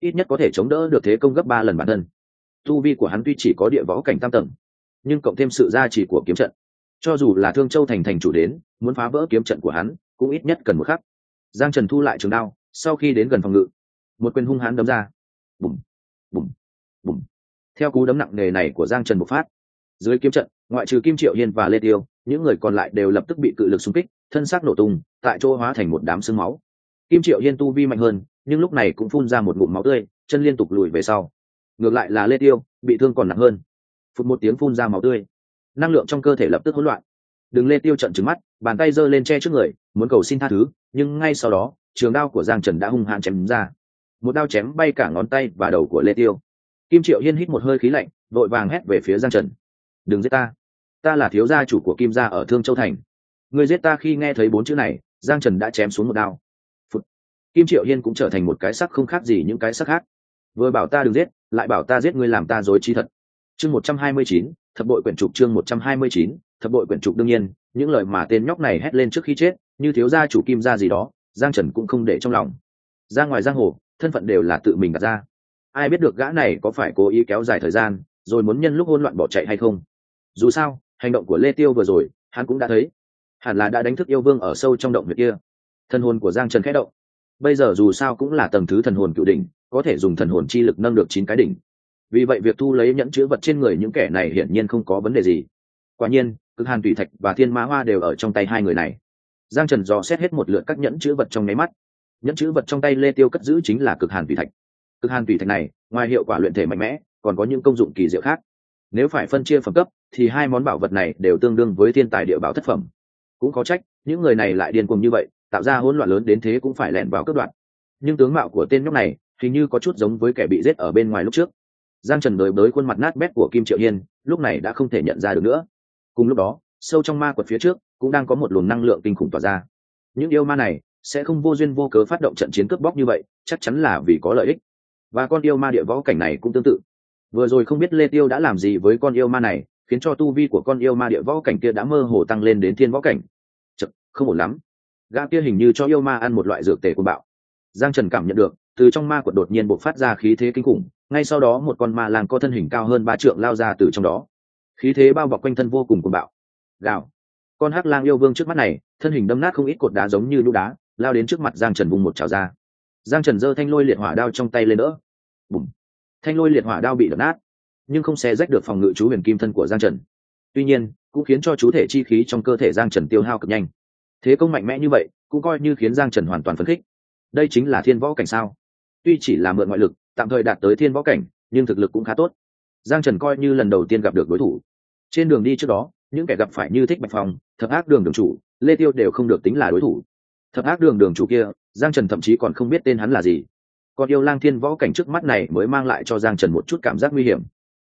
ít nhất có thể chống đỡ được thế công gấp 3 lần bản thân. Tu vi của hắn tuy chỉ có địa võ cảnh tam tầng, nhưng cộng thêm sự gia trì của kiếm trận, cho dù là Thương Châu thành chủ đến muốn phá vỡ kiếm trận của hắn cũng ít nhất cần một khắc. Giang Trần thu lại trường đao, sau khi đến gần phòng ngự, một quyền hung hãn đấm ra. Bùm bùm bùm. Theo cú đấm nặng nề này của Giang Trần bộc phát, dưới kiếm trận ngoại trừ Kim Triệu Hiên và Lê Tiêu, những người còn lại đều lập tức bị cự lực xung kích, thân xác nổ tung, tại chỗ hóa thành một đám xương máu. Kim Triệu Hiên tu vi mạnh hơn, nhưng lúc này cũng phun ra một ngụm máu tươi, chân liên tục lùi về sau. Ngược lại là Lê Tiêu bị thương còn nặng hơn, phụt một tiếng phun ra máu tươi, năng lượng trong cơ thể lập tức hỗn loạn. Đừng Lê Tiêu trợn trừng mắt, bàn tay giơ lên che trước người muốn cầu xin tha thứ, nhưng ngay sau đó trường đao của Giang Trần đã hung hãn chém ra, một đao chém bay cả ngón tay và đầu của Lê Tiêu. Kim Triệu Hiên hít một hơi khí lạnh, vội vàng hét về phía Giang Trần: đừng giết ta, ta là thiếu gia chủ của Kim gia ở Thương Châu thành, ngươi giết ta. Khi nghe thấy 4 chữ này, Giang Trần đã chém xuống một đao. Phụt. Kim Triệu Hiên cũng trở thành một cái sắc không khác gì những cái sắc khác, vừa bảo ta đừng giết, lại bảo ta giết, ngươi làm ta rối trí thật. Chương 129, thập bội quyển trục. Chương 129, thập bội quyển trục. Đương nhiên, những lời mà tên nhóc này hét lên trước khi chết, như thiếu gia chủ Kim gia gì đó, Giang Trần cũng không để trong lòng. Ra ngoài giang hồ, thân phận đều là tự mình đặt ra, ai biết được gã này có phải cố ý kéo dài thời gian rồi muốn nhân lúc hỗn loạn bỏ chạy hay không. Dù sao hành động của Lê Tiêu vừa rồi hắn cũng đã thấy, hẳn là đã đánh thức yêu vương ở sâu trong động huyệt kia. Thần hồn của Giang Trần khẽ động, bây giờ dù sao cũng là tầng thứ thần hồn cựu đỉnh, có thể dùng thần hồn chi lực nâng được 9 cái đỉnh, vì vậy việc thu lấy nhẫn chứa vật trên người những kẻ này hiển nhiên không có vấn đề gì. Quả nhiên Cực Hàn Tùy Thạch và Thiên Mã Hoa đều ở trong tay hai người này. Giang Trần dò xét hết một lượt các nhẫn chứa vật trong nháy mắt. Nhẫn chứa vật trong tay Lê Tiêu cất giữ chính là Cực Hàn Tùy Thạch. Cực Hàn Tùy Thạch này ngoài hiệu quả luyện thể mạnh mẽ, còn có những công dụng kỳ diệu khác. Nếu phải phân chia phẩm cấp thì hai món bảo vật này đều tương đương với thiên tài địa bảo thất phẩm. Cũng có trách những người này lại điên cuồng như vậy, tạo ra hỗn loạn lớn đến thế cũng phải lẻn vào cướp đoạt. Nhưng tướng mạo của tên nhóc này hình như có chút giống với kẻ bị giết ở bên ngoài lúc trước. Giang Trần đối với khuôn mặt nát bét của Kim Triệu Hiên lúc này đã không thể nhận ra được nữa. Cùng lúc đó sâu trong ma quật phía trước cũng đang có một luồng năng lượng kinh khủng tỏa ra. Những yêu ma này sẽ không vô duyên vô cớ phát động trận chiến cướp bóc như vậy, chắc chắn là vì có lợi ích. Và con yêu ma địa võ cảnh này cũng tương tự. Vừa rồi không biết Lê Tiêu đã làm gì với con yêu ma này, khiến cho tu vi của con yêu ma địa võ cảnh kia đã mơ hồ tăng lên đến thiên võ cảnh. Chật, không ổn lắm. Gã kia hình như cho yêu ma ăn một loại dược tề của bạo. Giang Trần cảm nhận được, từ trong ma quật đột nhiên bộc phát ra khí thế kinh khủng, ngay sau đó một con ma lang có thân hình cao hơn 3 trượng lao ra từ trong đó. Khí thế bao bọc quanh thân vô cùng cuồng bạo. Gào. Con hắc lang yêu vương trước mắt này, thân hình đâm nát không ít cột đá giống như lũ đá, lao đến trước mặt Giang Trần vùng một chảo ra. Giang Trần giơ thanh lôi liệt hỏa đao trong tay lên đỡ. Bùm. Thanh lôi liệt hỏa đao bị đập nát, nhưng không xé rách được phòng ngự chú huyền kim thân của Giang Trần. Tuy nhiên, cũng khiến cho chú thể chi khí trong cơ thể Giang Trần tiêu hao cực nhanh. Thế công mạnh mẽ như vậy, cũng coi như khiến Giang Trần hoàn toàn phấn khích. Đây chính là thiên võ cảnh sao? Tuy chỉ là mượn ngoại lực, tạm thời đạt tới thiên võ cảnh, nhưng thực lực cũng khá tốt. Giang Trần coi như lần đầu tiên gặp được đối thủ. Trên đường đi trước đó, những kẻ gặp phải như Thích Bạch Phong, Thập Ác Đường đường chủ, Lê Tiêu đều không được tính là đối thủ. Thập Ác Đường đường chủ kia, Giang Trần thậm chí còn không biết tên hắn là gì. Còn yêu lang thiên võ cảnh trước mắt này mới mang lại cho Giang Trần một chút cảm giác nguy hiểm.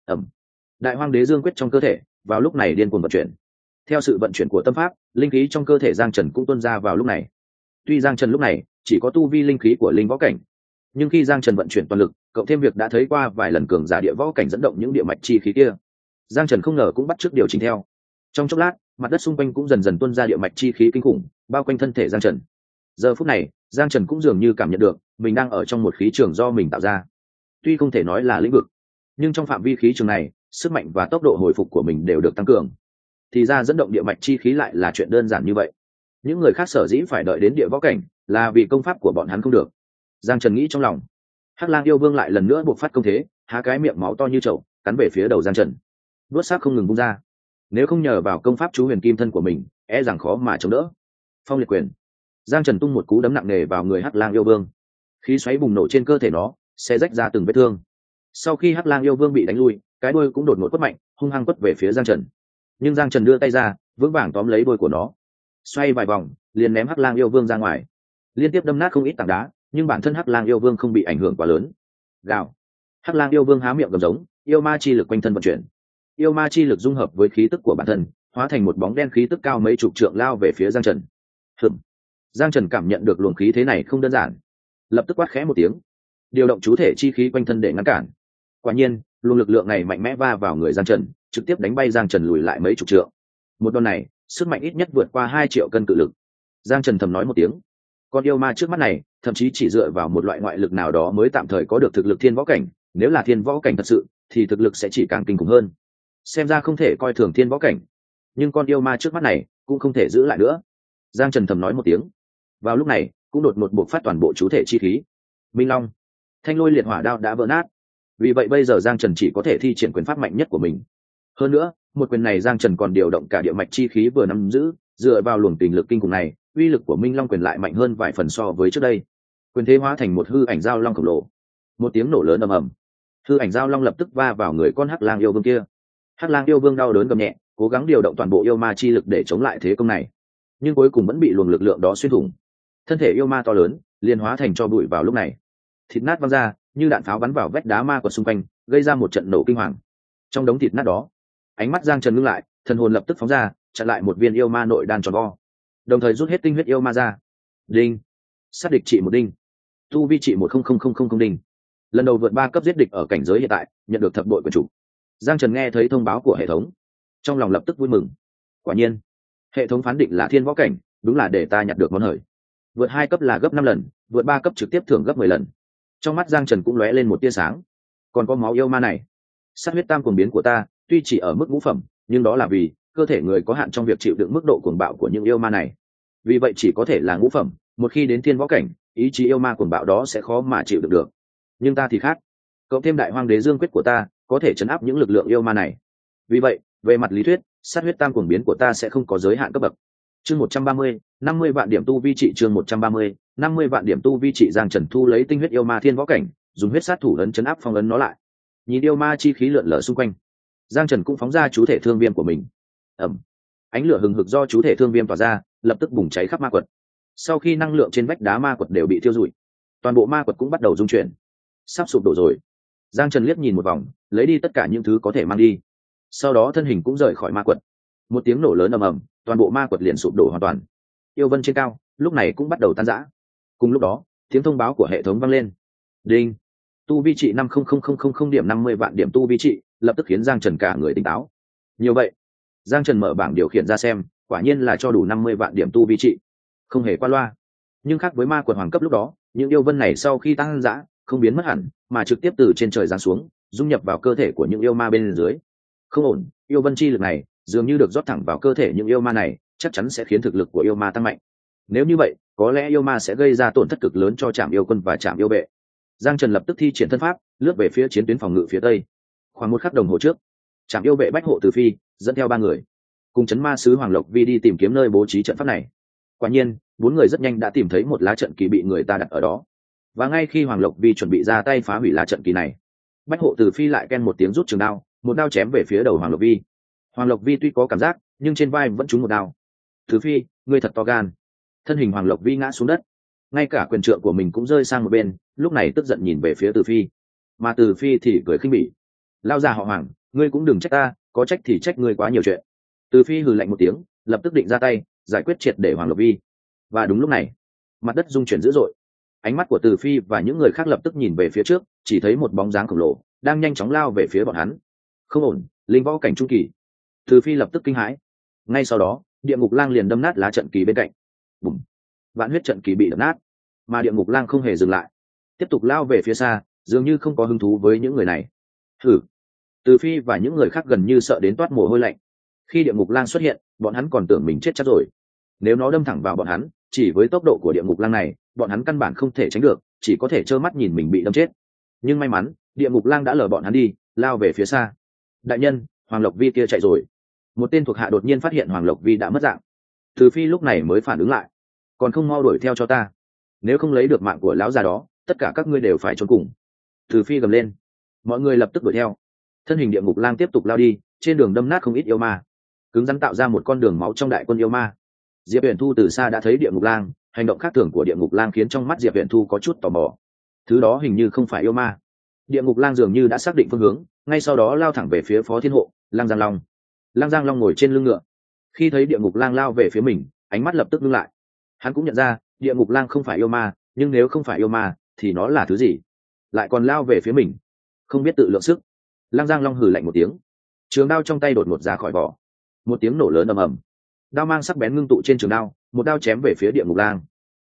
Đại Hoang Đế Dương quyết trong cơ thể vào lúc này điên cuồng vận chuyển. Theo sự vận chuyển của tâm pháp, linh khí trong cơ thể Giang Trần cũng tuôn ra vào lúc này. Tuy Giang Trần lúc này chỉ có tu vi linh khí của linh võ cảnh, nhưng khi Giang Trần vận chuyển toàn lực, cộng thêm việc đã thấy qua vài lần cường giả địa võ cảnh dẫn động những địa mạch chi khí kia, Giang Trần không ngờ cũng bắt chước điều chỉnh theo. Trong chốc lát, mặt đất xung quanh cũng dần dần tuôn ra địa mạch chi khí kinh khủng, bao quanh thân thể Giang Trần. Giờ phút này, Giang Trần cũng dường như cảm nhận được mình đang ở trong một khí trường do mình tạo ra. Tuy không thể nói là lĩnh vực, nhưng trong phạm vi khí trường này, sức mạnh và tốc độ hồi phục của mình đều được tăng cường. Thì ra dẫn động địa mạch chi khí lại là chuyện đơn giản như vậy. Những người khác sở dĩ phải đợi đến địa võ cảnh là vì công pháp của bọn hắn không được. Giang Trần nghĩ trong lòng. Hắc Lang yêu vương lại lần nữa buộc phát công thế, há cái miệng máu to như chậu, cắn về phía đầu Giang Trần. Đuốt xác không ngừng bung ra. Nếu không nhờ vào công pháp chú huyền kim thân của mình, e rằng khó mà chống đỡ. Phong liệt quyền. Giang Trần tung một cú đấm nặng nề vào người Hắc Lang yêu vương. Khí xoáy bùng nổ trên cơ thể nó, sẽ rách ra từng vết thương. Sau khi Hắc Lang yêu vương bị đánh lui, cái đuôi cũng đột ngột quất mạnh, hung hăng quất về phía Giang Trần. Nhưng Giang Trần đưa tay ra, vững vàng tóm lấy đuôi của nó, xoay vài vòng, liền ném Hắc Lang yêu vương ra ngoài. Liên tiếp đâm nát không ít tảng đá, nhưng bản thân Hắc Lang yêu vương không bị ảnh hưởng quá lớn. Gào. Hắc Lang yêu vương há miệng gầm giống, yêu ma chi lực quanh thân vận chuyển. Yêu ma chi lực dung hợp với khí tức của bản thân, hóa thành một bóng đen khí tức cao mấy chục trượng lao về phía Giang Trần. Giang Trần cảm nhận được luồng khí thế này không đơn giản, lập tức quát khẽ một tiếng, điều động chú thể chi khí quanh thân để ngăn cản. Quả nhiên, luồng lực lượng này mạnh mẽ va vào người Giang Trần, trực tiếp đánh bay Giang Trần lùi lại mấy chục trượng. Một đòn này, sức mạnh ít nhất vượt qua 2 triệu cân cự lực. Giang Trần thầm nói một tiếng. Con yêu ma trước mắt này, thậm chí chỉ dựa vào một loại ngoại lực nào đó mới tạm thời có được thực lực thiên võ cảnh. Nếu là thiên võ cảnh thật sự thì thực lực sẽ chỉ càng kinh khủng hơn. Xem ra không thể coi thường thiên võ cảnh, nhưng con yêu ma trước mắt này cũng không thể giữ lại nữa. Giang Trần thầm nói một tiếng. Vào lúc này cũng đột một buộc phát toàn bộ chú thể chi khí. Minh Long, Thanh Lôi Liệt Hỏa đao đã vỡ nát, vì vậy bây giờ Giang Trần chỉ có thể thi triển quyền pháp mạnh nhất của mình. Hơn nữa, một quyền này Giang Trần còn điều động cả địa mạch chi khí vừa nắm giữ, dựa vào luồng tình lực kinh khủng này, uy lực của Minh Long quyền lại mạnh hơn vài phần so với trước đây. Quyền thế hóa thành một hư ảnh giao long khổng lồ. Một tiếng nổ lớn ầm ầm, hư ảnh giao long lập tức va vào người con Hắc Lang yêu vương kia. Hắc Lang yêu vương đau đớn gầm nhẹ, cố gắng điều động toàn bộ yêu ma chi lực để chống lại thế công này, nhưng cuối cùng vẫn bị luồng lực lượng đó xuyên thủng. Thân thể yêu ma to lớn liền hóa thành tro bụi vào lúc này, thịt nát văng ra như đạn pháo bắn vào vách đá ma quật xung quanh, gây ra một trận nổ kinh hoàng. Trong đống thịt nát đó, ánh mắt Giang Trần ngưng lại, thần hồn lập tức phóng ra, chặn lại một viên yêu ma nội đan tròn vo, đồng thời rút hết tinh huyết yêu ma ra. Đinh, sát địch trị 1 đinh, tu vi trị 100000 đinh. Lần đầu vượt 3 cấp giết địch ở cảnh giới hiện tại, nhận được thập bội quyền chủ. Giang Trần nghe thấy thông báo của hệ thống, trong lòng lập tức vui mừng. Quả nhiên, hệ thống phán định là thiên võ cảnh, đúng là để ta nhặt được món hời. Vượt 2 cấp là gấp 5 lần, vượt 3 cấp trực tiếp thưởng gấp 10 lần. Trong mắt Giang Trần cũng lóe lên một tia sáng. Còn có máu yêu ma này, sát huyết tam cuồng biến của ta tuy chỉ ở mức ngũ phẩm, nhưng đó là vì cơ thể người có hạn trong việc chịu đựng mức độ cuồng bạo của những yêu ma này, vì vậy chỉ có thể là ngũ phẩm. Một khi đến thiên võ cảnh, ý chí yêu ma cuồng bạo đó sẽ khó mà chịu đựng được. Nhưng ta thì khác, cộng thêm đại hoang đế dương quyết của ta có thể chấn áp những lực lượng yêu ma này. Vì vậy về mặt lý thuyết, sát huyết tam cuồng biến của ta sẽ không có giới hạn cấp bậc. Chương 130, 50 vạn điểm tu vi trị. Chương 130, 50 vạn điểm tu vi trị. Giang Trần thu lấy tinh huyết yêu ma thiên võ cảnh, dùng huyết sát thủ ấn chấn áp phong ấn nó lại. Nhìn yêu ma chi khí lượn lờ xung quanh, Giang Trần cũng phóng ra chú thể thương viêm của mình. Ánh lửa hừng hực do chú thể thương viêm tỏa ra lập tức bùng cháy khắp ma quật. Sau khi năng lượng trên vách đá ma quật đều bị thiêu rụi, toàn bộ ma quật cũng bắt đầu rung chuyển, sắp sụp đổ rồi. Giang Trần liếc nhìn một vòng, lấy đi tất cả những thứ có thể mang đi, sau đó thân hình cũng rời khỏi ma quật. Một tiếng nổ lớn ầm ầm, toàn bộ ma quật liền sụp đổ hoàn toàn. Yêu vân trên cao lúc này cũng bắt đầu tan rã. Cùng lúc đó, tiếng thông báo của hệ thống vang lên. Đinh, tu vi trị 500000 điểm, 50 vạn điểm tu vi trị, lập tức khiến Giang Trần cả người tỉnh táo. Nhiều vậy. Giang Trần mở bảng điều khiển ra xem, quả nhiên là cho đủ 50 vạn điểm tu vi trị, không hề qua loa. Nhưng khác với ma quật hoàng cấp lúc đó, những yêu vân này sau khi tăng dã không biến mất hẳn, mà trực tiếp từ trên trời giáng xuống, dung nhập vào cơ thể của những yêu ma bên dưới. Không ổn, yêu vân chi lực này dường như được rót thẳng vào cơ thể những yêu ma này, chắc chắn sẽ khiến thực lực của yêu ma tăng mạnh. Nếu như vậy, có lẽ yêu ma sẽ gây ra tổn thất cực lớn cho Trảm Yêu Quân và Trảm Yêu Vệ. Giang Trần lập tức thi triển thân pháp, lướt về phía chiến tuyến phòng ngự phía tây. Khoảng 1 khắc đồng hồ trước, Trảm Yêu Vệ Bách Hộ Từ Phi dẫn theo 3 người, cùng chấn ma sứ Hoàng Lộc Vi đi tìm kiếm nơi bố trí trận pháp này. Quả nhiên, 4 người rất nhanh đã tìm thấy một lá trận kỳ bị người ta đặt ở đó. Và ngay khi Hoàng Lộc Vi chuẩn bị ra tay phá hủy lá trận kỳ này, Bách Hộ Từ Phi lại ken một tiếng rút trường đao, một đao chém về phía đầu Hoàng Lộc Vi. Hoàng Lộc Vi tuy có cảm giác, nhưng trên vai vẫn trúng một đao. Từ Phi, ngươi thật to gan. Thân hình Hoàng Lộc Vi ngã xuống đất, ngay cả quyền trượng của mình cũng rơi sang một bên, lúc này tức giận nhìn về phía Từ Phi. Mà Từ Phi thì cười khinh bỉ. Lao già họ Hoàng, ngươi cũng đừng trách ta, có trách thì trách ngươi quá nhiều chuyện. Từ Phi hừ lạnh một tiếng, lập tức định ra tay giải quyết triệt để Hoàng Lộc Vi. Và đúng lúc này, mặt đất rung chuyển dữ dội. Ánh mắt của Từ Phi và những người khác lập tức nhìn về phía trước, chỉ thấy một bóng dáng khổng lồ đang nhanh chóng lao về phía bọn hắn. Không ổn, linh võ cảnh trung kỳ. Từ Phi lập tức kinh hãi. Ngay sau đó, Địa Ngục Lang liền đâm nát lá trận kỳ bên cạnh. Bùm! Vạn huyết trận kỳ bị đập nát, mà Địa Ngục Lang không hề dừng lại, tiếp tục lao về phía xa, dường như không có hứng thú với những người này. Hử! Từ Phi và những người khác gần như sợ đến toát mồ hôi lạnh. Khi Địa Ngục Lang xuất hiện, bọn hắn còn tưởng mình chết chắc rồi. Nếu nó đâm thẳng vào bọn hắn, chỉ với tốc độ của Địa Ngục Lang này, bọn hắn căn bản không thể tránh được, chỉ có thể trơ mắt nhìn mình bị đâm chết. Nhưng may mắn, Địa Ngục Lang đã lờ bọn hắn đi, lao về phía xa. Đại nhân, Hoàng Lộc Vi kia chạy rồi. Một tên thuộc hạ đột nhiên phát hiện Hoàng Lộc Vi đã mất dạng. Từ Phi lúc này mới phản ứng lại. Còn không mau đuổi theo cho ta, nếu không lấy được mạng của lão già đó, tất cả các ngươi đều phải trốn cùng. Từ Phi gầm lên. Mọi người lập tức đuổi theo. Thân hình Địa Ngục Lang tiếp tục lao đi, trên đường đâm nát không ít yêu ma, cứng rắn tạo ra một con đường máu trong đại quân yêu ma. Diệp Huyền Thu từ xa đã thấy Địa Ngục Lang, hành động khác thường của Địa Ngục Lang khiến trong mắt Diệp Huyền Thu có chút tò mò. Thứ đó hình như không phải yêu ma. Địa Ngục Lang dường như đã xác định phương hướng, ngay sau đó lao thẳng về phía Phó Thiên Hộ, Lang Giang Long. Lang Giang Long ngồi trên lưng ngựa, khi thấy Địa Ngục Lang lao về phía mình, ánh mắt lập tức ngưng lại. Hắn cũng nhận ra, Địa Ngục Lang không phải yêu ma, nhưng nếu không phải yêu ma, thì nó là thứ gì? Lại còn lao về phía mình, không biết tự lượng sức. Lang Giang Long hừ lạnh một tiếng, trường đao trong tay đột ngột ra khỏi vỏ. Một tiếng nổ lớn ầm ầm, đao mang sắc bén ngưng tụ trên trường đao, một đao chém về phía Địa Ngục Lang.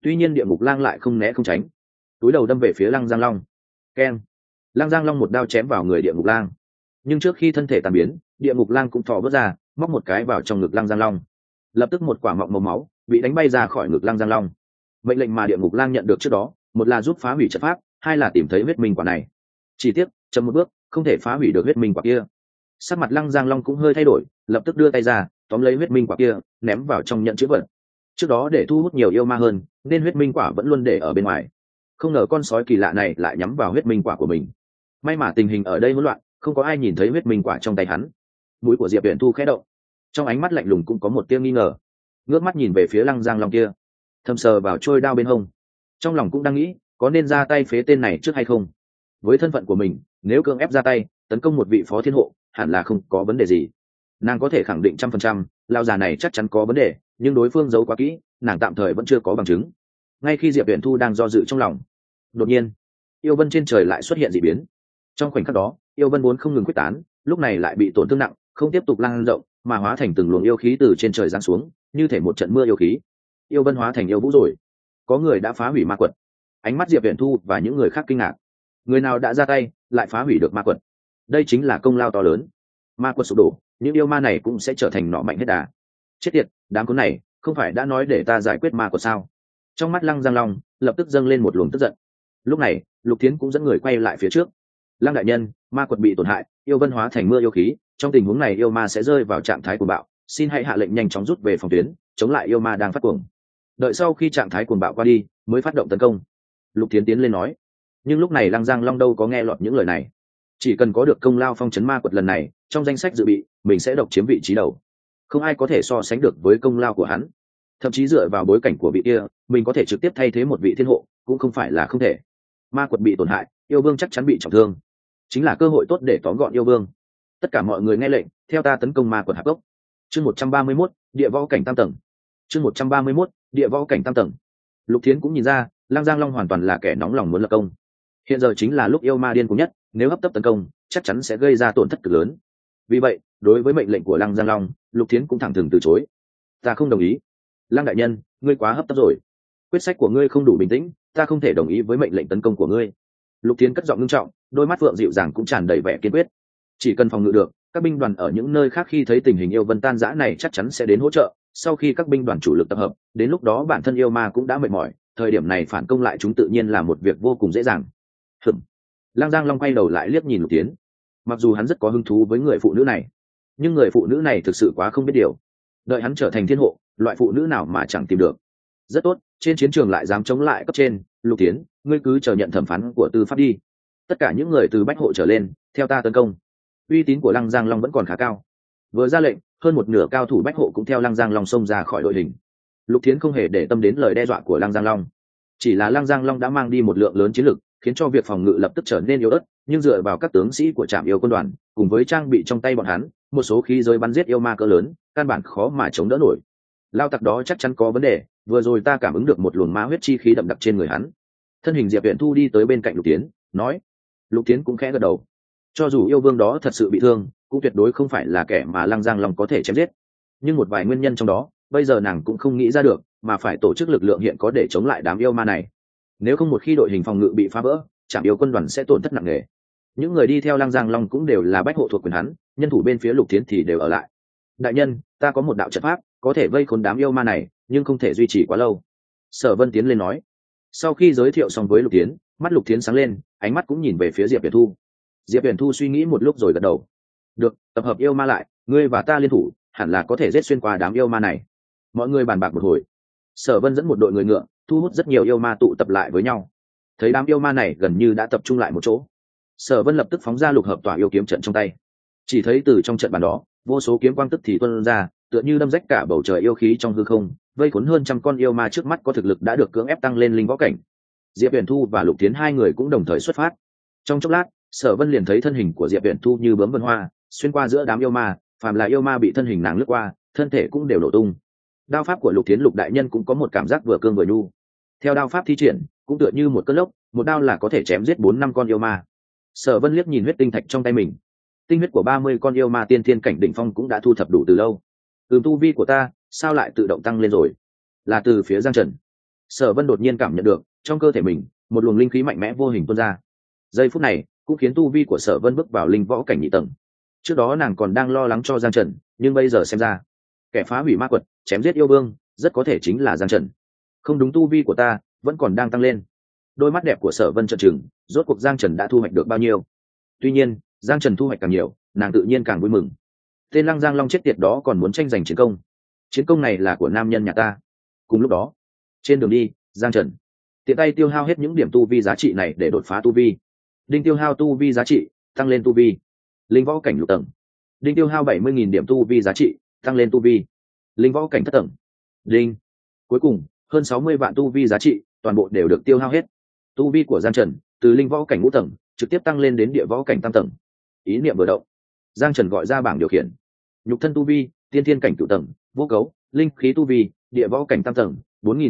tuy nhiên địa ngục lang lại không né không tránh, túi đầu đâm về phía Lăng Giang Long. Keng! Lăng Giang Long một đao chém vào người địa ngục lang, nhưng trước khi thân thể tàn biến, địa ngục lang cũng thò vớt ra, móc một cái vào trong ngực Lăng Giang Long. Lập tức một quả mọng màu máu bị đánh bay ra khỏi ngực Lăng Giang Long. Mệnh lệnh mà địa ngục lang nhận được trước đó, một là giúp phá hủy trận pháp, hai là tìm thấy huyết minh quả này. Chỉ tiếc chậm một bước, không thể phá hủy được huyết minh quả kia. Sắc mặt Lăng Giang Long cũng hơi thay đổi, lập tức đưa tay ra tóm lấy huyết minh quả kia, ném vào trong nhận chữ vật. Trước đó để thu hút nhiều yêu ma hơn, nên huyết minh quả vẫn luôn để ở bên ngoài. Không ngờ con sói kỳ lạ này lại nhắm vào huyết minh quả của mình. May mà tình hình ở đây hỗn loạn, không có ai nhìn thấy huyết minh quả trong tay hắn. Mũi của Diệp Uyển Thu khẽ động, trong ánh mắt lạnh lùng cũng có một tia nghi ngờ. Ngước mắt nhìn về phía Lăng Giang Long kia, thầm sờ vào trôi đao bên hông, trong lòng cũng đang nghĩ có nên ra tay phế tên này trước hay không. Với thân phận của mình, nếu cưỡng ép ra tay tấn công một vị phó thiên hộ, hẳn là không có vấn đề gì. Nàng có thể khẳng định 100%, lão già này chắc chắn có vấn đề, nhưng đối phương giấu quá kỹ, nàng tạm thời vẫn chưa có bằng chứng. Ngay khi Diệp Uyển Thu đang do dự trong lòng, đột nhiên yêu vân trên trời lại xuất hiện dị biến. Trong khoảnh khắc đó, yêu vân vốn không ngừng quyết tán, lúc này lại bị tổn thương nặng, không tiếp tục lan rộng, mà hóa thành từng luồng yêu khí từ trên trời giáng xuống, như thể một trận mưa yêu khí. Yêu vân hóa thành yêu vũ rồi. Có người đã phá hủy ma quật. Ánh mắt Diệp Uyển Thu và những người khác kinh ngạc. Người nào đã ra tay lại phá hủy được ma quật? Đây chính là công lao to lớn. Ma quật sụp đổ, những yêu ma này cũng sẽ trở thành nọ mạnh hết đà. Chết tiệt, đám con này không phải đã nói để ta giải quyết ma quật sao? Trong mắt Lăng Giang Long lập tức dâng lên một luồng tức giận. Lúc này Lục Thiến cũng dẫn người quay lại phía trước. Lăng đại nhân, ma quật bị tổn hại, yêu vân hóa thành mưa yêu khí, trong tình huống này yêu ma sẽ rơi vào trạng thái cuồng bạo, xin hãy hạ lệnh nhanh chóng rút về phòng tuyến, chống lại yêu ma đang phát cuồng. Đợi sau khi trạng thái cuồng bạo qua đi mới phát động tấn công. Lục Thiến tiến lên nói. Nhưng lúc này Lăng Giang Long đâu có nghe lọt những lời này. Chỉ cần có được công lao phong trấn ma quật lần này, trong danh sách dự bị mình sẽ độc chiếm vị trí đầu. Không ai có thể so sánh được với công lao của hắn. Thậm chí dựa vào bối cảnh của vị kia, mình có thể trực tiếp thay thế một vị thiên hộ cũng không phải là không thể. Ma quật bị tổn hại, yêu vương chắc chắn bị trọng thương, chính là cơ hội tốt để tóm gọn yêu vương. Tất cả mọi người nghe lệnh, theo ta tấn công ma quật hạp gốc. Chương 131, địa võ cảnh tam tầng. Chương 131, địa võ cảnh tam tầng. Lục Thiến cũng nhìn ra, Lăng Giang Long hoàn toàn là kẻ nóng lòng muốn lập công. Hiện giờ chính là lúc yêu ma điên cuồng nhất, nếu hấp tấp tấn công, chắc chắn sẽ gây ra tổn thất cực lớn. Vì vậy, đối với mệnh lệnh của Lăng Giang Long, Lục Thiến cũng thẳng thừng từ chối. Ta không đồng ý. Lăng đại nhân, ngươi quá hấp tấp rồi. Quyết sách của ngươi không đủ bình tĩnh, ta không thể đồng ý với mệnh lệnh tấn công của ngươi. Lục Thiến cất giọng nghiêm trọng, đôi mắt phượng dịu dàng cũng tràn đầy vẻ kiên quyết. Chỉ cần phòng ngự được, các binh đoàn ở những nơi khác khi thấy tình hình yêu vân tan rã này chắc chắn sẽ đến hỗ trợ. Sau khi các binh đoàn chủ lực tập hợp, đến lúc đó bản thân yêu ma cũng đã mệt mỏi, thời điểm này phản công lại chúng tự nhiên là một việc vô cùng dễ dàng. Lăng Giang Long quay đầu lại liếc nhìn Lục Thiến. Mặc dù hắn rất có hứng thú với người phụ nữ này, nhưng người phụ nữ này thực sự quá không biết điều. Đợi hắn trở thành thiên hộ, loại phụ nữ nào mà chẳng tìm được. Rất tốt, trên chiến trường lại dám chống lại cấp trên. Lục Thiến, ngươi cứ chờ nhận thẩm phán của tư pháp đi. Tất cả những người từ bách hộ trở lên, theo ta tấn công. Uy tín của Lăng Giang Long vẫn còn khá cao. Vừa ra lệnh, hơn một nửa cao thủ bách hộ cũng theo Lăng Giang Long xông ra khỏi đội hình. Lục Thiến không hề để tâm đến lời đe dọa của Lăng Giang Long. Chỉ là Lăng Giang Long đã mang đi một lượng lớn chiến lực, khiến cho việc phòng ngự lập tức trở nên yếu ớt. Nhưng dựa vào các tướng sĩ của Trảm Yêu quân đoàn, cùng với trang bị trong tay bọn hắn, một số khí giới bắn giết yêu ma cỡ lớn, căn bản khó mà chống đỡ nổi. Lao tặc đó chắc chắn có vấn đề, vừa rồi ta cảm ứng được một luồng ma huyết chi khí đậm đặc trên người hắn. Thân hình Diệp Uyển Thu đi tới bên cạnh Lục Thiến, nói. Lục Thiến cũng khẽ gật đầu. Cho dù yêu vương đó thật sự bị thương, cũng tuyệt đối không phải là kẻ mà Lăng Giang Long có thể chém giết. Nhưng một vài nguyên nhân trong đó, bây giờ nàng cũng không nghĩ ra được, mà phải tổ chức lực lượng hiện có để chống lại đám yêu ma này. Nếu không một khi đội hình phòng ngự bị phá vỡ, Trảm Yêu quân đoàn sẽ tổn thất nặng nề. Những người đi theo Lăng Giang Long cũng đều là bách hộ thuộc quyền hắn, nhân thủ bên phía Lục Thiến thì đều ở lại. Đại nhân, ta có một đạo trận pháp, có thể vây khốn đám yêu ma này, nhưng không thể duy trì quá lâu. Sở Vân tiến lên nói. Sau khi giới thiệu xong với Lục Thiến, mắt Lục Thiến sáng lên, ánh mắt cũng nhìn về phía Diệp Uyển Thu. Diệp Uyển Thu suy nghĩ một lúc rồi gật đầu. Được, tập hợp yêu ma lại, ngươi và ta liên thủ, hẳn là có thể giết xuyên qua đám yêu ma này. Mọi người bàn bạc một hồi. Sở Vân dẫn một đội người ngựa, thu hút rất nhiều yêu ma tụ tập lại với nhau. Thấy đám yêu ma này gần như đã tập trung lại một chỗ, Sở Vân lập tức phóng ra lục hợp tỏa yêu kiếm trận trong tay. Chỉ thấy từ trong trận bàn đó, vô số kiếm quang tức thì tuôn ra, tựa như đâm rách cả bầu trời yêu khí trong hư không, vây cuốn hơn trăm con yêu ma trước mắt có thực lực đã được cưỡng ép tăng lên linh võ cảnh. Diệp Uyển Thu và Lục Thiến hai người cũng đồng thời xuất phát. Trong chốc lát, Sở Vân liền thấy thân hình của Diệp Uyển Thu như bướm vân hoa, xuyên qua giữa đám yêu ma, phàm là yêu ma bị thân hình nàng lướt qua, thân thể cũng đều nổ tung. Đao pháp của Lục Thiến Lục đại nhân cũng có một cảm giác vừa cương vừa nhu. Theo đao pháp thi triển, cũng tựa như một cơn lốc, một đao là có thể chém giết 4-5 con yêu ma. Sở Vân liếc nhìn huyết tinh thạch trong tay mình. Tinh huyết của 30 con yêu ma tiên thiên cảnh đỉnh phong cũng đã thu thập đủ từ lâu. Tu vi của ta, sao lại tự động tăng lên rồi? Là từ phía Giang Trần. Sở Vân đột nhiên cảm nhận được trong cơ thể mình một luồng linh khí mạnh mẽ vô hình tuôn ra. Giây phút này cũng khiến tu vi của Sở Vân bước vào linh võ cảnh nhị tầng. Trước đó nàng còn đang lo lắng cho Giang Trần, nhưng bây giờ xem ra, kẻ phá hủy ma quật, chém giết yêu vương, rất có thể chính là Giang Trần. Không đúng, tu vi của ta vẫn còn đang tăng lên. Đôi mắt đẹp của Sở Vân trợn trừng, rốt cuộc Giang Trần đã thu hoạch được bao nhiêu? Tuy nhiên, Giang Trần thu hoạch càng nhiều, nàng tự nhiên càng vui mừng. Tên Lăng Giang Long chết tiệt đó còn muốn tranh giành chiến công. Chiến công này là của nam nhân nhà ta. Cùng lúc đó, trên đường đi, Giang Trần tiện tay tiêu hao hết những điểm tu vi giá trị này để đột phá tu vi. Đinh tiêu hao tu vi giá trị, tăng lên tu vi. Linh võ cảnh lục tầng. Đinh tiêu hao 70.000 điểm tu vi giá trị, tăng lên tu vi. Linh võ cảnh thất tầng. Đinh. Cuối cùng, hơn 60 vạn tu vi giá trị, toàn bộ đều được tiêu hao hết. Tu vi của Giang Trần từ linh võ cảnh ngũ tầng trực tiếp tăng lên đến địa võ cảnh tam tầng. Ý niệm vừa động, Giang Trần gọi ra bảng điều khiển. Nhục thân tu vi, tiên thiên cảnh cửu tầng, vô cấu, linh khí tu vi, địa võ cảnh tam tầng,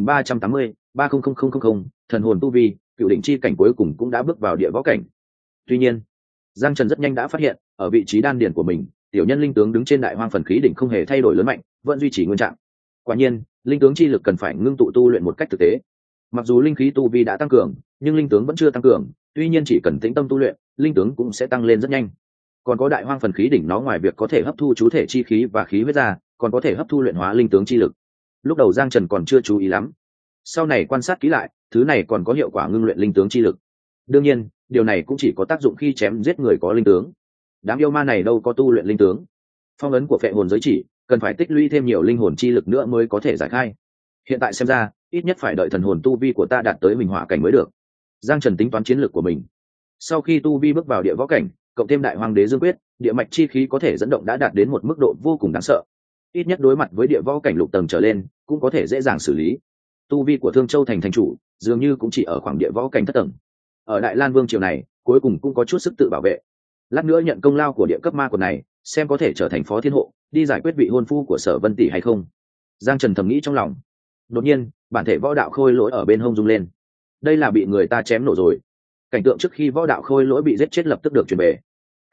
4380, 300000, thần hồn tu vi, cửu đỉnh chi cảnh cuối cùng cũng đã bước vào địa võ cảnh. Tuy nhiên, Giang Trần rất nhanh đã phát hiện, ở vị trí đan điền của mình, tiểu nhân linh tướng đứng trên đại hoang phần khí đỉnh không hề thay đổi lớn mạnh, vẫn duy trì nguyên trạng. Quả nhiên, linh tướng chi lực cần phải ngưng tụ tu luyện một cách thực tế. Mặc dù linh khí tu vi đã tăng cường, nhưng linh tướng vẫn chưa tăng cường, tuy nhiên chỉ cần tĩnh tâm tu luyện, linh tướng cũng sẽ tăng lên rất nhanh. Còn có đại hoang phần khí đỉnh, nó ngoài việc có thể hấp thu chú thể chi khí và khí huyết ra, còn có thể hấp thu luyện hóa linh tướng chi lực. Lúc đầu Giang Trần còn chưa chú ý lắm, sau này quan sát kỹ lại, thứ này còn có hiệu quả ngưng luyện linh tướng chi lực. Đương nhiên, điều này cũng chỉ có tác dụng khi chém giết người có linh tướng. Đám yêu ma này đâu có tu luyện linh tướng. Phong ấn của phệ hồn giới chỉ cần phải tích lũy thêm nhiều linh hồn chi lực nữa mới có thể giải khai. Hiện tại xem ra, ít nhất phải đợi thần hồn tu vi của ta đạt tới minh hỏa cảnh mới được. Giang Trần tính toán chiến lược của mình. Sau khi tu vi bước vào địa võ cảnh, cộng thêm đại hoàng đế dương quyết, địa mạch chi khí có thể dẫn động đã đạt đến một mức độ vô cùng đáng sợ. Ít nhất đối mặt với địa võ cảnh lục tầng trở lên, cũng có thể dễ dàng xử lý. Tu vi của Thương Châu thành thành chủ dường như cũng chỉ ở khoảng địa võ cảnh thất tầng. Ở Đại Lan Vương triều này, cuối cùng cũng có chút sức tự bảo vệ. Lát nữa nhận công lao của địa cấp ma quật này, xem có thể trở thành phó thiên hộ, đi giải quyết vị hôn phu của Sở Vân tỷ hay không. Giang Trần thầm nghĩ trong lòng. Đột nhiên, bản thể võ đạo khôi lỗi ở bên hông rung lên. Đây là bị người ta chém nổ rồi. Cảnh tượng trước khi võ đạo khôi lỗi bị giết chết lập tức được truyền về.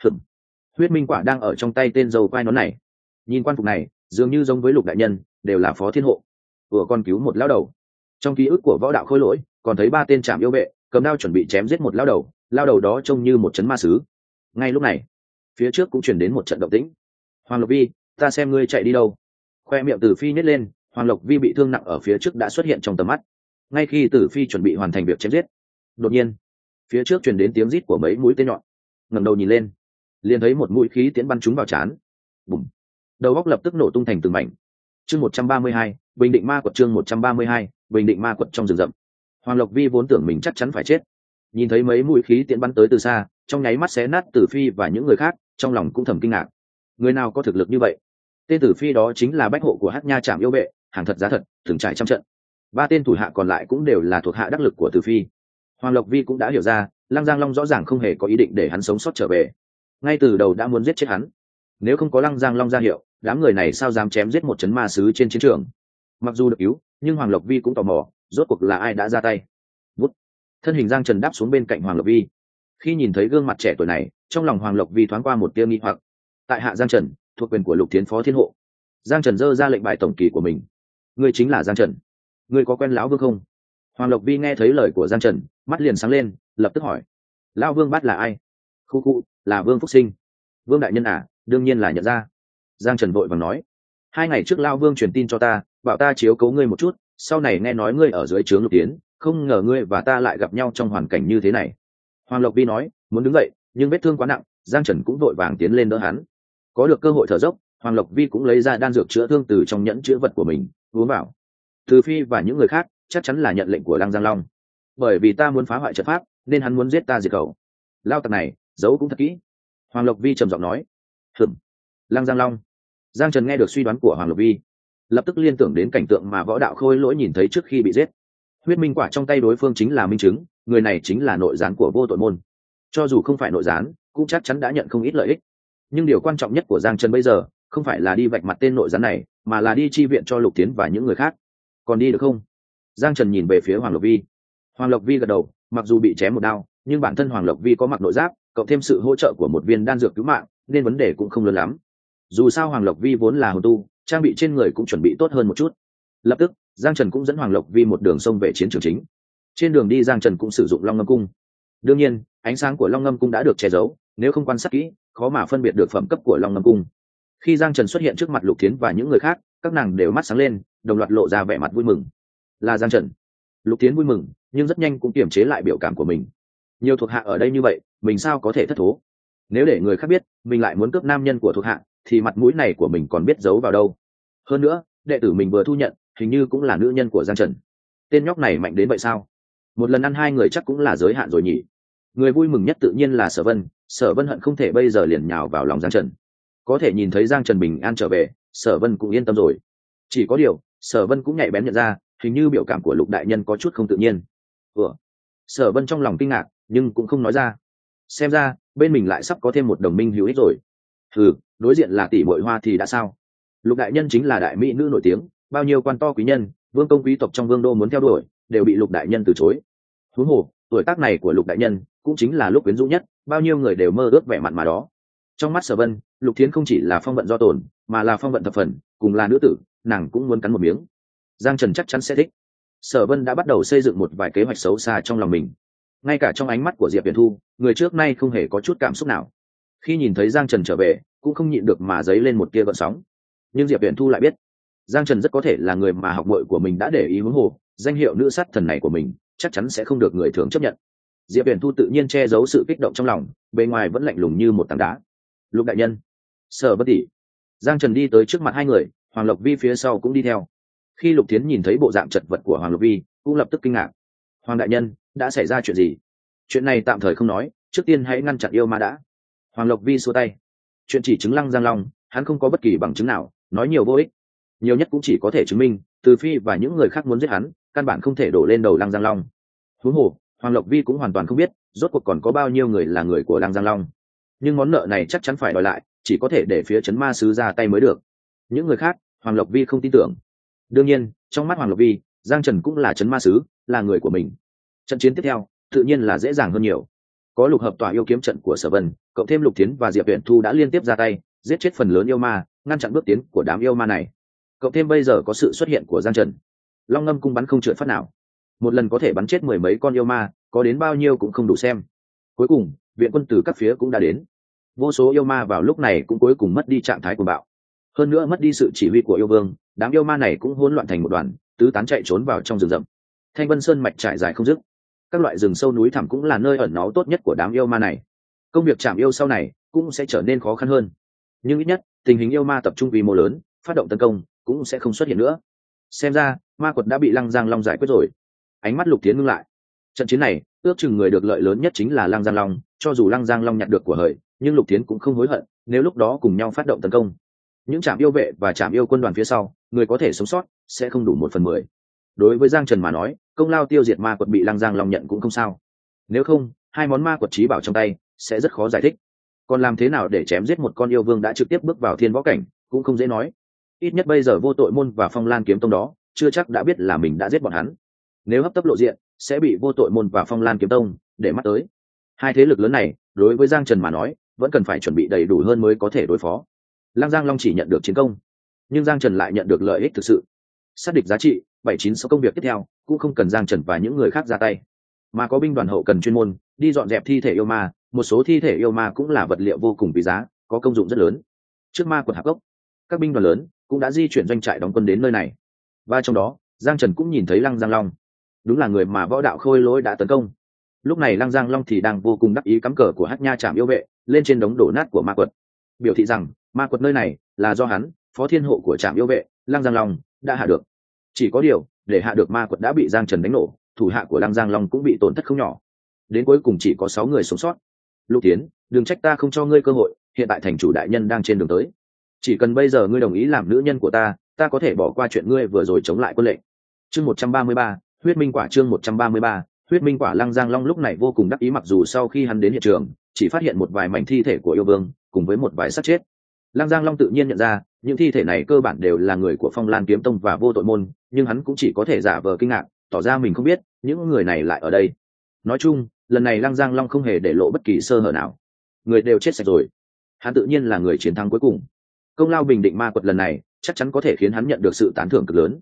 Huyết minh quả đang ở trong tay tên dâu quai nón này. Nhìn quan phục này, dường như giống với Lục đại nhân, đều là phó thiên hộ. Vừa con cứu một lão đầu. Trong ký ức của võ đạo khôi lỗi, còn thấy 3 tên trảm yêu vệ cầm đao chuẩn bị chém giết một lão đầu. Lão đầu đó trông như một trấn ma sứ. Ngay lúc này, phía trước cũng truyền đến một trận động tĩnh. Hoàng Lộc Vi, ta xem ngươi chạy đi đâu? Khoe miệng Tử Phi nhếch lên, Hoàng Lộc Vi bị thương nặng ở phía trước đã xuất hiện trong tầm mắt. Ngay khi Tử Phi chuẩn bị hoàn thành việc chém giết, đột nhiên, phía trước truyền đến tiếng rít của mấy mũi tên nhọn. Ngẩng đầu nhìn lên, liền thấy một mũi khí tiễn bắn trúng vào trán. Bùm! Đầu óc lập tức nổ tung thành từng mảnh. Chương 132, Bình Định Ma Quật. Chương 132, Bình Định Ma Quật. Trong rừng rậm, Hoàng Lộc Vi vốn tưởng mình chắc chắn phải chết, nhìn thấy mấy mũi khí tiễn bắn tới từ xa, trong nháy mắt xé nát Tử Phi và những người khác, trong lòng cũng thầm kinh ngạc. Người nào có thực lực như vậy? Tên Tử Phi đó chính là bách hộ của Hắc Nha Trảm yêu vệ, hàng thật giá thật, từng trải trăm trận. 3 tên thủ hạ còn lại cũng đều là thuộc hạ đắc lực của Tử Phi. Hoàng Lộc Vi cũng đã hiểu ra, Lăng Giang Long rõ ràng không hề có ý định để hắn sống sót trở về, ngay từ đầu đã muốn giết chết hắn. Nếu không có Lăng Giang Long ra hiệu, đám người này sao dám chém giết một trấn ma sứ trên chiến trường? Mặc dù được cứu, nhưng Hoàng Lộc Vi cũng tò mò, rốt cuộc là ai đã ra tay. Vút. Thân hình Giang Trần đáp xuống bên cạnh Hoàng Lộc Vi. Khi nhìn thấy gương mặt trẻ tuổi này, trong lòng Hoàng Lộc Vi thoáng qua một tia nghi hoặc. Tại hạ Giang Trần, thuộc quyền của Lục Thiến phó thiên hộ. Giang Trần giơ ra lệnh bài tổng kỳ của mình. Ngươi chính là Giang Trần? Ngươi có quen lão Vương không? Hoàng Lộc Vi nghe thấy lời của Giang Trần, mắt liền sáng lên, lập tức hỏi. Lão Vương bắt là ai? Khu khu, là Vương Phúc Sinh. Vương đại nhân à, đương nhiên là nhận ra. Giang Trần vội vàng nói. 2 ngày trước lão Vương truyền tin cho ta, bảo ta chiếu cố ngươi một chút, sau này nghe nói ngươi ở dưới trướng Lục Thiến, không ngờ ngươi và ta lại gặp nhau trong hoàn cảnh như thế này. Hoàng Lộc Vi nói, muốn đứng dậy, nhưng vết thương quá nặng, Giang Trần cũng vội vàng tiến lên đỡ hắn. Có được cơ hội thở dốc, Hoàng Lộc Vi cũng lấy ra đan dược chữa thương từ trong nhẫn chữa vật của mình, uống vào. Từ Phi và những người khác chắc chắn là nhận lệnh của Lăng Giang Long, bởi vì ta muốn phá hoại trận pháp, nên hắn muốn giết ta diệt khẩu. Lao tặc này giấu cũng thật kỹ. Hoàng Lộc Vi trầm giọng nói. Lăng Giang Long. Giang Trần nghe được suy đoán của Hoàng Lộc Vi, lập tức liên tưởng đến cảnh tượng mà võ đạo khôi lỗi nhìn thấy trước khi bị giết. Huyết minh quả trong tay đối phương chính là minh chứng, người này chính là nội gián của vô tội môn. Cho dù không phải nội gián, cũng chắc chắn đã nhận không ít lợi ích. Nhưng điều quan trọng nhất của Giang Trần bây giờ không phải là đi vạch mặt tên nội gián này, mà là đi chi viện cho Lục Tiến và những người khác. Còn đi được không? Giang Trần nhìn về phía Hoàng Lộc Vi. Hoàng Lộc Vi gật đầu, mặc dù bị chém một đao, nhưng bản thân Hoàng Lộc Vi có mặc nội giáp, cộng thêm sự hỗ trợ của một viên đan dược cứu mạng, nên vấn đề cũng không lớn lắm. Dù sao Hoàng Lộc Vi vốn là hồn tu, trang bị trên người cũng chuẩn bị tốt hơn một chút. Lập tức, Giang Trần cũng dẫn Hoàng Lộc Vi một đường sông về chiến trường chính. Trên đường đi Giang Trần cũng sử dụng Long Ngâm Cung. Đương nhiên ánh sáng của Long Ngâm Cung đã được che giấu, nếu không quan sát kỹ khó mà phân biệt được phẩm cấp của Long Ngâm Cung. Khi Giang Trần xuất hiện trước mặt Lục Thiến và những người khác, các nàng đều mắt sáng lên, đồng loạt lộ ra vẻ mặt vui mừng. Là Giang Trần. Lục Thiến vui mừng nhưng rất nhanh cũng kiềm chế lại biểu cảm của mình. Nhiều thuộc hạ ở đây như vậy, mình sao có thể thất thố. Nếu để người khác biết mình lại muốn cướp nam nhân của thuộc hạ thì mặt mũi này của mình còn biết giấu vào đâu. Hơn nữa đệ tử mình vừa thu nhận hình như cũng là nữ nhân của Giang Trần. Tên nhóc này mạnh đến vậy sao? Một lần ăn hai người chắc cũng là giới hạn rồi nhỉ. Người vui mừng nhất tự nhiên là Sở Vân hận không thể bây giờ liền nhào vào lòng Giang Trần. Có thể nhìn thấy Giang Trần bình an trở về, Sở Vân cũng yên tâm rồi. Chỉ có điều Sở Vân cũng nhạy bén nhận ra hình như biểu cảm của Lục đại nhân có chút không tự nhiên. Sở Vân trong lòng kinh ngạc nhưng cũng không nói ra. Xem ra bên mình lại sắp có thêm một đồng minh hữu ích rồi. Đối diện là tỷ muội Hoa thì đã sao? Lục đại nhân chính là đại mỹ nữ nổi tiếng, bao nhiêu quan to quý nhân, vương công quý tộc trong vương đô muốn theo đuổi đều bị Lục đại nhân từ chối. Huống hồ tuổi tác này của Lục đại nhân cũng chính là lúc quyến rũ nhất, bao nhiêu người đều mơ ước vẻ mặt mà đó. Trong mắt Sở Vân, Lục Thiến không chỉ là phong vận do tồn, mà là phong vận thập phần, cùng là nữ tử, nàng cũng muốn cắn một miếng. Giang Trần chắc chắn sẽ thích. Sở Vân đã bắt đầu xây dựng một vài kế hoạch xấu xa trong lòng mình. Ngay cả trong ánh mắt của Diệp Viễn Thu, người trước nay không hề có chút cảm xúc nào. Khi nhìn thấy Giang Trần trở về, cũng không nhịn được mà dấy lên một tia gợn sóng. Nhưng Diệp Viễn Thu lại biết, Giang Trần rất có thể là người mà học muội của mình đã để ý huống hồ, danh hiệu nữ sát thần này của mình chắc chắn sẽ không được người thường chấp nhận. Diệp Viễn Thu tự nhiên che giấu sự kích động trong lòng, bề ngoài vẫn lạnh lùng như một tảng đá. Lục đại nhân, Sở Bất tỷ. Giang Trần đi tới trước mặt hai người, Hoàng Lộc Vi phía sau cũng đi theo. Khi Lục Thiến nhìn thấy bộ dạng chật vật của Hoàng Lộc Vi, cũng lập tức kinh ngạc. Hoàng đại nhân, đã xảy ra chuyện gì? Chuyện này tạm thời không nói, trước tiên hãy ngăn chặn yêu ma đã. Hoàng Lộc Vi xua tay. Chuyện chỉ chứng Lăng Giang Long, hắn không có bất kỳ bằng chứng nào, nói nhiều vô ích. Nhiều nhất cũng chỉ có thể chứng minh Từ Phi và những người khác muốn giết hắn, căn bản không thể đổ lên đầu Lăng Giang Long. Huống hồ Hoàng Lộc Vi cũng hoàn toàn không biết rốt cuộc còn có bao nhiêu người là người của Lăng Giang Long. Nhưng món nợ này chắc chắn phải đòi lại, chỉ có thể để phía Trấn Ma Sứ ra tay mới được. Những người khác Hoàng Lộc Vi không tin tưởng. Đương nhiên trong mắt Hoàng Lộc Vi, Giang Trần cũng là Trấn Ma Sứ, là người của mình. Trận chiến tiếp theo tự nhiên là dễ dàng hơn nhiều. Có lục hợp tỏa yêu kiếm trận của Sở Vân, cộng thêm Lục Thiến và Diệp Viễn Thu đã liên tiếp ra tay giết chết phần lớn yêu ma, ngăn chặn bước tiến của đám yêu ma này. Cộng thêm bây giờ có sự xuất hiện của Giang Trần, Long Ngâm cung bắn không trượt phát nào, một lần có thể bắn chết mười mấy con yêu ma, có đến bao nhiêu cũng không đủ xem. Cuối cùng viện quân từ các phía cũng đã đến, vô số yêu ma vào lúc này cũng cuối cùng mất đi trạng thái của bạo, hơn nữa mất đi sự chỉ huy của yêu vương, đám yêu ma này cũng hỗn loạn thành một đoàn, tứ tán chạy trốn vào trong rừng rậm. Thanh Vân Sơn mạch trải dài không dứt, các loại rừng sâu núi thẳm cũng là nơi ẩn náu tốt nhất của đám yêu ma này. Công việc chạm yêu sau này cũng sẽ trở nên khó khăn hơn, nhưng ít nhất tình hình yêu ma tập trung quy mô lớn, phát động tấn công cũng sẽ không xuất hiện nữa. Xem ra ma quật đã bị Lăng Giang Long giải quyết rồi. Ánh mắt Lục Thiến ngưng lại. Trận chiến này ước chừng người được lợi lớn nhất chính là Lăng Giang Long, cho dù Lăng Giang Long nhặt được của hời, nhưng Lục Thiến cũng không hối hận nếu lúc đó cùng nhau phát động tấn công. Những trạm yêu vệ và trạm yêu quân đoàn phía sau, người có thể sống sót sẽ không đủ 1/10. Đối với Giang Trần mà nói, công lao tiêu diệt ma quật bị Lăng Giang Long nhận cũng không sao. Nếu không, hai món ma quật trí bảo trong tay sẽ rất khó giải thích. Còn làm thế nào để chém giết một con yêu vương đã trực tiếp bước vào thiên võ cảnh cũng không dễ nói. Ít nhất bây giờ Vô Tội môn và Phong Lan kiếm tông đó chưa chắc đã biết là mình đã giết bọn hắn. Nếu hấp tấp lộ diện sẽ bị Vô Tội môn và Phong Lan kiếm tông để mắt tới. Hai thế lực lớn này đối với Giang Trần mà nói vẫn cần phải chuẩn bị đầy đủ hơn mới có thể đối phó. Lăng Giang Long chỉ nhận được chiến công, nhưng Giang Trần lại nhận được lợi ích thực sự. Xác định giá trị 796 công việc tiếp theo cũng không cần Giang Trần và những người khác ra tay, mà có binh đoàn hậu cần chuyên môn đi dọn dẹp thi thể yêu ma. Một số thi thể yêu ma cũng là vật liệu vô cùng quý giá, có công dụng rất lớn. Trước ma quật Hạp Cốc, các binh đoàn lớn cũng đã di chuyển doanh trại đóng quân đến nơi này, và trong đó Giang Trần cũng nhìn thấy Lăng Giang Long. Đúng là người mà võ đạo Khôi Lỗi đã tấn công. Lúc này Lăng Giang Long thì đang vô cùng đắc ý cắm cờ của Hắc Nha Trảm yêu vệ lên trên đống đổ nát của ma quật, biểu thị rằng ma quật nơi này là do hắn, phó thiên hộ của Trảm yêu vệ Lăng Giang Long đã hạ được. Chỉ có điều để hạ được ma quật đã bị Giang Trần đánh nổ, thủ hạ của Lăng Giang Long cũng bị tổn thất không nhỏ, đến cuối cùng chỉ có 6 người sống sót. Lục Tiến, đừng trách ta không cho ngươi cơ hội, hiện tại thành chủ đại nhân đang trên đường tới, chỉ cần bây giờ ngươi đồng ý làm nữ nhân của ta có thể bỏ qua chuyện ngươi vừa rồi chống lại quân lệnh. Chương 133, huyết minh quả. Chương 133, huyết minh quả. Lăng Giang Long lúc này vô cùng đắc ý, mặc dù sau khi hắn đến hiện trường chỉ phát hiện một vài mảnh thi thể của yêu vương cùng với một vài xác chết. Lăng Giang Long tự nhiên nhận ra những thi thể này cơ bản đều là người của Phong Lan kiếm tông và Vô Tội môn, nhưng hắn cũng chỉ có thể giả vờ kinh ngạc, tỏ ra mình không biết những người này lại ở đây. Nói chung lần này Lăng Giang Long không hề để lộ bất kỳ sơ hở nào, người đều chết sạch rồi, hắn tự nhiên là người chiến thắng cuối cùng. Công lao bình định ma quật lần này chắc chắn có thể khiến hắn nhận được sự tán thưởng cực lớn.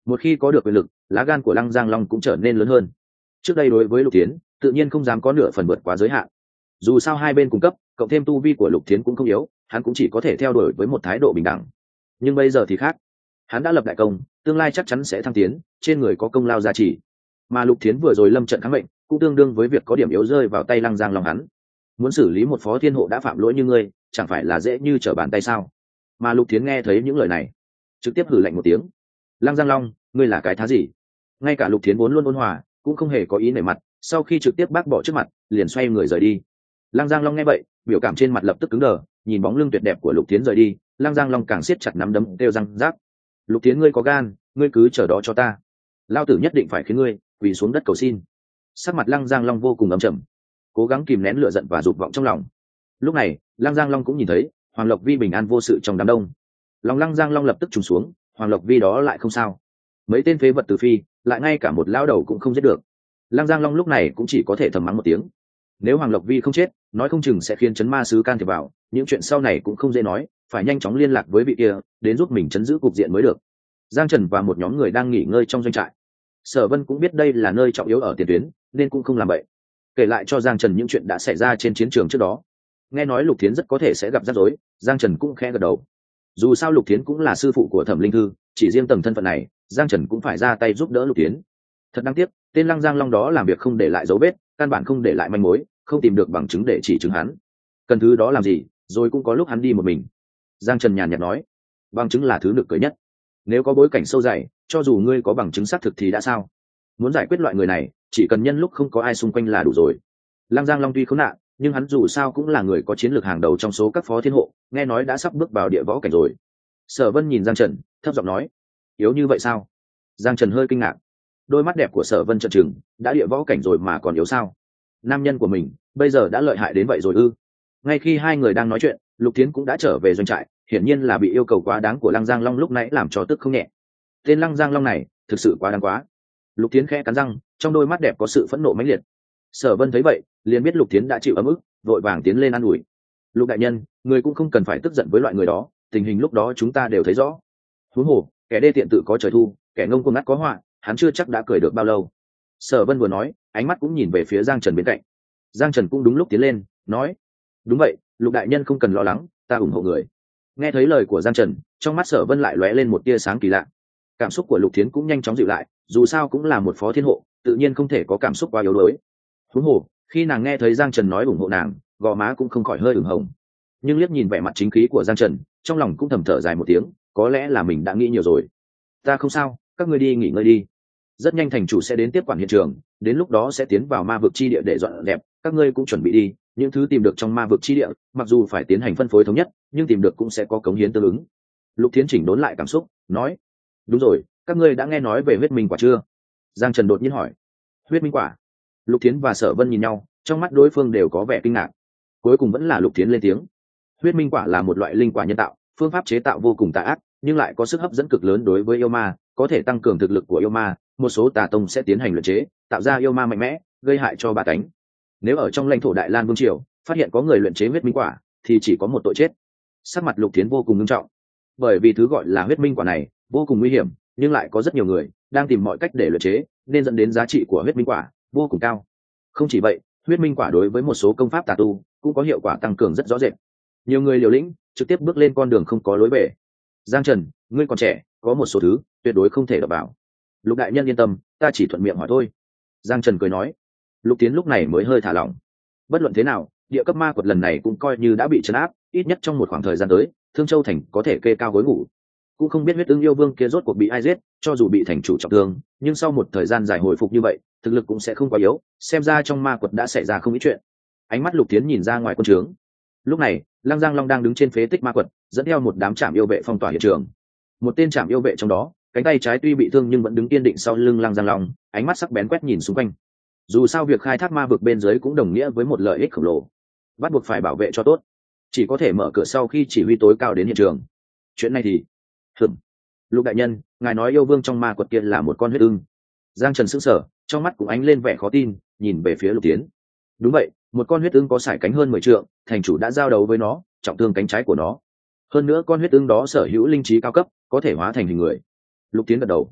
Một khi có được quyền lực, lá gan của Lăng Giang Long cũng trở nên lớn hơn. Trước đây đối với Lục Thiến tự nhiên không dám có nửa phần vượt quá giới hạn. Dù sao hai bên cung cấp, cộng thêm tu vi của Lục Thiến cũng không yếu, hắn cũng chỉ có thể theo đuổi với một thái độ bình đẳng. Nhưng bây giờ thì khác, hắn đã lập đại công, tương lai chắc chắn sẽ thăng tiến, trên người có công lao gia trì. Mà Lục Thiến vừa rồi lâm trận kháng mệnh, cũng tương đương với việc có điểm yếu rơi vào tay Lăng Giang Long hắn. Muốn xử lý một phó thiên hộ đã phạm lỗi như ngươi, chẳng phải là dễ như trở bàn tay sao? Mà Lục Thiến nghe thấy những lời này, trực tiếp hừ lạnh một tiếng. Lăng Giang Long, ngươi là cái thá gì? Ngay cả Lục Thiến vốn luôn ôn hòa, cũng không hề có ý nể mặt, sau khi trực tiếp bác bỏ trước mặt, liền xoay người rời đi. Lăng Giang Long nghe vậy, biểu cảm trên mặt lập tức cứng đờ, nhìn bóng lưng tuyệt đẹp của Lục Thiến rời đi, Lăng Giang Long càng siết chặt nắm đấm kêu răng rác. Lục Thiến, ngươi có gan, ngươi cứ chờ đó cho ta. Lao tử nhất định phải khiến ngươi quỳ xuống đất cầu xin. Sắc mặt Lăng Giang Long vô cùng ấm trầm, cố gắng kìm nén lửa giận và dục vọng trong lòng. Lúc này, Lăng Giang Long cũng nhìn thấy Hoàng Lộc Vi bình an vô sự trong đám đông. Lòng Lăng Giang Long lập tức trùng xuống, Hoàng Lộc Vi đó lại không sao. Mấy tên phế vật từ phi, lại ngay cả một lão đầu cũng không giết được. Lăng Giang Long lúc này cũng chỉ có thể thầm mắng một tiếng. Nếu Hoàng Lộc Vi không chết, nói không chừng sẽ khiến chấn ma sứ can thiệp vào, những chuyện sau này cũng không dễ nói, phải nhanh chóng liên lạc với vị kia, đến giúp mình chấn giữ cục diện mới được. Giang Trần và một nhóm người đang nghỉ ngơi trong doanh trại. Sở Vân cũng biết đây là nơi trọng yếu ở tiền tuyến, nên cũng không làm vậy. Kể lại cho Giang Trần những chuyện đã xảy ra trên chiến trường trước đó. Nghe nói Lục Thiến rất có thể sẽ gặp rắc rối, Giang Trần cũng khẽ gật đầu. Dù sao Lục Thiến cũng là sư phụ của Thẩm Linh Thư, chỉ riêng tầng thân phận này, Giang Trần cũng phải ra tay giúp đỡ Lục Thiến. Thật đáng tiếc, tên Lăng Giang Long đó làm việc không để lại dấu vết, căn bản không để lại manh mối, không tìm được bằng chứng để chỉ chứng hắn. Cần thứ đó làm gì, rồi cũng có lúc hắn đi một mình. Giang Trần nhàn nhạt nói, bằng chứng là thứ nực cười nhất. Nếu có bối cảnh sâu dày, cho dù ngươi có bằng chứng xác thực thì đã sao? Muốn giải quyết loại người này, chỉ cần nhân lúc không có ai xung quanh là đủ rồi. Lăng Giang Long tuy khốn nạn, nhưng hắn dù sao cũng là người có chiến lược hàng đầu trong số các phó thiên hộ, nghe nói đã sắp bước vào địa võ cảnh rồi. Sở Vân nhìn Giang Trần, thấp giọng nói, yếu như vậy sao? Giang Trần hơi kinh ngạc, đôi mắt đẹp của Sở Vân trợn trừng, đã địa võ cảnh rồi mà còn yếu sao? Nam nhân của mình bây giờ đã lợi hại đến vậy rồi ư? Ngay khi hai người đang nói chuyện, Lục Thiến cũng đã trở về doanh trại, hiển nhiên là bị yêu cầu quá đáng của Lăng Giang Long lúc nãy làm cho tức không nhẹ. Tên Lăng Giang Long này thực sự quá đáng quá. Lục Thiến khẽ cắn răng, trong đôi mắt đẹp có sự phẫn nộ mãnh liệt. Sở Vân thấy vậy, liền biết Lục Thiến đã chịu ấm ức, vội vàng tiến lên an ủi. Lục đại nhân, người cũng không cần phải tức giận với loại người đó, tình hình lúc đó chúng ta đều thấy rõ. Huống hồ, kẻ đê tiện tự có trời thu, kẻ ngông cuồng ngắt có họa, hắn chưa chắc đã cười được bao lâu. Sở Vân vừa nói, ánh mắt cũng nhìn về phía Giang Trần bên cạnh. Giang Trần cũng đúng lúc tiến lên, nói: đúng vậy, Lục đại nhân không cần lo lắng, ta ủng hộ người. Nghe thấy lời của Giang Trần, trong mắt Sở Vân lại lóe lên một tia sáng kỳ lạ. Cảm xúc của Lục Thiến cũng nhanh chóng dịu lại, dù sao cũng là một phó thiên hộ, tự nhiên không thể có cảm xúc quá yếu đuối. Huống hồ, khi nàng nghe thấy Giang Trần nói ủng hộ nàng, gò má cũng không khỏi hơi ửng hồng. Nhưng liếc nhìn vẻ mặt chính khí của Giang Trần, trong lòng cũng thầm thở dài một tiếng, có lẽ là mình đã nghĩ nhiều rồi. Ta không sao, các ngươi đi nghỉ ngơi đi. Rất nhanh thành chủ sẽ đến tiếp quản hiện trường, đến lúc đó sẽ tiến vào ma vực chi địa để dọn dẹp, các ngươi cũng chuẩn bị đi, những thứ tìm được trong ma vực chi địa, mặc dù phải tiến hành phân phối thống nhất, nhưng tìm được cũng sẽ có cống hiến tương ứng. Lục Thiến chỉnh đốn lại cảm xúc, nói: đúng rồi, các ngươi đã nghe nói về huyết minh quả chưa? Giang Trần đột nhiên hỏi. Huyết minh quả? Lục Thiến và Sở Vân nhìn nhau, trong mắt đối phương đều có vẻ kinh ngạc. Cuối cùng vẫn là Lục Thiến lên tiếng. Huyết minh quả là một loại linh quả nhân tạo, phương pháp chế tạo vô cùng tà ác, nhưng lại có sức hấp dẫn cực lớn đối với yêu ma, có thể tăng cường thực lực của yêu ma. Một số tà tông sẽ tiến hành luyện chế, tạo ra yêu ma mạnh mẽ, gây hại cho bá tánh. Nếu ở trong lãnh thổ Đại Lan Vương triều phát hiện có người luyện chế huyết minh quả, thì chỉ có một tội chết. Sắc mặt Lục Thiến vô cùng nghiêm trọng, bởi vì thứ gọi là huyết minh quả này vô cùng nguy hiểm, nhưng lại có rất nhiều người đang tìm mọi cách để luyện chế, nên dẫn đến giá trị của huyết minh quả vô cùng cao. Không chỉ vậy, huyết minh quả đối với một số công pháp tà tu cũng có hiệu quả tăng cường rất rõ rệt. Nhiều người liều lĩnh, trực tiếp bước lên con đường không có lối về. Giang Trần, ngươi còn trẻ, có một số thứ tuyệt đối không thể đập vào. Lục đại nhân yên tâm, ta chỉ thuận miệng hỏi thôi. Giang Trần cười nói. Lục Tiến lúc này mới hơi thả lỏng. Bất luận thế nào, địa cấp ma quật lần này cũng coi như đã bị trấn áp, ít nhất trong một khoảng thời gian tới, Thương Châu thành có thể kê cao gối ngủ. Cũng không biết huyết ưng yêu vương kia rốt cuộc bị ai giết, cho dù bị thành chủ trọng thương, nhưng sau một thời gian dài hồi phục như vậy, thực lực cũng sẽ không quá yếu, xem ra trong ma quật đã xảy ra không ít chuyện. Ánh mắt Lục Tiến nhìn ra ngoài quân trướng. Lúc này, Lăng Giang Long đang đứng trên phế tích ma quật, dẫn theo một đám trảm yêu vệ phong tỏa hiện trường. Một tên trảm yêu vệ trong đó, cánh tay trái tuy bị thương nhưng vẫn đứng kiên định sau lưng Lăng Giang Long, ánh mắt sắc bén quét nhìn xung quanh. Dù sao việc khai thác ma vực bên dưới cũng đồng nghĩa với một lợi ích khổng lồ, bắt buộc phải bảo vệ cho tốt, chỉ có thể mở cửa sau khi chỉ huy tối cao đến hiện trường. Chuyện này thì Lục đại nhân, ngài nói yêu vương trong ma quật kia là một con huyết ưng? Giang Trần sững sờ, trong mắt cũng ánh lên vẻ khó tin, nhìn về phía Lục Tiến. Đúng vậy, một con huyết ưng có sải cánh hơn 10 trượng, thành chủ đã giao đấu với nó, trọng thương cánh trái của nó. Hơn nữa con huyết ưng đó sở hữu linh trí cao cấp, có thể hóa thành hình người. Lục Tiến gật đầu.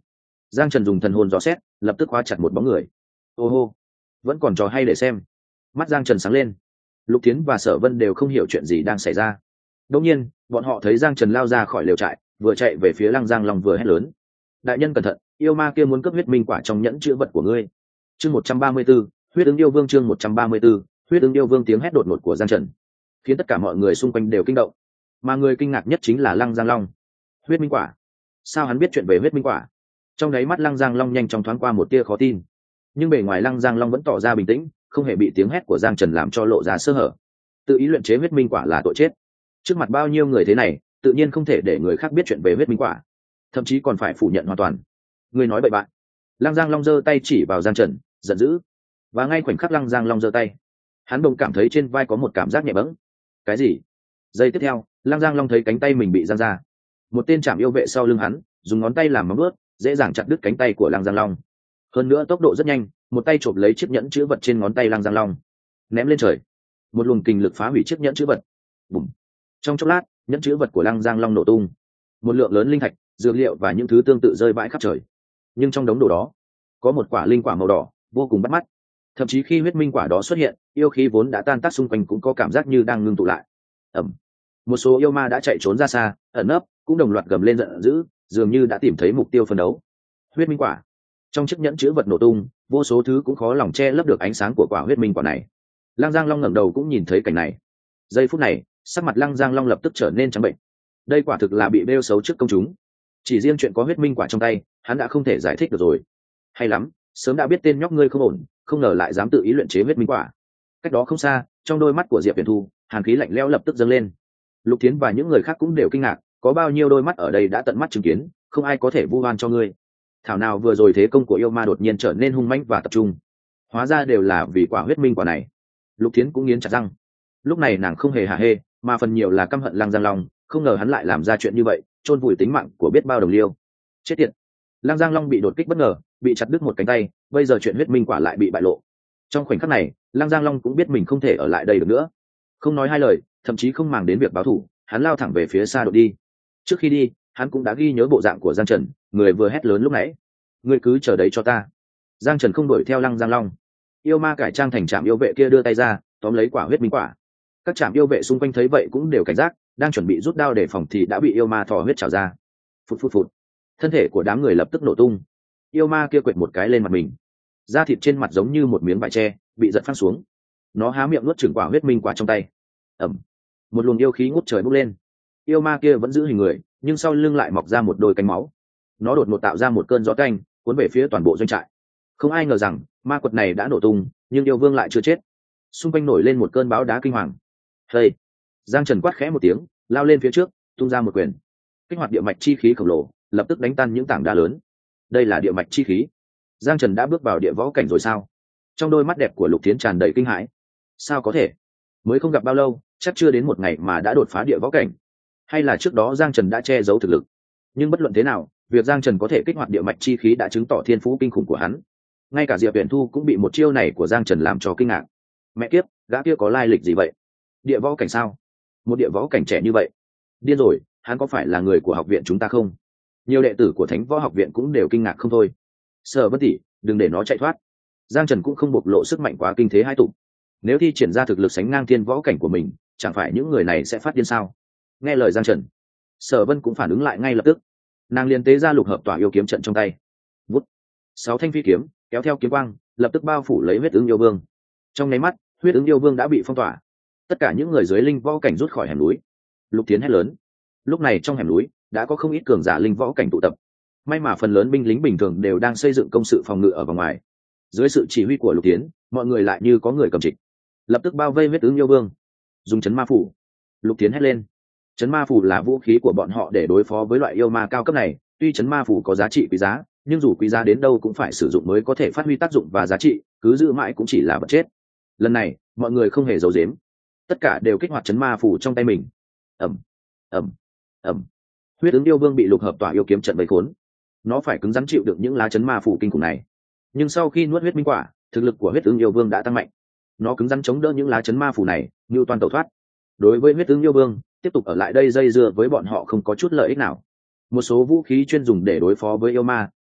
Giang Trần dùng thần hồn dò xét, lập tức khóa chặt một bóng người. Ô hô, vẫn còn trò hay để xem. Mắt Giang Trần sáng lên. Lục Thiến và Sở Vân đều không hiểu chuyện gì đang xảy ra. Đột nhiên, bọn họ thấy Giang Trần lao ra khỏi lều trại, vừa chạy về phía Lăng Giang Long vừa hét lớn: đại nhân cẩn thận, yêu ma kia muốn cướp huyết minh quả trong nhẫn chữ vật của ngươi. Chương 134, huyết ứng yêu vương. Chương 134, huyết ứng yêu vương. Tiếng hét đột ngột của Giang Trần khiến tất cả mọi người xung quanh đều kinh động, mà người kinh ngạc nhất chính là Lăng Giang Long. Huyết minh quả? Sao hắn biết chuyện về huyết minh quả? Trong đáy mắt Lăng Giang Long nhanh chóng thoáng qua một tia khó tin, nhưng bề ngoài Lăng Giang Long vẫn tỏ ra bình tĩnh, không hề bị tiếng hét của Giang Trần làm cho lộ ra sơ hở. Tự ý luyện chế huyết minh quả là tội chết, trước mặt bao nhiêu người thế này, tự nhiên không thể để người khác biết chuyện về huyết minh quả, thậm chí còn phải phủ nhận hoàn toàn. Người nói bậy bạn. Lăng Giang Long giơ tay chỉ vào Giang Trần, giận dữ. Và ngay khoảnh khắc Lăng Giang Long giơ tay, hắn bỗng cảm thấy trên vai có một cảm giác nhẹ bẫng. Cái gì? Giây tiếp theo, Lăng Giang Long thấy cánh tay mình bị giang ra. Một tên trảm yêu vệ sau lưng hắn dùng ngón tay làm móng vuốt, dễ dàng chặt đứt cánh tay của Lăng Giang Long. Hơn nữa tốc độ rất nhanh, một tay chộp lấy chiếc nhẫn chữ vật trên ngón tay Lăng Giang Long, ném lên trời. Một luồng kình lực phá hủy chiếc nhẫn chữ vật. Bùm! Trong chốc lát, nhẫn chữ vật của Lăng Giang Long nổ tung. Một lượng lớn linh thạch, dược liệu và những thứ tương tự rơi vãi khắp trời. Nhưng trong đống đồ đó, có một quả linh quả màu đỏ, vô cùng bắt mắt. Thậm chí khi huyết minh quả đó xuất hiện, yêu khí vốn đã tan tác xung quanh cũng có cảm giác như đang ngưng tụ lại. Ầm! Một số yêu ma đã chạy trốn ra xa, ẩn nấp, cũng đồng loạt gầm lên giận dữ, dường như đã tìm thấy mục tiêu phân đấu. Huyết minh quả. Trong chiếc nhẫn chữ vật nổ tung, vô số thứ cũng khó lòng che lấp được ánh sáng của quả huyết minh quả này. Lăng Giang Long ngẩng đầu cũng nhìn thấy cảnh này. Giây phút này, sắc mặt Lăng Giang Long lập tức trở nên trắng bệnh. Đây quả thực là bị bêu xấu trước công chúng. Chỉ riêng chuyện có huyết minh quả trong tay, hắn đã không thể giải thích được rồi. Hay lắm, sớm đã biết tên nhóc ngươi không ổn, không ngờ lại dám tự ý luyện chế huyết minh quả. Cách đó không xa, trong đôi mắt của Diệp Viễn Thu, hàn khí lạnh lẽo lập tức dâng lên. Lục Thiến và những người khác cũng đều kinh ngạc, có bao nhiêu đôi mắt ở đây đã tận mắt chứng kiến, không ai có thể vu oan cho ngươi. Thảo nào vừa rồi thế công của yêu ma đột nhiên trở nên hung mãnh và tập trung, hóa ra đều là vì quả huyết minh quả này. Lục Thiến cũng nghiến chặt răng. Lúc này nàng không hề hả hê, mà phần nhiều là căm hận Lăng Giang Long, không ngờ hắn lại làm ra chuyện như vậy, chôn vùi tính mạng của biết bao đồng liêu. Chết tiệt! Lăng Giang Long bị đột kích bất ngờ, bị chặt đứt một cánh tay, bây giờ chuyện huyết minh quả lại bị bại lộ. Trong khoảnh khắc này, Lăng Giang Long cũng biết mình không thể ở lại đây được nữa. Không nói hai lời, thậm chí không màng đến việc báo thù, hắn lao thẳng về phía xa đội đi. Trước khi đi, hắn cũng đã ghi nhớ bộ dạng của Giang Trần, người vừa hét lớn lúc nãy. Ngươi cứ chờ đấy cho ta. Giang Trần không đuổi theo Lăng Giang Long. Yêu ma cải trang thành trạm yêu vệ kia đưa tay ra, tóm lấy quả huyết minh quả. Các trạm yêu vệ xung quanh thấy vậy cũng đều cảnh giác, đang chuẩn bị rút đao để phòng thì đã bị yêu ma thò huyết trào ra. Phụt phụt phụt. Thân thể của đám người lập tức nổ tung. Yêu ma kia quệt một cái lên mặt mình, da thịt trên mặt giống như một miếng vải tre bị giật phăng xuống. Nó há miệng nuốt chửng quả huyết minh quả trong tay. Ẩm. Một luồng yêu khí ngút trời bốc lên. Yêu ma kia vẫn giữ hình người, nhưng sau lưng lại mọc ra một đôi cánh máu. Nó đột ngột tạo ra một cơn gió canh, cuốn về phía toàn bộ doanh trại. Không ai ngờ rằng ma quật này đã nổ tung, nhưng yêu vương lại chưa chết. Xung quanh nổi lên một cơn bão đá kinh hoàng. Hey! Giang Trần quát khẽ một tiếng, lao lên phía trước, tung ra một quyền, kích hoạt địa mạch chi khí khổng lồ, lập tức đánh tan những tảng đá lớn. Đây là địa mạch chi khí. Giang Trần đã bước vào địa võ cảnh rồi sao? Trong đôi mắt đẹp của Lục Thiến tràn đầy kinh hãi. Sao có thể? Mới không gặp bao lâu, chắc chưa đến một ngày mà đã đột phá địa võ cảnh. Hay là trước đó Giang Trần đã che giấu thực lực? Nhưng bất luận thế nào, việc Giang Trần có thể kích hoạt địa mạch chi khí đã chứng tỏ thiên phú kinh khủng của hắn. Ngay cả Diệp Viễn Thu cũng bị một chiêu này của Giang Trần làm cho kinh ngạc. Mẹ kiếp, gã kia có lai lịch gì vậy? Địa võ cảnh sao? Một địa võ cảnh trẻ như vậy? Điên rồi, hắn có phải là người của học viện chúng ta không? Nhiều đệ tử của Thánh Võ Học viện cũng đều kinh ngạc không thôi. Sở Vân tỷ, đừng để nó chạy thoát. Giang Trần cũng không bộc lộ sức mạnh quá kinh thế hai tục. Nếu thi triển ra thực lực sánh ngang thiên võ cảnh của mình, chẳng phải những người này sẽ phát điên sao? Nghe lời Giang Trần, Sở Vân cũng phản ứng lại ngay lập tức. Nàng liền tế ra lục hợp tỏa yêu kiếm trận trong tay. Vút. 6 thanh phi kiếm kéo theo kiếm quang, lập tức bao phủ lấy huyết ứng yêu vương. Trong nháy mắt, huyết ứng yêu vương đã bị phong tỏa. Tất cả những người dưới linh võ cảnh rút khỏi hẻm núi. Lục Tiến hét lớn. Lúc này trong hẻm núi đã có không ít cường giả linh võ cảnh tụ tập. May mà phần lớn binh lính bình thường đều đang xây dựng công sự phòng ngự ở vòng ngoài. Dưới sự chỉ huy của Lục Tiến, mọi người lại như có người cầm trịch, lập tức bao vây huyết ứng yêu vương. Dùng chấn ma phủ. Lục Tiến hét lên. Chấn ma phủ là vũ khí của bọn họ để đối phó với loại yêu ma cao cấp này. Tuy chấn ma phủ có giá trị quý giá, nhưng dù quý giá đến đâu cũng phải sử dụng mới có thể phát huy tác dụng và giá trị, cứ giữ mãi cũng chỉ là vật chết. Lần này mọi người không hề giấu giếm, tất cả đều kích hoạt chấn ma phủ trong tay mình. Ầm, ầm, ầm. Huyết ứng yêu vương bị lục hợp tỏa yêu kiếm trận vây khốn. Nó phải cứng rắn chịu được những lá chấn ma phủ kinh khủng này. Nhưng sau khi nuốt huyết minh quả, thực lực của huyết ứng yêu vương đã tăng mạnh. Nó cứng rắn chống đỡ những lá chấn ma phủ này, như toàn tẩu thoát. Đối với huyết ứng yêu vương, tiếp tục ở lại đây dây dưa với bọn họ không có chút lợi ích nào. Một số vũ khí chuyên dùng để đối phó với yêu ma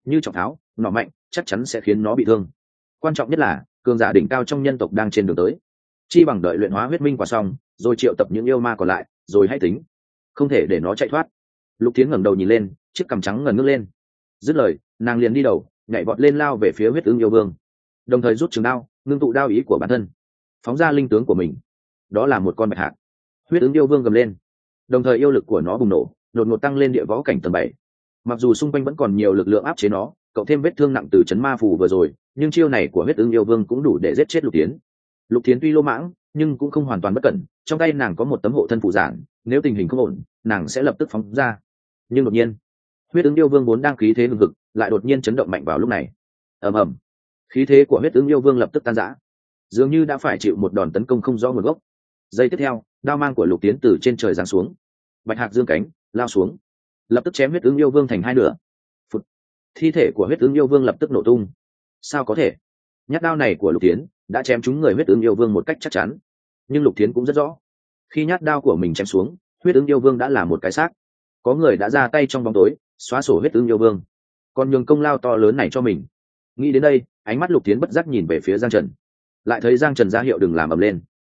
như trọng tháo nọ mạnh chắc chắn sẽ khiến nó bị thương. Quan trọng nhất là cường giả đỉnh cao trong nhân tộc đang trên đường tới, chi bằng đợi luyện hóa huyết minh quả xong rồi triệu tập những yêu ma còn lại rồi hãy tính, không thể để nó chạy thoát. Lục Thiến ngẩng đầu nhìn lên, chiếc cằm trắng ngần ngước lên. Dứt lời, nàng liền đi đầu nhảy vọt lên lao về phía huyết ứng yêu vương, đồng thời rút trường đao ngưng tụ đao ý của bản thân, phóng ra linh tướng của mình. Đó là một con bạch hạc. Huyết ứng yêu vương gầm lên, đồng thời yêu lực của nó bùng nổ, đột ngột tăng lên địa võ cảnh tầng 7. Mặc dù xung quanh vẫn còn nhiều lực lượng áp chế nó, cộng thêm vết thương nặng từ chấn ma phù vừa rồi, nhưng chiêu này của huyết ứng yêu vương cũng đủ để giết chết Lục Thiến. Lục Thiến tuy lô mãng nhưng cũng không hoàn toàn bất cẩn, trong tay nàng có một tấm hộ thân phụ giản, nếu tình hình không ổn nàng sẽ lập tức phóng ra. Nhưng đột nhiên, huyết ứng yêu vương vốn đang khí thế hừng hực lại đột nhiên chấn động mạnh vào lúc này. Ầm ầm, khí thế của huyết ứng yêu vương lập tức tan rã, dường như đã phải chịu một đòn tấn công không rõ nguồn gốc. Giây tiếp theo, đao mang của Lục Thiến từ trên trời giáng xuống, bạch hạc dương cánh lao xuống, lập tức chém huyết ứng yêu vương thành hai nửa. Phụt. Thi thể của huyết ứng yêu vương lập tức nổ tung. Sao có thể? Nhát đao này của Lục Thiến đã chém trúng người huyết ứng yêu vương một cách chắc chắn, nhưng Lục Thiến cũng rất rõ, khi nhát đao của mình chém xuống, huyết ứng yêu vương đã là một cái xác. Có người đã ra tay trong bóng tối xóa sổ huyết ứng yêu vương, còn nhường công lao to lớn này cho mình. Nghĩ đến đây, ánh mắt Lục Thiến bất giác nhìn về phía Giang Trần, lại thấy Giang Trần ra hiệu đừng làm ầm lên.